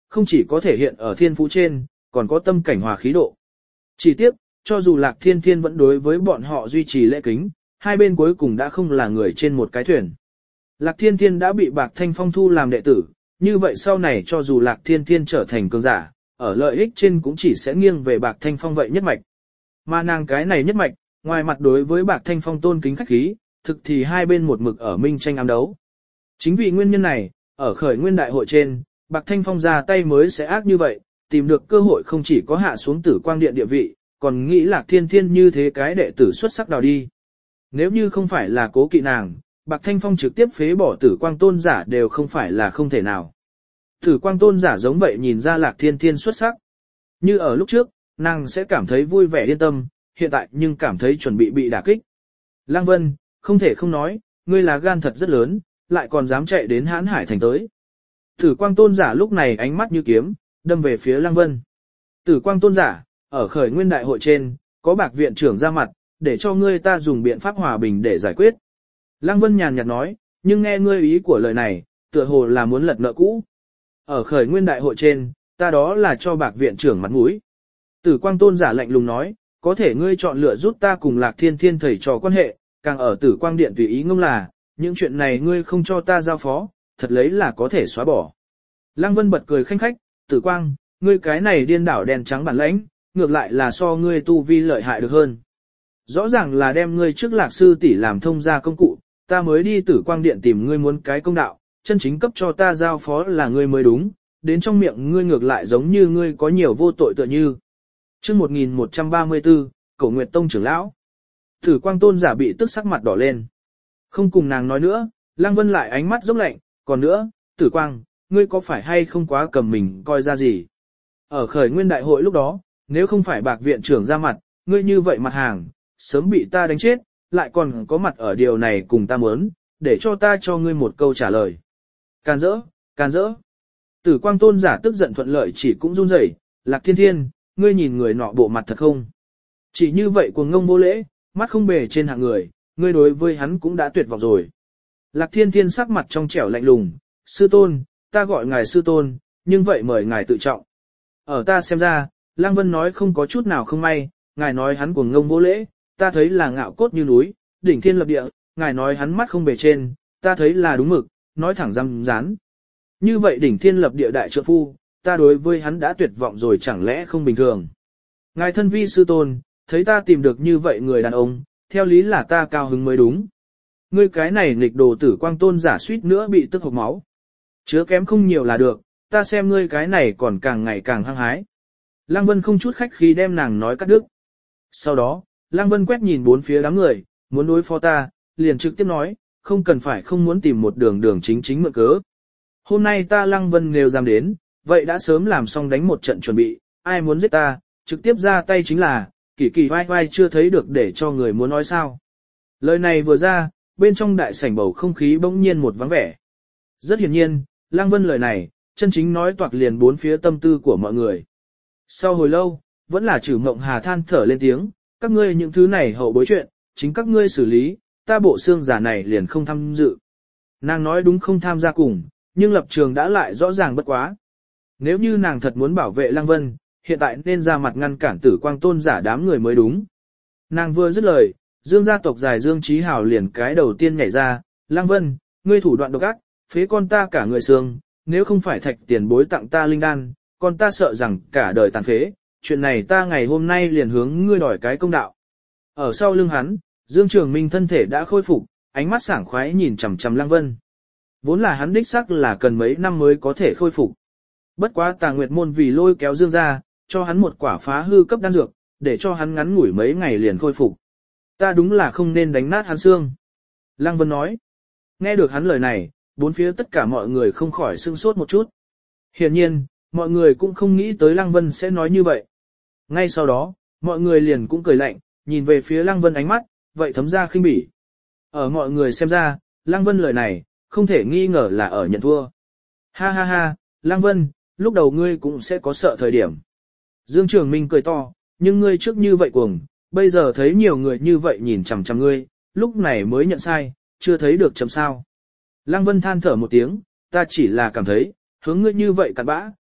không chỉ có thể hiện ở thiên phú trên, còn có tâm cảnh hòa khí độ. Chỉ tiếc, cho dù Lạc Thiên Thiên vẫn đối với bọn họ duy trì lễ kính, hai bên cuối cùng đã không là người trên một cái thuyền. Lạc Thiên Thiên đã bị Bạc Thanh Phong thu làm đệ tử, như vậy sau này cho dù Lạc Thiên Thiên trở thành cường giả, ở lợi ích trên cũng chỉ sẽ nghiêng về Bạc Thanh Phong vậy nhất mạch. Mà nàng cái này nhất mạch, ngoài mặt đối với Bạc Thanh Phong tôn kính khách khí, thực thì hai bên một mực ở minh tranh ám đấu. Chính vì nguyên nhân này, ở khởi nguyên đại hội trên, Bạc Thanh Phong ra tay mới sẽ ác như vậy, tìm được cơ hội không chỉ có hạ xuống Tử Quang Điện địa vị, còn nghĩ Lạc Thiên Thiên như thế cái đệ tử xuất sắc đào đi. Nếu như không phải là cố kỵ nàng, Bạc Thanh Phong trực tiếp phế bỏ Tử Quang Tôn giả đều không phải là không thể nào. Tử Quang Tôn giả giống vậy nhìn ra Lạc Thiên Thiên xuất sắc. Như ở lúc trước, nàng sẽ cảm thấy vui vẻ yên tâm, hiện tại nhưng cảm thấy chuẩn bị bị đả kích. Lăng Vân, không thể không nói, ngươi là gan thật rất lớn, lại còn dám chạy đến Hán Hải thành tới. Tử Quang Tôn giả lúc này ánh mắt như kiếm, đâm về phía Lăng Vân. Tử Quang Tôn giả, ở khởi nguyên đại hội trên, có Bạc viện trưởng ra mặt, để cho ngươi ta dùng biện pháp hòa bình để giải quyết. Lăng Vân nhàn nhạt nói, nhưng nghe ngươi ý của lời này, tựa hồ là muốn lật nợ cũ. Ở khởi nguyên đại hội trên, ta đó là cho Bạc viện trưởng mặt mũi. Tử Quang Tôn giả lạnh lùng nói, có thể ngươi chọn lựa giúp ta cùng Lạc Thiên Thiên thầy trò quan hệ, càng ở Tử Quang Điện tùy ý ngông là, những chuyện này ngươi không cho ta giao phó, thật lấy là có thể xóa bỏ. Lăng Vân bật cười khanh khách, Tử Quang, ngươi cái này điên đảo đen trắng bản lãnh, ngược lại là so ngươi tu vi lợi hại được hơn. Rõ ràng là đem ngươi trước Lạc sư tỷ làm thông gia công cụ, ta mới đi Tử Quang Điện tìm ngươi muốn cái công đạo, chân chính cấp cho ta giao phó là ngươi mới đúng, đến trong miệng ngươi ngược lại giống như ngươi có nhiều vô tội tựa như. Chương một nghìn một trăm ba mươi tư, Cổ Nguyệt Tông trưởng lão. Tử Quang Tôn giả bị tức sắc mặt đỏ lên. Không cùng nàng nói nữa, Lăng Vân lại ánh mắt dốc lạnh, còn nữa, Tử Quang, ngươi có phải hay không quá cầm mình coi ra gì? Ở khởi nguyên đại hội lúc đó, nếu không phải Bạc viện trưởng ra mặt, ngươi như vậy mặt hàng, sớm bị ta đánh chết, lại còn có mặt ở điều này cùng ta muốn, để cho ta cho ngươi một câu trả lời. Càn rỡ, càn rỡ. Tử Quang Tôn giả tức giận thuận lợi chỉ cũng run rẩy, Lạc Thiên Thiên, ngươi nhìn người nọ bộ mặt thật không? Chỉ như vậy cuồng ngông vô lễ, mắt không bề trên hạng người, ngươi đối với hắn cũng đã tuyệt vọng rồi. Lạc Thiên Thiên sắc mặt trong trẻo lạnh lùng, sư tôn, ta gọi ngài sư tôn, nhưng vậy mời ngài tự trọng. Ở ta xem ra, Lăng Vân nói không có chút nào không may, ngài nói hắn cuồng ngông vô lễ, ta thấy là ngạo cốt như núi, đỉnh thiên lập địa, ngài nói hắn mắt không bề trên, ta thấy là đúng mực, nói thẳng răm rán. Như vậy đỉnh thiên lập địa đại trượng phu, ta đối với hắn đã tuyệt vọng rồi chẳng lẽ không bình thường. Ngài thân vi sư tôn, thấy ta tìm được như vậy người đàn ông, theo lý là ta cao hứng mới đúng. Ngươi cái này nghịch đồ Tử Quang Tôn giả suýt nữa bị tức hộc máu. Chứa kém không nhiều là được, ta xem ngươi cái này còn càng ngày càng hăng hái. Lăng Vân không chút khách khí đem nàng nói cắt đứt. Sau đó, Lăng Vân quét nhìn bốn phía đám người, muốn đối phó ta, liền trực tiếp nói, không cần phải không muốn tìm một đường đường chính chính mượn cớ. Hôm nay ta Lăng Vân nếu dám đến, vậy đã sớm làm xong đánh một trận chuẩn bị, ai muốn giết ta, trực tiếp ra tay chính là, kỳ kỳ vai vai chưa thấy được để cho người muốn nói sao. Lời này vừa ra, bên trong đại sảnh bầu không khí bỗng nhiên một vắng vẻ. Rất hiển nhiên, Lăng Vân lời này, chân chính nói toạc liền bốn phía tâm tư của mọi người. Sau hồi lâu, vẫn là Trử Mộng Hà than thở lên tiếng, các ngươi những thứ này hậu bối chuyện, chính các ngươi xử lý, ta bộ xương giả này liền không tham dự. Nàng nói đúng không tham gia cùng, nhưng lập trường đã lại rõ ràng bất quá. Nếu như nàng thật muốn bảo vệ Lăng Vân, hiện tại nên ra mặt ngăn cản Tử Quang Tôn giả đám người mới đúng. Nàng vừa dứt lời, Dương gia tộc dài Dương Chí Hào liền cái đầu tiên nhảy ra, Lăng Vân, ngươi thủ đoạn độc ác, phế con ta cả người xương, nếu không phải thạch tiền bối tặng ta linh đan, con ta sợ rằng cả đời tàn phế, chuyện này ta ngày hôm nay liền hướng ngươi đòi cái công đạo. Ở sau lưng hắn, Dương Trường Minh thân thể đã khôi phục, ánh mắt sảng khoái nhìn chằm chằm Lăng Vân. Vốn là hắn đích xác là cần mấy năm mới có thể khôi phục. Bất quá Tà Nguyệt môn vì lôi kéo Dương ra, cho hắn một quả phá hư cấp đan dược, để cho hắn ngắn ngủi mấy ngày liền khôi phục. Ta đúng là không nên đánh nát hắn xương. Lăng Vân nói. Nghe được hắn lời này, bốn phía tất cả mọi người không khỏi sưng sốt một chút. Hiển nhiên, mọi người cũng không nghĩ tới Lăng Vân sẽ nói như vậy. Ngay sau đó, mọi người liền cũng cười lạnh, nhìn về phía Lăng Vân ánh mắt, vậy thấm ra khinh bỉ. Ở mọi người xem ra, Lăng Vân lời này, không thể nghi ngờ là ở nhận thua. Ha ha ha, Lăng Vân, lúc đầu ngươi cũng sẽ có sợ thời điểm. Dương Trường Minh cười to, nhưng ngươi trước như vậy cuồng, bây giờ thấy nhiều người như vậy nhìn chằm chằm ngươi, lúc này mới nhận sai, chưa thấy được chấm sao. Lăng Vân than thở một tiếng, ta chỉ là cảm thấy, hướng ngươi như vậy cặn bã,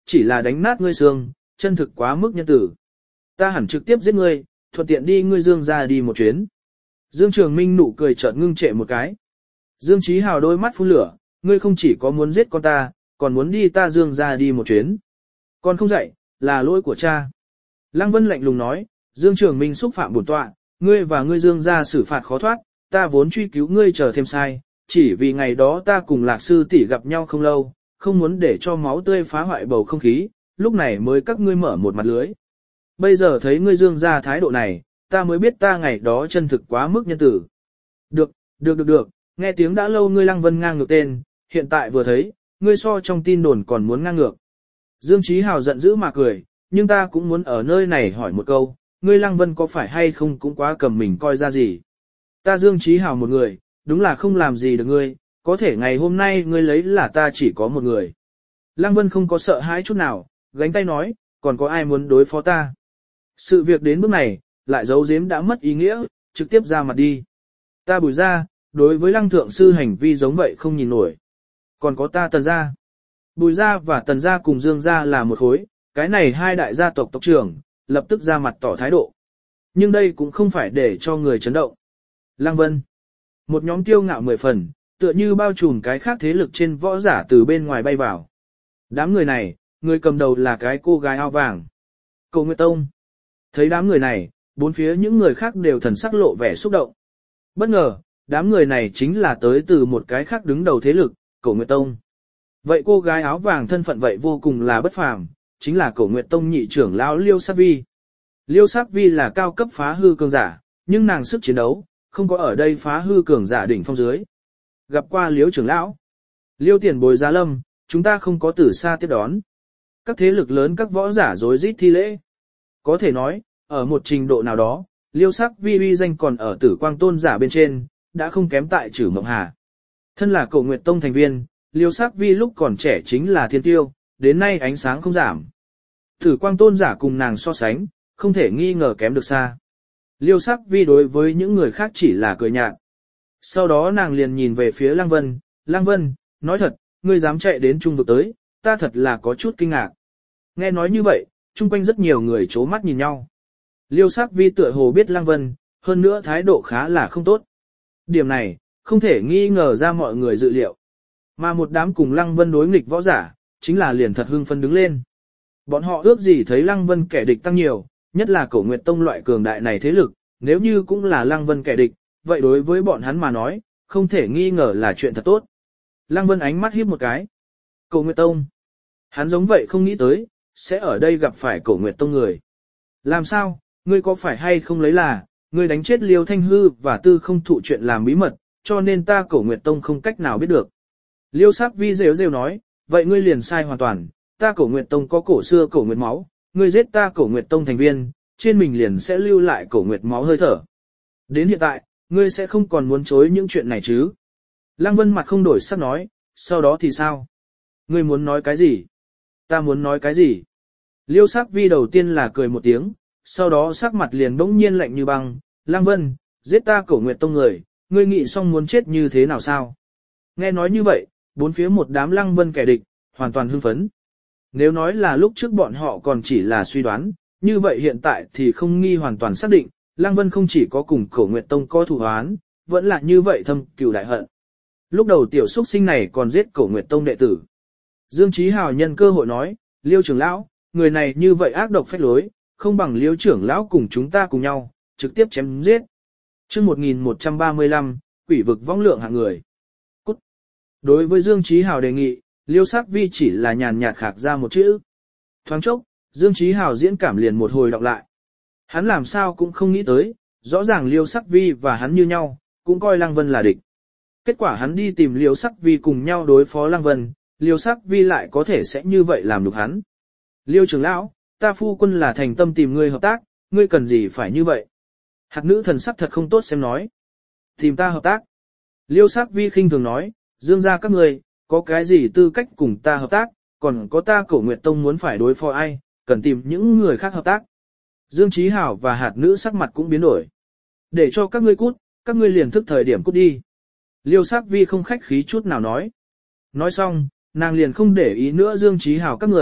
chỉ là đánh nát ngươi xương, chân thực quá mức nhân tử. Ta hẳn trực tiếp giết ngươi, thuận tiện đi ngươi Dương ra đi một chuyến. Dương Trường Minh nụ cười chợt ngưng trệ một cái. Dương Chí Hào đôi mắt phun lửa, ngươi không chỉ có muốn giết con ta, còn muốn đi ta Dương ra đi một chuyến. Con không dạy, là lỗi của cha. Lăng Vân lạnh lùng nói, Dương Trường Minh xúc phạm bổn tọa, ngươi và ngươi Dương ra xử phạt khó thoát, ta vốn truy cứu ngươi chờ thêm sai, chỉ vì ngày đó ta cùng Lạc sư tỷ gặp nhau không lâu, không muốn để cho máu tươi phá hoại bầu không khí, lúc này mới các ngươi mở một mặt lưới. Bây giờ thấy ngươi Dương ra thái độ này, ta mới biết ta ngày đó chân thực quá mức nhân tử. Được, được được được, nghe tiếng đã lâu ngươi Lăng Vân ngang ngược tên, hiện tại vừa thấy, ngươi so trong tin đồn còn muốn ngang ngược. Dương Chí Hào giận dữ mà cười, nhưng ta cũng muốn ở nơi này hỏi một câu, ngươi Lăng Vân có phải hay không cũng quá cầm mình coi ra gì. Ta Dương Chí Hào một người, đúng là không làm gì được ngươi, có thể ngày hôm nay ngươi lấy là ta chỉ có một người. Lăng Vân không có sợ hãi chút nào, gánh tay nói, còn có ai muốn đối phó ta. Sự việc đến bước này, lại giấu giếm đã mất ý nghĩa, trực tiếp ra mặt đi. Ta Bùi gia, đối với Lăng thượng sư hành vi giống vậy không nhìn nổi. Còn có ta Tần gia. Bùi gia và Tần gia cùng Dương gia là một khối, cái này hai đại gia tộc tộc trưởng, lập tức ra mặt tỏ thái độ. Nhưng đây cũng không phải để cho người chấn động. Lăng Vân. Một nhóm kiêu ngạo mười phần, tựa như bao trùm cái khác thế lực trên võ giả từ bên ngoài bay vào. Đám người này, người cầm đầu là cái cô gái áo vàng. Cổ Nguyệt Tông. Thấy đám người này, bốn phía những người khác đều thần sắc lộ vẻ xúc động. Bất ngờ, đám người này chính là tới từ một cái khác đứng đầu thế lực, Cổ Nguyệt Tông. Vậy cô gái áo vàng thân phận vậy vô cùng là bất phàm, chính là Cổ Nguyệt Tông nhị trưởng lão Liêu Sắc Vi. Liêu Sắc Vi là cao cấp phá hư cường giả, nhưng nàng sức chiến đấu, không có ở đây phá hư cường giả đỉnh phong dưới. Gặp qua Liêu trưởng lão. Liêu tiền bối giá lâm, chúng ta không có từ xa tiếp đón. Các thế lực lớn các võ giả rối rít thi lễ. Có thể nói, ở một trình độ nào đó, Liêu Sắc Vi uy danh còn ở Tử Quang tôn giả bên trên, đã không kém tại Trử Mộng Hà. Thân là Cổ Nguyệt Tông thành viên, Liêu Sắc Vi lúc còn trẻ chính là thiên tiêu, đến nay ánh sáng không giảm. Tử Quang tôn giả cùng nàng so sánh, không thể nghi ngờ kém được xa. Liêu Sắc Vi đối với những người khác chỉ là cười nhạt. Sau đó nàng liền nhìn về phía Lăng Vân, Lăng Vân, nói thật, ngươi dám chạy đến trung vực tới, ta thật là có chút kinh ngạc. Nghe nói như vậy, chung quanh rất nhiều người chố mắt nhìn nhau. Liêu Sắc Vi tựa hồ biết Lăng Vân, hơn nữa thái độ khá là không tốt. Điểm này, không thể nghi ngờ ra mọi người dự liệu. Mà một đám cùng Lăng Vân đối nghịch võ giả, chính là liền thật hưng phấn đứng lên. Bọn họ ước gì thấy Lăng Vân kẻ địch tăng nhiều, nhất là Cổ Nguyệt Tông loại cường đại này thế lực, nếu như cũng là Lăng Vân kẻ địch, vậy đối với bọn hắn mà nói, không thể nghi ngờ là chuyện thật tốt. Lăng Vân ánh mắt híp một cái. Cổ Nguyệt Tông. Hắn giống vậy không nghĩ tới, sẽ ở đây gặp phải Cổ Nguyệt Tông người. Làm sao, ngươi có phải hay không lấy là, ngươi đánh chết Liêu Thanh Hư và Tư Không Thụ chuyện làm bí mật, cho nên ta Cổ Nguyệt Tông không cách nào biết được. Liêu Sắc Vi rêu rêu nói, vậy ngươi liền sai hoàn toàn, ta Cổ Nguyệt Tông có cổ xưa Cổ Nguyệt máu, ngươi giết ta Cổ Nguyệt Tông thành viên, trên mình liền sẽ lưu lại Cổ Nguyệt máu hơi thở. Đến hiện tại, ngươi sẽ không còn muốn chối những chuyện này chứ? Lăng Vân mặt không đổi sắc nói, sau đó thì sao? Ngươi muốn nói cái gì? Ta muốn nói cái gì? Liêu Sắc Vi đầu tiên là cười một tiếng, sau đó sắc mặt liền bỗng nhiên lạnh như băng, Lăng Vân, giết ta Cổ Nguyệt Tông người, ngươi nghĩ xong muốn chết như thế nào sao? Nghe nói như vậy, bốn phía một đám Lăng Vân kẻ địch, hoàn toàn hưng phấn. Nếu nói là lúc trước bọn họ còn chỉ là suy đoán, như vậy hiện tại thì không nghi hoàn toàn xác định, Lăng Vân không chỉ có cùng Cổ Nguyệt Tông có thù oán, vẫn là như vậy thâm cừu đại hận. Lúc đầu tiểu xuất sinh này còn giết Cổ Nguyệt Tông đệ tử. Dương Chí Hào nhân cơ hội nói, Liêu trưởng lão, người này như vậy ác độc phách lối, không bằng Liêu trưởng lão cùng chúng ta cùng nhau, trực tiếp chém giết. Chương một nghìn một trăm ba mươi lăm, quỷ vực vong lượng hạng người. Cút. Đối với Dương Chí Hào đề nghị, Liêu Sắc Vi chỉ là nhàn nhạt khạc ra một chữ. Thoáng chốc, Dương Chí Hào diễn cảm liền một hồi đọc lại. Hắn làm sao cũng không nghĩ tới, rõ ràng Liêu Sắc Vi và hắn như nhau, cũng coi Lăng Vân là địch. Kết quả hắn đi tìm Liêu Sắc Vi cùng nhau đối phó Lăng Vân, Liêu Sắc Vi lại có thể sẽ như vậy làm nhục hắn. Liêu trưởng lão, ta phu quân là thành tâm tìm ngươi hợp tác, ngươi cần gì phải như vậy? Hạt nữ thần sắc thật không tốt xem nói. Tìm ta hợp tác. Liêu Sắc Vi khinh thường nói, Dương gia các ngươi, có cái gì tư cách cùng ta hợp tác, còn có ta Cổ Nguyệt Tông muốn phải đối phó ai, cần tìm những người khác hợp tác. Dương Chí Hảo và hạt nữ sắc mặt cũng biến đổi. Để cho các ngươi cút, các ngươi liền thức thời điểm cút đi. Liêu Sắc Vi không khách khí chút nào nói. Nói xong, nàng liền không để ý nữa Dương Chí Hảo các người,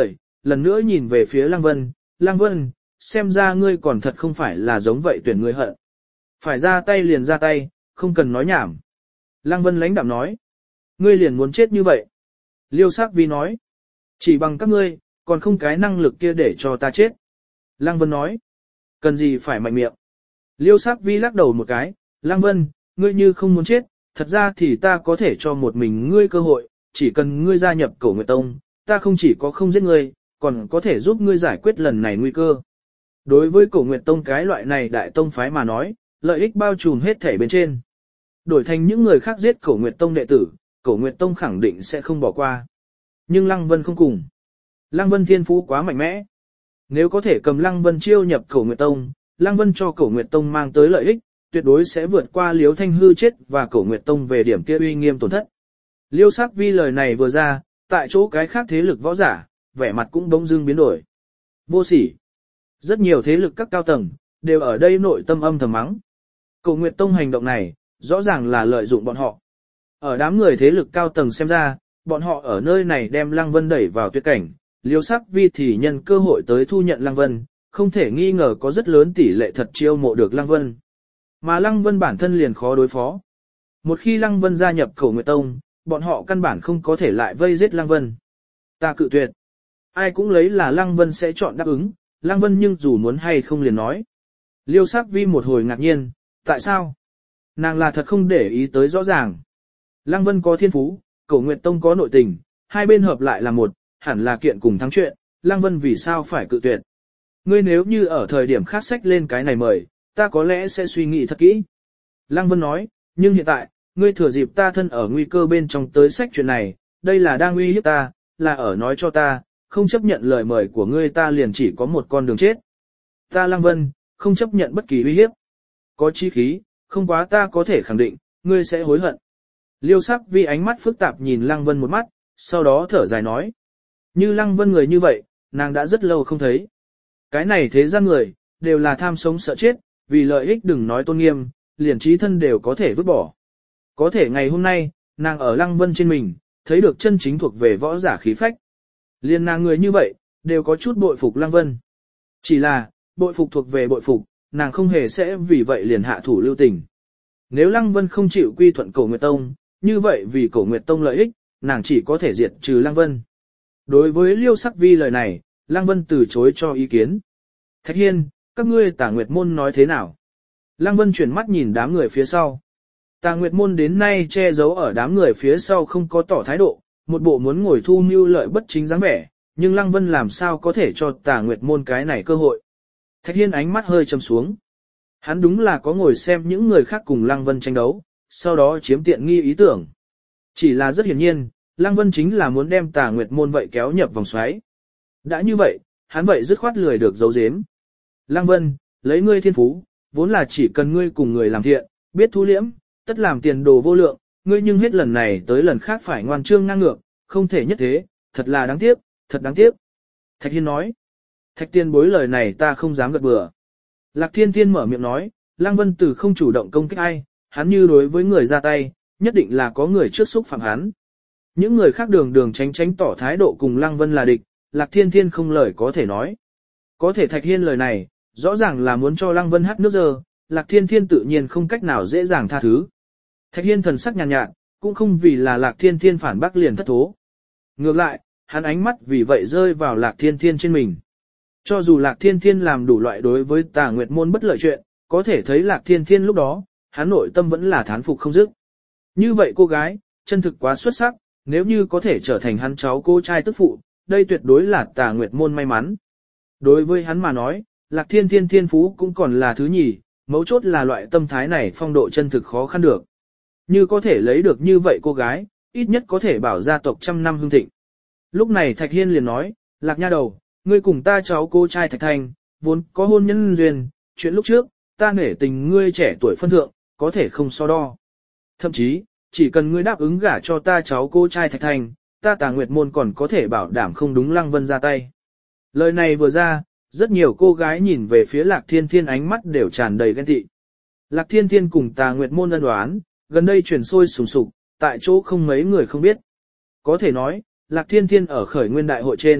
lần nữa nhìn về phía Lăng Vân, Lăng Vân, xem ra ngươi còn thật không phải là giống vậy tuyển ngươi hận. Phải ra tay liền ra tay, không cần nói nhảm. Lăng Vân lãnh đạm nói, ngươi liền muốn chết như vậy. Liêu Sắc Vi nói, chỉ bằng các ngươi, còn không cái năng lực kia để cho ta chết. Lăng Vân nói, cần gì phải mạnh miệng. Liêu Sắc Vi lắc đầu một cái, Lăng Vân, ngươi như không muốn chết, thật ra thì ta có thể cho một mình ngươi cơ hội, chỉ cần ngươi gia nhập Cổ Nguyệt Tông, ta không chỉ có không giết ngươi, còn có thể giúp ngươi giải quyết lần này nguy cơ. Đối với Cổ Nguyệt Tông cái loại này đại tông phái mà nói, lợi ích bao trùm hết thể bên trên. Đổi thành những người khác giết Cổ Nguyệt Tông đệ tử, Cổ Nguyệt Tông khẳng định sẽ không bỏ qua. Nhưng Lăng Vân không cùng. Lăng Vân thiên phú quá mạnh mẽ. Nếu có thể cầm Lăng Vân chiêu nhập Cổ Nguyệt Tông, Lăng Vân cho Cổ Nguyệt Tông mang tới lợi ích, tuyệt đối sẽ vượt qua Liêu Thanh Hư chết và Cổ Nguyệt Tông về điểm kia uy nghiêm tổn thất. Liêu Sắc Vi lời này vừa ra, tại chỗ cái khác thế lực võ giả, vẻ mặt cũng bỗng dưng biến đổi. Vô sỉ. Rất nhiều thế lực các cao tầng, đều ở đây nội tâm âm thầm mắng. Cổ Nguyệt Tông hành động này, rõ ràng là lợi dụng bọn họ. Ở đám người thế lực cao tầng xem ra, bọn họ ở nơi này đem Lăng Vân đẩy vào tuyệt cảnh, Liêu Sắc Vi thì nhân cơ hội tới thu nhận Lăng Vân, không thể nghi ngờ có rất lớn tỷ lệ thật chiêu mộ được Lăng Vân. Mà Lăng Vân bản thân liền khó đối phó. Một khi Lăng Vân gia nhập Cổ Nguyệt Tông, bọn họ căn bản không có thể lại vây giết Lăng Vân. Ta cự tuyệt. Ai cũng lấy là Lăng Vân sẽ chọn đáp ứng, Lăng Vân nhưng dù muốn hay không liền nói. Liêu Sắc Vi một hồi ngạc nhiên, tại sao? Nàng là thật không để ý tới rõ ràng. Lăng Vân có thiên phú, Cổ Nguyệt Tông có nội tình, hai bên hợp lại là một, hẳn là kiện cùng thắng chuyện, Lăng Vân vì sao phải cự tuyệt? Ngươi nếu như ở thời điểm khác sách lên cái này mời, ta có lẽ sẽ suy nghĩ thật kỹ. Lăng Vân nói, nhưng hiện tại, ngươi thừa dịp ta thân ở nguy cơ bên trong tới sách chuyện này, đây là đang uy hiếp ta, là ở nói cho ta, không chấp nhận lời mời của ngươi ta liền chỉ có một con đường chết. Ta Lăng Vân, không chấp nhận bất kỳ uy hiếp. Có chí khí, không quá ta có thể khẳng định, ngươi sẽ hối hận. Liêu Sắc Vi ánh mắt phức tạp nhìn Lăng Vân một mắt, sau đó thở dài nói. Như Lăng Vân người như vậy, nàng đã rất lâu không thấy. Cái này thế gian người, đều là tham sống sợ chết, vì lợi ích đừng nói tôn nghiêm, liền trí thân đều có thể vứt bỏ. Có thể ngày hôm nay, nàng ở Lăng Vân trên mình, thấy được chân chính thuộc về võ giả khí phách. Liên nàng người như vậy, đều có chút bội phục Lăng Vân. Chỉ là, bội phục thuộc về bội phục, nàng không hề sẽ vì vậy liền hạ thủ lưu tình. Nếu Lăng Vân không chịu quy thuận Cổ Nguyệt Tông, như vậy vì Cổ Nguyệt Tông lợi ích, nàng chỉ có thể diệt trừ Lăng Vân. Đối với Liêu Sắc Vi lời này, Lăng Vân từ chối cho ý kiến. Thạch Hiên, các ngươi Tà Nguyệt Môn nói thế nào? Lăng Vân chuyển mắt nhìn đám người phía sau. Tà Nguyệt Môn đến nay che giấu ở đám người phía sau không có tỏ thái độ, một bộ muốn ngồi thu mưu lợi bất chính dáng vẻ, nhưng Lăng Vân làm sao có thể cho Tà Nguyệt Môn cái này cơ hội. Thạch Hiên ánh mắt hơi trầm xuống. Hắn đúng là có ngồi xem những người khác cùng Lăng Vân tranh đấu, sau đó chiếm tiện nghi ý tưởng. Chỉ là rất hiển nhiên, Lăng Vân chính là muốn đem Tà Nguyệt Môn vậy kéo nhập vòng xoáy. Đã như vậy, hắn vậy dứt khoát lười được giấu giếm. Lăng Vân, lấy ngươi thiên phú, vốn là chỉ cần ngươi cùng người làm thiện, biết thu liễm, tất làm tiền đồ vô lượng, ngươi nhưng hết lần này tới lần khác phải ngoan trương ngang ngược, không thể nhất thế, thật là đáng tiếc, thật đáng tiếc. Thạch Hiên nói, Thạch Tiên bối lời này ta không dám gật bừa. Lạc Thiên Thiên mở miệng nói, Lăng Vân Tử không chủ động công kích ai, hắn như đối với người ra tay, nhất định là có người trước xúc phạm hắn. Những người khác đường đường tránh tránh tỏ thái độ cùng Lăng Vân là địch, Lạc Thiên Thiên không lời có thể nói. Có thể Thạch Hiên lời này, rõ ràng là muốn cho Lăng Vân hát nước dơ, Lạc Thiên Thiên tự nhiên không cách nào dễ dàng tha thứ. Thạch Hiên thần sắc nhàn nhạt, nhạt, cũng không vì là Lạc Thiên Thiên phản bác liền thất thố. Ngược lại, hắn ánh mắt vì vậy rơi vào Lạc Thiên Thiên trên mình. Cho dù Lạc Thiên Thiên làm đủ loại đối với Tà Nguyệt Môn bất lợi chuyện, có thể thấy Lạc Thiên Thiên lúc đó, hắn nội tâm vẫn là thán phục không dứt. Như vậy cô gái, chân thực quá xuất sắc, nếu như có thể trở thành hắn cháu cô trai tức phụ, đây tuyệt đối là Tà Nguyệt Môn may mắn. Đối với hắn mà nói, Lạc Thiên Thiên thiên phú cũng còn là thứ nhì, mấu chốt là loại tâm thái này phong độ chân thực khó khăn được. Như có thể lấy được như vậy cô gái, ít nhất có thể bảo gia tộc trăm năm hương thịnh. Lúc này Thạch Hiên liền nói, Lạc nha đầu, ngươi cùng ta cháu cô trai Thạch Thành, vốn có hôn nhân duyên, chuyện lúc trước, ta nể tình ngươi trẻ tuổi phân thượng, có thể không so đo. Thậm chí, chỉ cần ngươi đáp ứng gả cho ta cháu cô trai Thạch Thành, ta Tà Nguyệt Môn còn có thể bảo đảm không đúng Lăng Vân ra tay. Lời này vừa ra, rất nhiều cô gái nhìn về phía Lạc Thiên Thiên ánh mắt đều tràn đầy ghen tị. Lạc Thiên Thiên cùng Tà Nguyệt Môn ân oán, gần đây truyền sôi sùng sục, tại chỗ không mấy người không biết. Có thể nói, Lạc Thiên Thiên ở khởi nguyên đại hội trên,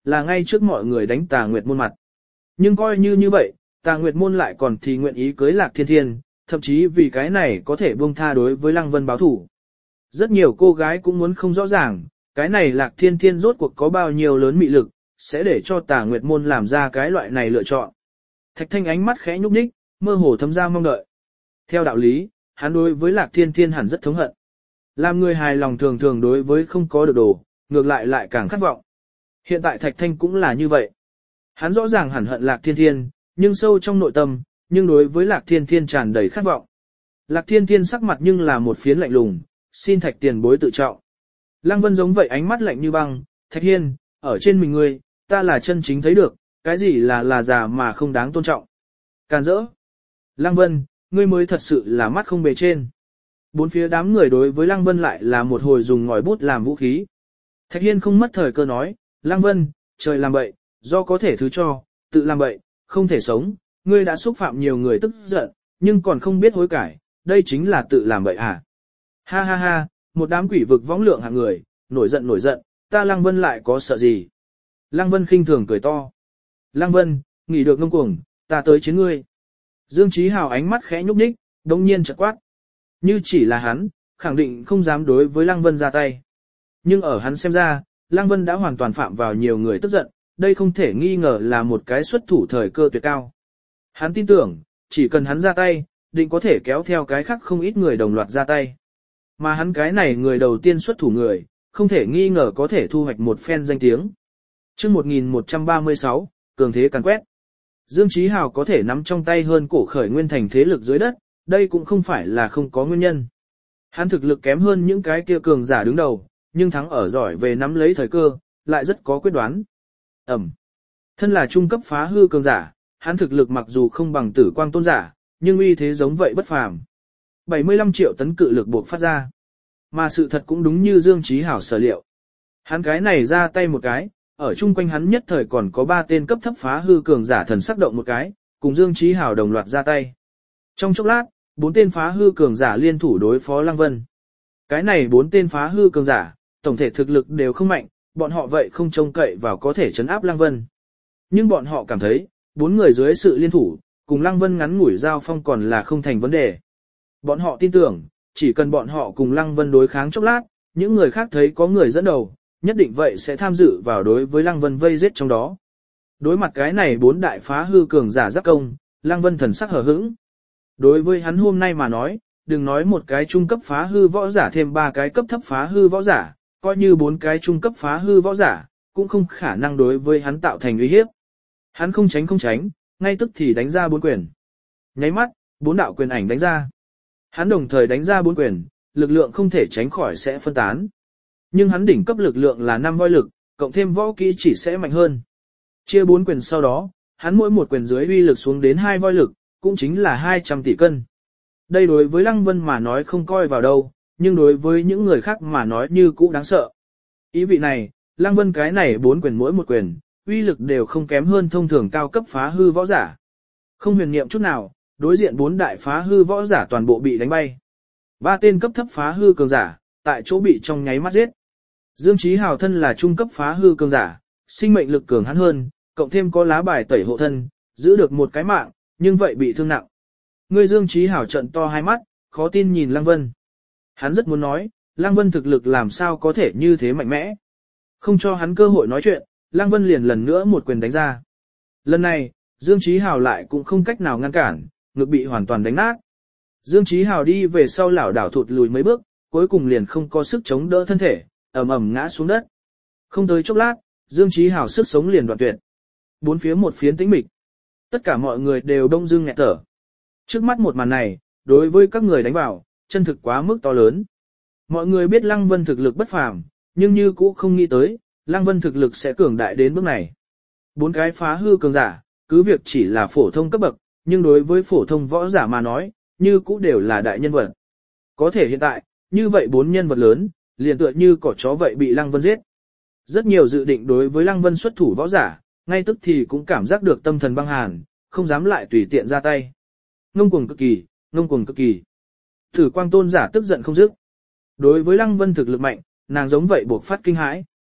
là ngay trước mọi người đánh Tà Nguyệt môn mặt. Nhưng coi như như vậy, Tà Nguyệt môn lại còn thì nguyện ý cưới Lạc Thiên Thiên, thậm chí vì cái này có thể buông tha đối với Lăng Vân báo thủ. Rất nhiều cô gái cũng muốn không rõ ràng, cái này Lạc Thiên Thiên rốt cuộc có bao nhiêu lớn mị lực, sẽ để cho Tà Nguyệt môn làm ra cái loại này lựa chọn. Thạch Thanh ánh mắt khẽ nhúc nhích, mơ hồ thấm ra mong đợi. Theo đạo lý, hắn đối với Lạc Thiên Thiên hẳn rất thống hận. Làm người hài lòng thường thường đối với không có được đồ, ngược lại lại càng khát vọng. Hiện tại Thạch Thanh cũng là như vậy. Hắn rõ ràng hẳn hận Lạc Thiên Thiên, nhưng sâu trong nội tâm, nhưng đối với Lạc Thiên Thiên tràn đầy khát vọng. Lạc Thiên Thiên sắc mặt nhưng là một phiến lạnh lùng, xin Thạch tiền bối tự trọng. Lăng Vân giống vậy ánh mắt lạnh như băng, Thạch Hiên, ở trên mình ngươi, ta là chân chính thấy được, cái gì là là già mà không đáng tôn trọng. Càn rỡ. Lăng Vân, ngươi mới thật sự là mắt không bề trên. Bốn phía đám người đối với Lăng Vân lại là một hồi dùng ngòi bút làm vũ khí. Thạch Hiên không mất thời cơ nói, Lăng Vân, trời làm bậy, do có thể thứ cho, tự làm bậy, không thể sống, ngươi đã xúc phạm nhiều người tức giận, nhưng còn không biết hối cải, đây chính là tự làm bậy à. Ha ha ha, một đám quỷ vực võng lượng hạng người, nổi giận nổi giận, ta Lăng Vân lại có sợ gì. Lăng Vân khinh thường cười to. Lăng Vân, nghỉ được ngông cuồng, ta tới chiến ngươi. Dương Chí Hào ánh mắt khẽ nhúc nhích, đồng nhiên chợt quát. Như chỉ là hắn, khẳng định không dám đối với Lăng Vân ra tay. Nhưng ở hắn xem ra, Lăng Vân đã hoàn toàn phạm vào nhiều người tức giận, đây không thể nghi ngờ là một cái xuất thủ thời cơ tuyệt cao. Hắn tin tưởng, chỉ cần hắn ra tay, định có thể kéo theo cái khác không ít người đồng loạt ra tay. Mà hắn cái này người đầu tiên xuất thủ người, không thể nghi ngờ có thể thu hoạch một phen danh tiếng. Chương một nghìn một trăm ba mươi sáu, cường thế càn quét. Dương Chí Hào có thể nắm trong tay hơn cổ khởi nguyên thành thế lực dưới đất, đây cũng không phải là không có nguyên nhân. Hắn thực lực kém hơn những cái kia cường giả đứng đầu, nhưng thắng ở giỏi về nắm lấy thời cơ, lại rất có quyết đoán. Ẩm. Thân là trung cấp phá hư cường giả, hắn thực lực mặc dù không bằng Tử Quang tôn giả, nhưng uy thế giống vậy bất phàm. bảy mươi lăm triệu tấn cự lực buộc phát ra. Mà sự thật cũng đúng như Dương Chí Hảo sở liệu. Hắn cái này ra tay một cái, ở chung quanh hắn nhất thời còn có ba tên cấp thấp phá hư cường giả thần sắc động một cái, cùng Dương Chí Hảo đồng loạt ra tay. Trong chốc lát, bốn tên phá hư cường giả liên thủ đối phó Lăng Vân. Cái này bốn tên phá hư cường giả, tổng thể thực lực đều không mạnh, bọn họ vậy không trông cậy vào có thể chấn áp Lăng Vân. Nhưng bọn họ cảm thấy, bốn người dưới sự liên thủ, cùng Lăng Vân ngắn ngủi giao phong còn là không thành vấn đề. Bọn họ tin tưởng, chỉ cần bọn họ cùng Lăng Vân đối kháng chốc lát, những người khác thấy có người dẫn đầu, nhất định vậy sẽ tham dự vào đối với Lăng Vân vây giết trong đó. Đối mặt cái này bốn đại phá hư cường giả giáp công, Lăng Vân thần sắc hờ hững. Đối với hắn hôm nay mà nói, đừng nói một cái trung cấp phá hư võ giả thêm ba cái cấp thấp phá hư võ giả, coi như bốn cái trung cấp phá hư võ giả, cũng không khả năng đối với hắn tạo thành uy hiếp. Hắn không tránh không tránh, ngay tức thì đánh ra bốn quyền. Nháy mắt, bốn đạo quyền ảnh đánh ra. Hắn đồng thời đánh ra bốn quyền, lực lượng không thể tránh khỏi sẽ phân tán. Nhưng hắn đỉnh cấp lực lượng là năm voi lực, cộng thêm võ kỹ chỉ sẽ mạnh hơn. Chia bốn quyền sau đó, hắn mỗi một quyền dưới uy lực xuống đến hai voi lực, cũng chính là hai trăm tỷ cân. Đây đối với Lăng Vân mà nói không coi vào đâu, nhưng đối với những người khác mà nói như cũ đáng sợ. Ý vị này, Lăng Vân cái này bốn quyền mỗi một quyền, uy lực đều không kém hơn thông thường cao cấp phá hư võ giả. Không huyền niệm chút nào, đối diện bốn đại phá hư võ giả toàn bộ bị đánh bay. Ba tên cấp thấp phá hư cường giả, tại chỗ bị trong nháy mắt giết. Dương Chí Hào thân là trung cấp phá hư cường giả, sinh mệnh lực cường hắn hơn, cộng thêm có lá bài tẩy hộ thân, giữ được một cái mạng, nhưng vậy bị thương nặng. Người Dương Chí Hào trận to hai mắt, khó tin nhìn Lăng Vân. Hắn rất muốn nói, Lăng Vân thực lực làm sao có thể như thế mạnh mẽ. Không cho hắn cơ hội nói chuyện, Lăng Vân liền lần nữa một quyền đánh ra. Lần này, Dương Chí Hào lại cũng không cách nào ngăn cản, ngực bị hoàn toàn đánh nát. Dương Chí Hào đi về sau lảo đảo thụt lùi mấy bước, cuối cùng liền không có sức chống đỡ thân thể, ầm ầm ngã xuống đất. Không tới chốc lát, Dương Chí Hào sức sống liền đoạn tuyệt. Bốn phía một phiến tĩnh mịch. Tất cả mọi người đều đông dưng nghẹt thở. Trước mắt một màn này, đối với các người đánh vào, chân thực quá mức to lớn. Mọi người biết Lăng Vân thực lực bất phàm, nhưng như cũ không nghĩ tới, Lăng Vân thực lực sẽ cường đại đến bước này. Bốn cái phá hư cường giả, cứ việc chỉ là phổ thông cấp bậc, nhưng đối với phổ thông võ giả mà nói, như cũ đều là đại nhân vật. Có thể hiện tại, như vậy bốn nhân vật lớn, liền tựa như cỏ chó vậy bị Lăng Vân giết. Rất nhiều dự định đối với Lăng Vân xuất thủ võ giả, ngay tức thì cũng cảm giác được tâm thần băng hàn, không dám lại tùy tiện ra tay. Ngông cuồng cực kỳ, ngông cuồng cực kỳ. Thử Quang tôn giả tức giận không dứt. Đối với Lăng Vân thực lực mạnh, nàng giống vậy buộc phát kinh hãi.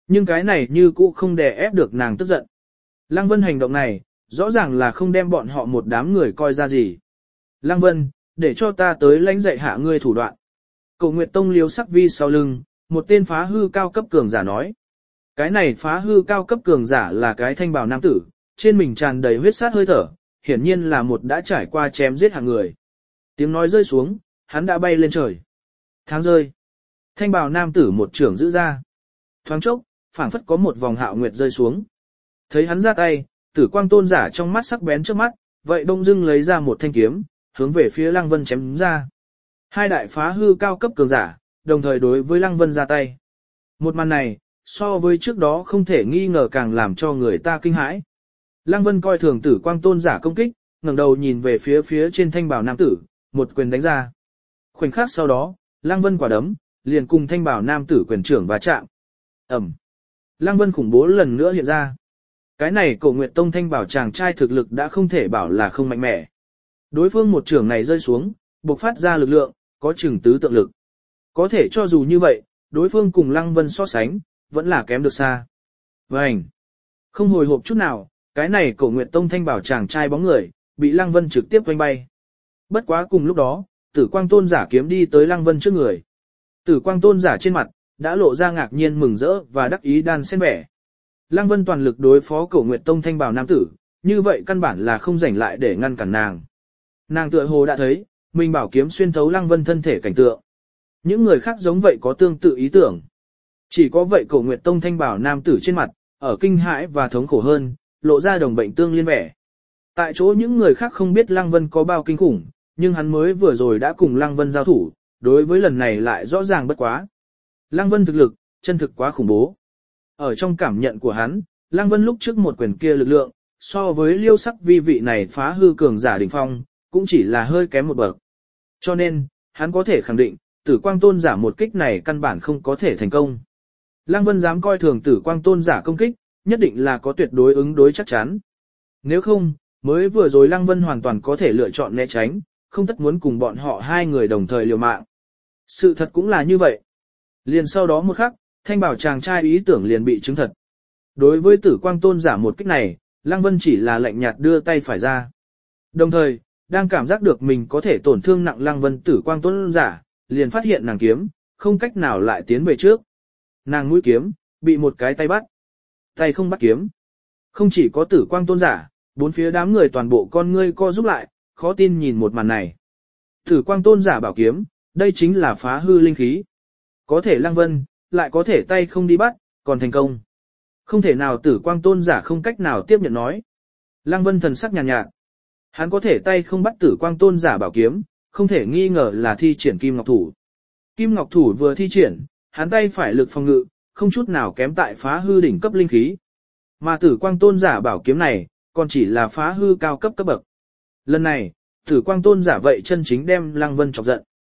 Nhưng cái này như cũ không đè ép được nàng tức giận. Lăng Vân hành động này, rõ ràng là không đem bọn họ một đám người coi ra gì. Lăng Vân, để cho ta tới lãnh dạy hạ ngươi thủ đoạn. Cổ Nguyệt Tông liếu sắc vi sau lưng, một tên phá hư cao cấp cường giả nói. Cái này phá hư cao cấp cường giả là cái thanh bào nam tử, trên mình tràn đầy huyết sát hơi thở, hiển nhiên là một đã trải qua chém giết hàng người. Tiếng nói rơi xuống, hắn đã bay lên trời. Tháng rơi. Thanh bào nam tử một trưởng giữ ra. Thoáng chốc, phảng phất có một vòng hạo nguyệt rơi xuống. Thấy hắn ra tay, Tử Quang Tôn giả trong mắt sắc bén trước mắt, vậy đông dưng lấy ra một thanh kiếm, hướng về phía Lăng Vân chém ra. Hai đại phá hư cao cấp cường giả, đồng thời đối với Lăng Vân ra tay. Một màn này, so với trước đó không thể nghi ngờ càng làm cho người ta kinh hãi. Lăng Vân coi thường Tử Quang Tôn giả công kích, ngẩng đầu nhìn về phía phía trên thanh bảo nam tử, một quyền đánh ra. Khoảnh khắc sau đó, Lăng Vân quả đấm, liền cùng thanh bảo nam tử quyền trưởng va chạm. Ẩm. Lăng Vân khủng bố lần nữa hiện ra. Cái này Cổ Nguyệt Tông thanh bảo chàng trai thực lực đã không thể bảo là không mạnh mẽ. Đối phương một trưởng này rơi xuống, bộc phát ra lực lượng, có chừng tứ tượng lực. Có thể cho dù như vậy, đối phương cùng Lăng Vân so sánh, vẫn là kém được xa. Vành. Không hồi hộp chút nào, cái này Cổ Nguyệt Tông thanh bảo chàng trai bóng người, bị Lăng Vân trực tiếp vanh bay. Bất quá cùng lúc đó, Tử Quang Tôn giả kiếm đi tới Lăng Vân trước người. Tử Quang Tôn giả trên mặt, đã lộ ra ngạc nhiên mừng rỡ và đắc ý đan xen vẻ. Lăng Vân toàn lực đối phó Cổ Nguyệt Tông thanh bảo nam tử, như vậy căn bản là không rảnh lại để ngăn cản nàng. Nàng tựa hồ đã thấy, mình bảo kiếm xuyên thấu Lăng Vân thân thể cảnh tượng. Những người khác giống vậy có tương tự ý tưởng. Chỉ có vậy Cổ Nguyệt Tông thanh bảo nam tử trên mặt, ở kinh hãi và thống khổ hơn, lộ ra đồng bệnh tương liên vẻ. Tại chỗ những người khác không biết Lăng Vân có bao kinh khủng, nhưng hắn mới vừa rồi đã cùng Lăng Vân giao thủ, đối với lần này lại rõ ràng bất quá. Lăng Vân thực lực, chân thực quá khủng bố. Ở trong cảm nhận của hắn, Lăng Vân lúc trước một quyền kia lực lượng, so với liêu sắc vi vị này phá hư cường giả đỉnh phong, cũng chỉ là hơi kém một bậc. Cho nên, hắn có thể khẳng định, Tử Quang Tôn giả một kích này căn bản không có thể thành công. Lăng Vân dám coi thường Tử Quang Tôn giả công kích, nhất định là có tuyệt đối ứng đối chắc chắn. Nếu không, mới vừa rồi Lăng Vân hoàn toàn có thể lựa chọn né tránh, không tất muốn cùng bọn họ hai người đồng thời liều mạng. Sự thật cũng là như vậy. Liền sau đó một khắc, thanh bảo chàng trai ý tưởng liền bị chứng thật. Đối với Tử Quang Tôn giả một kích này, Lăng Vân chỉ là lạnh nhạt đưa tay phải ra. Đồng thời, đang cảm giác được mình có thể tổn thương nặng Lăng Vân Tử Quang Tôn giả, liền phát hiện nàng kiếm, không cách nào lại tiến về trước. Nàng mũi kiếm, bị một cái tay bắt. Tay không bắt kiếm. Không chỉ có Tử Quang Tôn giả, bốn phía đám người toàn bộ con ngươi co rút lại, khó tin nhìn một màn này. Tử Quang Tôn giả bảo kiếm, đây chính là phá hư linh khí. Có thể Lăng Vân, lại có thể tay không đi bắt, còn thành công. Không thể nào Tử Quang Tôn giả không cách nào tiếp nhận nói. Lăng Vân thần sắc nhàn nhạt, nhạt. Hắn có thể tay không bắt Tử Quang Tôn giả bảo kiếm, không thể nghi ngờ là thi triển Kim Ngọc Thủ. Kim Ngọc Thủ vừa thi triển, hắn tay phải lực phòng ngự, không chút nào kém tại phá hư đỉnh cấp linh khí. Mà Tử Quang Tôn giả bảo kiếm này, còn chỉ là phá hư cao cấp cấp bậc. Lần này, Tử Quang Tôn giả vậy chân chính đem Lăng Vân chọc giận.